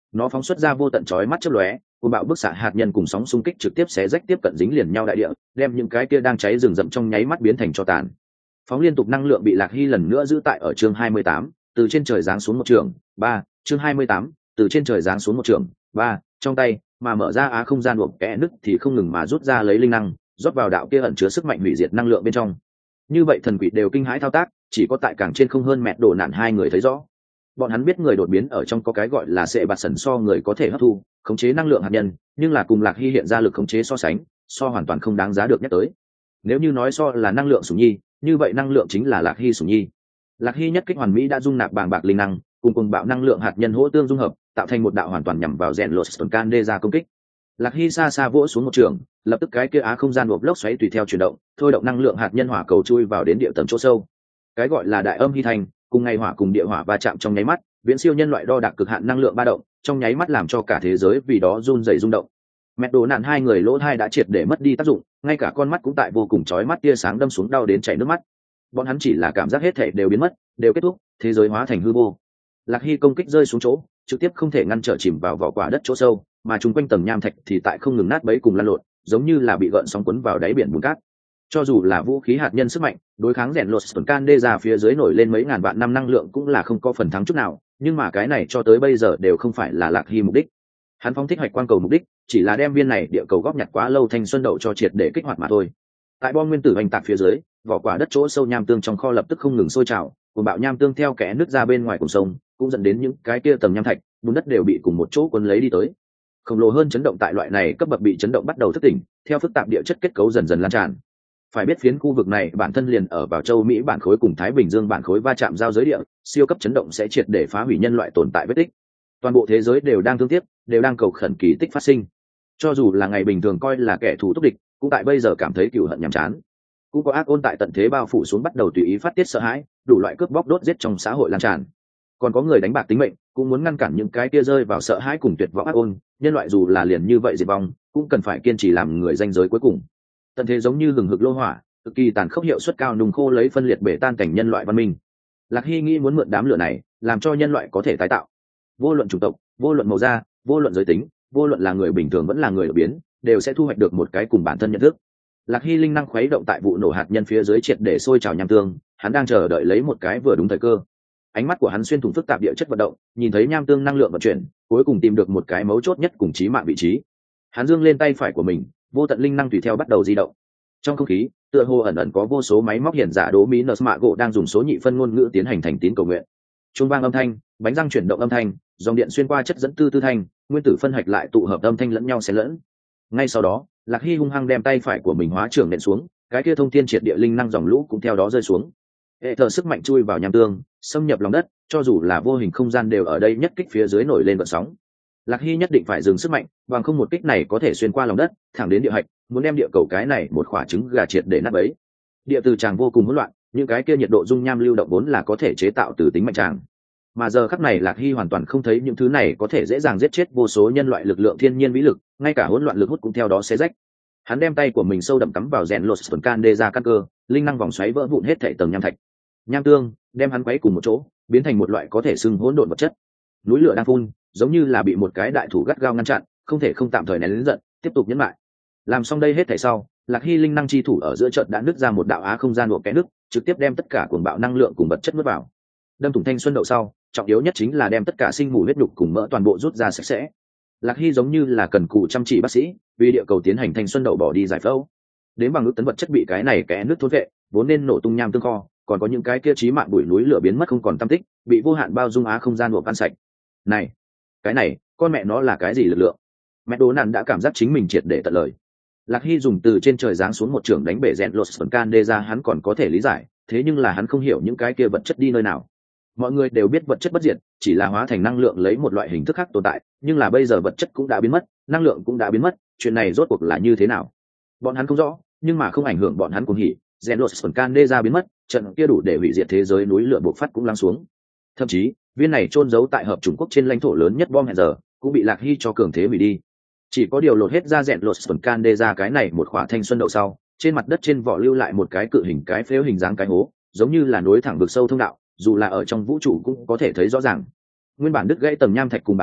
nó phóng xuất ra vô tận chói mắt chớp lóe, cùng bạo bức xạ hạt nhân cùng sóng xung kích trực tiếp xé rách tiếp cận dính liền nhau đại địa, đem những cái kia đang cháy rừng rậm trong nháy mắt biến thành tro tàn. Phóng liên tục năng lượng bị Lạc Hy lần nữa giữ tại ở chương hai mươi tám, từ trên trời giáng xuống một trường, ba, chương hai mươi tám, từ trên trời giáng xuống một trường, ba, trong tay, mà mở ra á không gian buộc kẽ nứt thì không ngừng mà rút ra lấy linh năng, rót vào đạo kia ẩn chứa sức mạnh hủy diệt năng lượng bên trong. Như vậy thần quỷ đều kinh hãi thao tác, chỉ có tại càng trên không hơn mẹ đổ nạn hai người thấy rõ. Bọn hắn biết người đột biến ở trong có cái gọi là sệ bạt sẩn so người có thể hấp thu khống chế năng lượng hạt nhân, nhưng là cùng Lạc Hy hiện ra lực khống chế so sánh, so hoàn toàn không đáng giá được nhắc tới. Nếu như nói so là năng lượng sủng nhi, như vậy năng lượng chính là Lạc Hy sủng nhi. Lạc Hy nhất kích hoàn mỹ đã dung nạp bàng bạc linh năng, cùng cùng bạo năng lượng hạt nhân hỗ tương dung hợp, tạo thành một đạo hoàn toàn nhằm vào rèn lột can đê ra công kích. Lạc Hy xa xa vỗ xuống một trường, lập tức cái kia á không gian buộc lốc xoáy tùy theo chuyển động, thôi động năng lượng hạt nhân hỏa cầu chui vào đến địa tầng chỗ sâu. Cái gọi là đại âm hy thành, cùng ngày hỏa cùng địa hỏa va chạm trong nháy mắt, viễn siêu nhân loại đo đạc cực hạn năng lượng ba động, trong nháy mắt làm cho cả thế giới vì đó run rẩy rung động. Mẹ đồ nạn hai người lỗ thai đã triệt để mất đi tác dụng, ngay cả con mắt cũng tại vô cùng chói mắt tia sáng đâm xuống đau đến chảy nước mắt. Bọn hắn chỉ là cảm giác hết thể đều biến mất, đều kết thúc, thế giới hóa thành hư vô. Lạc Hy công kích rơi xuống chỗ, trực tiếp không thể ngăn trở chìm vào vỏ quả đất chỗ sâu, mà chung quanh tầng nham thạch thì tại không ngừng nát bấy cùng lăn lộn, giống như là bị gợn sóng cuốn vào đáy biển bùn cát. Cho dù là vũ khí hạt nhân sức mạnh, đối kháng rèn lột can đê ra phía dưới nổi lên mấy ngàn vạn năm năng lượng cũng là không có phần thắng chút nào, nhưng mà cái này cho tới bây giờ đều không phải là Lạc Hy mục đích. Hắn phóng thích hoạch quang cầu mục đích chỉ là đem viên này địa cầu góp nhặt quá lâu thanh xuân đậu cho triệt để kích hoạt mà thôi. Tại bom nguyên tử hành tạc phía dưới, vỏ quả đất chỗ sâu nham tương trong kho lập tức không ngừng sôi trào, cuồng bạo nham tương theo kẽ nứt ra bên ngoài cùng sông, cũng dẫn đến những cái kia tầng nham thạch, bùn đất đều bị cùng một chỗ cuốn lấy đi tới. Khổng lồ hơn chấn động tại loại này cấp bậc bị chấn động bắt đầu thức tỉnh, theo phức tạp địa chất kết cấu dần dần lan tràn. Phải biết phiến khu vực này bản thân liền ở vào châu Mỹ bản khối cùng Thái Bình Dương bản khối va chạm giao giới địa, siêu cấp chấn động sẽ triệt để phá hủy nhân loại tồn tại vết tích. Toàn bộ thế giới đều đang thương tiếc, đều đang cầu khẩn kỳ tích phát sinh. Cho dù là ngày bình thường coi là kẻ thù túc địch, cũng tại bây giờ cảm thấy cừu hận nhàm chán. Cũng có ác ôn tại tận thế bao phủ xuống bắt đầu tùy ý phát tiết sợ hãi, đủ loại cướp bóc đốt giết trong xã hội lan tràn. Còn có người đánh bạc tính mệnh, cũng muốn ngăn cản những cái kia rơi vào sợ hãi cùng tuyệt vọng ác ôn. Nhân loại dù là liền như vậy diệt vong, cũng cần phải kiên trì làm người danh giới cuối cùng. Tận thế giống như hừng hực lô hỏa, cực kỳ tàn khốc, hiệu suất cao, nung khô lấy phân liệt bể tan cảnh nhân loại văn minh. Lạc Hy nghĩ muốn mượn đám lửa này, làm cho nhân loại có thể tái tạo. Vô luận chủng tộc, vô luận màu da, vô luận giới tính, vô luận là người bình thường vẫn là người đột biến, đều sẽ thu hoạch được một cái cùng bản thân nhận thức. Lạc Hy linh năng khuấy động tại vụ nổ hạt nhân phía dưới triệt để sôi trào nham tương, hắn đang chờ đợi lấy một cái vừa đúng thời cơ. Ánh mắt của hắn xuyên thủng phức tạp địa chất vận động, nhìn thấy nham tương năng lượng vận chuyển, cuối cùng tìm được một cái mấu chốt nhất cùng chí mạng vị trí. Hắn giương lên tay phải của mình, vô tận linh năng tùy theo bắt đầu di động. Trong không khí, tựa hồ ẩn ẩn có vô số máy móc hiện giả đố mỹ nợ mạ gỗ đang dùng số nhị phân ngôn ngữ tiến hành thành tín cầu nguyện. Chuông vang âm thanh, bánh răng chuyển động âm thanh, dòng điện xuyên qua chất dẫn tư tư thanh, nguyên tử phân hạch lại tụ hợp âm thanh lẫn nhau xen lẫn. Ngay sau đó, Lạc Hy hung hăng đem tay phải của mình hóa trưởng nện xuống, cái kia thông thiên triệt địa linh năng dòng lũ cũng theo đó rơi xuống. Hệ thờ sức mạnh chui vào nham tương, xâm nhập lòng đất, cho dù là vô hình không gian đều ở đây nhất kích phía dưới nổi lên vận sóng. Lạc Hy nhất định phải dừng sức mạnh, bằng không một kích này có thể xuyên qua lòng đất, thẳng đến địa hạch, muốn đem địa cầu cái này một quả trứng gà triệt để nát bấy. Địa từ tràng vô cùng hỗn loạn, những cái kia nhiệt độ dung nham lưu động vốn là có thể chế tạo từ tính mạnh tràng. Mà giờ khắc này Lạc Hy hoàn toàn không thấy những thứ này có thể dễ dàng giết chết vô số nhân loại lực lượng thiên nhiên vĩ lực, ngay cả hỗn loạn lực hút cũng theo đó xé rách. Hắn đem tay của mình sâu đậm cắm vào rèn lột can đê ra căn cơ, linh năng vòng xoáy vỡ vụn hết thảy tầng nham thạch. Nham tương đem hắn quấy cùng một chỗ, biến thành một loại có thể xưng hỗn độn vật chất. Núi lửa đang phun, giống như là bị một cái đại thủ gắt gao ngăn chặn, không thể không tạm thời nén lớn giận, tiếp tục nhẫn lại. Làm xong đây hết thảy sau, Lạc Hy linh năng chi thủ ở giữa trận đã nứt ra một đạo á không gian buộc kẽ nước, trực tiếp đem tất cả cuồng bạo năng lượng cùng vật chất nuốt vào. Đâm thủng thanh xuân đậu sau, trọng yếu nhất chính là đem tất cả sinh mù huyết nhục cùng mỡ toàn bộ rút ra sạch sẽ. Lạc Hy giống như là cần cù chăm chỉ bác sĩ, vì địa cầu tiến hành thanh xuân đậu bỏ đi giải phẫu. Đến bằng ước tấn vật chất bị cái này kẽ nước thôn vệ, vốn nên nổ tung nham tương kho, còn có những cái kia chí mạng bụi núi lửa biến mất không còn tăm tích, bị vô hạn bao dung á không gian buộc ăn sạch. Này, cái này, con mẹ nó là cái gì lực lượng? Mẹ Đố Nạn đã cảm giác chính mình triệt để tận lời. Lạc Hy dùng từ trên trời giáng xuống một trường đánh bể rèn lột can đê ra hắn còn có thể lý giải, thế nhưng là hắn không hiểu những cái kia vật chất đi nơi nào. Mọi người đều biết vật chất bất diệt, chỉ là hóa thành năng lượng lấy một loại hình thức khác tồn tại, nhưng là bây giờ vật chất cũng đã biến mất, năng lượng cũng đã biến mất, chuyện này rốt cuộc là như thế nào? Bọn hắn không rõ, nhưng mà không ảnh hưởng bọn hắn cuồng hỉ, rèn lột can đê ra biến mất, trận kia đủ để hủy diệt thế giới núi lửa bộc phát cũng lắng xuống. Thậm chí, viên này chôn giấu tại hợp chủng quốc trên lãnh thổ lớn nhất bom hẹn giờ, cũng bị Lạc Hy cho cường thế hủy đi. Chỉ có điều lột hết ra rèn lột can đê ra cái này một khỏa thanh xuân đậu sau, trên mặt đất trên vỏ lưu lại một cái cự hình cái phếu hình dáng cái hố, giống như là nối thẳng vực sâu thông đạo, dù là ở trong vũ trụ cũng có thể thấy rõ ràng. Nguyên bản đứt gãy tầng nham thạch cùng bản khối,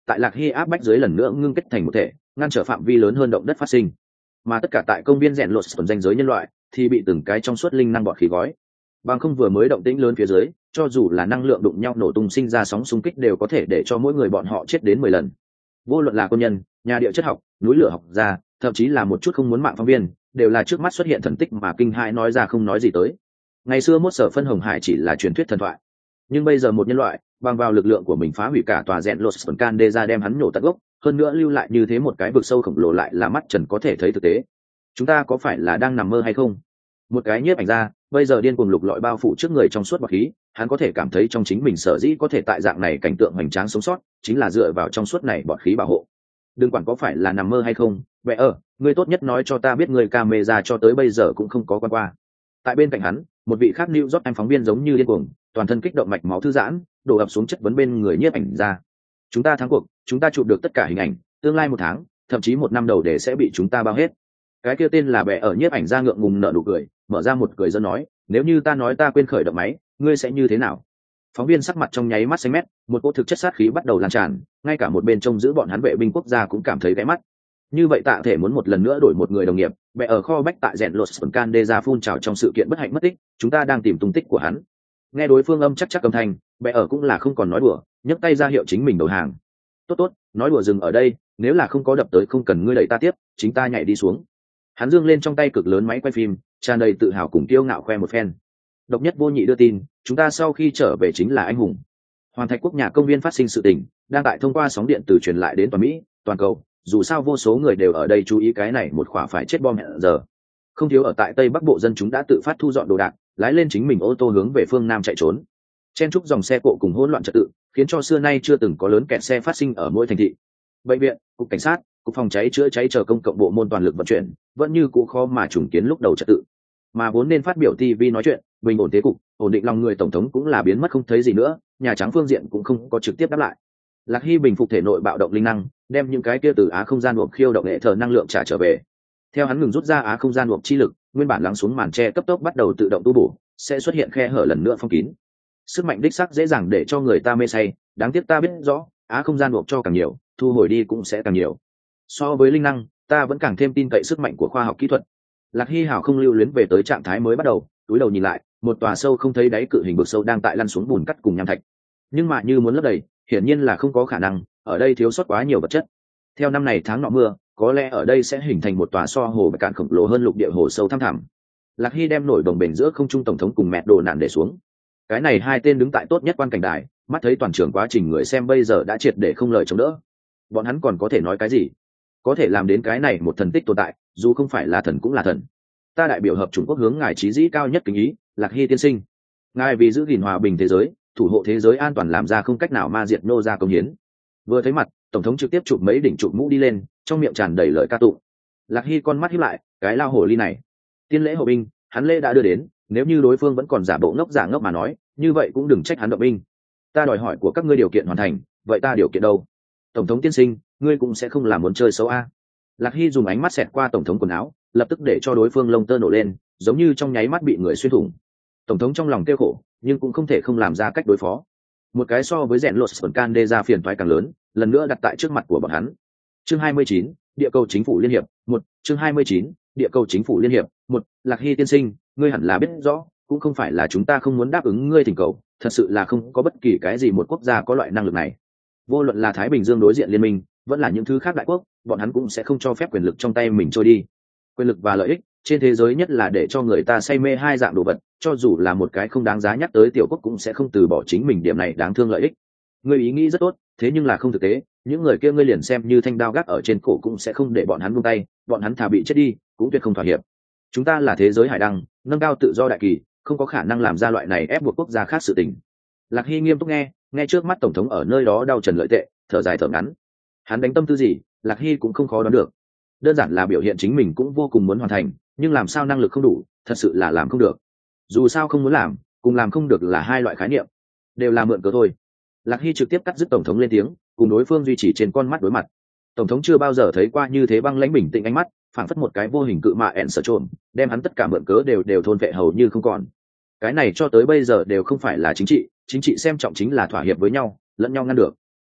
tại Lạc Hy áp bách dưới lần nữa ngưng kết thành một thể, ngăn trở phạm vi lớn hơn động đất phát sinh. Mà tất cả tại công viên rèn lột tuần danh giới nhân loại thì bị từng cái trong suốt linh năng bọt khí gói. Bằng không vừa mới động tĩnh lớn phía dưới, cho dù là năng lượng đụng nhau nổ tung sinh ra sóng xung kích đều có thể để cho mỗi người bọn họ chết đến mười lần. Vô luận là quân nhân, nhà địa chất học, núi lửa học gia, thậm chí là một chút không muốn mạng phóng viên, đều là trước mắt xuất hiện thần tích mà kinh hãi nói ra không nói gì tới. Ngày xưa mốt sở phân hồng hải chỉ là truyền thuyết thần thoại, nhưng bây giờ một nhân loại bằng vào lực lượng của mình phá hủy cả tòa rèn lột tuần can đê ra đem hắn nhổ tận gốc, hơn nữa lưu lại như thế một cái vực sâu khổng lồ lại là mắt trần có thể thấy thực tế. Chúng ta có phải là đang nằm mơ hay không? Một cái nhiếp ảnh ra bây giờ điên cuồng lục lọi bao phủ trước người trong suốt bọt khí, hắn có thể cảm thấy trong chính mình sở dĩ có thể tại dạng này cảnh tượng hoành tráng sống sót chính là dựa vào trong suốt này bọt khí bảo hộ. Đừng quản có phải là nằm mơ hay không, vậy ở ngươi tốt nhất nói cho ta biết người camera cho tới bây giờ cũng không có quan qua. Tại bên cạnh hắn, một vị khác New York anh phóng viên giống như điên cuồng, toàn thân kích động mạch máu thư giãn, đổ ập xuống chất vấn bên người nhiếp ảnh ra. Chúng ta thắng cuộc, chúng ta chụp được tất cả hình ảnh, tương lai một tháng, thậm chí một năm đầu để sẽ bị chúng ta bao hết. Cái kia tên là bẻ ở nhiếp ảnh ra ngượng ngùng nở nụ cười, mở ra một cười dân nói, nếu như ta nói ta quên khởi động máy, ngươi sẽ như thế nào? Phóng viên sắc mặt trong nháy mắt xanh mét, một cỗ thực chất sát khí bắt đầu lan tràn, ngay cả một bên trông giữ bọn hắn vệ binh quốc gia cũng cảm thấy ghé mắt. Như vậy tạ thể muốn một lần nữa đổi một người đồng nghiệp, bẻ ở kho bách tại rèn lột can đê ra phun trào trong sự kiện bất hạnh mất tích, chúng ta đang tìm tung tích của hắn. Nghe đối phương âm chắc chắc âm thanh, bẻ ở cũng là không còn nói đùa, nhấc tay ra hiệu chính mình đầu hàng. Tốt tốt, nói đùa dừng ở đây, nếu là không có đập tới không cần ngươi đẩy ta tiếp, chính ta nhảy đi xuống. Hắn dương lên trong tay cực lớn máy quay phim, tràn đầy tự hào cùng kiêu ngạo khoe một phen. Độc nhất vô nhị đưa tin, chúng ta sau khi trở về chính là anh hùng. Hoàn Thạch Quốc nhà công viên phát sinh sự tình, đang tại thông qua sóng điện từ truyền lại đến toàn Mỹ, toàn cầu, dù sao vô số người đều ở đây chú ý cái này một khỏa phải chết bom hẹn giờ. Không thiếu ở tại Tây Bắc Bộ dân chúng đã tự phát thu dọn đồ đạc, lái lên chính mình ô tô hướng về phương Nam chạy trốn. Chen trúc dòng xe cộ cùng hỗn loạn trật tự, khiến cho xưa nay chưa từng có lớn kẹt xe phát sinh ở mỗi thành thị. Bệnh viện, cục cảnh sát, cục phòng cháy chữa cháy chờ công cộng bộ môn toàn lực vận chuyển, vẫn như cũ khó mà trùng kiến lúc đầu trật tự. Mà vốn nên phát biểu ti vi nói chuyện, bình ổn thế cục, ổn định lòng người tổng thống cũng là biến mất không thấy gì nữa, nhà trắng phương diện cũng không có trực tiếp đáp lại. Lạc Hy bình phục thể nội bạo động linh năng, đem những cái kia từ á không gian buộc khiêu động hệ thờ năng lượng trả trở về. Theo hắn ngừng rút ra á không gian buộc chi lực, nguyên bản lắng xuống màn tre cấp tốc bắt đầu tự động tu bổ, sẽ xuất hiện khe hở lần nữa phong kín. Sức mạnh đích sắc dễ dàng để cho người ta mê say, đáng tiếc ta biết rõ, á không gian buộc cho càng nhiều, thu hồi đi cũng sẽ càng nhiều. So với linh năng, ta vẫn càng thêm tin cậy sức mạnh của khoa học kỹ thuật. Lạc Hy hảo không lưu luyến về tới trạng thái mới bắt đầu, túi đầu nhìn lại, một tòa sâu không thấy đáy cự hình vực sâu đang tại lăn xuống bùn cắt cùng nham thạch. Nhưng mà như muốn lấp đầy, hiển nhiên là không có khả năng, ở đây thiếu sót quá nhiều vật chất. Theo năm này tháng nọ mưa, có lẽ ở đây sẽ hình thành một tòa so hồ bạch cạn khổng lồ hơn lục địa hồ sâu thăm thẳm. Lạc Hy đem nổi đồng bền giữa không trung tổng thống cùng mẹ đồ nạn để xuống. Cái này hai tên đứng tại tốt nhất quan cảnh đài, mắt thấy toàn trường quá trình người xem bây giờ đã triệt để không lời chống đỡ. Bọn hắn còn có thể nói cái gì? Có thể làm đến cái này một thần tích tồn tại, dù không phải là thần cũng là thần. Ta đại biểu hợp Trung Quốc hướng ngài chí dĩ cao nhất kính ý, Lạc Hy tiên sinh. Ngài vì giữ gìn hòa bình thế giới, thủ hộ thế giới an toàn làm ra không cách nào ma diệt nô ra công hiến. Vừa thấy mặt, tổng thống trực tiếp chụp mấy đỉnh chụp mũ đi lên, trong miệng tràn đầy lời ca tụng. Lạc Hy con mắt híp lại, cái lao hổ ly này, tiên lễ hậu binh, hắn lễ đã đưa đến, nếu như đối phương vẫn còn giả bộ ngốc giả ngốc mà nói, như vậy cũng đừng trách hắn động binh. Ta đòi hỏi của các ngươi điều kiện hoàn thành, vậy ta điều kiện đâu? Tổng thống tiên sinh, ngươi cũng sẽ không làm muốn chơi xấu a. Lạc Hy dùng ánh mắt xẹt qua tổng thống quần áo, lập tức để cho đối phương lông tơ nổ lên, giống như trong nháy mắt bị người xuyên thủng. Tổng thống trong lòng kêu khổ, nhưng cũng không thể không làm ra cách đối phó. Một cái so với rèn lột can đê ra phiền toái càng lớn, lần nữa đặt tại trước mặt của bọn hắn. Chương hai mươi chín, địa cầu chính phủ liên hiệp, một, chương hai mươi chín, địa cầu chính phủ liên hiệp, một, Lạc Hy tiên sinh, ngươi hẳn là biết rõ, cũng không phải là chúng ta không muốn đáp ứng ngươi thỉnh cầu, thật sự là không có bất kỳ cái gì một quốc gia có loại năng lực này. Vô luận là Thái Bình Dương đối diện liên minh, vẫn là những thứ khác đại quốc, bọn hắn cũng sẽ không cho phép quyền lực trong tay mình trôi đi. Quyền lực và lợi ích, trên thế giới nhất là để cho người ta say mê hai dạng đồ vật, cho dù là một cái không đáng giá nhắc tới tiểu quốc cũng sẽ không từ bỏ chính mình điểm này đáng thương lợi ích. Ngươi ý nghĩ rất tốt, thế nhưng là không thực tế, những người kia ngươi liền xem như thanh đao gác ở trên cổ cũng sẽ không để bọn hắn buông tay, bọn hắn thà bị chết đi, cũng tuyệt không thỏa hiệp. Chúng ta là thế giới hải đăng, nâng cao tự do đại kỳ, không có khả năng làm ra loại này ép buộc quốc gia khác sự tình. Lạc Hy nghiêm túc nghe, nghe trước mắt tổng thống ở nơi đó đau trần lợi tệ, thở dài thở ngắn. Hắn đánh tâm tư gì, Lạc Hy cũng không khó đoán được. Đơn giản là biểu hiện chính mình cũng vô cùng muốn hoàn thành, nhưng làm sao năng lực không đủ, thật sự là làm không được. Dù sao không muốn làm, cùng làm không được là hai loại khái niệm, đều là mượn cớ thôi. Lạc Hy trực tiếp cắt dứt tổng thống lên tiếng, cùng đối phương duy trì trên con mắt đối mặt. Tổng thống chưa bao giờ thấy qua như thế băng lãnh bình tĩnh ánh mắt, phảng phất một cái vô hình cự mạ ẹn sở trộm, đem hắn tất cả mượn cớ đều đều thôn vệ hầu như không còn. Cái này cho tới bây giờ đều không phải là chính trị, chính trị xem trọng chính là thỏa hiệp với nhau, lẫn nhau ngăn được.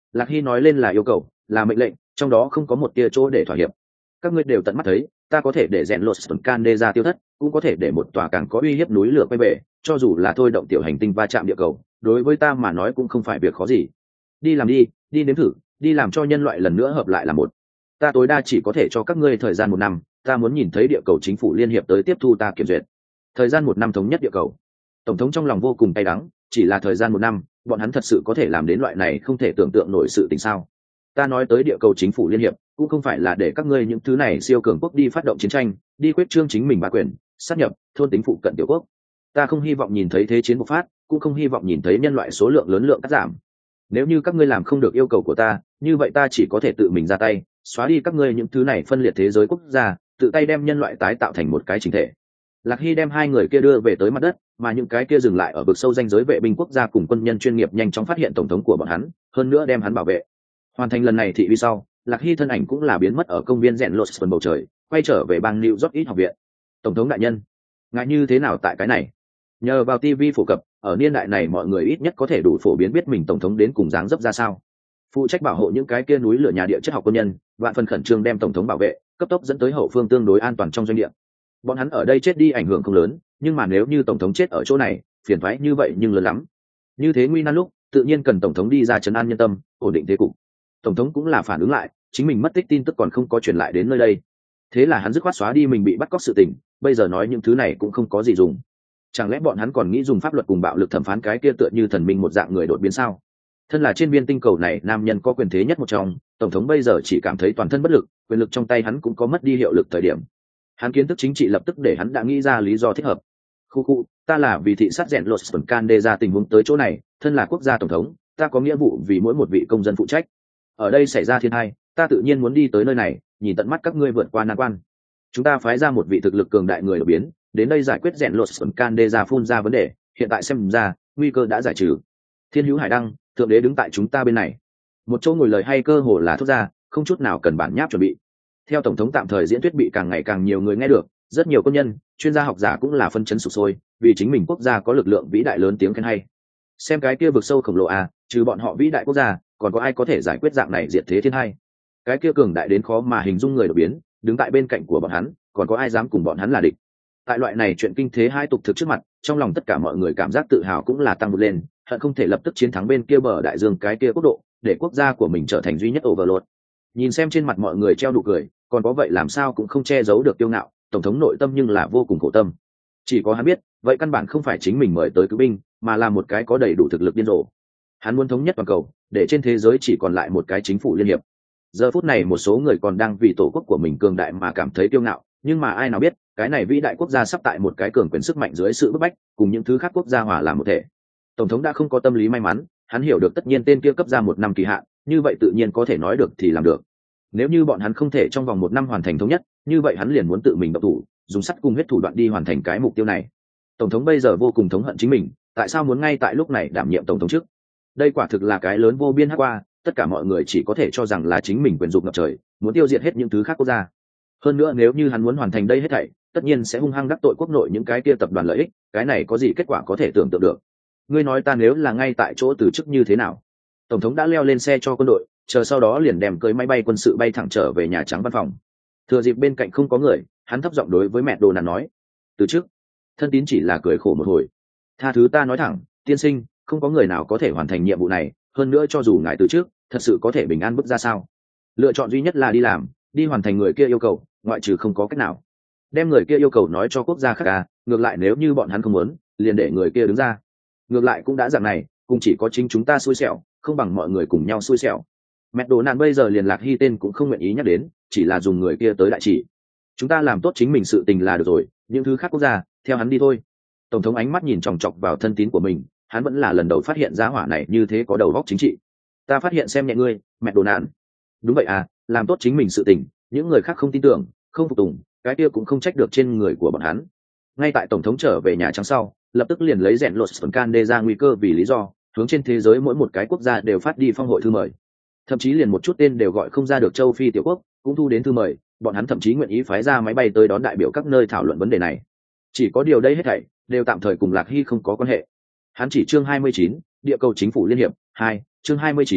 Lạc Hy nói lên là yêu cầu, là mệnh lệnh, trong đó không có một tia chỗ để thỏa hiệp. Các ngươi đều tận mắt thấy, ta có thể để rèn lột can đê ra tiêu thất, cũng có thể để một tòa càng có uy hiếp núi lửa quay về, cho dù là thôi động tiểu hành tinh va chạm địa cầu, đối với ta mà nói cũng không phải việc khó gì. Đi làm đi, đi nếm thử, đi làm cho nhân loại lần nữa hợp lại là một. Ta tối đa chỉ có thể cho các ngươi thời gian một năm, ta muốn nhìn thấy địa cầu chính phủ liên hiệp tới tiếp thu ta kiểm duyệt. Thời gian một năm thống nhất địa cầu. Tổng thống trong lòng vô cùng cay đắng, chỉ là thời gian một năm, bọn hắn thật sự có thể làm đến loại này không thể tưởng tượng nổi sự tình sao? Ta nói tới địa cầu chính phủ liên hiệp, cũng không phải là để các ngươi những thứ này siêu cường quốc đi phát động chiến tranh, đi quyết trương chính mình bá quyền, sát nhập thôn tính phụ cận tiểu quốc. Ta không hy vọng nhìn thấy thế chiến bộc phát, cũng không hy vọng nhìn thấy nhân loại số lượng lớn lượng cắt giảm. Nếu như các ngươi làm không được yêu cầu của ta, như vậy ta chỉ có thể tự mình ra tay, xóa đi các ngươi những thứ này phân liệt thế giới quốc gia, tự tay đem nhân loại tái tạo thành một cái chính thể. Lạc Hy đem hai người kia đưa về tới mặt đất, mà những cái kia dừng lại ở vực sâu danh giới vệ binh quốc gia cùng quân nhân chuyên nghiệp nhanh chóng phát hiện tổng thống của bọn hắn, hơn nữa đem hắn bảo vệ. Hoàn thành lần này thị uy sau, Lạc Hy thân ảnh cũng là biến mất ở công viên rèn lột phần bầu trời, quay trở về bang New York ít học viện. Tổng thống đại nhân, ngại như thế nào tại cái này? Nhờ vào ti vi phổ cập, ở niên đại này mọi người ít nhất có thể đủ phổ biến biết mình tổng thống đến cùng dáng dấp ra sao. Phụ trách bảo hộ những cái kia núi lửa nhà địa chất học quân nhân, vạn phần khẩn trương đem tổng thống bảo vệ, cấp tốc dẫn tới hậu phương tương đối an toàn trong doanh địa. Bọn hắn ở đây chết đi ảnh hưởng không lớn, nhưng mà nếu như tổng thống chết ở chỗ này, phiền toái như vậy nhưng lớn lắm. Như thế nguy nan lúc, tự nhiên cần tổng thống đi ra trấn an nhân tâm, ổn định thế cục. Tổng thống cũng là phản ứng lại, chính mình mất tích tin tức còn không có truyền lại đến nơi đây, thế là hắn dứt khoát xóa đi mình bị bắt cóc sự tình, bây giờ nói những thứ này cũng không có gì dùng. Chẳng lẽ bọn hắn còn nghĩ dùng pháp luật cùng bạo lực thẩm phán cái kia tựa như thần minh một dạng người đột biến sao? Thân là trên viên tinh cầu này nam nhân có quyền thế nhất một trong, tổng thống bây giờ chỉ cảm thấy toàn thân bất lực, quyền lực trong tay hắn cũng có mất đi hiệu lực thời điểm. Hắn kiến thức chính trị lập tức để hắn đã nghĩ ra lý do thích hợp. Khu khu, ta là vì thị sát rèn lột phần can đề ra tình huống tới chỗ này, thân là quốc gia tổng thống, ta có nghĩa vụ vì mỗi một vị công dân phụ trách. Ở đây xảy ra thiên tai, ta tự nhiên muốn đi tới nơi này, nhìn tận mắt các ngươi vượt qua nan quan. Chúng ta phái ra một vị thực lực cường đại người đột biến, đến đây giải quyết rèn lột phần can đề ra phun ra vấn đề, hiện tại xem ra, nguy cơ đã giải trừ. Thiên hữu hải đăng, thượng đế đứng tại chúng ta bên này. Một chỗ ngồi lời hay cơ hồ là thốt ra, không chút nào cần bản nháp chuẩn bị. Theo tổng thống tạm thời diễn thuyết bị càng ngày càng nhiều người nghe được, rất nhiều công nhân, chuyên gia học giả cũng là phân chấn sục sôi, vì chính mình quốc gia có lực lượng vĩ đại lớn tiếng khen hay. Xem cái kia vực sâu khổng lồ à, trừ bọn họ vĩ đại quốc gia, còn có ai có thể giải quyết dạng này diệt thế thiên hay? Cái kia cường đại đến khó mà hình dung người đột biến, đứng tại bên cạnh của bọn hắn, còn có ai dám cùng bọn hắn là địch? Tại loại này chuyện kinh thế hai tục thực trước mặt, trong lòng tất cả mọi người cảm giác tự hào cũng là tăng vượt lên, hận không thể lập tức chiến thắng bên kia bờ đại dương cái kia quốc độ, để quốc gia của mình trở thành duy nhất overlord. Nhìn xem trên mặt mọi người treo nụ cười, còn có vậy làm sao cũng không che giấu được kiêu ngạo, tổng thống nội tâm nhưng là vô cùng khổ tâm. Chỉ có hắn biết, vậy căn bản không phải chính mình mời tới cứu binh, mà là một cái có đầy đủ thực lực điên rồ. Hắn muốn thống nhất toàn cầu, để trên thế giới chỉ còn lại một cái chính phủ liên hiệp. Giờ phút này một số người còn đang vì tổ quốc của mình cường đại mà cảm thấy kiêu ngạo, nhưng mà ai nào biết, cái này vĩ đại quốc gia sắp tại một cái cường quyền sức mạnh dưới sự bức bách, cùng những thứ khác quốc gia hòa làm một thể. Tổng thống đã không có tâm lý may mắn, hắn hiểu được tất nhiên tên kia cấp ra một năm kỳ hạn, như vậy tự nhiên có thể nói được thì làm được. Nếu như bọn hắn không thể trong vòng một năm hoàn thành thống nhất, như vậy hắn liền muốn tự mình động thủ, dùng sắt cùng huyết thủ đoạn đi hoàn thành cái mục tiêu này. Tổng thống bây giờ vô cùng thống hận chính mình, tại sao muốn ngay tại lúc này đảm nhiệm tổng thống chức? Đây quả thực là cái lớn vô biên hắc qua, tất cả mọi người chỉ có thể cho rằng là chính mình quyền dục ngập trời, muốn tiêu diệt hết những thứ khác quốc gia. Hơn nữa nếu như hắn muốn hoàn thành đây hết thảy, tất nhiên sẽ hung hăng đắc tội quốc nội những cái kia tập đoàn lợi ích, cái này có gì kết quả có thể tưởng tượng được. Ngươi nói ta nếu là ngay tại chỗ từ chức như thế nào? Tổng thống đã leo lên xe cho quân đội, chờ sau đó liền đem cưới máy bay quân sự bay thẳng trở về Nhà Trắng văn phòng. Thừa dịp bên cạnh không có người, hắn thấp giọng đối với mẹ đồ nàn nói: từ chức. Thân tín chỉ là cười khổ một hồi. Tha thứ ta nói thẳng, tiên sinh, không có người nào có thể hoàn thành nhiệm vụ này, hơn nữa cho dù ngài từ chức, thật sự có thể bình an bước ra sao? Lựa chọn duy nhất là đi làm, đi hoàn thành người kia yêu cầu, ngoại trừ không có cách nào. Đem người kia yêu cầu nói cho quốc gia khác à, ngược lại nếu như bọn hắn không muốn, liền để người kia đứng ra. Ngược lại cũng đã dạng này, cũng chỉ có chính chúng ta xui xẻo, không bằng mọi người cùng nhau xui xẻo. Mẹ đồ nạn bây giờ liền Lạc Hy tên cũng không nguyện ý nhắc đến, chỉ là dùng người kia tới đại chỉ. Chúng ta làm tốt chính mình sự tình là được rồi, những thứ khác quốc gia, theo hắn đi thôi. Tổng thống ánh mắt nhìn chòng chọc vào thân tín của mình, hắn vẫn là lần đầu phát hiện giá hỏa này như thế có đầu óc chính trị. Ta phát hiện xem nhẹ ngươi, mẹ đồ nạn. Đúng vậy à, làm tốt chính mình sự tình, những người khác không tin tưởng, không phục tùng, cái kia cũng không trách được trên người của bọn hắn. Ngay tại tổng thống trở về Nhà Trắng sau, lập tức liền lấy rèn lột phần can đề ra nguy cơ vì lý do, hướng trên thế giới mỗi một cái quốc gia đều phát đi phong hội thư mời. Thậm chí liền một chút tên đều gọi không ra được châu Phi tiểu quốc, cũng thu đến thư mời, bọn hắn thậm chí nguyện ý phái ra máy bay tới đón đại biểu các nơi thảo luận vấn đề này. Chỉ có điều đây hết thảy đều tạm thời cùng Lạc Hy không có quan hệ. Hắn chỉ chương hai mươi chín, địa cầu chính phủ liên hiệp, hai, chương hai mươi chín,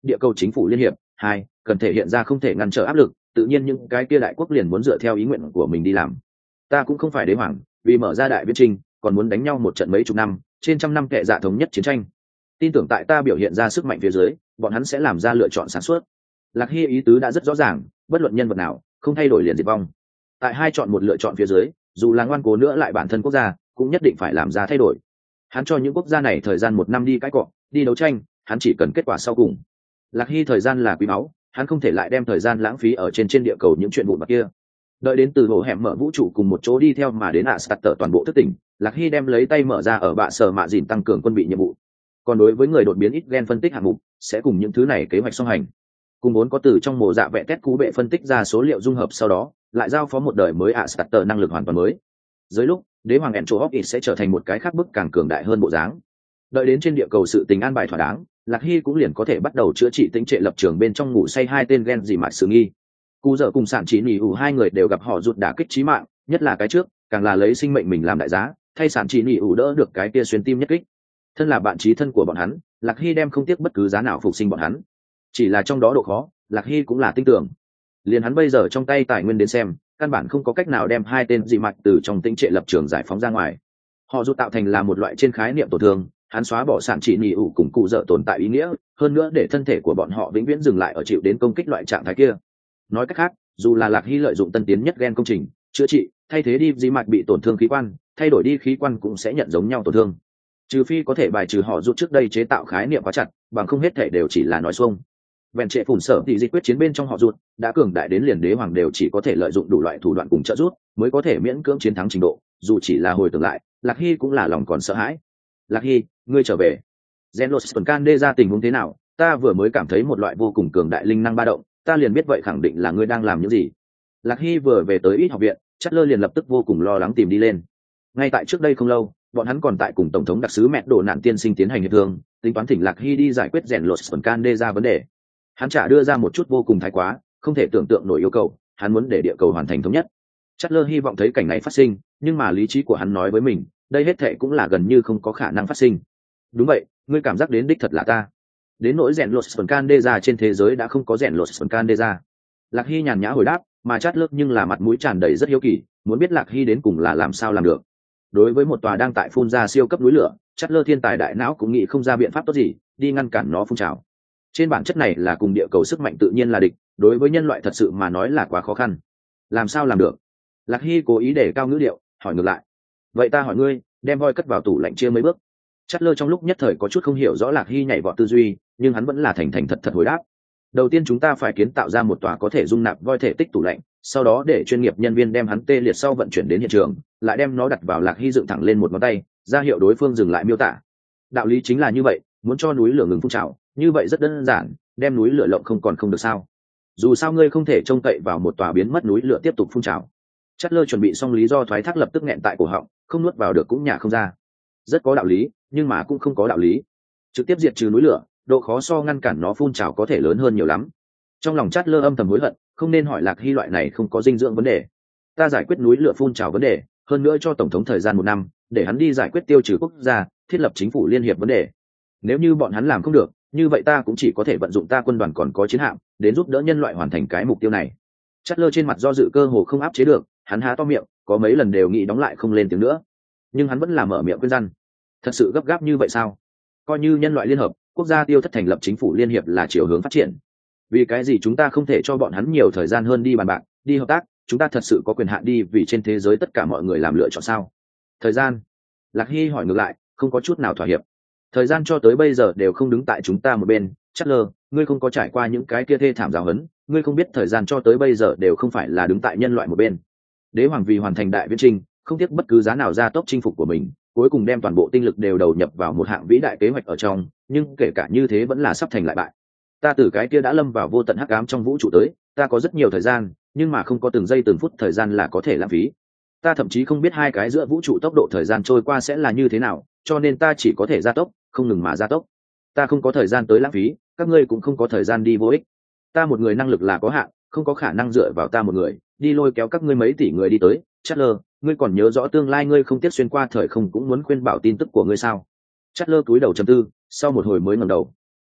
địa cầu chính phủ liên hiệp. Hai, cần thể hiện ra không thể ngăn trở áp lực, tự nhiên những cái kia đại quốc liền muốn dựa theo ý nguyện của mình đi làm. Ta cũng không phải đế hoàng, vì mở ra đại viễn trinh còn muốn đánh nhau một trận mấy chục năm, trên trăm năm kệ dạ thống nhất chiến tranh. Tin tưởng tại ta biểu hiện ra sức mạnh phía dưới, bọn hắn sẽ làm ra lựa chọn sáng suốt. Lạc Hy ý tứ đã rất rõ ràng, bất luận nhân vật nào không thay đổi liền diệt vong. Tại hai chọn một lựa chọn phía dưới, dù là ngoan cố nữa lại bản thân quốc gia cũng nhất định phải làm ra thay đổi. Hắn cho những quốc gia này thời gian một năm đi cãi cọ, đi đấu tranh, hắn chỉ cần kết quả sau cùng. Lạc Hy thời gian là quý báu, hắn không thể lại đem thời gian lãng phí ở trên trên địa cầu những chuyện vụn vặt kia. Đợi đến từ hồ hẻm mở vũ trụ cùng một chỗ đi theo mà đến ạ sạt tở toàn bộ thức tỉnh, Lạc Hy đem lấy tay mở ra ở bạ sở mạ dìn tăng cường quân bị nhiệm vụ. Còn đối với người đột biến ít gen phân tích hạng mục, sẽ cùng những thứ này kế hoạch song hành. Cùng vốn có từ trong mồ dạ vẽ test cú bệ phân tích ra số liệu dung hợp, sau đó lại giao phó một đời mới ạ sạt tở năng lực hoàn toàn mới. Dưới lúc đế hoàng Encho Hopkins sẽ trở thành một cái khác bức càng cường đại hơn bộ dáng. Đợi đến trên địa cầu sự tình an bài thỏa đáng, Lạc Hy cũng liền có thể bắt đầu chữa trị tính trệ lập trường bên trong ngủ say hai tên gen gì mạt sự nghi. Cú dở cùng sản chỉ nỉ ủ hai người đều gặp họ rụt đả kích chí mạng, nhất là cái trước càng là lấy sinh mệnh mình làm đại giá, thay sản chỉ nỉ ủ đỡ được cái kia xuyên tim nhất kích. Thân là bạn chí thân của bọn hắn, Lạc Hy đem không tiếc bất cứ giá nào phục sinh bọn hắn. Chỉ là trong đó độ khó, Lạc Hy cũng là tin tưởng. Liền hắn bây giờ trong tay tài nguyên đến xem, căn bản không có cách nào đem hai tên dị mạch từ trong tĩnh trệ lập trường giải phóng ra ngoài. Họ rút tạo thành là một loại trên khái niệm tổn thương, hắn xóa bỏ sản chỉ nhị ủ cùng cụ dở tồn tại ý nghĩa, hơn nữa để thân thể của bọn họ vĩnh viễn dừng lại ở chịu đến công kích loại trạng thái kia. Nói cách khác, dù là Lạc Hy lợi dụng tân tiến nhất gen công trình chữa trị, thay thế đi dị mạch bị tổn thương khí quan, thay đổi đi khí quan cũng sẽ nhận giống nhau tổn thương. Trừ phi có thể bài trừ họ rút trước đây chế tạo khái niệm quá chặt, bằng không hết thể đều chỉ là nói xuông. Vẹn trệ phủn sở thì dịch quyết chiến bên trong họ rút đã cường đại đến liền đế hoàng đều chỉ có thể lợi dụng đủ loại thủ đoạn cùng trợ rút mới có thể miễn cưỡng chiến thắng trình độ. Dù chỉ là hồi tưởng lại, Lạc Hy cũng là lòng còn sợ hãi. Lạc Hy, ngươi trở về. Zenos Sponkan đê ra tình huống thế nào? Ta vừa mới cảm thấy một loại vô cùng cường đại linh năng ba động, ta liền biết vậy khẳng định là ngươi đang làm những gì. Lạc Hy vừa về tới ít học viện, Chất Lơ liền lập tức vô cùng lo lắng tìm đi lên. Ngay tại trước đây không lâu, bọn hắn còn tại cùng tổng thống đặc sứ mẹ đổ nạn tiên sinh tiến hành hiệp thương, tính toán thỉnh Lạc Hy đi giải quyết Zenos Sponkan đê ra vấn đề. Hắn trả đưa ra một chút vô cùng thái quá, không thể tưởng tượng nổi yêu cầu, hắn muốn để địa cầu hoàn thành thống nhất. Chất Lơ hy vọng thấy cảnh này phát sinh, nhưng mà lý trí của hắn nói với mình, đây hết thệ cũng là gần như không có khả năng phát sinh. Đúng vậy, ngươi cảm giác đến đích thật là ta. Đến nỗi rèn lột Sponkan đê ra trên thế giới đã không có rèn lột Sponkan đê ra. Lạc Hy nhàn nhã hồi đáp, mà Chất Lơ nhưng là mặt mũi tràn đầy rất hiếu kỳ, muốn biết Lạc Hy đến cùng là làm sao làm được. Đối với một tòa đang tại phun ra siêu cấp núi lửa, Chất Lơ thiên tài đại não cũng nghĩ không ra biện pháp tốt gì đi ngăn cản nó phun trào. Trên bản chất này là cùng địa cầu sức mạnh tự nhiên là địch, đối với nhân loại thật sự mà nói là quá khó khăn. Làm sao làm được? Lạc Hy cố ý để cao ngữ điệu, hỏi ngược lại. Vậy ta hỏi ngươi, đem voi cất vào tủ lạnh chia mấy bước? Chất Lơ trong lúc nhất thời có chút không hiểu rõ Lạc Hy nhảy vọt tư duy, nhưng hắn vẫn là thành thành thật thật hồi đáp. Đầu tiên chúng ta phải kiến tạo ra một tòa có thể dung nạp voi thể tích tủ lạnh, sau đó để chuyên nghiệp nhân viên đem hắn tê liệt sau vận chuyển đến hiện trường, lại đem nó đặt vào. Lạc Hy dựng thẳng lên một ngón tay, ra hiệu đối phương dừng lại miêu tả. Đạo lý chính là như vậy, muốn cho núi lửa ngừng phun trào, như vậy rất đơn giản, đem núi lửa lộng không còn không được sao? Dù sao ngươi không thể trông cậy vào một tòa biến mất núi lửa tiếp tục phun trào. Chất Lơ chuẩn bị xong lý do thoái thác lập tức nghẹn tại cổ họng, không nuốt vào được cũng nhả không ra. Rất có đạo lý, nhưng mà cũng không có đạo lý. Trực tiếp diệt trừ núi lửa, độ khó so ngăn cản nó phun trào có thể lớn hơn nhiều lắm. Trong lòng Chất Lơ âm thầm hối hận, không nên hỏi Lạc Hy loại này không có dinh dưỡng vấn đề. Ta giải quyết núi lửa phun trào vấn đề, hơn nữa cho tổng thống thời gian một năm, để hắn đi giải quyết tiêu trừ quốc gia, thiết lập chính phủ liên hiệp vấn đề. Nếu như bọn hắn làm không được, như vậy ta cũng chỉ có thể vận dụng ta quân đoàn còn có chiến hạm đến giúp đỡ nhân loại hoàn thành cái mục tiêu này. Chất Lơ trên mặt do dự cơ hồ không áp chế được, hắn há to miệng, có mấy lần đều nghĩ đóng lại không lên tiếng nữa, nhưng hắn vẫn là mở miệng khuyên răn. Thật sự gấp gáp như vậy sao? Coi như nhân loại liên hợp, quốc gia tiêu thất thành lập chính phủ liên hiệp là chiều hướng phát triển. Vì cái gì chúng ta không thể cho bọn hắn nhiều thời gian hơn đi bàn bạc, đi hợp tác? Chúng ta thật sự có quyền hạn đi vì trên thế giới tất cả mọi người làm lựa chọn sao? Thời gian? Lạc Hy hỏi ngược lại, không có chút nào thỏa hiệp. Thời gian cho tới bây giờ đều không đứng tại chúng ta một bên. Chất Lơ, ngươi không có trải qua những cái kia thê thảm giáo huấn, ngươi không biết thời gian cho tới bây giờ đều không phải là đứng tại nhân loại một bên. Đế hoàng vì hoàn thành đại viễn trinh, không tiếc bất cứ giá nào gia tốc chinh phục của mình, cuối cùng đem toàn bộ tinh lực đều đầu nhập vào một hạng vĩ đại kế hoạch ở trong, nhưng kể cả như thế vẫn là sắp thành lại bại. Ta từ cái kia đã lâm vào vô tận hắc ám trong vũ trụ tới, ta có rất nhiều thời gian, nhưng mà không có từng giây từng phút thời gian là có thể lãng phí. Ta thậm chí không biết hai cái giữa vũ trụ tốc độ thời gian trôi qua sẽ là như thế nào, cho nên ta chỉ có thể gia tốc, không ngừng mà gia tốc. Ta không có thời gian tới lãng phí, các ngươi cũng không có thời gian đi vô ích. Ta một người năng lực là có hạn, không có khả năng dựa vào ta một người đi lôi kéo các ngươi mấy tỷ người đi tới. Chất Lơ, ngươi còn nhớ rõ tương lai ngươi không tiếc xuyên qua thời không cũng muốn khuyên bảo tin tức của ngươi sao? Chất Lơ cúi đầu trầm tư, sau một hồi mới ngẩng đầu.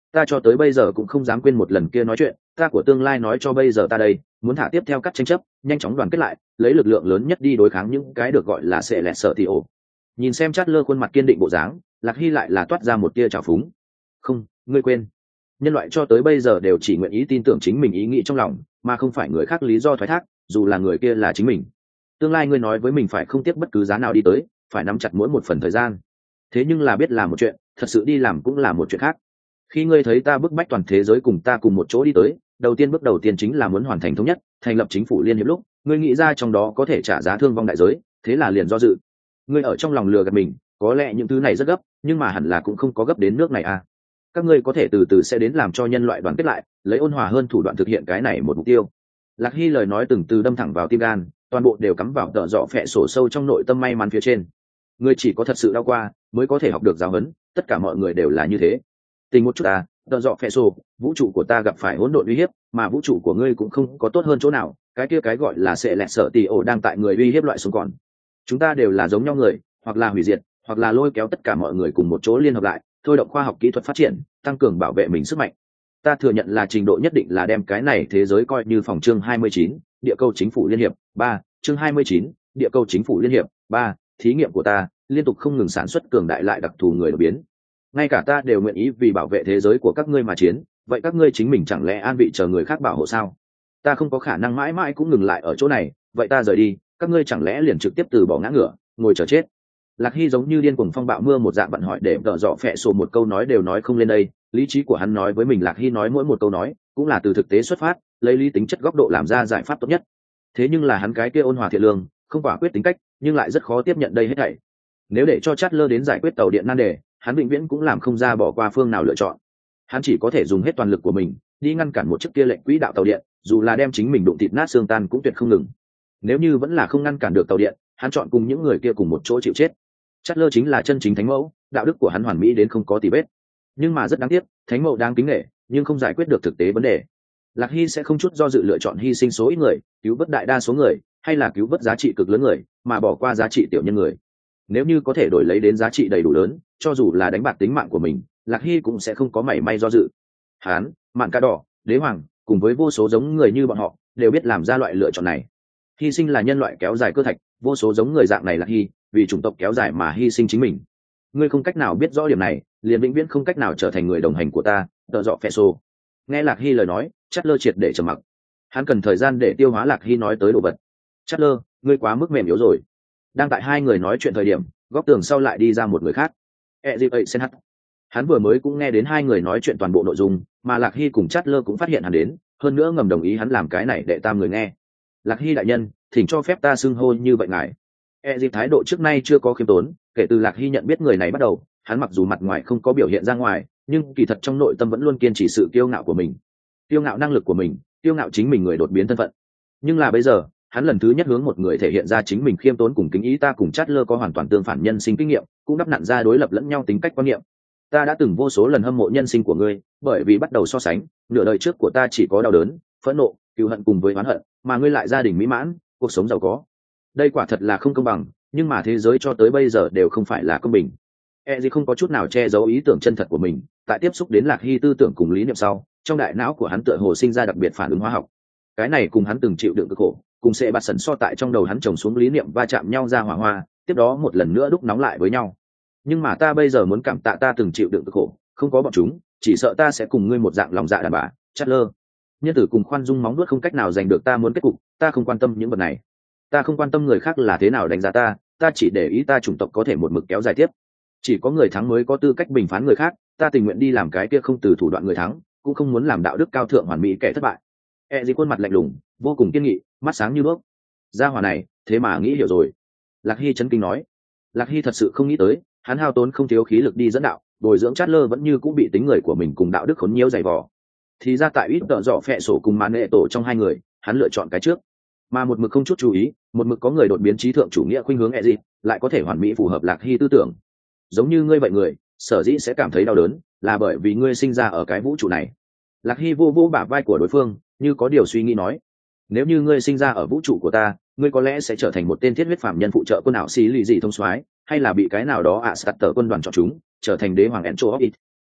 ta cho tới bây giờ cũng không dám quên một lần kia nói chuyện, ta của tương lai nói cho bây giờ ta đây, muốn thả tiếp theo các tranh chấp, nhanh chóng đoàn kết lại, lấy lực lượng lớn nhất đi đối kháng những cái được gọi là sẽ lẹt sợ thì ổ. Nhìn xem Chát Lơ khuôn mặt kiên định bộ dáng, Lạc Hy lại là toát ra một tia trào phúng. Không, ngươi quên, nhân loại cho tới bây giờ đều chỉ nguyện ý tin tưởng chính mình ý nghĩ trong lòng, mà không phải người khác lý do thoái thác, dù là người kia là chính mình. Tương lai ngươi nói với mình phải không tiếc bất cứ giá nào đi tới, phải nắm chặt mỗi một phần thời gian. Thế nhưng là biết làm một chuyện, thật sự đi làm cũng là một chuyện khác. Khi ngươi thấy ta bức bách toàn thế giới cùng ta cùng một chỗ đi tới, đầu tiên bước đầu tiên chính là muốn hoàn thành thống nhất, thành lập chính phủ liên hiệp lúc, ngươi nghĩ ra trong đó có thể trả giá thương vong đại giới, thế là liền do dự. Ngươi ở trong lòng lừa gạt mình, có lẽ những thứ này rất gấp, nhưng mà hẳn là cũng không có gấp đến nước này à. Các ngươi có thể từ từ sẽ đến làm cho nhân loại đoàn kết lại, lấy ôn hòa hơn thủ đoạn thực hiện cái này một mục tiêu. Lạc Hy lời nói từng từ đâm thẳng vào tim gan, toàn bộ đều cắm vào tợ dọ phệ sổ sâu trong nội tâm may mắn phía trên. Ngươi chỉ có thật sự đau qua, mới có thể học được giáo huấn, tất cả mọi người đều là như thế. Tình một chút à, tợ dọ phệ sổ, vũ trụ của ta gặp phải hỗn độn uy hiếp, mà vũ trụ của ngươi cũng không có tốt hơn chỗ nào, cái kia cái gọi là sẽ lẹt sợ tỷ ổ đang tại người uy hiếp loại sống còn. Chúng ta đều là giống nhau người, hoặc là hủy diệt, hoặc là lôi kéo tất cả mọi người cùng một chỗ liên hợp lại, thôi động khoa học kỹ thuật phát triển, tăng cường bảo vệ mình sức mạnh. Ta thừa nhận là trình độ nhất định là đem cái này thế giới coi như phòng chương hai mươi chín, địa cầu chính phủ liên hiệp, ba, chương hai mươi chín, địa cầu chính phủ liên hiệp, ba, thí nghiệm của ta, liên tục không ngừng sản xuất cường đại lại đặc thù người đột biến. Ngay cả ta đều nguyện ý vì bảo vệ thế giới của các ngươi mà chiến, vậy các ngươi chính mình chẳng lẽ an vị chờ người khác bảo hộ sao? Ta không có khả năng mãi mãi cũng ngừng lại ở chỗ này, vậy ta rời đi, các ngươi chẳng lẽ liền trực tiếp từ bỏ ngã ngửa, ngồi chờ chết? Lạc Hy giống như điên cuồng phong bạo mưa một dạng bận hỏi để vợ dọ phẹ sổ một câu nói đều nói không lên đây, lý trí của hắn nói với mình Lạc Hy nói mỗi một câu nói cũng là từ thực tế xuất phát, lấy lý tính chất góc độ làm ra giải pháp tốt nhất. Thế nhưng là hắn cái kia ôn hòa thiện lương, không quả quyết tính cách, nhưng lại rất khó tiếp nhận đây hết thảy. Nếu để cho Chát Lơ đến giải quyết tàu điện nan đề, hắn vĩnh viễn cũng làm không ra bỏ qua phương nào lựa chọn. Hắn chỉ có thể dùng hết toàn lực của mình đi ngăn cản một chiếc kia lệnh quỹ đạo tàu điện, dù là đem chính mình đụng thịt nát xương tan cũng tuyệt không ngừng. Nếu như vẫn là không ngăn cản được tàu điện, hắn chọn cùng những người kia cùng một chỗ chịu chết. Chát Lơ chính là chân chính thánh mẫu, đạo đức của hắn hoàn mỹ đến không có tì vết. Nhưng mà rất đáng tiếc, thánh mẫu đang kính nể, nhưng không giải quyết được thực tế vấn đề. Lạc Hy sẽ không chút do dự lựa chọn hy sinh số ít người, cứu vớt đại đa số người, hay là cứu vớt giá trị cực lớn người, mà bỏ qua giá trị tiểu nhân người. Nếu như có thể đổi lấy đến giá trị đầy đủ lớn, cho dù là đánh bạc tính mạng của mình, Lạc Hy cũng sẽ không có mảy may do dự. Hán, Mạn Ca Đỏ, Đế Hoàng, cùng với vô số giống người như bọn họ, đều biết làm ra loại lựa chọn này. Hy sinh là nhân loại kéo dài cơ thạch, vô số giống người dạng này Lạc Hy, vì chủng tộc kéo dài mà hy sinh chính mình. Ngươi không cách nào biết rõ điểm này, liền vĩnh viễn không cách nào trở thành người đồng hành của ta, tợ dọ phẹ sổ. Nghe Lạc Hy lời nói, Chát Lơ triệt để trầm mặc. Hắn cần thời gian để tiêu hóa Lạc Hy nói tới đồ vật. Chát Lơ, ngươi quá mức mềm yếu rồi. Đang tại hai người nói chuyện thời điểm, góc tường sau lại đi ra một người khác. E dịp ấy sen hắt. Hắn vừa mới cũng nghe đến hai người nói chuyện toàn bộ nội dung, mà Lạc Hy cùng Chát Lơ cũng phát hiện hắn đến, hơn nữa ngầm đồng ý hắn làm cái này để tam người nghe. Lạc Hy đại nhân, thỉnh cho phép ta xưng hô như vậy ngài. E dịp thái độ trước nay chưa có khiêm tốn, kể từ Lạc Hy nhận biết người này bắt đầu, hắn mặc dù mặt ngoài không có biểu hiện ra ngoài, nhưng kỳ thật trong nội tâm vẫn luôn kiên trì sự kiêu ngạo của mình, kiêu ngạo năng lực của mình, kiêu ngạo chính mình người đột biến thân phận. Nhưng là bây giờ, hắn lần thứ nhất hướng một người thể hiện ra chính mình khiêm tốn cùng kính ý. Ta cùng Chát Lơ có hoàn toàn tương phản nhân sinh kinh nghiệm, cũng đắp nặn ra đối lập lẫn nhau tính cách quan niệm. Ta đã từng vô số lần hâm mộ nhân sinh của ngươi, bởi vì bắt đầu so sánh, nửa đời trước của ta chỉ có đau đớn, phẫn nộ, cừu hận cùng với oán hận, mà ngươi lại gia đình mỹ mãn, cuộc sống giàu có. Đây quả thật là không công bằng, nhưng mà thế giới cho tới bây giờ đều không phải là công bình. E gì không có chút nào che giấu ý tưởng chân thật của mình, tại tiếp xúc đến Lạc Hy tư tưởng cùng lý niệm sau, trong đại não của hắn tựa hồ sinh ra đặc biệt phản ứng hóa học. Cái này cùng hắn từng chịu đựng cực khổ, cùng sẽ bạt sần so tại trong đầu hắn trồng xuống lý niệm va chạm nhau ra hỏa hoa, tiếp đó một lần nữa đúc nóng lại với nhau. Nhưng mà ta bây giờ muốn cảm tạ ta từng chịu đựng cực khổ, không có bọn chúng, chỉ sợ ta sẽ cùng ngươi một dạng lòng dạ đàn bà. Chát Lơ, nhân tử cùng khoan dung móng nuốt không cách nào giành được ta muốn kết cục, ta không quan tâm những vật này. Ta không quan tâm người khác là thế nào đánh giá ta, ta chỉ để ý ta chủng tộc có thể một mực kéo dài tiếp. Chỉ có người thắng mới có tư cách bình phán người khác, ta tình nguyện đi làm cái kia không từ thủ đoạn người thắng, cũng không muốn làm đạo đức cao thượng hoàn mỹ kẻ thất bại. E gì khuôn mặt lạnh lùng, vô cùng kiên nghị, mắt sáng như đuốc. Gia hỏa này, thế mà nghĩ hiểu rồi. Lạc Hy chấn kinh nói. Lạc Hy thật sự không nghĩ tới, hắn hao tốn không thiếu khí lực đi dẫn đạo, bồi dưỡng Chát Lơ vẫn như cũng bị tính người của mình cùng đạo đức khốn nhiễu dày vò. Thì ra tại ít tợ dọ phệ sổ cùng màn nghệ tổ trong hai người, hắn lựa chọn cái trước, mà một mực không chút chú ý, một mực có người đột biến trí thượng chủ nghĩa khuynh hướng e gì, lại có thể hoàn mỹ phù hợp Lạc Hy tư tưởng. Giống như ngươi vậy người, sở dĩ sẽ cảm thấy đau đớn, là bởi vì ngươi sinh ra ở cái vũ trụ này. Lạc Hy vô vô bả vai của đối phương, như có điều suy nghĩ nói. Nếu như ngươi sinh ra ở vũ trụ của ta, ngươi có lẽ sẽ trở thành một tên thiết huyết phạm nhân phụ trợ quân ảo xí lì dị thông soái, hay là bị cái nào đó ạ sạt tờ quân đoàn chọn chúng, trở thành đế hoàng Encho of It.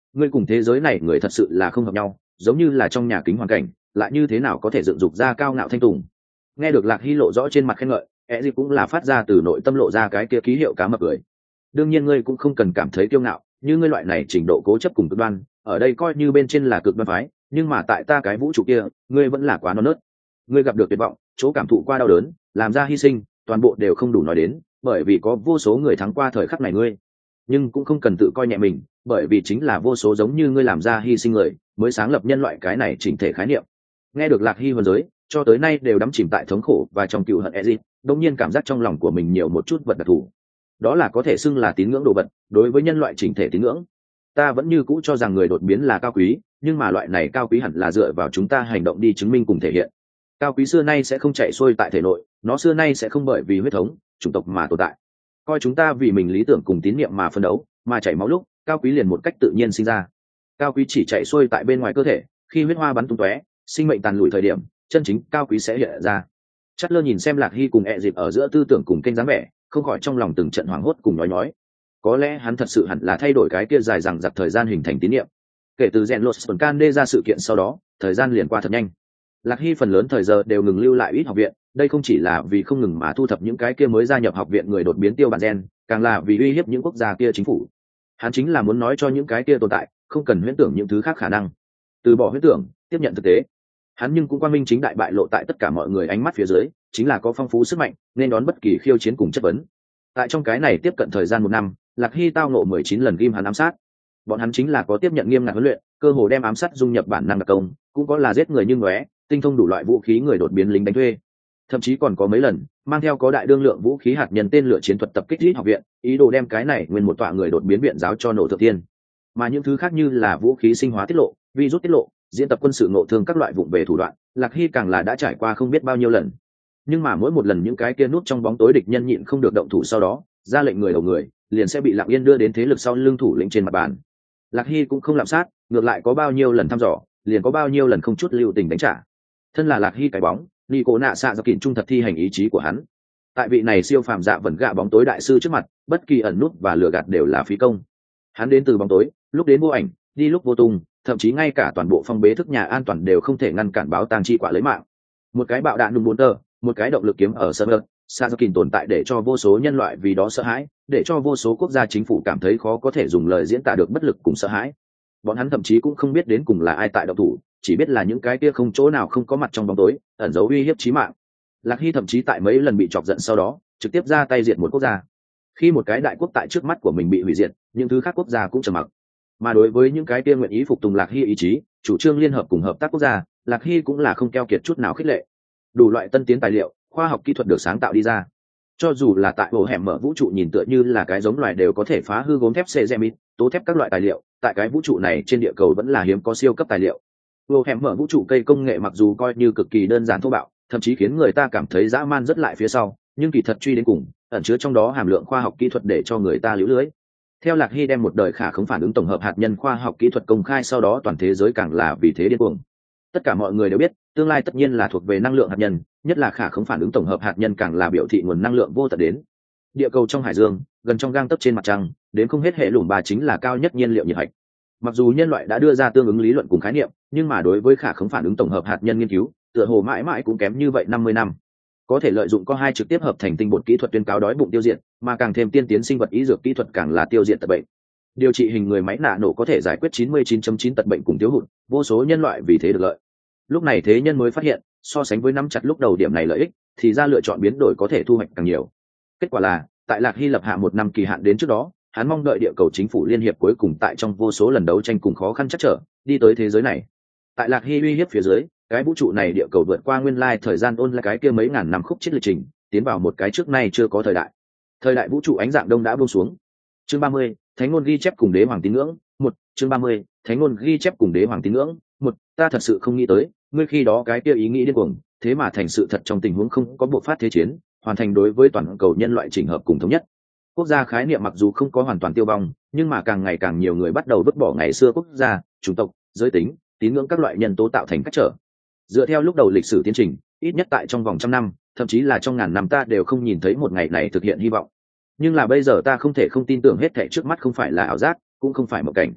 ngươi cùng thế giới này người thật sự là không hợp nhau, giống như là trong nhà kính hoàn cảnh lại như thế nào có thể dựng dục ra cao ngạo thanh tùng. Nghe được Lạc Hy lộ rõ trên mặt khen ngợi, ẹ gì cũng là phát ra từ nội tâm lộ ra cái kia ký hiệu cá mập cười. Đương nhiên ngươi cũng không cần cảm thấy kiêu ngạo, như ngươi loại này trình độ cố chấp cùng cực đoan ở đây coi như bên trên là cực đoan phái, nhưng mà tại ta cái vũ trụ kia ngươi vẫn là quá non nớt. Ngươi gặp được tuyệt vọng, chỗ cảm thụ qua đau đớn, làm ra hy sinh, toàn bộ đều không đủ nói đến, bởi vì có vô số người thắng qua thời khắc này ngươi. Nhưng cũng không cần tự coi nhẹ mình, bởi vì chính là vô số giống như ngươi làm ra hy sinh người mới sáng lập nhân loại cái này chỉnh thể khái niệm. Nghe được Lạc Hy hồn giới cho tới nay đều đắm chìm tại thống khổ và trong cựu hận Ezit, đột nhiên cảm giác trong lòng của mình nhiều một chút vật đặc thù. Đó là có thể xưng là tín ngưỡng đồ vật, đối với nhân loại chỉnh thể tín ngưỡng. Ta vẫn như cũ cho rằng người đột biến là cao quý, nhưng mà loại này cao quý hẳn là dựa vào chúng ta hành động đi chứng minh cùng thể hiện. Cao quý xưa nay sẽ không chạy xuôi tại thể nội, nó xưa nay sẽ không bởi vì huyết thống, chủng tộc mà tồn tại. Coi chúng ta vì mình lý tưởng cùng tín niệm mà phấn đấu, mà chảy máu lúc, cao quý liền một cách tự nhiên sinh ra. Cao quý chỉ chạy xuôi tại bên ngoài cơ thể, khi huyết hoa bắn tung tóe, sinh mệnh tàn lụi thời điểm, chân chính cao quý sẽ hiện ra. Chát lơ nhìn xem Lạc Hy cùng ẹ dịp ở giữa tư tưởng cùng kênh dáng vẻ, không khỏi trong lòng từng trận hoảng hốt cùng nói nói. Có lẽ hắn thật sự hẳn là thay đổi cái kia dài dằng dặc thời gian hình thành tín niệm. Kể từ rèn lột Sponcan ra sự kiện sau đó, thời gian liền qua thật nhanh. Lạc Hy phần lớn thời giờ đều ngừng lưu lại ít học viện, đây không chỉ là vì không ngừng mà thu thập những cái kia mới gia nhập học viện người đột biến tiêu bản gen, càng là vì uy hiếp những quốc gia kia chính phủ. Hắn chính là muốn nói cho những cái kia tồn tại, không cần huyễn tưởng những thứ khác khả năng, từ bỏ huyễn tưởng, tiếp nhận thực tế. Hắn nhưng cũng quang minh chính đại bại lộ tại tất cả mọi người ánh mắt phía dưới, chính là có phong phú sức mạnh, nên đón bất kỳ khiêu chiến cùng chất vấn. Tại trong cái này tiếp cận thời gian một năm, Lạc Hy tao ngộ mười chín lần ghim hắn ám sát. Bọn hắn chính là có tiếp nhận nghiêm ngặt huấn luyện, cơ hồ đem ám sát dung nhập bản năng đặc công, cũng có là giết người như ngóe, tinh thông đủ loại vũ khí người đột biến lính đánh thuê. Thậm chí còn có mấy lần mang theo có đại đương lượng vũ khí hạt nhân tên lửa chiến thuật tập kích ít học viện, ý đồ đem cái này nguyên một tọa người đột biến viện giáo cho nổ thượng tiên. Mà những thứ khác như là vũ khí sinh hóa tiết lộ, virus tiết lộ, diễn tập quân sự ngộ thương các loại vụng về thủ đoạn, Lạc Hy càng là đã trải qua không biết bao nhiêu lần. Nhưng mà mỗi một lần những cái kia núp trong bóng tối địch nhân nhịn không được động thủ, sau đó ra lệnh người đầu người liền sẽ bị Lặng Yên đưa đến thế lực sau lưng thủ lĩnh trên mặt bàn. Lạc Hy cũng không lạm sát, ngược lại có bao nhiêu lần thăm dò, liền có bao nhiêu lần không chút lưu tình đánh trả. Thân là Lạc Hy cái bóng, Nico nạ xạ do kìm trung thật thi hành ý chí của hắn. Tại vị này siêu phàm dạ vẩn gạ bóng tối đại sư trước mặt, bất kỳ ẩn nút và lừa gạt đều là phí công. Hắn đến từ bóng tối, lúc đến vô ảnh, đi lúc vô tung, thậm chí ngay cả toàn bộ phong bế thức nhà an toàn đều không thể ngăn cản báo tang chi quả lấy mạng. Một cái bạo đạn nung bốn tờ, một cái động lực kiếm ở server, Sazukin tồn tại để cho vô số nhân loại vì đó sợ hãi, để cho vô số quốc gia chính phủ cảm thấy khó có thể dùng lời diễn tả được bất lực cùng sợ hãi. Bọn hắn thậm chí cũng không biết đến cùng là ai tại động thủ, chỉ biết là những cái kia không chỗ nào không có mặt trong bóng tối, ẩn giấu uy hiếp chí mạng. Lạc Hy thậm chí tại mấy lần bị chọc giận sau đó, trực tiếp ra tay diệt một quốc gia. Khi một cái đại quốc tại trước mắt của mình bị hủy diệt, những thứ khác quốc gia cũng trầm mặc. Mà đối với những cái kia nguyện ý phục tùng Lạc Hy ý chí, chủ trương liên hợp cùng hợp tác quốc gia, Lạc Hy cũng là không keo kiệt chút nào khích lệ. Đủ loại tân tiến tài liệu, khoa học kỹ thuật được sáng tạo đi ra. Cho dù là tại hồ hẻm mở vũ trụ nhìn tựa như là cái giống loài đều có thể phá hư gốm thép Cezemit, tố thép các loại tài liệu, tại cái vũ trụ này trên địa cầu vẫn là hiếm có siêu cấp tài liệu. Hồ hẻm mở vũ trụ cây công nghệ mặc dù coi như cực kỳ đơn giản thô bạo, thậm chí khiến người ta cảm thấy dã man rất lại phía sau, nhưng kỳ thật truy đến cùng, ẩn chứa trong đó hàm lượng khoa học kỹ thuật để cho người ta liễu lưới. Theo Lạc Hy đem một đời khả không phản ứng tổng hợp hạt nhân khoa học kỹ thuật công khai, sau đó toàn thế giới càng là vì thế điên cuồng. Tất cả mọi người đều biết, tương lai tất nhiên là thuộc về năng lượng hạt nhân, nhất là khả không phản ứng tổng hợp hạt nhân càng là biểu thị nguồn năng lượng vô tận đến. Địa cầu trong hải dương, gần trong gang tấc trên mặt trăng, đến không hết hệ lùm bà chính là cao nhất nhiên liệu nhiệt hạch. Mặc dù nhân loại đã đưa ra tương ứng lý luận cùng khái niệm, nhưng mà đối với khả không phản ứng tổng hợp hạt nhân nghiên cứu, tựa hồ mãi mãi cũng kém như vậy năm mươi năm. Có thể lợi dụng có hai trực tiếp hợp thành tinh bột kỹ thuật tuyên cáo đói bụng tiêu diệt, mà càng thêm tiên tiến sinh vật y dược kỹ thuật càng là tiêu diệt tật bệnh. Điều trị hình người máy nạ nổ có thể giải quyết chín mươi chín chấm chín tật bệnh cùng thiếu hụt, vô số nhân loại vì thế được lợi. Lúc này thế nhân mới phát hiện, so sánh với nắm chặt lúc đầu điểm này lợi ích, thì ra lựa chọn biến đổi có thể thu hoạch càng nhiều. Kết quả là, tại Lạc Hy lập hạ một năm kỳ hạn đến trước đó, hắn mong đợi địa cầu chính phủ liên hiệp cuối cùng tại trong vô số lần đấu tranh cùng khó khăn chắc trở, đi tới thế giới này. Tại Lạc Hy uy hiếp phía dưới, cái vũ trụ này địa cầu vượt qua nguyên lai thời gian ôn lại cái kia mấy ngàn năm khúc chết lịch trình, tiến vào một cái trước nay chưa có thời đại. Thời đại vũ trụ ánh dạng đông đã buông xuống. Chương ba mươi, Thánh ngôn ghi chép cùng đế hoàng tín ngưỡng, một, chương ba mươi, Thánh ngôn ghi chép cùng đế hoàng tín ngưỡng, một, ta thật sự không nghĩ tới, ngươi khi đó cái kia ý nghĩ điên cuồng, thế mà thành sự thật trong tình huống không có buộc phát thế chiến, hoàn thành đối với toàn cầu nhân loại chỉnh hợp cùng thống nhất. Quốc gia khái niệm mặc dù không có hoàn toàn tiêu vong, nhưng mà càng ngày càng nhiều người bắt đầu vứt bỏ ngày xưa quốc gia, chủng tộc, giới tính, tín ngưỡng các loại nhân tố tạo thành cách trở. Dựa theo lúc đầu lịch sử tiến trình, ít nhất tại trong vòng trăm năm, thậm chí là trong ngàn năm ta đều không nhìn thấy một ngày này thực hiện hy vọng. Nhưng là bây giờ ta không thể không tin tưởng hết thảy trước mắt không phải là ảo giác, cũng không phải mộng cảnh.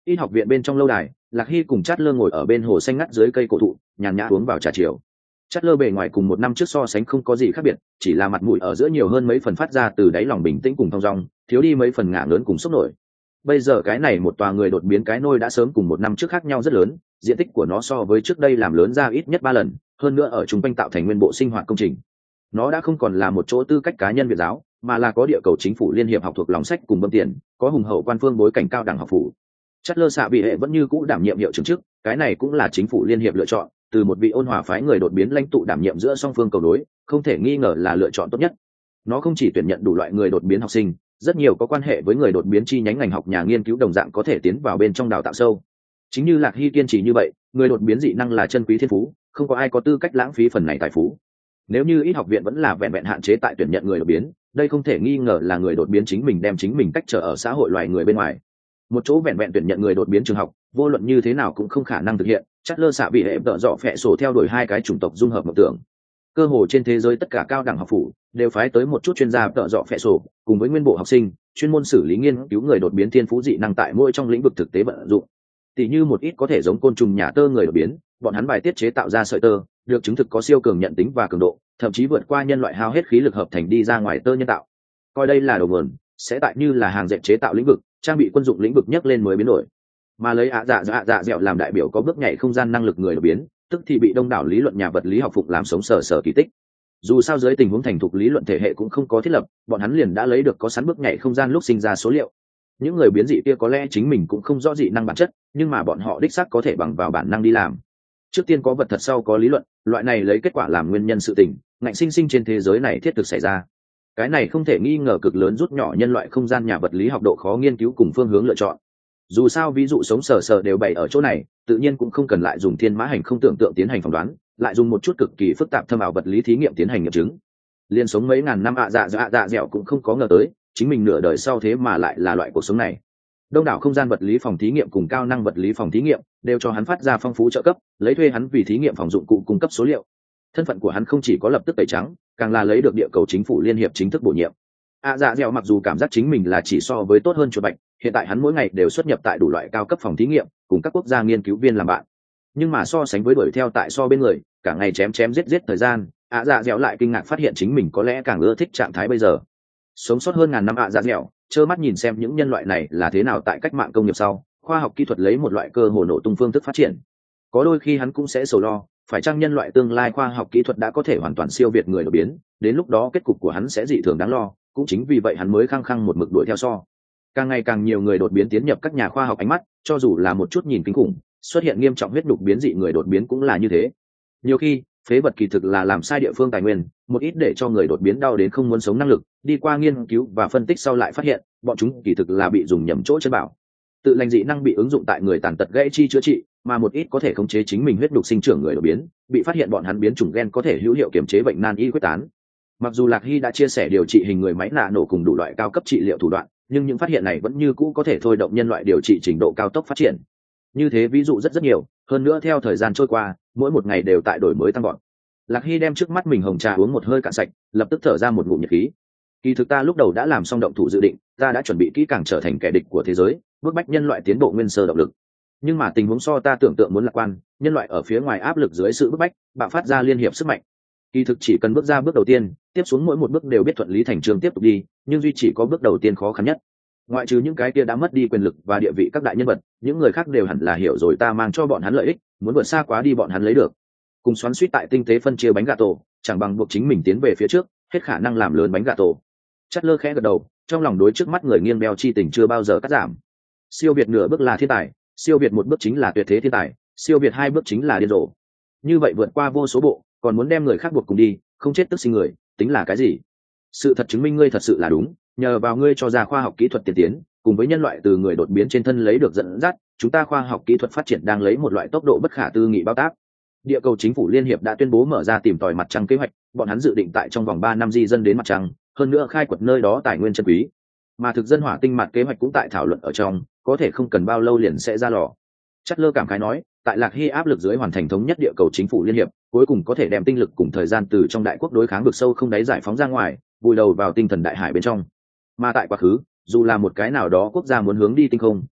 Ít học viện bên trong lâu đài, Lạc Hy cùng Chát Lơ ngồi ở bên hồ xanh ngắt dưới cây cổ thụ, nhàn nhã uống vào trà chiều. Chát Lơ bề ngoài cùng một năm trước so sánh không có gì khác biệt, chỉ là mặt mũi ở giữa nhiều hơn mấy phần phát ra từ đáy lòng bình tĩnh cùng thong dong, thiếu đi mấy phần ngả lớn cùng sốc nổi. Bây giờ cái này một tòa người đột biến cái nôi đã sớm cùng một năm trước khác nhau rất lớn, diện tích của nó so với trước đây làm lớn ra ít nhất ba lần, hơn nữa ở trung quanh tạo thành nguyên bộ sinh hoạt công trình. Nó đã không còn là một chỗ tư cách cá nhân Việt giáo, mà là có địa cầu chính phủ liên hiệp học thuộc lòng sách cùng bơm tiền, có hùng hậu quan phương bối cảnh cao đẳng học phủ. Chát Lơ xạ bị hệ vẫn như cũ đảm nhiệm hiệu trưởng chức, cái này cũng là chính phủ liên hiệp lựa chọn, từ một vị ôn hòa phái người đột biến lãnh tụ đảm nhiệm giữa song phương cầu đối, không thể nghi ngờ là lựa chọn tốt nhất. Nó không chỉ tuyển nhận đủ loại người đột biến học sinh, rất nhiều có quan hệ với người đột biến chi nhánh ngành học nhà nghiên cứu đồng dạng có thể tiến vào bên trong đào tạo sâu. Chính như Lạc Hy kiên trì như vậy, người đột biến dị năng là chân quý thiên phú, không có ai có tư cách lãng phí phần này tài phú. Nếu như ít học viện vẫn là vẹn vẹn hạn chế tại tuyển nhận người đột biến, đây không thể nghi ngờ là người đột biến chính mình đem chính mình cách trở ở xã hội loài người bên ngoài. Một chỗ vẹn vẹn tuyển nhận người đột biến trường học, vô luận như thế nào cũng không khả năng thực hiện. Chát Lơ xạ bị hệ đỡ dọ phẹ sổ theo đuổi hai cái chủng tộc dung hợp mộng tưởng. Cơ hồ trên thế giới tất cả cao đẳng học phủ đều phái tới một chút chuyên gia đỡ dọ phẹ sổ, cùng với nguyên bộ học sinh, chuyên môn xử lý nghiên cứu người đột biến thiên phú dị năng tại mỗi trong lĩnh vực thực tế vận dụng. Tỷ như một ít có thể giống côn trùng nhà tơ người đột biến, bọn hắn bài tiết chế tạo ra sợi tơ, được chứng thực có siêu cường nhận tính và cường độ, thậm chí vượt qua nhân loại hao hết khí lực hợp thành đi ra ngoài tơ nhân tạo. Coi đây là đầu nguồn, sẽ tại như là hàng dệt chế tạo lĩnh vực, trang bị quân dụng lĩnh vực nhấc lên mới biến đổi. Mà lấy ạ dạ dạ dạ dẻo làm đại biểu có bước nhảy không gian năng lực người đột biến, tức thì bị đông đảo lý luận nhà vật lý học phục làm sống sờ sờ kỳ tích. Dù sao dưới tình huống thành thục lý luận thể hệ cũng không có thiết lập, bọn hắn liền đã lấy được có sẵn bước nhảy không gian lúc sinh ra số liệu. Những người biến dị kia có lẽ chính mình cũng không rõ dị năng bản chất, nhưng mà bọn họ đích xác có thể bằng vào bản năng đi làm. Trước tiên có vật thật sau có lý luận, loại này lấy kết quả làm nguyên nhân sự tình, ngạnh sinh sinh trên thế giới này thiết thực xảy ra. Cái này không thể nghi ngờ cực lớn rút nhỏ nhân loại không gian nhà vật lý học độ khó nghiên cứu cùng phương hướng lựa chọn. Dù sao ví dụ sống sờ sờ đều bày ở chỗ này, tự nhiên cũng không cần lại dùng thiên mã hành không tưởng tượng tiến hành phỏng đoán, lại dùng một chút cực kỳ phức tạp thâm ảo vật lý thí nghiệm tiến hành nghiệm chứng. Liên sống mấy ngàn năm ạ dạ dạ dạ dẻo cũng không có ngờ tới, chính mình nửa đời sau thế mà lại là loại cuộc sống này. Đông đảo không gian vật lý phòng thí nghiệm cùng cao năng vật lý phòng thí nghiệm đều cho hắn phát ra phong phú trợ cấp, lấy thuê hắn vì thí nghiệm phòng dụng cụ cung cấp số liệu. Thân phận của hắn không chỉ có lập tức tẩy trắng, càng là lấy được địa cầu chính phủ liên hiệp chính thức bổ nhiệm. ạ dạ dẻo mặc dù cảm giác chính mình là chỉ so với tốt hơn chuột bạch, hiện tại hắn mỗi ngày đều xuất nhập tại đủ loại cao cấp phòng thí nghiệm cùng các quốc gia nghiên cứu viên làm bạn, nhưng mà so sánh với đuổi theo tại so bên người cả ngày chém chém giết giết thời gian, ạ dạ dẻo lại kinh ngạc phát hiện chính mình có lẽ càng ưa thích trạng thái bây giờ. Sống sót hơn ngàn năm ạ dạ dẻo trơ mắt nhìn xem những nhân loại này là thế nào tại cách mạng công nghiệp sau khoa học kỹ thuật lấy một loại cơ hồ nổ tung phương thức phát triển. Có đôi khi hắn cũng sẽ sầu lo, phải chăng nhân loại tương lai khoa học kỹ thuật đã có thể hoàn toàn siêu việt người đột biến, đến lúc đó kết cục của hắn sẽ dị thường đáng lo. Cũng chính vì vậy hắn mới khăng khăng một mực đuổi theo so. Càng ngày càng nhiều người đột biến tiến nhập các nhà khoa học ánh mắt, cho dù là một chút nhìn kinh khủng, xuất hiện nghiêm trọng huyết đục biến dị người đột biến cũng là như thế. Nhiều khi phế vật kỳ thực là làm sai địa phương tài nguyên, một ít để cho người đột biến đau đến không muốn sống năng lực, đi qua nghiên cứu và phân tích sau lại phát hiện bọn chúng kỳ thực là bị dùng nhầm chỗ chân bảo. Tự lành dị năng bị ứng dụng tại người tàn tật gãy chi chữa trị, mà một ít có thể khống chế chính mình huyết đục sinh trưởng người đột biến bị phát hiện bọn hắn biến chủng gen có thể hữu hiệu kiểm chế bệnh nan y quyết tán. Mặc dù Lạc Hy đã chia sẻ điều trị hình người máy nạ nổ cùng đủ loại cao cấp trị liệu thủ đoạn, nhưng những phát hiện này vẫn như cũ có thể thôi động nhân loại điều trị trình độ cao tốc phát triển. Như thế ví dụ rất rất nhiều, hơn nữa theo thời gian trôi qua, mỗi một ngày đều tại đổi mới tăng gọn. Lạc Hy đem trước mắt mình hồng trà uống một hơi cạn sạch, lập tức thở ra một ngụm nhiệt khí. Kỳ thực ta lúc đầu đã làm xong động thủ dự định, ta đã chuẩn bị kỹ càng trở thành kẻ địch của thế giới, bước bách nhân loại tiến bộ nguyên sơ động lực. Nhưng mà tình huống so ta tưởng tượng muốn lạc quan, nhân loại ở phía ngoài áp lực dưới sự bức bách, bạo phát ra liên hiệp sức mạnh. Kỳ thực chỉ cần bước ra bước đầu tiên, tiếp xuống mỗi một bước đều biết thuận lý thành trương tiếp tục đi, nhưng duy chỉ có bước đầu tiên khó khăn nhất. Ngoại trừ những cái kia đã mất đi quyền lực và địa vị các đại nhân vật, những người khác đều hẳn là hiểu rồi ta mang cho bọn hắn lợi ích, muốn vượt xa quá đi bọn hắn lấy được. Cùng xoắn suýt tại tinh tế phân chia bánh gà tổ, chẳng bằng buộc chính mình tiến về phía trước, hết khả năng làm lớn bánh gà tổ. Chát Lơ khẽ gật đầu, trong lòng đối trước mắt người nghiêng beo chi tình chưa bao giờ cắt giảm. Siêu việt nửa bước là thiên tài, siêu việt một bước chính là tuyệt thế thiên tài, siêu việt hai bước chính là điên rồ. Như vậy vượt qua vô số bộ, còn muốn đem người khác buộc cùng đi, không chết tức sinh người, tính là cái gì? Sự thật chứng minh ngươi thật sự là đúng, nhờ vào ngươi cho ra khoa học kỹ thuật tiên tiến, cùng với nhân loại từ người đột biến trên thân lấy được dẫn dắt, chúng ta khoa học kỹ thuật phát triển đang lấy một loại tốc độ bất khả tư nghị bao tác. Địa cầu chính phủ liên hiệp đã tuyên bố mở ra tìm tòi mặt trăng kế hoạch, bọn hắn dự định tại trong vòng ba năm di dân đến mặt trăng, hơn nữa khai quật nơi đó tài nguyên chân quý. Mà thực dân hỏa tinh mặt kế hoạch cũng tại thảo luận ở trong, có thể không cần bao lâu liền sẽ ra lò. Chát Lơ cảm khái nói, tại Lạc Hy áp lực dưới hoàn thành thống nhất địa cầu chính phủ liên hiệp, cuối cùng có thể đem tinh lực cùng thời gian từ trong đại quốc đối kháng vực sâu không đáy giải phóng ra ngoài, vùi đầu vào tinh thần đại hải bên trong. Mà tại quá khứ, dù là một cái nào đó quốc gia muốn hướng đi tinh không,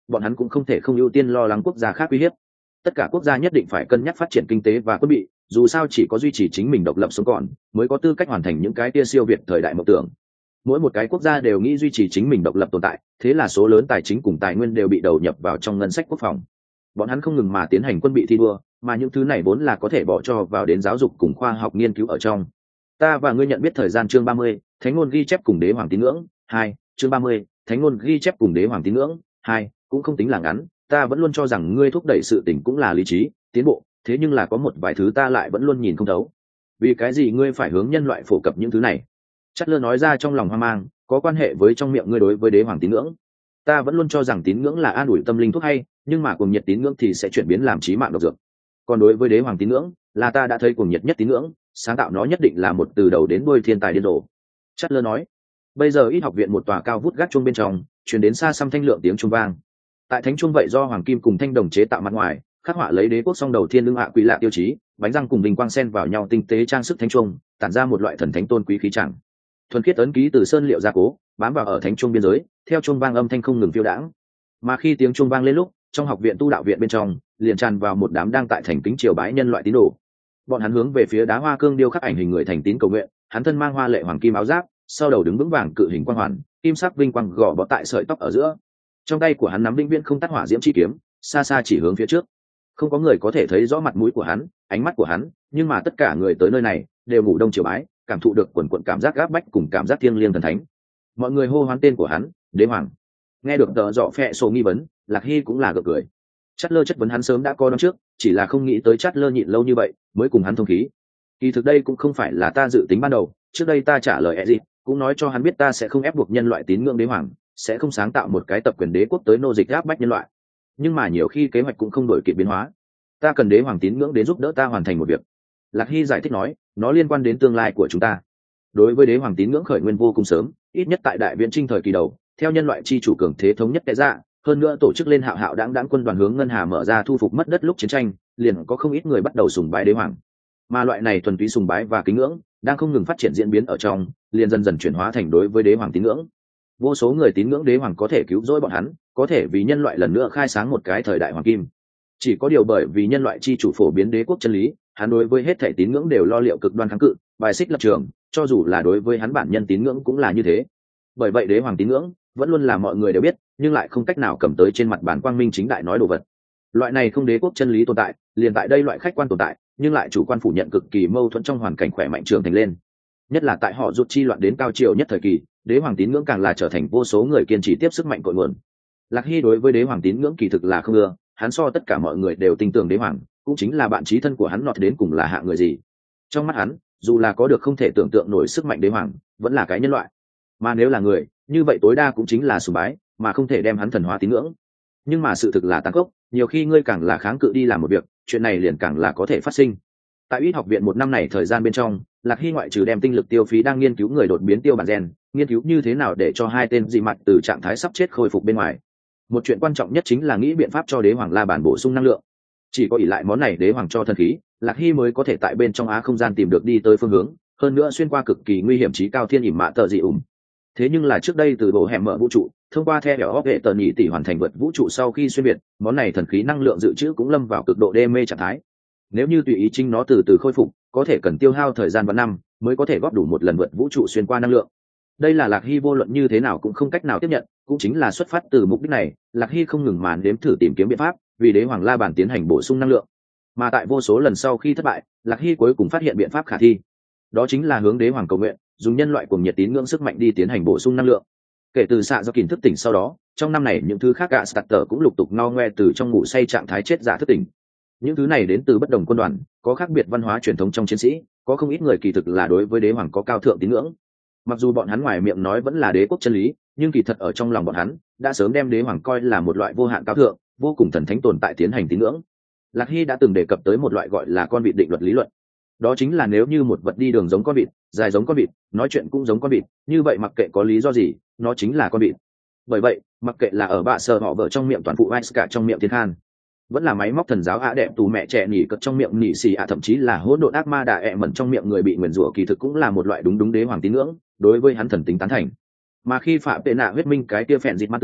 bọn hắn cũng không thể không ưu tiên lo lắng quốc gia khác uy hiếp. Tất cả quốc gia nhất định phải cân nhắc phát triển kinh tế và quân bị, dù sao chỉ có duy trì chính mình độc lập sống còn mới có tư cách hoàn thành những cái tia siêu việt thời đại mộng tưởng. Mỗi một cái quốc gia đều nghĩ duy trì chính mình độc lập tồn tại, thế là số lớn tài chính cùng tài nguyên đều bị đầu nhập vào trong ngân sách quốc phòng. Bọn hắn không ngừng mà tiến hành quân bị thi đua, mà những thứ này vốn là có thể bỏ cho vào đến giáo dục cùng khoa học nghiên cứu ở trong. Ta và ngươi nhận biết thời gian chương ba mươi, thánh ngôn ghi chép cùng đế hoàng tín ngưỡng, hai, chương ba mươi, thánh ngôn ghi chép cùng đế hoàng tín ngưỡng, hai, cũng không tính là ngắn, ta vẫn luôn cho rằng ngươi thúc đẩy sự tình cũng là lý trí, tiến bộ, thế nhưng là có một vài thứ ta lại vẫn luôn nhìn không thấu. Vì cái gì ngươi phải hướng nhân loại phổ cập những thứ này? Chất lơ nói ra trong lòng hoang mang, có quan hệ với trong miệng ngươi đối với đế hoàng tín ngưỡng. Ta vẫn luôn cho rằng tín ngưỡng là an ủi tâm linh thuốc hay, nhưng mà cuồng nhiệt tín ngưỡng thì sẽ chuyển biến làm chí mạng độc dược. Còn đối với đế hoàng tín ngưỡng, là ta đã thấy cuồng nhiệt nhất tín ngưỡng, sáng tạo nó nhất định là một từ đầu đến đuôi thiên tài điên rồ. Chất lơ nói. Bây giờ ít học viện một tòa cao vút gác chuông bên trong, truyền đến xa xăm thanh lượng tiếng chuông vang. Tại thánh chuông vậy do hoàng kim cùng thanh đồng chế tạo mặt ngoài, khắc họa lấy đế quốc song đầu thiên lương hạ quỷ lạ tiêu chí, bánh răng cùng bình quang xen vào nhau tinh tế trang sức thánh chuông, tản ra một loại thần thánh tôn quý khí chẳng. Thuần khiết ấn ký từ sơn liệu gia cố, bám vào ở thánh chuông biên giới, theo chuông vang âm thanh không ngừng phiêu đãng. Mà khi tiếng chuông vang lên lúc, trong học viện tu đạo viện bên trong, liền tràn vào một đám đang tại thành kính triều bái nhân loại tín đồ. Bọn hắn hướng về phía đá hoa cương điêu khắc ảnh hình người thành tín cầu nguyện, hắn thân mang hoa lệ hoàng kim áo giáp, sau đầu đứng vững vàng cự hình quang hoàn, kim sắc vinh quang gò bó tại sợi tóc ở giữa. Trong tay của hắn nắm vĩnh viễn không tắt hỏa diễm chi kiếm, xa xa chỉ hướng phía trước. Không có người có thể thấy rõ mặt mũi của hắn, ánh mắt của hắn, nhưng mà tất cả người tới nơi này đều ngủ đông triều bái, cảm thụ được quần quần cảm giác áp bách cùng cảm giác thiêng liêng thần thánh. Mọi người hô hoán tên của hắn, đế hoàng. Nghe được tờ dọ phệ sổ nghi vấn, Lạc Hy cũng là gượng cười. Chát lơ chất vấn hắn sớm đã có đón trước, chỉ là không nghĩ tới Chát lơ nhịn lâu như vậy mới cùng hắn thông khí. Kỳ thực đây cũng không phải là ta dự tính ban đầu, trước đây ta trả lời Ezit, cũng nói cho hắn biết ta sẽ không ép buộc nhân loại tín ngưỡng đế hoàng, sẽ không sáng tạo một cái tập quyền đế quốc tới nô dịch áp bách nhân loại. Nhưng mà nhiều khi kế hoạch cũng không đổi kịp biến hóa, ta cần đế hoàng tín ngưỡng đến giúp đỡ ta hoàn thành một việc. Lạc Hy giải thích nói, nó liên quan đến tương lai của chúng ta. Đối với đế hoàng tín ngưỡng khởi nguyên vô cùng sớm, ít nhất tại đại viễn trinh thời kỳ đầu, theo nhân loại chi chủ cường thế thống nhất tệ ra, hơn nữa tổ chức lên hạo hạo đãng đãng quân đoàn hướng ngân hà mở ra thu phục mất đất lúc chiến tranh, liền có không ít người bắt đầu sùng bái đế hoàng. Mà loại này thuần túy sùng bái và kính ngưỡng đang không ngừng phát triển diễn biến ở trong, liền dần dần chuyển hóa thành đối với đế hoàng tín ngưỡng. Vô số người tín ngưỡng đế hoàng có thể cứu rỗi bọn hắn, có thể vì nhân loại lần nữa khai sáng một cái thời đại hoàng kim. Chỉ có điều bởi vì nhân loại chi chủ phổ biến đế quốc chân lý, hắn đối với hết thể tín ngưỡng đều lo liệu cực đoan kháng cự, bài xích lập trường, cho dù là đối với hắn bản nhân tín ngưỡng cũng là như thế. Bởi vậy đế hoàng tín ngưỡng vẫn luôn là mọi người đều biết, nhưng lại không cách nào cầm tới trên mặt bàn quang minh chính đại nói đồ vật. Loại này không đế quốc chân lý tồn tại, liền tại đây loại khách quan tồn tại, nhưng lại chủ quan phủ nhận cực kỳ mâu thuẫn trong hoàn cảnh khỏe mạnh trưởng thành lên. Nhất là tại họ rút chi loạn đến cao triều nhất thời kỳ, đế hoàng tín ngưỡng càng là trở thành vô số người kiên trì tiếp sức mạnh cội nguồn. Lạc Hy đối với đế hoàng tín ngưỡng kỳ thực là không ưa, hắn so tất cả mọi người đều tin tưởng đế hoàng, cũng chính là bạn chí thân của hắn nọt đến cùng là hạ người gì. Trong mắt hắn, dù là có được không thể tưởng tượng nổi sức mạnh đế hoàng, vẫn là cái nhân loại. Mà nếu là người, như vậy tối đa cũng chính là sùng bái, mà không thể đem hắn thần hóa tín ngưỡng. Nhưng mà sự thực là tàn khốc, nhiều khi ngươi càng là kháng cự đi làm một việc, chuyện này liền càng là có thể phát sinh. Tại Ít học viện một năm này thời gian bên trong, Lạc Hy ngoại trừ đem tinh lực tiêu phí đang nghiên cứu người đột biến tiêu bản gen, nghiên cứu như thế nào để cho hai tên dị mặt từ trạng thái sắp chết khôi phục bên ngoài. Một chuyện quan trọng nhất chính là nghĩ biện pháp cho đế hoàng la bản bổ sung năng lượng. Chỉ có ỷ lại món này đế hoàng cho thần khí, Lạc Hy mới có thể tại bên trong á không gian tìm được đi tới phương hướng, hơn nữa xuyên qua cực kỳ nguy hiểm trí cao thiên ỉm mạ tờ dị ủng. Thế nhưng là trước đây từ bộ hẻm mở vũ trụ, thông qua theo hẻo hệ tờ nhị tỷ hoàn thành vượt vũ trụ sau khi xuyên việt, món này thần khí năng lượng dự trữ cũng lâm vào cực độ đê mê trạng thái. Nếu như tùy ý chính nó từ từ khôi phục, có thể cần tiêu hao thời gian và năm mới có thể góp đủ một lần vượt vũ trụ xuyên qua năng lượng. Đây là Lạc Hy vô luận như thế nào cũng không cách nào tiếp nhận, cũng chính là xuất phát từ mục đích này, Lạc Hy không ngừng màn đếm thử tìm kiếm biện pháp, vì đế hoàng la bàn tiến hành bổ sung năng lượng. Mà tại vô số lần sau khi thất bại, Lạc Hy cuối cùng phát hiện biện pháp khả thi. Đó chính là hướng đế hoàng cầu nguyện, dùng nhân loại cùng nhiệt tín ngưỡng sức mạnh đi tiến hành bổ sung năng lượng. Kể từ xạ do kìm thức tỉnh sau đó, trong năm này những thứ khác gạ starter cũng lục tục no ngoe từ trong ngủ say trạng thái chết giả thức tỉnh. Những thứ này đến từ bất đồng quân đoàn, có khác biệt văn hóa truyền thống trong chiến sĩ, có không ít người kỳ thực là đối với đế hoàng có cao thượng tín ngưỡng. Mặc dù bọn hắn ngoài miệng nói vẫn là đế quốc chân lý, nhưng kỳ thật ở trong lòng bọn hắn đã sớm đem đế hoàng coi là một loại vô hạn cao thượng, vô cùng thần thánh tồn tại tiến hành tín ngưỡng. Lạc Hy đã từng đề cập tới một loại gọi là con vịt định luật lý luận. Đó chính là nếu như một vật đi đường giống con vịt, dài giống con vịt, nói chuyện cũng giống con vịt, như vậy mặc kệ có lý do gì, nó chính là con vịt. Bởi vậy, mặc kệ là ở bạ sờ họ vợ trong miệng toàn phụ Ice cả trong miệng thiên khan, vẫn là máy móc thần giáo ạ đẹp tù mẹ trẻ nỉ cất trong miệng nỉ xì ạ, thậm chí là hỗn độn ác ma đà ẹ mẩn trong miệng người bị nguyền rủa, kỳ thực cũng là một loại đúng đúng đế hoàng tín ngưỡng, đối với hắn thần tính tán thành. Mà khi phạm tệ nạ huyết minh cái kia phèn dịt ma tử,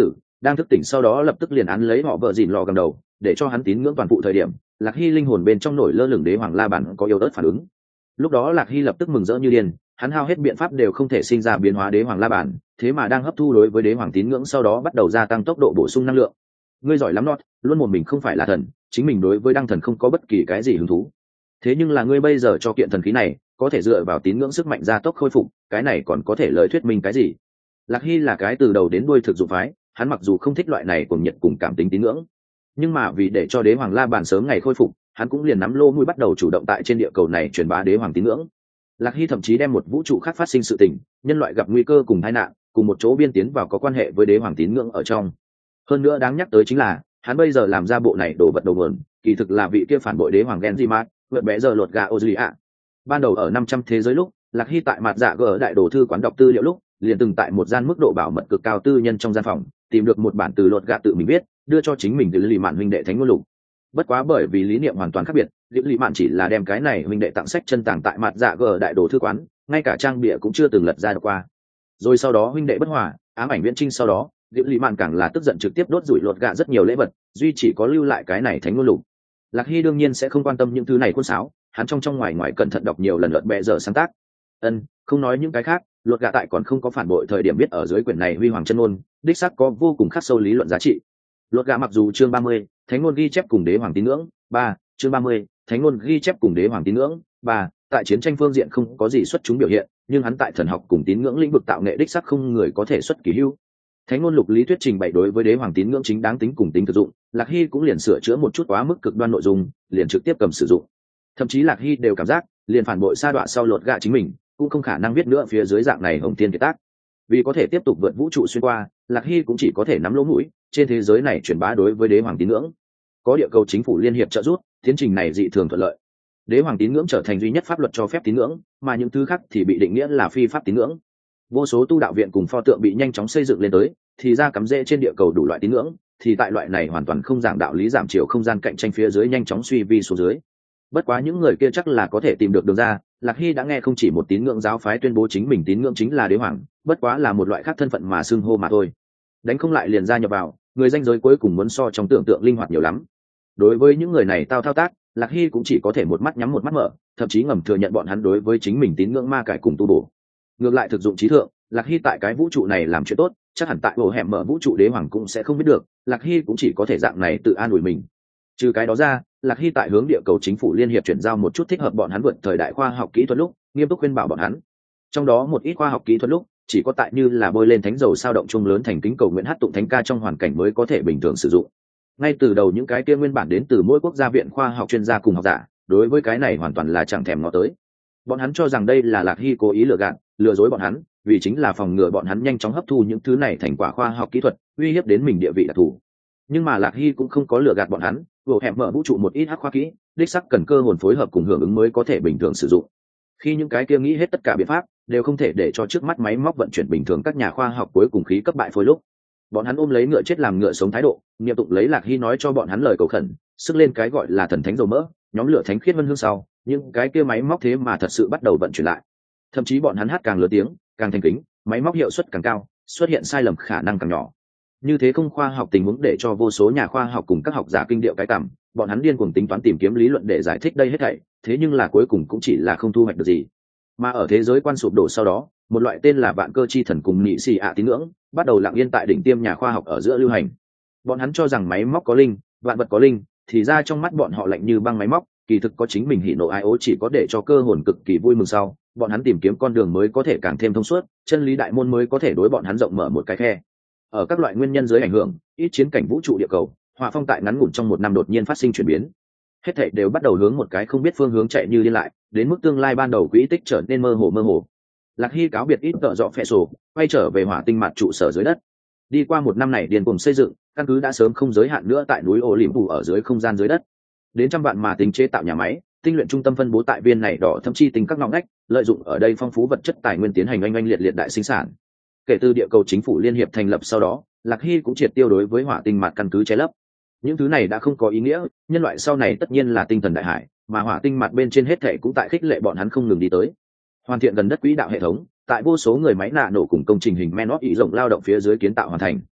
đang thức tỉnh sau đó lập tức liền án lấy họ vợ dìn lò cầm đầu, để cho hắn tín ngưỡng toàn phụ thời điểm, Lạc Hy linh hồn bên trong nổi lơ lửng đế hoàng la bàn có yếu ớt phản ứng. Lúc đó Lạc Hy lập tức mừng rỡ như điên, hắn hao hết biện pháp đều không thể sinh ra biến hóa đế hoàng la bàn, thế mà đang hấp thu đối với đế hoàng tín ngưỡng sau đó bắt đầu gia tăng tốc độ bổ sung năng lượng. Ngươi giỏi lắm Nót, luôn một mình không phải là thần, chính mình đối với đăng thần không có bất kỳ cái gì hứng thú. Thế nhưng là ngươi bây giờ cho kiện thần khí này, có thể dựa vào tín ngưỡng sức mạnh gia tốc khôi phục, cái này còn có thể lời thuyết minh cái gì? Lạc Hy là cái từ đầu đến đuôi thực dụng phái, hắn mặc dù không thích loại này cùng nhiệt cùng cảm tính tín ngưỡng, nhưng mà vì để cho đế hoàng la bàn sớm ngày khôi phục, hắn cũng liền nắm lô mũi bắt đầu chủ động tại trên địa cầu này truyền bá đế hoàng tín ngưỡng. Lạc Hy thậm chí đem một vũ trụ khác phát sinh sự tình, nhân loại gặp nguy cơ cùng tai nạn, cùng một chỗ biên tiến vào có quan hệ với đế hoàng tín ngưỡng ở trong. Hơn nữa đáng nhắc tới chính là, hắn bây giờ làm ra bộ này đổ vật đầu nguồn, kỳ thực là vị kia phản bội đế hoàng Genjimat, vượt bé giờ lột gà Ozulia. Ban đầu ở năm trăm thế giới lúc, Lạc Hy tại mặt dạ gở đại đồ thư quán đọc tư liệu lúc, liền từng tại một gian mức độ bảo mật cực cao tư nhân trong gian phòng, tìm được một bản từ lột gà tự mình viết, đưa cho chính mình từ lì mạn huynh đệ thánh ngôn lục. Bất quá bởi vì lý niệm hoàn toàn khác biệt, liễu lì mạn chỉ là đem cái này huynh đệ tặng sách chân tàng tại mặt dạ gở đại đồ thư quán, ngay cả trang bìa cũng chưa từng lật ra qua. Rồi sau đó huynh đệ bất hòa, ám ảnh viễn trinh sau đó, liễu lì mạn càng là tức giận trực tiếp đốt rủi lột gà rất nhiều lễ vật, duy chỉ có lưu lại cái này thánh ngôn lục. Lạc Hy đương nhiên sẽ không quan tâm những thứ này khuôn sáo, hắn trong trong ngoài ngoài cẩn thận đọc nhiều lần lượt bẹ giờ sáng tác. Ân, không nói những cái khác, luật gạ tại còn không có phản bội thời điểm biết ở dưới quyển này huy hoàng chân ngôn, đích xác có vô cùng khắc sâu lý luận giá trị. Luật gạ mặc dù chương ba mươi, thánh ngôn ghi chép cùng đế hoàng tín ngưỡng, ba, chương ba mươi, thánh ngôn ghi chép cùng đế hoàng tín ngưỡng, ba, tại chiến tranh phương diện không có gì xuất chúng biểu hiện, nhưng hắn tại thần học cùng tín ngưỡng lĩnh vực tạo nghệ đích xác không người có thể xuất kỳ hữu. Thánh ngôn lục lý thuyết trình bày đối với đế hoàng tín ngưỡng chính đáng tính cùng tính thực dụng, Lạc Hy cũng liền sửa chữa một chút quá mức cực đoan nội dung, liền trực tiếp cầm sử dụng. Thậm chí Lạc Hy đều cảm giác, liền phản bội sa đọa sau lột gạ chính mình, cũng không khả năng viết nữa phía dưới dạng này hồng tiên kiệt tác. Vì có thể tiếp tục vượt vũ trụ xuyên qua, Lạc Hy cũng chỉ có thể nắm lỗ mũi, trên thế giới này truyền bá đối với đế hoàng tín ngưỡng. Có địa cầu chính phủ liên hiệp trợ giúp, tiến trình này dị thường thuận lợi. Đế hoàng tín ngưỡng trở thành duy nhất pháp luật cho phép tín ngưỡng, mà những thứ khác thì bị định nghĩa là phi pháp tín ngưỡng. Vô số tu đạo viện cùng pho tượng bị nhanh chóng xây dựng lên tới, thì ra cắm rễ trên địa cầu đủ loại tín ngưỡng, thì tại loại này hoàn toàn không giảng đạo lý giảm chiều không gian cạnh tranh phía dưới nhanh chóng suy vi xuống dưới. Bất quá những người kia chắc là có thể tìm được đường ra, Lạc Hy đã nghe không chỉ một tín ngưỡng giáo phái tuyên bố chính mình tín ngưỡng chính là đế hoàng, bất quá là một loại khác thân phận mà xưng hô mà thôi. Đánh không lại liền gia nhập vào, người danh giới cuối cùng muốn so trong tưởng tượng linh hoạt nhiều lắm. Đối với những người này tao thao tác, Lạc Hy cũng chỉ có thể một mắt nhắm một mắt mở, thậm chí ngầm thừa nhận bọn hắn đối với chính mình tín ngưỡng ma cải cùng tu bổ. Ngược lại thực dụng trí thượng, Lạc Hy tại cái vũ trụ này làm chuyện tốt, chắc hẳn tại hồ hẻm mở vũ trụ đế hoàng cũng sẽ không biết được, Lạc Hy cũng chỉ có thể dạng này tự an ủi mình. Trừ cái đó ra, Lạc Hy tại hướng địa cầu chính phủ liên hiệp chuyển giao một chút thích hợp bọn hắn vượt thời đại khoa học kỹ thuật lúc, nghiêm túc khuyên bảo bọn hắn. Trong đó một ít khoa học kỹ thuật lúc, chỉ có tại như là bôi lên thánh dầu sao động chung lớn thành kính cầu nguyện hát tụng thánh ca trong hoàn cảnh mới có thể bình thường sử dụng. Ngay từ đầu những cái kia nguyên bản đến từ mỗi quốc gia viện khoa học chuyên gia cùng học giả, đối với cái này hoàn toàn là chẳng thèm ngó tới. Bọn hắn cho rằng đây là Lạc Hy cố ý lừa gạt, lừa dối bọn hắn, vì chính là phòng ngừa bọn hắn nhanh chóng hấp thu những thứ này thành quả khoa học kỹ thuật, uy hiếp đến mình địa vị đặc thù. Nhưng mà Lạc Hy cũng không có lừa gạt bọn hắn, vừa hẻm mở vũ trụ một ít hắc khoa kỹ, đích sắc cần cơ hồn phối hợp cùng hưởng ứng mới có thể bình thường sử dụng. Khi những cái kia nghĩ hết tất cả biện pháp, đều không thể để cho trước mắt máy móc vận chuyển bình thường các nhà khoa học cuối cùng khí cấp bại phôi lúc, bọn hắn ôm lấy ngựa chết làm ngựa sống thái độ, niệm tụng lấy Lạc Hy nói cho bọn hắn lời cầu khẩn, sức lên cái gọi là thần thánh dầu mỡ, nhóm lửa thánh khiết vân hương sau, những cái kia máy móc thế mà thật sự bắt đầu vận chuyển lại. Thậm chí bọn hắn hát càng lớn tiếng, càng thành kính, máy móc hiệu suất càng cao, xuất hiện sai lầm khả năng càng nhỏ. Như thế không khoa học tình huống để cho vô số nhà khoa học cùng các học giả kinh điệu cái cảm, bọn hắn điên cuồng tính toán tìm kiếm lý luận để giải thích đây hết thảy, thế nhưng là cuối cùng cũng chỉ là không thu hoạch được gì. Mà ở thế giới quan sụp đổ sau đó, một loại tên là vạn cơ chi thần cùng nhị xì ạ tín ngưỡng bắt đầu lặng yên tại đỉnh tiêm nhà khoa học ở giữa lưu hành. Bọn hắn cho rằng máy móc có linh, vạn vật có linh, thì ra trong mắt bọn họ lạnh như băng máy móc, kỳ thực có chính mình hỉ nộ ai ố, chỉ có để cho cơ hồn cực kỳ vui mừng sau, bọn hắn tìm kiếm con đường mới có thể càng thêm thông suốt, chân lý đại môn mới có thể đối bọn hắn rộng mở một cái khe. Ở các loại nguyên nhân dưới ảnh hưởng, ít chiến cảnh vũ trụ địa cầu, hỏa phong tại ngắn ngủn trong một năm đột nhiên phát sinh chuyển biến. Hết thảy đều bắt đầu hướng một cái không biết phương hướng chạy như đi lại, đến mức tương lai ban đầu quỹ tích trở nên mơ hồ mơ hồ. Lạc Hy cáo biệt ít tợ dọ phệ sổ, quay trở về hỏa tinh mặt trụ sở dưới đất. Đi qua một năm này điên cuồng xây dựng, căn cứ đã sớm không giới hạn nữa tại núi ô liễm phủ ở dưới không gian dưới đất. Đến trăm vạn mà tính chế tạo nhà máy, tinh luyện trung tâm phân bố tại viên này đỏ thậm chí tính các ngõ ngách, lợi dụng ở đây phong phú vật chất tài nguyên tiến hành oanh oanh liệt liệt đại sinh sản. Kể từ địa cầu chính phủ liên hiệp thành lập sau đó, Lạc Hy cũng triệt tiêu đối với hỏa tinh mặt căn cứ che lấp. Những thứ này đã không có ý nghĩa, nhân loại sau này tất nhiên là tinh thần đại hải, mà hỏa tinh mặt bên trên hết thảy cũng tại khích lệ bọn hắn không ngừng đi tới. Hoàn thiện gần đất quỹ đạo hệ thống, tại vô số người máy nạ nổ cùng công trình hình men ý rộng lao động phía dưới kiến tạo hoàn thành.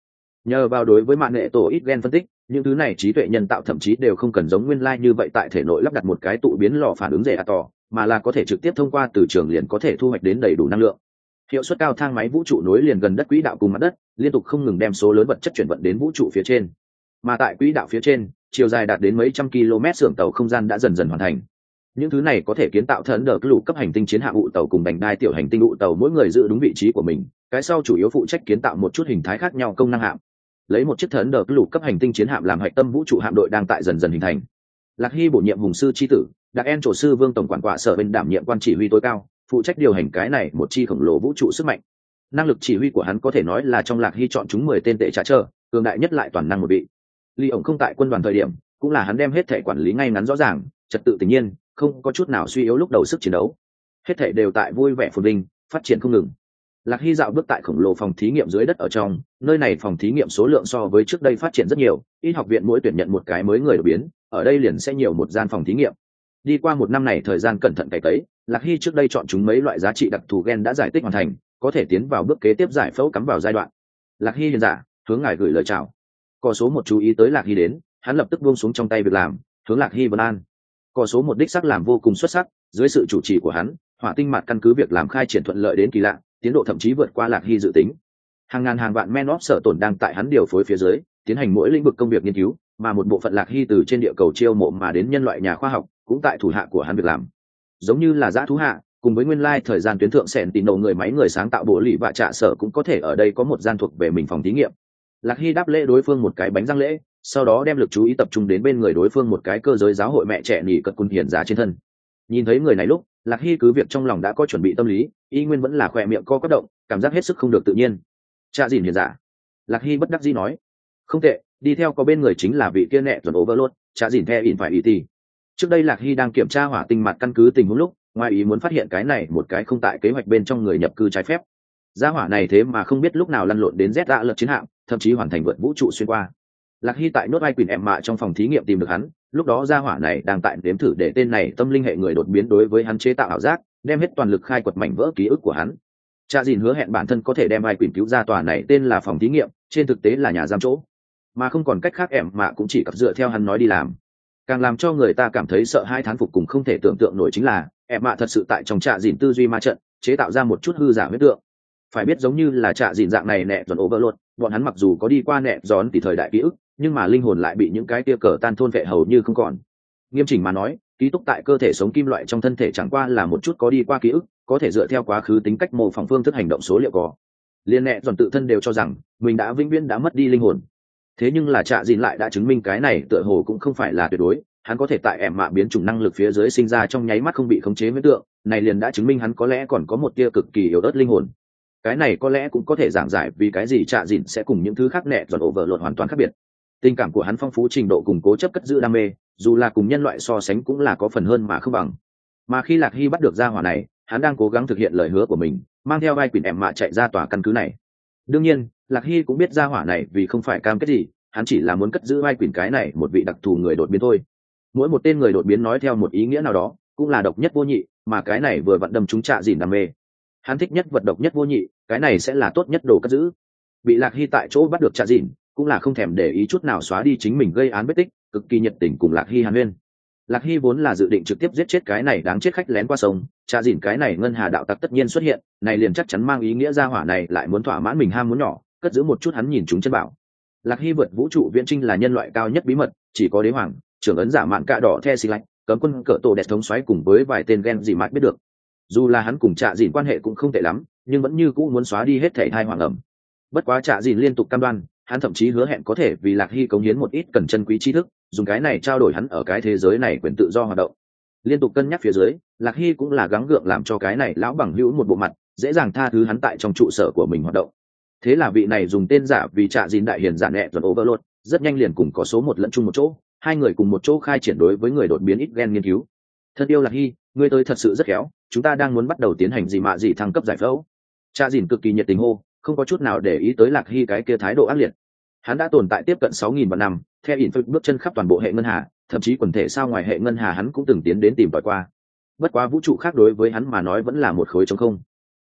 Nhờ vào đối với mạng nghệ tổ ít gen phân tích, những thứ này trí tuệ nhân tạo thậm chí đều không cần giống nguyên lai như vậy tại thể nội lắp đặt một cái tụ biến lò phản ứng dễ tỏ, mà là có thể trực tiếp thông qua từ trường liền có thể thu hoạch đến đầy đủ năng lượng. Hiệu suất cao thang máy vũ trụ nối liền gần đất quỹ đạo cùng mặt đất, liên tục không ngừng đem số lớn vật chất chuyển vận đến vũ trụ phía trên. Mà tại quỹ đạo phía trên, chiều dài đạt đến mấy trăm km xưởng tàu không gian đã dần dần hoàn thành. Những thứ này có thể kiến tạo thần đờ lũ cấp hành tinh chiến hạm ụ tàu cùng đành đai tiểu hành tinh ụ tàu, mỗi người giữ đúng vị trí của mình, cái sau chủ yếu phụ trách kiến tạo một chút hình thái khác nhau công năng hạm. Lấy một chiếc thần đờ lũ cấp hành tinh chiến hạm làm hạch tâm, vũ trụ hạm đội đang tại dần dần hình thành. Lạc Hy bổ nhiệm hùng sư chi tử, đặc en trổ sư vương tổng quản quả sở bên đảm nhiệm quan chỉ huy tối cao, phụ trách điều hành cái này một chi khổng lồ vũ trụ sức mạnh. Năng lực chỉ huy của hắn có thể nói là trong Lạc Hy chọn chúng mười tên tệ trả trở, cường đại nhất lại toàn năng một vị. Ly ổng không tại quân đoàn thời điểm, cũng là hắn đem hết thể quản lý ngay ngắn rõ ràng, trật tự tự nhiên, không có chút nào suy yếu lúc đầu sức chiến đấu. Hết thể đều tại vui vẻ phồn vinh, phát triển không ngừng. Lạc Hy dạo bước tại khổng lồ phòng thí nghiệm dưới đất ở trong, nơi này phòng thí nghiệm số lượng so với trước đây phát triển rất nhiều, ít học viện mỗi tuyển nhận một cái mới người đột biến, ở đây liền sẽ nhiều một gian phòng thí nghiệm. Đi qua một năm này thời gian cẩn thận cày cấy, Lạc Hy trước đây chọn chúng mấy loại giá trị đặc thù gen đã giải tích hoàn thành, có thể tiến vào bước kế tiếp giải phẫu cắm vào giai đoạn. Lạc Hy hiền giả, hướng ngài gửi lời chào. Có số một chú ý tới Lạc Hy đến, hắn lập tức buông xuống trong tay việc làm, hướng Lạc Hy vân an. Có số một đích sắc làm vô cùng xuất sắc, dưới sự chủ trì của hắn, hỏa tinh mặt căn cứ việc làm khai triển thuận lợi đến kỳ lạ, tiến độ thậm chí vượt qua Lạc Hy dự tính. Hàng ngàn hàng vạn men óp sở tổn đang tại hắn điều phối phía dưới, tiến hành mỗi lĩnh vực công việc nghiên cứu, mà một bộ phận Lạc Hy từ trên địa cầu chiêu mộ mà đến nhân loại nhà khoa học, cũng tại thủ hạ của hắn việc làm. Giống như là dã thú hạ, cùng với nguyên lai thời gian tuyến thượng sẹn tín đồ người máy người sáng tạo bộ lì và trạ sở cũng có thể ở đây có một gian thuộc về mình phòng thí nghiệm. Lạc Hy đáp lễ đối phương một cái bánh răng lễ, sau đó đem lực chú ý tập trung đến bên người đối phương một cái cơ giới giáo hội mẹ trẻ nỉ cật cun hiền giá trên thân. Nhìn thấy người này lúc, Lạc Hy cứ việc trong lòng đã có chuẩn bị tâm lý, y nguyên vẫn là khỏe miệng co quắp động, cảm giác hết sức không được tự nhiên. Cha dìn hiền giả. Lạc Hy bất đắc dĩ nói, không tệ, đi theo có bên người chính là vị kia nẹ tuần overload, cha dìn the ỉn phải ý tì. Trước đây Lạc Hy đang kiểm tra hỏa tinh mặt căn cứ tình huống lúc, ngoài ý muốn phát hiện cái này một cái không tại kế hoạch bên trong người nhập cư trái phép. Gia hỏa này thế mà không biết lúc nào lăn lộn đến Z đã lật chiến hạm, thậm chí hoàn thành vượt vũ trụ xuyên qua. Lạc Hy tại nốt ai quỳnh em mạ trong phòng thí nghiệm tìm được hắn, lúc đó gia hỏa này đang tại nếm thử để tên này tâm linh hệ người đột biến đối với hắn chế tạo ảo giác, đem hết toàn lực khai quật mảnh vỡ ký ức của hắn. Cha dìn hứa hẹn bản thân có thể đem ai quỳnh cứu ra tòa này tên là phòng thí nghiệm, trên thực tế là nhà giam chỗ, mà không còn cách khác em mạ cũng chỉ cặp dựa theo hắn nói đi làm. Càng làm cho người ta cảm thấy sợ hai thán phục cùng không thể tưởng tượng nổi chính là em mạ thật sự tại trong trạ dìn tư duy ma trận chế tạo ra một chút hư giả huyết tượng. Phải biết giống như là trạ dìn dạng này nẹ giòn overload, bọn hắn mặc dù có đi qua nẹ giòn thì thời đại ký ức, nhưng mà linh hồn lại bị những cái tia cờ tan thôn vệ hầu như không còn. Nghiêm chỉnh mà nói, ký túc tại cơ thể sống kim loại trong thân thể chẳng qua là một chút có đi qua ký ức, có thể dựa theo quá khứ tính cách mô phỏng phương thức hành động số liệu có. Liên nẹ giòn tự thân đều cho rằng mình đã vĩnh viễn đã mất đi linh hồn. Thế nhưng là trạ dìn lại đã chứng minh cái này tựa hồ cũng không phải là tuyệt đối, hắn có thể tại ẻm mạ biến chủng năng lực phía dưới sinh ra trong nháy mắt không bị khống chế với tượng, này liền đã chứng minh hắn có lẽ còn có một tia cực kỳ yếu ớt linh hồn. Cái này có lẽ cũng có thể giảng giải vì cái gì trạ dìn sẽ cùng những thứ khác nẹ giòn overload hoàn toàn khác biệt. Tình cảm của hắn phong phú, trình độ cùng cố chấp cất giữ đam mê, dù là cùng nhân loại so sánh cũng là có phần hơn mà không bằng. Mà khi Lạc Hy bắt được gia hỏa này, hắn đang cố gắng thực hiện lời hứa của mình, mang theo vai quỷ ẻm mạ chạy ra tòa căn cứ này. Đương nhiên, Lạc Hy cũng biết gia hỏa này vì không phải cam kết gì, hắn chỉ là muốn cất giữ vai quỷ cái này một vị đặc thù người đột biến thôi. Mỗi một tên người đột biến nói theo một ý nghĩa nào đó, cũng là độc nhất vô nhị, mà cái này vừa vận đâm chúng trạ dìn đam mê. Hắn thích nhất vật độc nhất vô nhị, cái này sẽ là tốt nhất đồ cất giữ. Bị Lạc Hy tại chỗ bắt được trạ dìn, cũng là không thèm để ý chút nào xóa đi chính mình gây án vết tích, cực kỳ nhiệt tình cùng Lạc Hy hàn huyên. Lạc Hy vốn là dự định trực tiếp giết chết cái này đáng chết khách lén qua sông, trạ dìn cái này ngân hà đạo tặc tất nhiên xuất hiện, này liền chắc chắn mang ý nghĩa gia hỏa này lại muốn thỏa mãn mình ham muốn nhỏ, cất giữ một chút hắn nhìn chúng chân bảo. Lạc Hy vượt vũ trụ viễn trinh là nhân loại cao nhất bí mật, chỉ có đế hoàng, trưởng ấn giả mạn cạ đỏ the xì lạnh, cấm quân cỡ tổ đẹp thống xoáy cùng với vài tên gen gì mãi biết được. Dù là hắn cùng trạ dìn quan hệ cũng không tệ lắm, nhưng vẫn như cũ muốn xóa đi hết thảy thai hoàng ẩm. Bất quá trạ dìn liên tục cam đoan, hắn thậm chí hứa hẹn có thể vì Lạc Hy cống hiến một ít cần chân quý tri thức, dùng cái này trao đổi hắn ở cái thế giới này quyền tự do hoạt động. Liên tục cân nhắc phía dưới, Lạc Hy cũng là gắng gượng làm cho cái này lão bằng hữu một bộ mặt, dễ dàng tha thứ hắn tại trong trụ sở của mình hoạt động. Thế là vị này dùng tên giả vì trạ dìn đại hiền giả nẹ tuần overload, rất nhanh liền cùng có số một lẫn chung một chỗ, hai người cùng một chỗ khai triển đối với người đột biến ít gen nghiên cứu. Thân yêu Lạc Hy, ngươi tới thật sự rất khéo, chúng ta đang muốn bắt đầu tiến hành gì mạ gì thăng cấp giải phẫu. Trạ dìn cực kỳ nhiệt tình hô, không có chút nào để ý tới Lạc Hy cái kia thái độ ác liệt. Hắn đã tồn tại tiếp cận sáu nghìn vạn năm, theo ỉn phật bước chân khắp toàn bộ hệ ngân hà, thậm chí quần thể sao ngoài hệ ngân hà hắn cũng từng tiến đến tìm tòi qua. Bất quá vũ trụ khác đối với hắn mà nói vẫn là một khối trống không.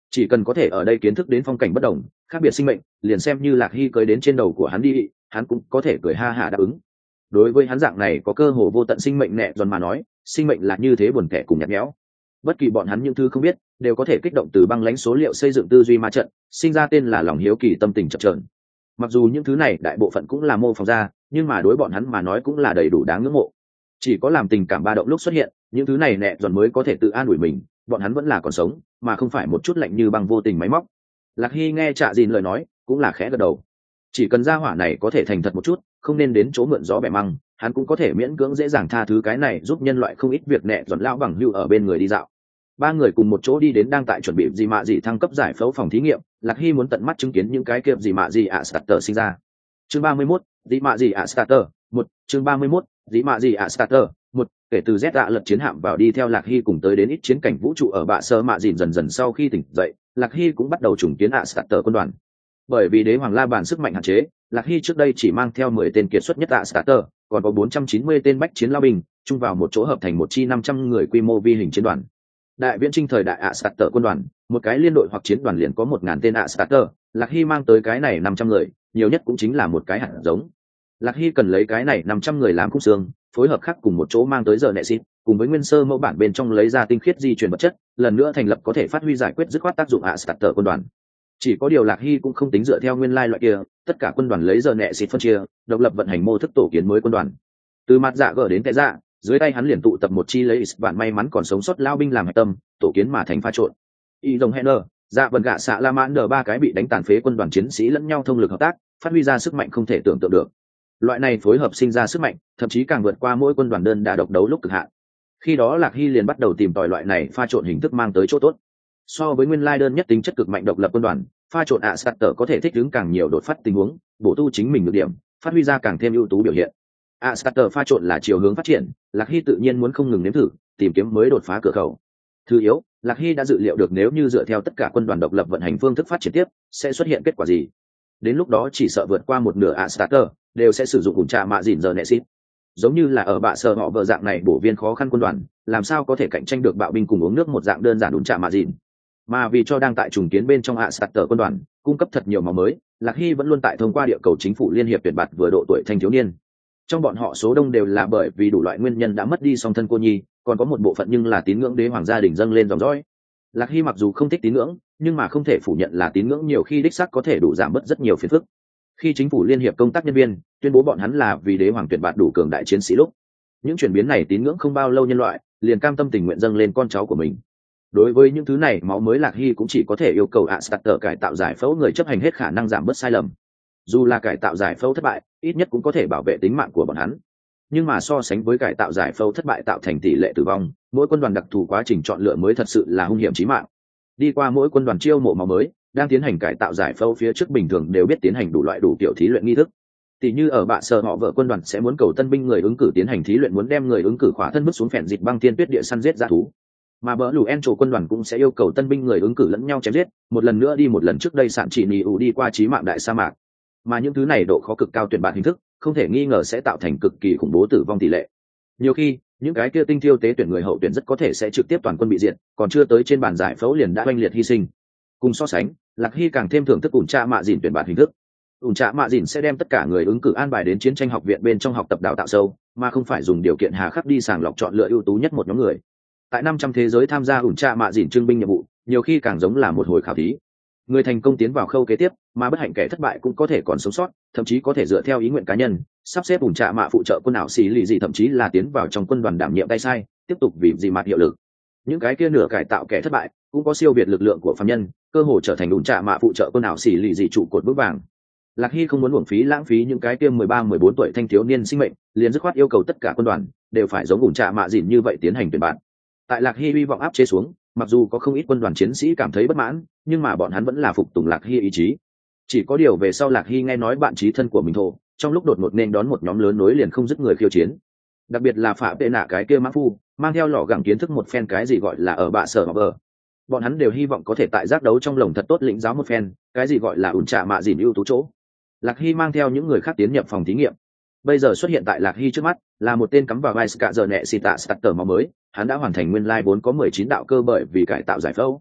chỉ cần có thể ở đây kiến thức đến phong cảnh bất đồng, khác biệt sinh mệnh, liền xem như Lạc Hy cưới đến trên đầu của hắn đi, hắn cũng có thể cười ha hả đáp ứng. Đối với hắn dạng này có cơ hồ vô tận sinh mệnh nẹ giòn mà nói, sinh mệnh là như thế buồn tẻ cùng nhạt nhẽo. Bất kỳ bọn hắn những thứ không biết, đều có thể kích động từ băng lãnh số liệu xây dựng tư duy ma trận, sinh ra tên là lòng hiếu kỳ tâm tình chập chờn. Mặc dù những thứ này đại bộ phận cũng là mô phỏng ra, nhưng mà đối bọn hắn mà nói cũng là đầy đủ đáng ngưỡng mộ. Chỉ có làm tình cảm ba động lúc xuất hiện, những thứ này nẹ giòn mới có thể tự an ủi mình, bọn hắn vẫn là còn sống, mà không phải một chút lạnh như băng vô tình máy móc. Lạc Hy nghe Trạ Dìn lời nói, cũng là khẽ gật đầu. Chỉ cần gia hỏa này có thể thành thật một chút, không nên đến chỗ mượn gió bẻ măng, hắn cũng có thể miễn cưỡng dễ dàng tha thứ cái này, giúp nhân loại không ít việc nẹ giòn lão bằng hưu ở bên người đi dạo. Ba người cùng một chỗ đi đến đang tại chuẩn bị gì mạ gì thăng cấp giải phẫu phòng thí nghiệm. Lạc Hy muốn tận mắt chứng kiến những cái kia gì mạ gì ạ starter sinh ra. Chương ba mươi mốt, gì mạ gì ạ starter một. Chương ba mươi mốt, gì mạ gì ạ starter một. Kể từ Z dạ lật chiến hạm vào đi theo Lạc Hy cùng tới đến ít chiến cảnh vũ trụ ở bạ sơ mạ dìn dần dần sau khi tỉnh dậy, Lạc Hy cũng bắt đầu trùng kiến ạ starter quân đoàn. Bởi vì đế hoàng la bàn sức mạnh hạn chế, Lạc Hy trước đây chỉ mang theo mười tên kiệt xuất nhất ạ starter, còn có bốn trăm chín mươi tên bách chiến lao binh, chung vào một chỗ hợp thành một chi năm trăm người quy mô vi hình chiến đoàn. Đại viễn trinh thời đại ạ starter quân đoàn, một cái liên đội hoặc chiến đoàn liền có một ngàn tên ạ starter, Lạc Hy mang tới cái này năm trăm người, nhiều nhất cũng chính là một cái hạt giống. Lạc Hy cần lấy cái này năm trăm người làm khung xương, phối hợp khác cùng một chỗ mang tới giờ nệ xịt, cùng với nguyên sơ mẫu bản bên trong lấy ra tinh khiết di truyền vật chất, lần nữa thành lập có thể phát huy giải quyết dứt khoát tác dụng ạ starter quân đoàn. Chỉ có điều Lạc Hy cũng không tính dựa theo nguyên lai loại kia, tất cả quân đoàn lấy giờ nệ xịt phân chia, độc lập vận hành mô thức tổ kiến mới quân đoàn. Từ mặt dạ gở đến tệ dạ, dưới tay hắn liền tụ tập một chi lấy bạn may mắn còn sống sót lao binh làm hạch tâm, tổ kiến mà thành pha trộn. Y Dòng Henner, dạ vần gạ xạ la mãn đờ ba cái bị đánh tàn phế quân đoàn chiến sĩ lẫn nhau thông lực hợp tác, phát huy ra sức mạnh không thể tưởng tượng được. Loại này phối hợp sinh ra sức mạnh, thậm chí càng vượt qua mỗi quân đoàn đơn đà độc đấu lúc cực hạn. Khi đó Lạc Hy liền bắt đầu tìm tòi loại này pha trộn hình thức mang tới chỗ tốt. So với nguyên lai đơn nhất tính chất cực mạnh độc lập quân đoàn, pha trộn ạ starter có thể thích ứng càng nhiều đột phát tình huống, bổ tu chính mình được điểm, phát huy ra càng thêm ưu tú biểu hiện. ạ starter pha trộn là chiều hướng phát triển, Lạc Hy tự nhiên muốn không ngừng nếm thử, tìm kiếm mới đột phá cửa khẩu. Thứ yếu, Lạc Hy đã dự liệu được nếu như dựa theo tất cả quân đoàn độc lập vận hành phương thức phát triển tiếp, sẽ xuất hiện kết quả gì. Đến lúc đó chỉ sợ vượt qua một nửa ạ starter đều sẽ sử dụng ủn trà mạ dìn giờ nệ xít. Giống như là ở bạ sở họ vợ dạng này bổ viên khó khăn quân đoàn, làm sao có thể cạnh tranh được bạo binh cùng uống nước một dạng đơn giản ủn trà mạ dìn. Mà vì cho đang tại trùng kiến bên trong ạ starter quân đoàn cung cấp thật nhiều máu mới, Lạc Hy vẫn luôn tại thông qua địa cầu chính phủ liên hiệp tuyển bạt vừa độ tuổi thanh thiếu niên. Trong bọn họ số đông đều là bởi vì đủ loại nguyên nhân đã mất đi song thân cô nhi, còn có một bộ phận nhưng là tín ngưỡng đế hoàng gia đình dâng lên dòng dõi. Lạc Hy mặc dù không thích tín ngưỡng, nhưng mà không thể phủ nhận là tín ngưỡng nhiều khi đích xác có thể đủ giảm bớt rất nhiều phiền phức. Khi chính phủ liên hiệp công tác nhân viên tuyên bố bọn hắn là vì đế hoàng tuyển bạt đủ cường đại chiến sĩ lúc, những chuyển biến này tín ngưỡng không bao lâu nhân loại liền cam tâm tình nguyện dâng lên con cháu của mình. Đối với những thứ này máu mới, Lạc Hy cũng chỉ có thể yêu cầu ạ starter cải tạo giải phẫu người chấp hành hết khả năng giảm bớt sai lầm. Dù là cải tạo giải phẫu thất bại, ít nhất cũng có thể bảo vệ tính mạng của bọn hắn. Nhưng mà so sánh với cải tạo giải phẫu thất bại tạo thành tỷ lệ tử vong, mỗi quân đoàn đặc thù quá trình chọn lựa mới thật sự là hung hiểm chí mạng. Đi qua mỗi quân đoàn chiêu mộ máu mới, đang tiến hành cải tạo giải phẫu phía trước bình thường đều biết tiến hành đủ loại đủ kiểu thí luyện nghi thức. Tỷ như ở bạ sở họ vợ quân đoàn sẽ muốn cầu tân binh người ứng cử tiến hành thí luyện, muốn đem người ứng cử khỏa thân bước xuống phèn dịch băng thiên tuyết địa săn giết dã thú. Mà bỡ lù en trổ quân đoàn cũng sẽ yêu cầu tân binh người ứng cử lẫn nhau chém giết, một lần nữa đi một lần trước đây sản chỉ nỉ ủ đi qua chí mạng đại sa mạc. Mà những thứ này độ khó cực cao tuyển bạn hình thức, không thể nghi ngờ sẽ tạo thành cực kỳ khủng bố tử vong tỷ lệ. Nhiều khi, những cái kia tinh thiêu tế tuyển người hậu tuyển rất có thể sẽ trực tiếp toàn quân bị diệt, còn chưa tới trên bàn giải phẫu liền đã oanh liệt hy sinh. Cùng so sánh, Lạc Hy càng thêm thưởng thức ủn trạ mạ dìn tuyển bạn hình thức. ủn trạ mạ dìn sẽ đem tất cả người ứng cử an bài đến chiến tranh học viện bên trong học tập đào tạo sâu, mà không phải dùng điều kiện hà khắc đi sàng lọc chọn lựa ưu tú nhất một nhóm người. Tại năm trăm thế giới tham gia ủn trạ mạ dìn trưng binh nhiệm vụ, nhiều khi càng giống là một hồi khảo thí. Người thành công tiến vào khâu kế tiếp, mà bất hạnh kẻ thất bại cũng có thể còn sống sót, thậm chí có thể dựa theo ý nguyện cá nhân sắp xếp ủn trạ mạ phụ trợ quân ảo xì lì gì, thậm chí là tiến vào trong quân đoàn đảm nhiệm tay sai, tiếp tục vì gì mặt hiệu lực. Những cái kia nửa cải tạo kẻ thất bại cũng có siêu việt lực lượng của phàm nhân, cơ hội trở thành ủn trạ mạ phụ trợ quân ảo xì lì gì trụ cột vững vàng. Lạc Hy không muốn uổng phí lãng phí những cái kia mười ba mười bốn tuổi thanh thiếu niên sinh mệnh, liền dứt khoát yêu cầu tất cả quân đoàn đều phải giống ủn trạ mạ dìn như vậy tiến hành tuyển bạn. Tại Lạc Hy hy vọng áp chế xuống, mặc dù có không ít quân đoàn chiến sĩ cảm thấy bất mãn, nhưng mà bọn hắn vẫn là phục tùng Lạc Hy ý chí. Chỉ có điều về sau Lạc Hy nghe nói bạn chí thân của mình thổ trong lúc đột ngột nên đón một nhóm lớn nối liền không dứt người khiêu chiến, đặc biệt là phạm tệ nạ cái kia mã phu mang theo lọ gẳng kiến thức một phen cái gì gọi là ở bạ sở vờ. Bọn hắn đều hy vọng có thể tại giác đấu trong lồng thật tốt lĩnh giáo một phen cái gì gọi là ủn trạ mạ dìn ưu tú chỗ. Lạc Hy mang theo những người khác tiến nhập phòng thí nghiệm. Bây giờ xuất hiện tại Lạc Hy trước mắt là một tên cắm vào vai cả giờ nẹ xì tạ starter máu mới, hắn đã hoàn thành nguyên lai vốn có mười chín đạo cơ bởi vì cải tạo giải phẫu.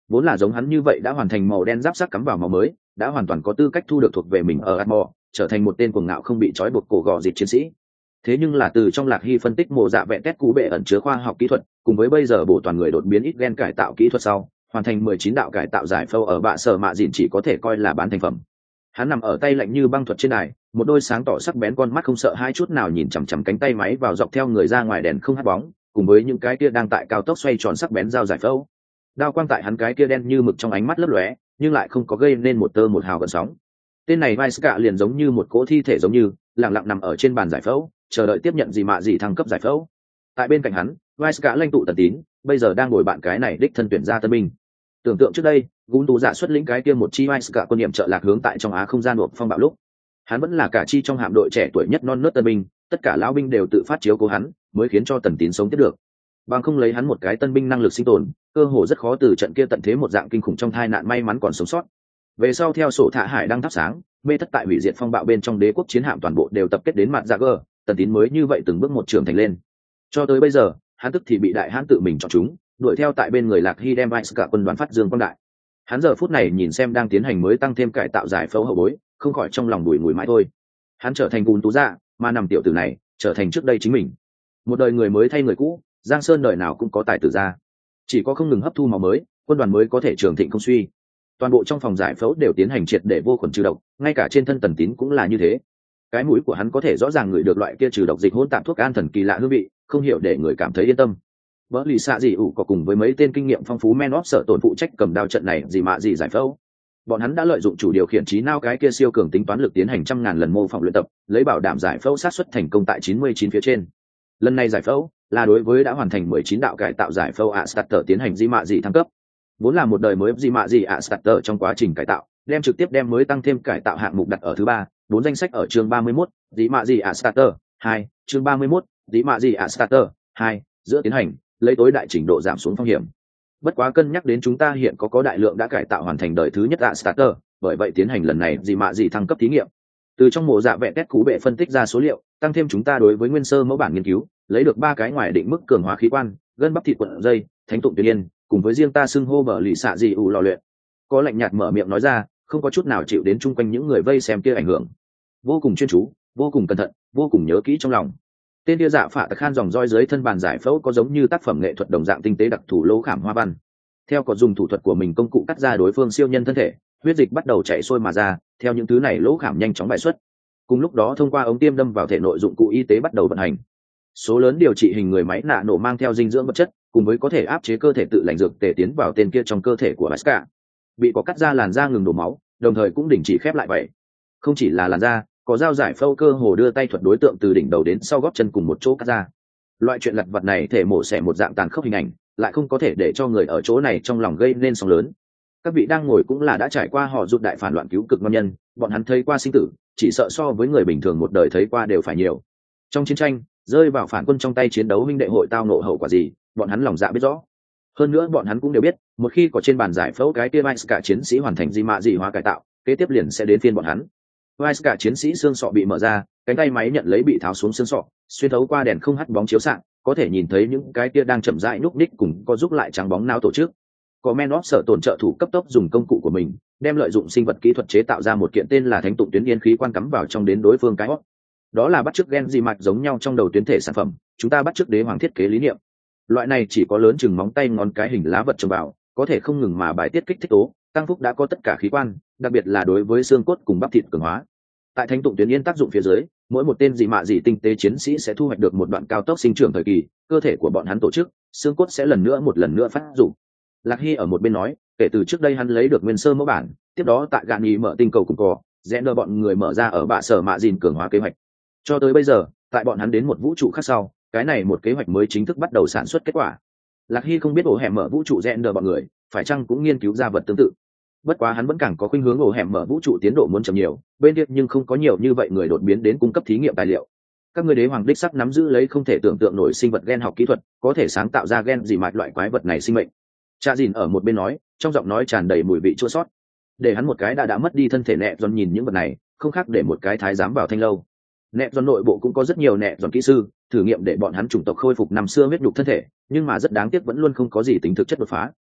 vốn là giống hắn như vậy đã hoàn thành màu đen giáp sắc cắm vào màu mới, đã hoàn toàn có tư cách thu được thuộc về mình ở Atmore, trở thành một tên cuồng ngạo không bị trói buộc cổ gò dịt chiến sĩ. Thế nhưng là từ trong Lạc Hy phân tích mộ dạ vẹn tét cú bệ ẩn chứa khoa học kỹ thuật, cùng với bây giờ bổ toàn người đột biến ít gen cải tạo kỹ thuật sau, hoàn thành mười chín đạo cải tạo giải phẫu ở bạ sở mạ dịn chỉ có thể coi là bán thành phẩm. Hắn nằm ở tay lạnh như băng thuật trên đài, một đôi sáng tỏ sắc bén con mắt không sợ hai chút nào nhìn chằm chằm cánh tay máy vào dọc theo người ra ngoài đèn không hắt bóng, cùng với những cái kia đang tại cao tốc xoay tròn sắc bén dao giải phẫu. Đao quang tại hắn cái kia đen như mực trong ánh mắt lấp lóe, nhưng lại không có gây nên một tơ một hào gợn sóng. Tên này vai ska liền giống như một cỗ thi thể giống như lặng lặng nằm ở trên bàn giải phẫu, chờ đợi tiếp nhận gì mạ gì thăng cấp giải phẫu. Tại bên cạnh hắn, vai ska lãnh tụ Tần Tín bây giờ đang ngồi bạn cái này đích thân tuyển ra tân binh. Tưởng tượng trước đây, Gun Tú Dạ xuất lĩnh cái kia một chi vai ska quân niệm trợ lạc hướng tại trong Á không gian nộp phong bạo lúc, hắn vẫn là cả chi trong hạm đội trẻ tuổi nhất non nớt tân binh, tất cả lão binh đều tự phát chiếu cố hắn, mới khiến cho Tần Tín sống tiếp được. Bằng không lấy hắn một cái tân binh năng lực sinh tồn, cơ hồ rất khó từ trận kia tận thế một dạng kinh khủng trong tai nạn may mắn còn sống sót. Về sau theo sổ thả hải đang thắp sáng, mê thất tại hủy diệt phong bạo bên trong đế quốc chiến hạm toàn bộ đều tập kết đến mặt dạ gờ, Tần Tín mới như vậy từng bước một trưởng thành lên. Cho tới bây giờ, hắn tức thì bị đại hãn tự mình chọn chúng, đuổi theo tại bên người Lạc Hy đem vai cả quân đoàn phát dương quang đại. Hắn giờ phút này nhìn xem đang tiến hành mới tăng thêm cải tạo giải phẫu hậu bối, không khỏi trong lòng bùi ngùi mãi thôi. Hắn trở thành Gun Tú Dạ, mà nằm tiểu tử này trở thành trước đây chính mình. Một đời người mới thay người cũ, Giang Sơn đời nào cũng có tài tử ra, chỉ có không ngừng hấp thu máu mới, quân đoàn mới có thể trường thịnh không suy. Toàn bộ trong phòng giải phẫu đều tiến hành triệt để vô khuẩn trừ độc, ngay cả trên thân Tần Tín cũng là như thế. Cái mũi của hắn có thể rõ ràng ngửi được loại kia trừ độc dịch hỗn tạp thuốc an thần kỳ lạ hương vị, không hiểu để người cảm thấy yên tâm. Vỡ lì xạ gì ủ có cùng với mấy tên kinh nghiệm phong phú men óp sợ tổn phụ trách cầm đao trận này gì mạ gì giải phẫu. Bọn hắn đã lợi dụng chủ điều khiển trí não cái kia siêu cường tính toán lực tiến hành trăm ngàn lần mô phỏng luyện tập, lấy bảo đảm giải phẫu sát xuất thành công tại chín mươi chín phía trên. Lần này giải phẫu là đối với đã hoàn thành mười chín đạo cải tạo giải phẫu ạ starter tiến hành di mạ dị thăng cấp. Vốn là một đời mới di mạ dị ạ starter trong quá trình cải tạo, đem trực tiếp đem mới tăng thêm cải tạo hạng mục đặt ở thứ ba, bốn danh sách ở chương ba mươi mốt, di mạ dị ạ starter hai, chương ba mươi mốt, di mạ dị ạ starter hai, giữa tiến hành, lấy tối đại trình độ giảm xuống phong hiểm. Bất quá cân nhắc đến chúng ta hiện có có đại lượng đã cải tạo hoàn thành đời thứ nhất ạ starter, bởi vậy tiến hành lần này di mạ dị thăng cấp thí nghiệm. Từ trong mổ dạ vẹn test cú bệ phân tích ra số liệu, tăng thêm chúng ta đối với nguyên sơ mẫu bản nghiên cứu, lấy được ba cái ngoài định mức cường hóa khí quan, gân bắp thịt quận dây, thánh tụng tuyệt yên, cùng với riêng ta xưng hô bờ lì xạ gì ủ lò luyện. Có lạnh nhạt mở miệng nói ra, không có chút nào chịu đến chung quanh những người vây xem kia ảnh hưởng. Vô cùng chuyên chú, vô cùng cẩn thận, vô cùng nhớ kỹ trong lòng. Tên kia dạ phạ tặc khan dòng roi dưới thân bàn giải phẫu có giống như tác phẩm nghệ thuật đồng dạng tinh tế đặc thủ lỗ khảm hoa văn. Theo có dùng thủ thuật của mình công cụ cắt ra đối phương siêu nhân thân thể, huyết dịch bắt đầu chảy xuôi mà ra, theo những thứ này lỗ khảm nhanh chóng bài xuất. Cùng lúc đó thông qua ống tiêm đâm vào thể nội dụng cụ y tế bắt đầu vận hành. Số lớn điều trị hình người máy nạ nổ mang theo dinh dưỡng vật chất, cùng với có thể áp chế cơ thể tự lành dược tề tiến vào tên kia trong cơ thể của Vasca. Bị có cắt ra làn da ngừng đổ máu, đồng thời cũng đình chỉ khép lại vậy. Không chỉ là làn da, có dao giải phẫu cơ hồ đưa tay thuật đối tượng từ đỉnh đầu đến sau gót chân cùng một chỗ cắt ra. Loại chuyện lặt vặt này thể mổ xẻ một dạng tàn khốc hình ảnh, lại không có thể để cho người ở chỗ này trong lòng gây nên sóng lớn. Các vị đang ngồi cũng là đã trải qua họ giúp đại phản loạn cứu cực ngon nhân, bọn hắn thấy qua sinh tử, chỉ sợ so với người bình thường một đời thấy qua đều phải nhiều. Trong chiến tranh, rơi vào phản quân trong tay chiến đấu huynh đệ hội tao nộ hậu quả gì, bọn hắn lòng dạ biết rõ. Hơn nữa bọn hắn cũng đều biết, một khi có trên bàn giải phẫu cái kia Vice cả chiến sĩ hoàn thành di mạ dị hóa cải tạo, kế tiếp liền sẽ đến phiên bọn hắn. Vice cả chiến sĩ xương sọ bị mở ra, cánh tay máy nhận lấy bị tháo xuống xương sọ, xuyên thấu qua đèn không hắt bóng chiếu xạ, có thể nhìn thấy những cái kia đang chậm rãi núp ních cùng có giúp lại trắng bóng não tổ chức. Có men óp sở tổn trợ thủ cấp tốc dùng công cụ của mình, đem lợi dụng sinh vật kỹ thuật chế tạo ra một kiện tên là thánh tụng tuyến yên khí quan cắm vào trong đến đối phương cái hót. Đó là bắt chước gen di mạch giống nhau trong đầu tuyến thể sản phẩm, chúng ta bắt chước đế hoàng thiết kế lý niệm. Loại này chỉ có lớn chừng móng tay ngón cái hình lá vật trồng vào, có thể không ngừng mà bài tiết kích thích tố, tăng phúc đã có tất cả khí quan, đặc biệt là đối với xương cốt cùng bắp thịt cường hóa. Tại thánh tụng tuyến yên tác dụng phía dưới, mỗi một tên dị mạ dị tinh tế chiến sĩ sẽ thu hoạch được một đoạn cao tốc sinh trưởng thời kỳ, cơ thể của bọn hắn tổ chức, xương cốt sẽ lần nữa một lần nữa phát dụng. Lạc Hy ở một bên nói, kể từ trước đây hắn lấy được nguyên sơ mẫu bản, tiếp đó tại gạn nhì mở tinh cầu cùng cò, rẽ đỡ bọn người mở ra ở bạ sở mạ dìn cường hóa kế hoạch. Cho tới bây giờ, tại bọn hắn đến một vũ trụ khác sau, cái này một kế hoạch mới chính thức bắt đầu sản xuất kết quả. Lạc Hy không biết ổ hẻm mở vũ trụ rẽ đỡ bọn người, phải chăng cũng nghiên cứu ra vật tương tự. Bất quá hắn vẫn càng có khuynh hướng ổ hẻm mở vũ trụ tiến độ muốn chậm nhiều, bên kia nhưng không có nhiều như vậy người đột biến đến cung cấp thí nghiệm tài liệu. Các người đế hoàng đích sắc nắm giữ lấy không thể tưởng tượng nổi sinh vật gen học kỹ thuật, có thể sáng tạo ra gen dị mạch loại quái vật này sinh mệnh. Cha dìn ở một bên nói, trong giọng nói tràn đầy mùi vị chua xót. Để hắn một cái đã đã mất đi thân thể nẹ giòn nhìn những vật này, không khác để một cái thái giám vào thanh lâu. Nẹ giòn nội bộ cũng có rất nhiều nẹ giòn kỹ sư, thử nghiệm để bọn hắn chủng tộc khôi phục năm xưa huyết nhục thân thể, nhưng mà rất đáng tiếc vẫn luôn không có gì tính thực chất đột phá.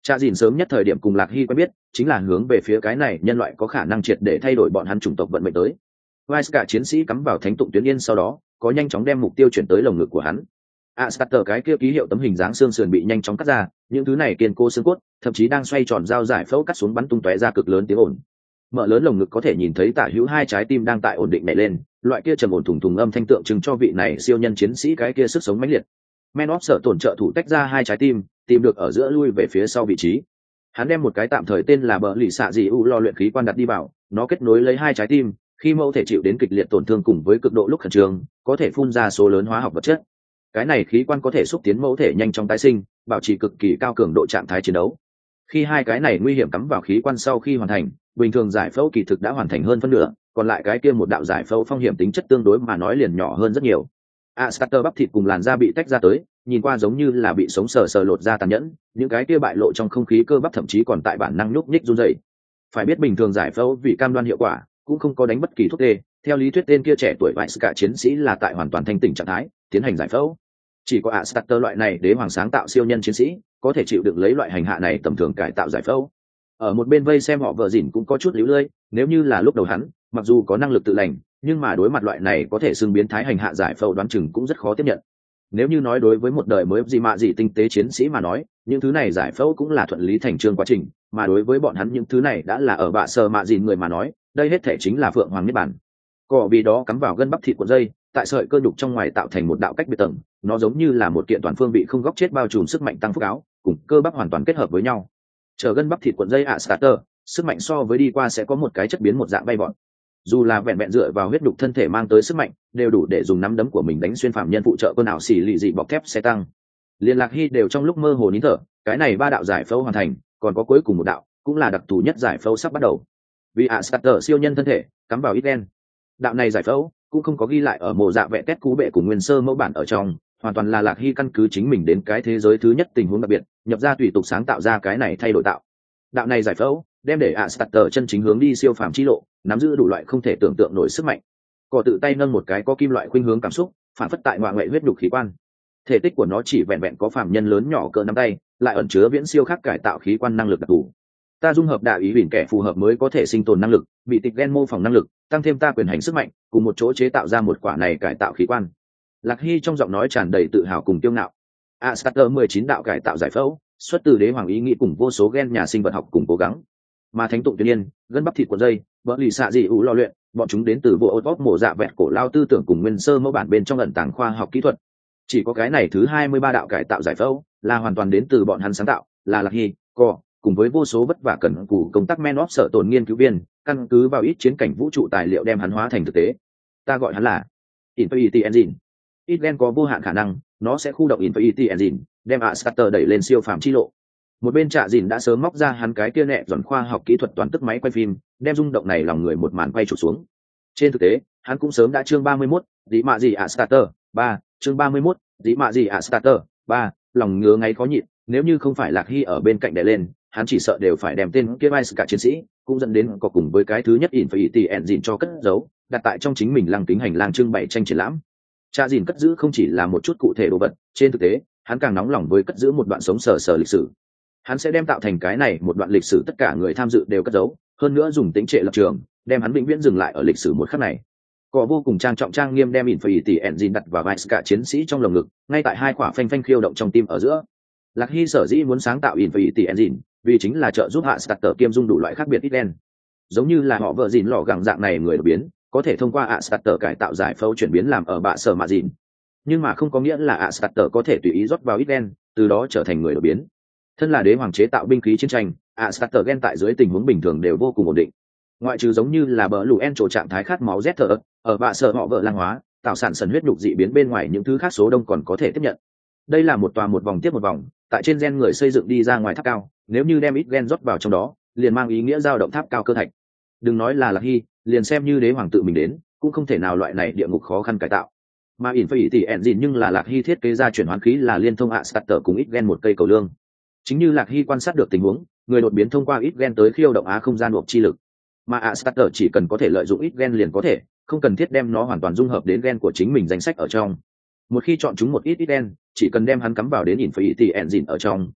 Cha dìn sớm nhất thời điểm cùng Lạc Hy quen biết chính là hướng về phía cái này nhân loại có khả năng triệt để thay đổi bọn hắn chủng tộc vận mệnh tới. Vice cả chiến sĩ cắm vào thánh tụng tuyến yên sau đó có nhanh chóng đem mục tiêu chuyển tới lồng ngực của hắn. Astarter cái kia ký hiệu tấm hình dáng xương sườn bị nhanh chóng cắt ra, những thứ này kiên cố xương cốt, thậm chí đang xoay tròn dao giải phẫu cắt xuống bắn tung tóe ra cực lớn tiếng ồn. Mở lớn lồng ngực có thể nhìn thấy tả hữu hai trái tim đang tại ổn định nhảy lên, loại kia trầm ổn thùng thùng âm thanh tượng trưng cho vị này siêu nhân chiến sĩ cái kia sức sống mãnh liệt. Men of sợ tổn trợ thủ tách ra hai trái tim, tìm được ở giữa lui về phía sau vị trí. Hắn đem một cái tạm thời tên là bờ lì xạ dị u lo luyện khí quan đặt đi vào, nó kết nối lấy hai trái tim, khi mẫu thể chịu đến kịch liệt tổn thương cùng với cực độ lúc khẩn trương, có thể phun ra số lớn hóa học vật chất. Cái này khí quan có thể xúc tiến mẫu thể nhanh chóng tái sinh, bảo trì cực kỳ cao cường độ trạng thái chiến đấu. Khi hai cái này nguy hiểm cắm vào khí quan sau khi hoàn thành, bình thường giải phẫu kỳ thực đã hoàn thành hơn phân nửa, còn lại cái kia một đạo giải phẫu phong hiểm tính chất tương đối mà nói liền nhỏ hơn rất nhiều. Astarter bắp thịt cùng làn da bị tách ra tới, nhìn qua giống như là bị sống sờ sờ lột ra tàn nhẫn, những cái kia bại lộ trong không khí cơ bắp thậm chí còn tại bản năng nhúc nhích run rẩy. Phải biết bình thường giải phẫu vì cam đoan hiệu quả, cũng không có đánh bất kỳ thuốc tê, theo lý thuyết tên kia trẻ tuổi vải cả chiến sĩ là tại hoàn toàn thanh tỉnh trạng thái tiến hành giải phẫu. Chỉ có Astarter loại này đế hoàng sáng tạo siêu nhân chiến sĩ có thể chịu đựng lấy loại hành hạ này tầm thường cải tạo giải phẫu. Ở một bên vây xem họ vợ dỉn cũng có chút líu lơi, nếu như là lúc đầu hắn mặc dù có năng lực tự lành, nhưng mà đối mặt loại này có thể xưng biến thái hành hạ giải phẫu đoán chừng cũng rất khó tiếp nhận. Nếu như nói đối với một đời mới gì mạ gì tinh tế chiến sĩ mà nói, những thứ này giải phẫu cũng là thuận lý thành trương quá trình, mà đối với bọn hắn những thứ này đã là ở bạ sờ mạ gì người mà nói, đây hết thể chính là phượng hoàng niết bản. Cỏ vì đó cắm vào gân bắp thịt cuộn dây, tại sợi cơ nhục trong ngoài tạo thành một đạo cách biệt tầng, nó giống như là một kiện toàn phương bị không góc chết bao trùm sức mạnh tăng phúc áo, cùng cơ bắp hoàn toàn kết hợp với nhau. Chờ gân bắp thịt cuộn dây ạ starter, sức mạnh so với đi qua sẽ có một cái chất biến một dạng bay bọn. Dù là vẹn vẹn dựa vào huyết nhục thân thể mang tới sức mạnh, đều đủ để dùng nắm đấm của mình đánh xuyên phạm nhân phụ trợ quân ảo xỉ lì dị bọc thép xe tăng. Liên Lạc Hy đều trong lúc mơ hồ nín thở, cái này ba đạo giải phẫu hoàn thành, còn có cuối cùng một đạo, cũng là đặc thù nhất giải phẫu sắp bắt đầu. Vì ạ starter siêu nhân thân thể cắm vào ít đen. Đạo này giải phẫu cũng không có ghi lại ở mộ dạ vẽ test cú bệ của nguyên sơ mẫu bản ở trong, hoàn toàn là Lạc Hy căn cứ chính mình đến cái thế giới thứ nhất tình huống đặc biệt, nhập ra tùy tục sáng tạo ra cái này thay đổi tạo. Đạo này giải phẫu đem để Astarter chân chính hướng đi siêu phàm chi lộ, nắm giữ đủ loại không thể tưởng tượng nổi sức mạnh. Cỏ tự tay nâng một cái có kim loại khuynh hướng cảm xúc, phản phất tại ngoại ngoại huyết nhục khí quan. Thể tích của nó chỉ vẹn vẹn có phàm nhân lớn nhỏ cỡ nắm tay, lại ẩn chứa viễn siêu khác cải tạo khí quan năng lực đặc thù. Ta dung hợp đạo ý bỉn kẻ phù hợp mới có thể sinh tồn năng lực, bị tịch gen mô phỏng năng lực, tăng thêm ta quyền hành sức mạnh, cùng một chỗ chế tạo ra một quả này cải tạo khí quan. Lạc Hy trong giọng nói tràn đầy tự hào cùng kiêu ngạo. Astarter mười chín đạo cải tạo giải phẫu, xuất từ đế hoàng ý nghĩ cùng vô số gen nhà sinh vật học cùng cố gắng. Mà thánh tụng tuyên nhiên, gân bắp thịt cuộn dây, vỡ lì xạ dị ủ lo luyện, bọn chúng đến từ bộ ô tốt mổ dạ vẹt cổ lao tư tưởng cùng nguyên sơ mẫu bản bên trong ẩn tàng khoa học kỹ thuật. Chỉ có cái này thứ hai mươi ba đạo cải tạo giải phẫu là hoàn toàn đến từ bọn hắn sáng tạo, là Lạc Hy, Cỏ, cùng với vô số vất vả cần cù công tác men of sở tồn nghiên cứu viên, căn cứ vào ít chiến cảnh vũ trụ tài liệu đem hắn hóa thành thực tế. Ta gọi hắn là Infinity Engine. Ít gen có vô hạn khả năng, nó sẽ khu động Infinity Engine, đem Astarter đẩy lên siêu phàm chi lộ. Một bên Trạ Dìn đã sớm móc ra hắn cái kia nẹ dọn khoa học kỹ thuật toán tức máy quay phim, đem rung động này lòng người một màn quay chụp xuống. Trên thực tế, hắn cũng sớm đã chương ba mươi mốt, dĩ mạ gì Astarter, ba, chương ba mươi mốt, dĩ mạ gì Astarter, ba, lòng ngứa ngáy khó nhịn, nếu như không phải Lạc Hy ở bên cạnh đè lên, hắn chỉ sợ đều phải đem tên kia Vice cả chiến sĩ, cũng dẫn đến có cùng với cái thứ nhất Infinity Engine cho cất giấu, đặt tại trong chính mình lăng kính hành lang trưng bày tranh triển lãm. Trạ Dìn cất giữ không chỉ là một chút cụ thể đồ vật, trên thực tế, hắn càng nóng lòng với cất giữ một đoạn sống sờ sờ lịch sử. Hắn sẽ đem tạo thành cái này một đoạn lịch sử tất cả người tham dự đều cất giấu, hơn nữa dùng tính trệ lập trường, đem hắn vĩnh viễn dừng lại ở lịch sử một khắc này. Cỏ vô cùng trang trọng trang nghiêm đem Infinity Engine đặt vào Vice cả chiến sĩ trong lồng ngực, ngay tại hai quả phanh phanh khiêu động trong tim ở giữa. Lạc Hy sở dĩ muốn sáng tạo Infinity Engine, vì chính là trợ giúp hạ Astarter kiêm dung đủ loại khác biệt ít gen. Giống như là họ vợ dìn lọ gẳng dạng này người đột biến, có thể thông qua Astarter cải tạo giải phẫu chuyển biến làm ở bạ sở mạ dìn. Nhưng mà không có nghĩa là Astarter có thể tùy ý rót vào ít gen, từ đó trở thành người đột biến. Thân là đế hoàng chế tạo binh khí chiến tranh, Astarter gen tại dưới tình huống bình thường đều vô cùng ổn định. Ngoại trừ giống như là bờ lù en trổ trạng thái khát máu rét thở, ở bạ sở họ vợ lang hóa, tạo sản sần huyết nhục dị biến bên ngoài những thứ khác số đông còn có thể tiếp nhận. Đây là một tòa một vòng tiếp một vòng, tại trên gen người xây dựng đi ra ngoài tháp cao, nếu như đem ít gen rót vào trong đó, liền mang ý nghĩa dao động tháp cao cơ thạch. Đừng nói là Lạc Hy, liền xem như đế hoàng tự mình đến, cũng không thể nào loại này địa ngục khó khăn cải tạo. Mà Infinity Engine nhưng là Lạc Hy thiết kế ra chuyển hoán khí là liên thông Astarter cùng ít gen một cây cầu lương. Chính như Lạc Hy quan sát được tình huống, người đột biến thông qua ít gen tới khiêu động á không gian buộc chi lực, mà Astarter chỉ cần có thể lợi dụng ít gen liền có thể, không cần thiết đem nó hoàn toàn dung hợp đến gen của chính mình danh sách ở trong. Một khi chọn chúng một ít ít gen, chỉ cần đem hắn cắm vào đến Infinity Engine ở trong,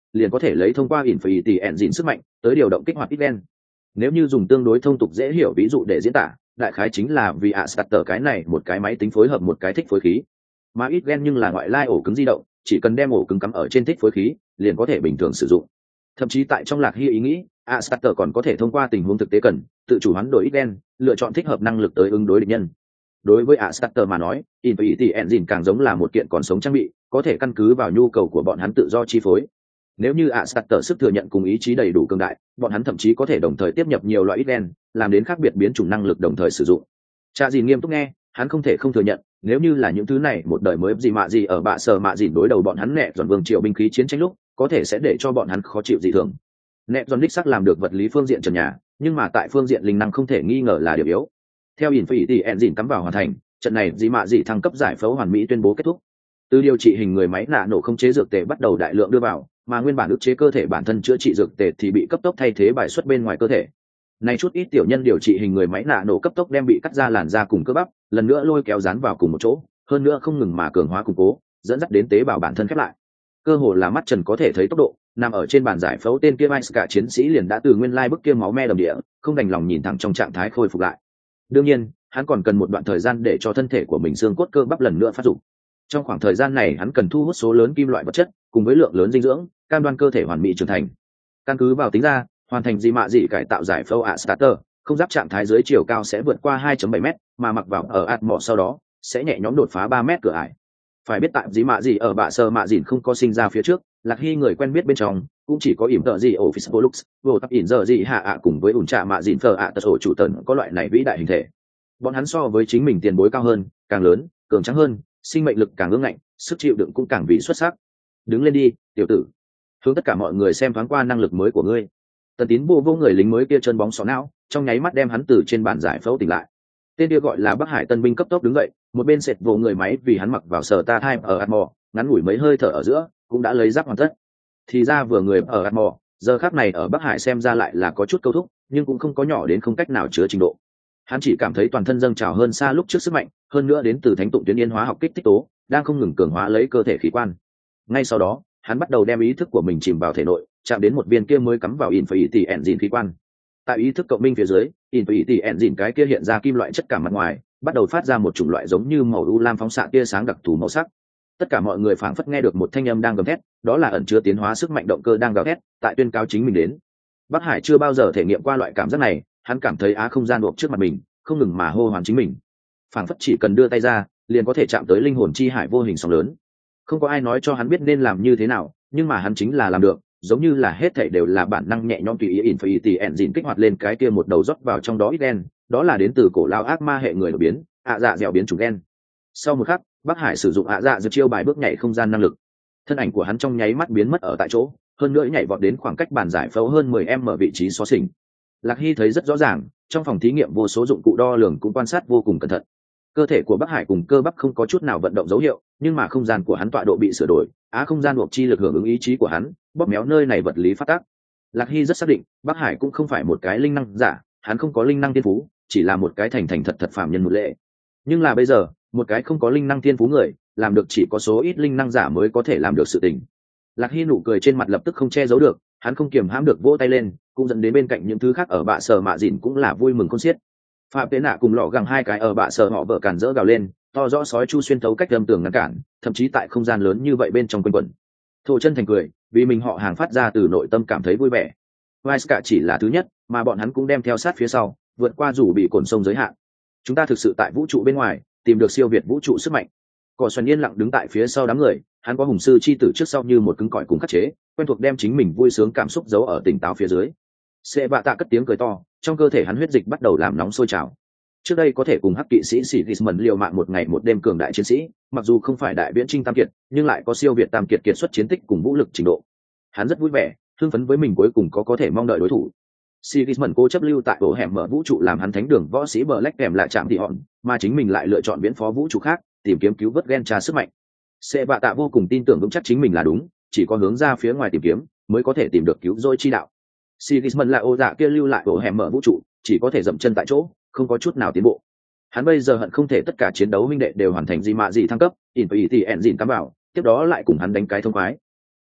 liền có thể lấy thông qua Infinity Engine sức mạnh tới điều động kích hoạt ít đen. Nếu như dùng tương đối thông tục dễ hiểu ví dụ để diễn tả, đại khái chính là vì ạ starter cái này một cái máy tính phối hợp một cái thích phối khí, mà ít gen nhưng là ngoại lai ổ cứng di động, chỉ cần đem ổ cứng cắm ở trên thích phối khí liền có thể bình thường sử dụng. Thậm chí tại trong Lạc Hy ý nghĩ, ạ starter còn có thể thông qua tình huống thực tế cần tự chủ hoán đổi ít gen, lựa chọn thích hợp năng lực tới ứng đối địch nhân. Đối với ạ starter mà nói, Infinity Engine càng giống là một kiện còn sống trang bị, có thể căn cứ vào nhu cầu của bọn hắn tự do chi phối. Nếu như ạ starter sức thừa nhận cùng ý chí đầy đủ cường đại, bọn hắn thậm chí có thể đồng thời tiếp nhập nhiều loại ít gen, làm đến khác biệt biến chủng năng lực đồng thời sử dụng. Cha Dìn nghiêm túc nghe, hắn không thể không thừa nhận, nếu như là những thứ này một đời mới gì mạ gì ở bạ sở mạ dìn đối đầu bọn hắn nẹ dọn vương triều binh khí chiến tranh lúc, có thể sẽ để cho bọn hắn khó chịu dị thường. Nẹ dọn đích xác làm được vật lý phương diện trần nhà, nhưng mà tại phương diện linh năng không thể nghi ngờ là điểm yếu. Theo Infinity Engine cắm vào hoàn thành, trận này gì mạ gì thăng cấp giải phẫu hoàn mỹ tuyên bố kết thúc. Từ điều trị hình người máy nạ nổ không chế dược tề bắt đầu đại lượng đưa vào, mà nguyên bản ức chế cơ thể bản thân chữa trị dược tề thì bị cấp tốc thay thế bài xuất bên ngoài cơ thể. Này chút ít tiểu nhân điều trị hình người máy nạ nổ cấp tốc đem bị cắt ra làn da cùng cơ bắp, lần nữa lôi kéo dán vào cùng một chỗ, hơn nữa không ngừng mà cường hóa củng cố, dẫn dắt đến tế bào bản thân khép lại. Cơ hồ là mắt trần có thể thấy tốc độ, nằm ở trên bàn giải phẫu tên kia cả chiến sĩ liền đã từ nguyên lai bức kia máu me đầm địa, không đành lòng nhìn thẳng trong trạng thái khôi phục lại. Đương nhiên, hắn còn cần một đoạn thời gian để cho thân thể của mình xương cốt cơ bắp lần nữa phát dụng. Trong khoảng thời gian này hắn cần thu hút số lớn kim loại vật chất cùng với lượng lớn dinh dưỡng, cam đoan cơ thể hoàn mỹ trưởng thành. Căn cứ vào tính ra, hoàn thành gì mạ gì cải tạo giải phẫu ạ starter, không giáp trạng thái dưới chiều cao sẽ vượt qua hai phẩy bảy mét, mà mặc vào ở ạt mỏ sau đó sẽ nhẹ nhõm đột phá ba mét cửa ải. Phải biết tại gì mạ gì ở bạ sơ mạ dìn không có sinh ra phía trước, Lạc Hy người quen biết bên trong cũng chỉ có ỉm tợ gì office Pollux, vô tập ỉn giờ gì hạ ạ cùng với ủn trạ mạ dìn phờ ạ tật ổ chủ tần có loại này vĩ đại hình thể. Bọn hắn so với chính mình tiền bối cao hơn, càng lớn, cường tráng hơn, sinh mệnh lực càng ương ngạnh, sức chịu đựng cũng càng vì xuất sắc. Đứng lên đi, tiểu tử. Hướng tất cả mọi người xem thoáng qua năng lực mới của ngươi. Tần Tín vô vô người lính mới kia chân bóng xỏ não, trong nháy mắt đem hắn từ trên bàn giải phẫu tỉnh lại. Tên kia gọi là Bắc Hải tân binh cấp tốc đứng dậy, một bên sệt vô người máy vì hắn mặc vào sở ta time ở Atmore, ngắn ngủi mấy hơi thở ở giữa, cũng đã lấy giáp hoàn tất. Thì ra vừa người ở Atmore, giờ khắc này ở Bắc Hải xem ra lại là có chút câu thúc, nhưng cũng không có nhỏ đến không cách nào chứa trình độ. Hắn chỉ cảm thấy toàn thân dâng trào hơn xa lúc trước sức mạnh, hơn nữa đến từ thánh tụng tuyến yên hóa học kích thích tố, đang không ngừng cường hóa lấy cơ thể khí quan. Ngay sau đó, hắn bắt đầu đem ý thức của mình chìm vào thể nội, chạm đến một viên kia mới cắm vào Infinity Engine khí quan. Tại ý thức cộng minh phía dưới, Infinity Engine cái kia hiện ra kim loại chất cảm mặt ngoài, bắt đầu phát ra một chủng loại giống như màu u lam phóng xạ tia sáng đặc thù màu sắc. Tất cả mọi người phảng phất nghe được một thanh âm đang gầm thét, đó là ẩn chứa tiến hóa sức mạnh động cơ đang gào thét, tại tuyên cáo chính mình đến. Bắc Hải chưa bao giờ thể nghiệm qua loại cảm giác này, hắn cảm thấy á không gian buộc trước mặt mình, không ngừng mà hô hoán chính mình. Phảng phất chỉ cần đưa tay ra, liền có thể chạm tới linh hồn chi hải vô hình sóng lớn. Không có ai nói cho hắn biết nên làm như thế nào, nhưng mà hắn chính là làm được, giống như là hết thảy đều là bản năng nhẹ nhõm tùy ý Infinity Engine kích hoạt lên cái kia một đầu rót vào trong đó ít đen, đó là đến từ cổ lao ác ma hệ người đột biến, ạ dạ dẻo biến chủng đen. Sau một khắc, Bắc Hải sử dụng ạ dạ dẻo chiêu bài bước nhảy không gian năng lực. Thân ảnh của hắn trong nháy mắt biến mất ở tại chỗ, hơn nữa nhảy vọt đến khoảng cách bàn giải phẫu hơn mười mét vị trí xó xỉnh. Lạc Hy thấy rất rõ ràng, trong phòng thí nghiệm vô số dụng cụ đo lường cũng quan sát vô cùng cẩn thận. Cơ thể của Bắc Hải cùng cơ bắp không có chút nào vận động dấu hiệu, nhưng mà không gian của hắn tọa độ bị sửa đổi, á không gian buộc chi lực hưởng ứng ý chí của hắn, bóp méo nơi này vật lý phát tác. Lạc Hy rất xác định, Bắc Hải cũng không phải một cái linh năng giả, hắn không có linh năng thiên phú, chỉ là một cái thành thành thật thật phàm nhân một lệ. Nhưng là bây giờ, một cái không có linh năng thiên phú người, làm được chỉ có số ít linh năng giả mới có thể làm được sự tình. Lạc Hy nụ cười trên mặt lập tức không che giấu được, hắn không kiềm hãm được vỗ tay lên, cũng dẫn đến bên cạnh những thứ khác ở bạ sở mạ dìn cũng là vui mừng khôn xiết. Phạm Tế Nạ cùng lọ gẳng hai cái ở bạ sở họ vợ cản rỡ gào lên, to rõ sói chu xuyên thấu cách âm tường ngăn cản, thậm chí tại không gian lớn như vậy bên trong quanh quẩn. Thổ chân thành cười, vì mình họ hàng phát ra từ nội tâm cảm thấy vui vẻ. Vice chỉ là thứ nhất, mà bọn hắn cũng đem theo sát phía sau, vượt qua rủ bị cồn sông giới hạn. Chúng ta thực sự tại vũ trụ bên ngoài tìm được siêu việt vũ trụ sức mạnh. Cỏ Xoắn yên lặng đứng tại phía sau đám người, hắn có hùng sư chi tử trước sau như một cứng cỏi cùng khắc chế, quen thuộc đem chính mình vui sướng cảm xúc giấu ở tỉnh táo phía dưới. Sệ Bạ Tạ cất tiếng cười to, trong cơ thể hắn huyết dịch bắt đầu làm nóng sôi trào. Trước đây có thể cùng hắc kỵ sĩ Sigismund liều mạng một ngày một đêm cường đại chiến sĩ, mặc dù không phải đại viễn trinh tam kiệt, nhưng lại có siêu việt tam kiệt kiệt xuất chiến tích cùng vũ lực trình độ. Hắn rất vui vẻ, hưng phấn với mình cuối cùng có có thể mong đợi đối thủ. Sigismund cố chấp lưu tại bộ hẻm mở vũ trụ làm hắn thánh đường võ sĩ bờ lách kèm lại chạm thị hòn, mà chính mình lại lựa chọn viễn phó vũ trụ khác, tìm kiếm cứu vớt Gencha sức mạnh. Sệ Bạ Tạ vô cùng tin tưởng vững chắc chính mình là đúng, chỉ có hướng ra phía ngoài tìm kiếm mới có thể tìm được cứu rỗi chi đạo. Sigismund là ô dạ kia lưu lại bộ hẻm mở vũ trụ, chỉ có thể dậm chân tại chỗ, không có chút nào tiến bộ. Hắn bây giờ hận không thể tất cả chiến đấu huynh đệ đều hoàn thành gì mà gì thăng cấp, Infinity Engine cắm vào, tiếp đó lại cùng hắn đánh cái thông khoái.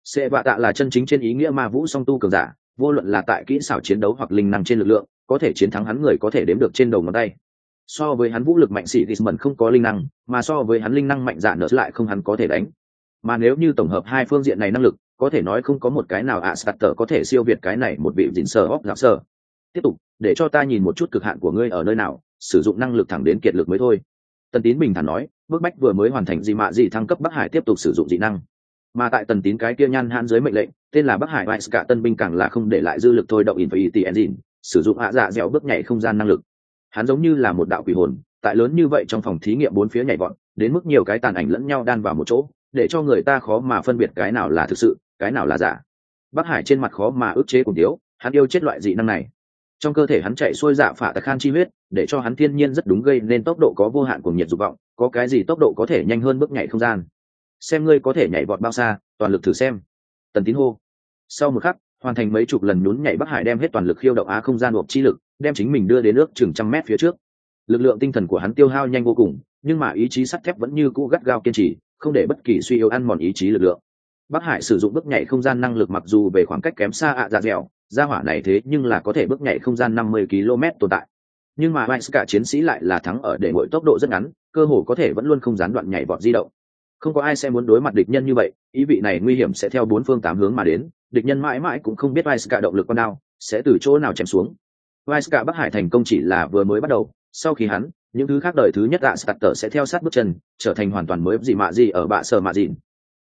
Sẽ vạ tạ là chân chính trên ý nghĩa ma vũ song tu cường giả, vô luận là tại kỹ xảo chiến đấu hoặc linh năng trên lực lượng, có thể chiến thắng hắn người có thể đếm được trên đầu ngón tay. So với hắn vũ lực mạnh sĩ Gismond không có linh năng, mà so với hắn linh năng mạnh dạ nợ lại không hắn có thể đánh. Mà nếu như tổng hợp hai phương diện này năng lực, có thể nói không có một cái nào ạ Starter có thể siêu việt cái này một vị dịn sờ hóc gặp sờ. Tiếp tục, để cho ta nhìn một chút cực hạn của ngươi ở nơi nào, sử dụng năng lực thẳng đến kiệt lực mới thôi. Tần Tín bình thản nói, bước bách vừa mới hoàn thành gì mạ gì thăng cấp Bắc Hải tiếp tục sử dụng dị năng. Mà tại Tần Tín cái kia nhan hãn dưới mệnh lệnh, tên là Bắc Hải Vice cả tân binh càng là không để lại dư lực thôi động Infinity Engine, sử dụng hạ dạ dẻo bước nhảy không gian năng lực. Hắn giống như là một đạo quỷ hồn, tại lớn như vậy trong phòng thí nghiệm bốn phía nhảy vọt, đến mức nhiều cái tàn ảnh lẫn nhau đan vào một chỗ, để cho người ta khó mà phân biệt cái nào là thực sự, cái nào là giả. Bắc Hải trên mặt khó mà ức chế cùng thiếu, hắn yêu chết loại dị năng này. Trong cơ thể hắn chạy xuôi dạ phả tạc khan chi huyết, để cho hắn thiên nhiên rất đúng gây nên tốc độ có vô hạn cuồng nhiệt dục vọng, có cái gì tốc độ có thể nhanh hơn bước nhảy không gian. Xem ngươi có thể nhảy vọt bao xa, toàn lực thử xem. Tần Tín hô. Sau một khắc, hoàn thành mấy chục lần nhún nhảy Bắc Hải đem hết toàn lực khiêu động á không gian buộc chi lực, đem chính mình đưa đến nước chừng trăm mét phía trước. Lực lượng tinh thần của hắn tiêu hao nhanh vô cùng, nhưng mà ý chí sắt thép vẫn như cũ gắt gao kiên trì, không để bất kỳ suy yếu ăn mòn ý chí lực lượng. Bắc Hải sử dụng bước nhảy không gian năng lực mặc dù về khoảng cách kém xa ạ dạ dẻo, gia hỏa này thế nhưng là có thể bước nhảy không gian năm mươi ki lô mét tồn tại. Nhưng mà Vice cả chiến sĩ lại là thắng ở để ngội tốc độ rất ngắn, cơ hồ có thể vẫn luôn không gián đoạn nhảy vọt di động. Không có ai sẽ muốn đối mặt địch nhân như vậy, ý vị này nguy hiểm sẽ theo bốn phương tám hướng mà đến, địch nhân mãi mãi cũng không biết Vice cả động lực con nào sẽ từ chỗ nào chém xuống. Vice cả Bắc Hải thành công chỉ là vừa mới bắt đầu, sau khi hắn, những thứ khác đời thứ nhất ạ Starter sẽ theo sát bước chân, trở thành hoàn toàn mới dị mạ gì ở bạ sở mạ dịn,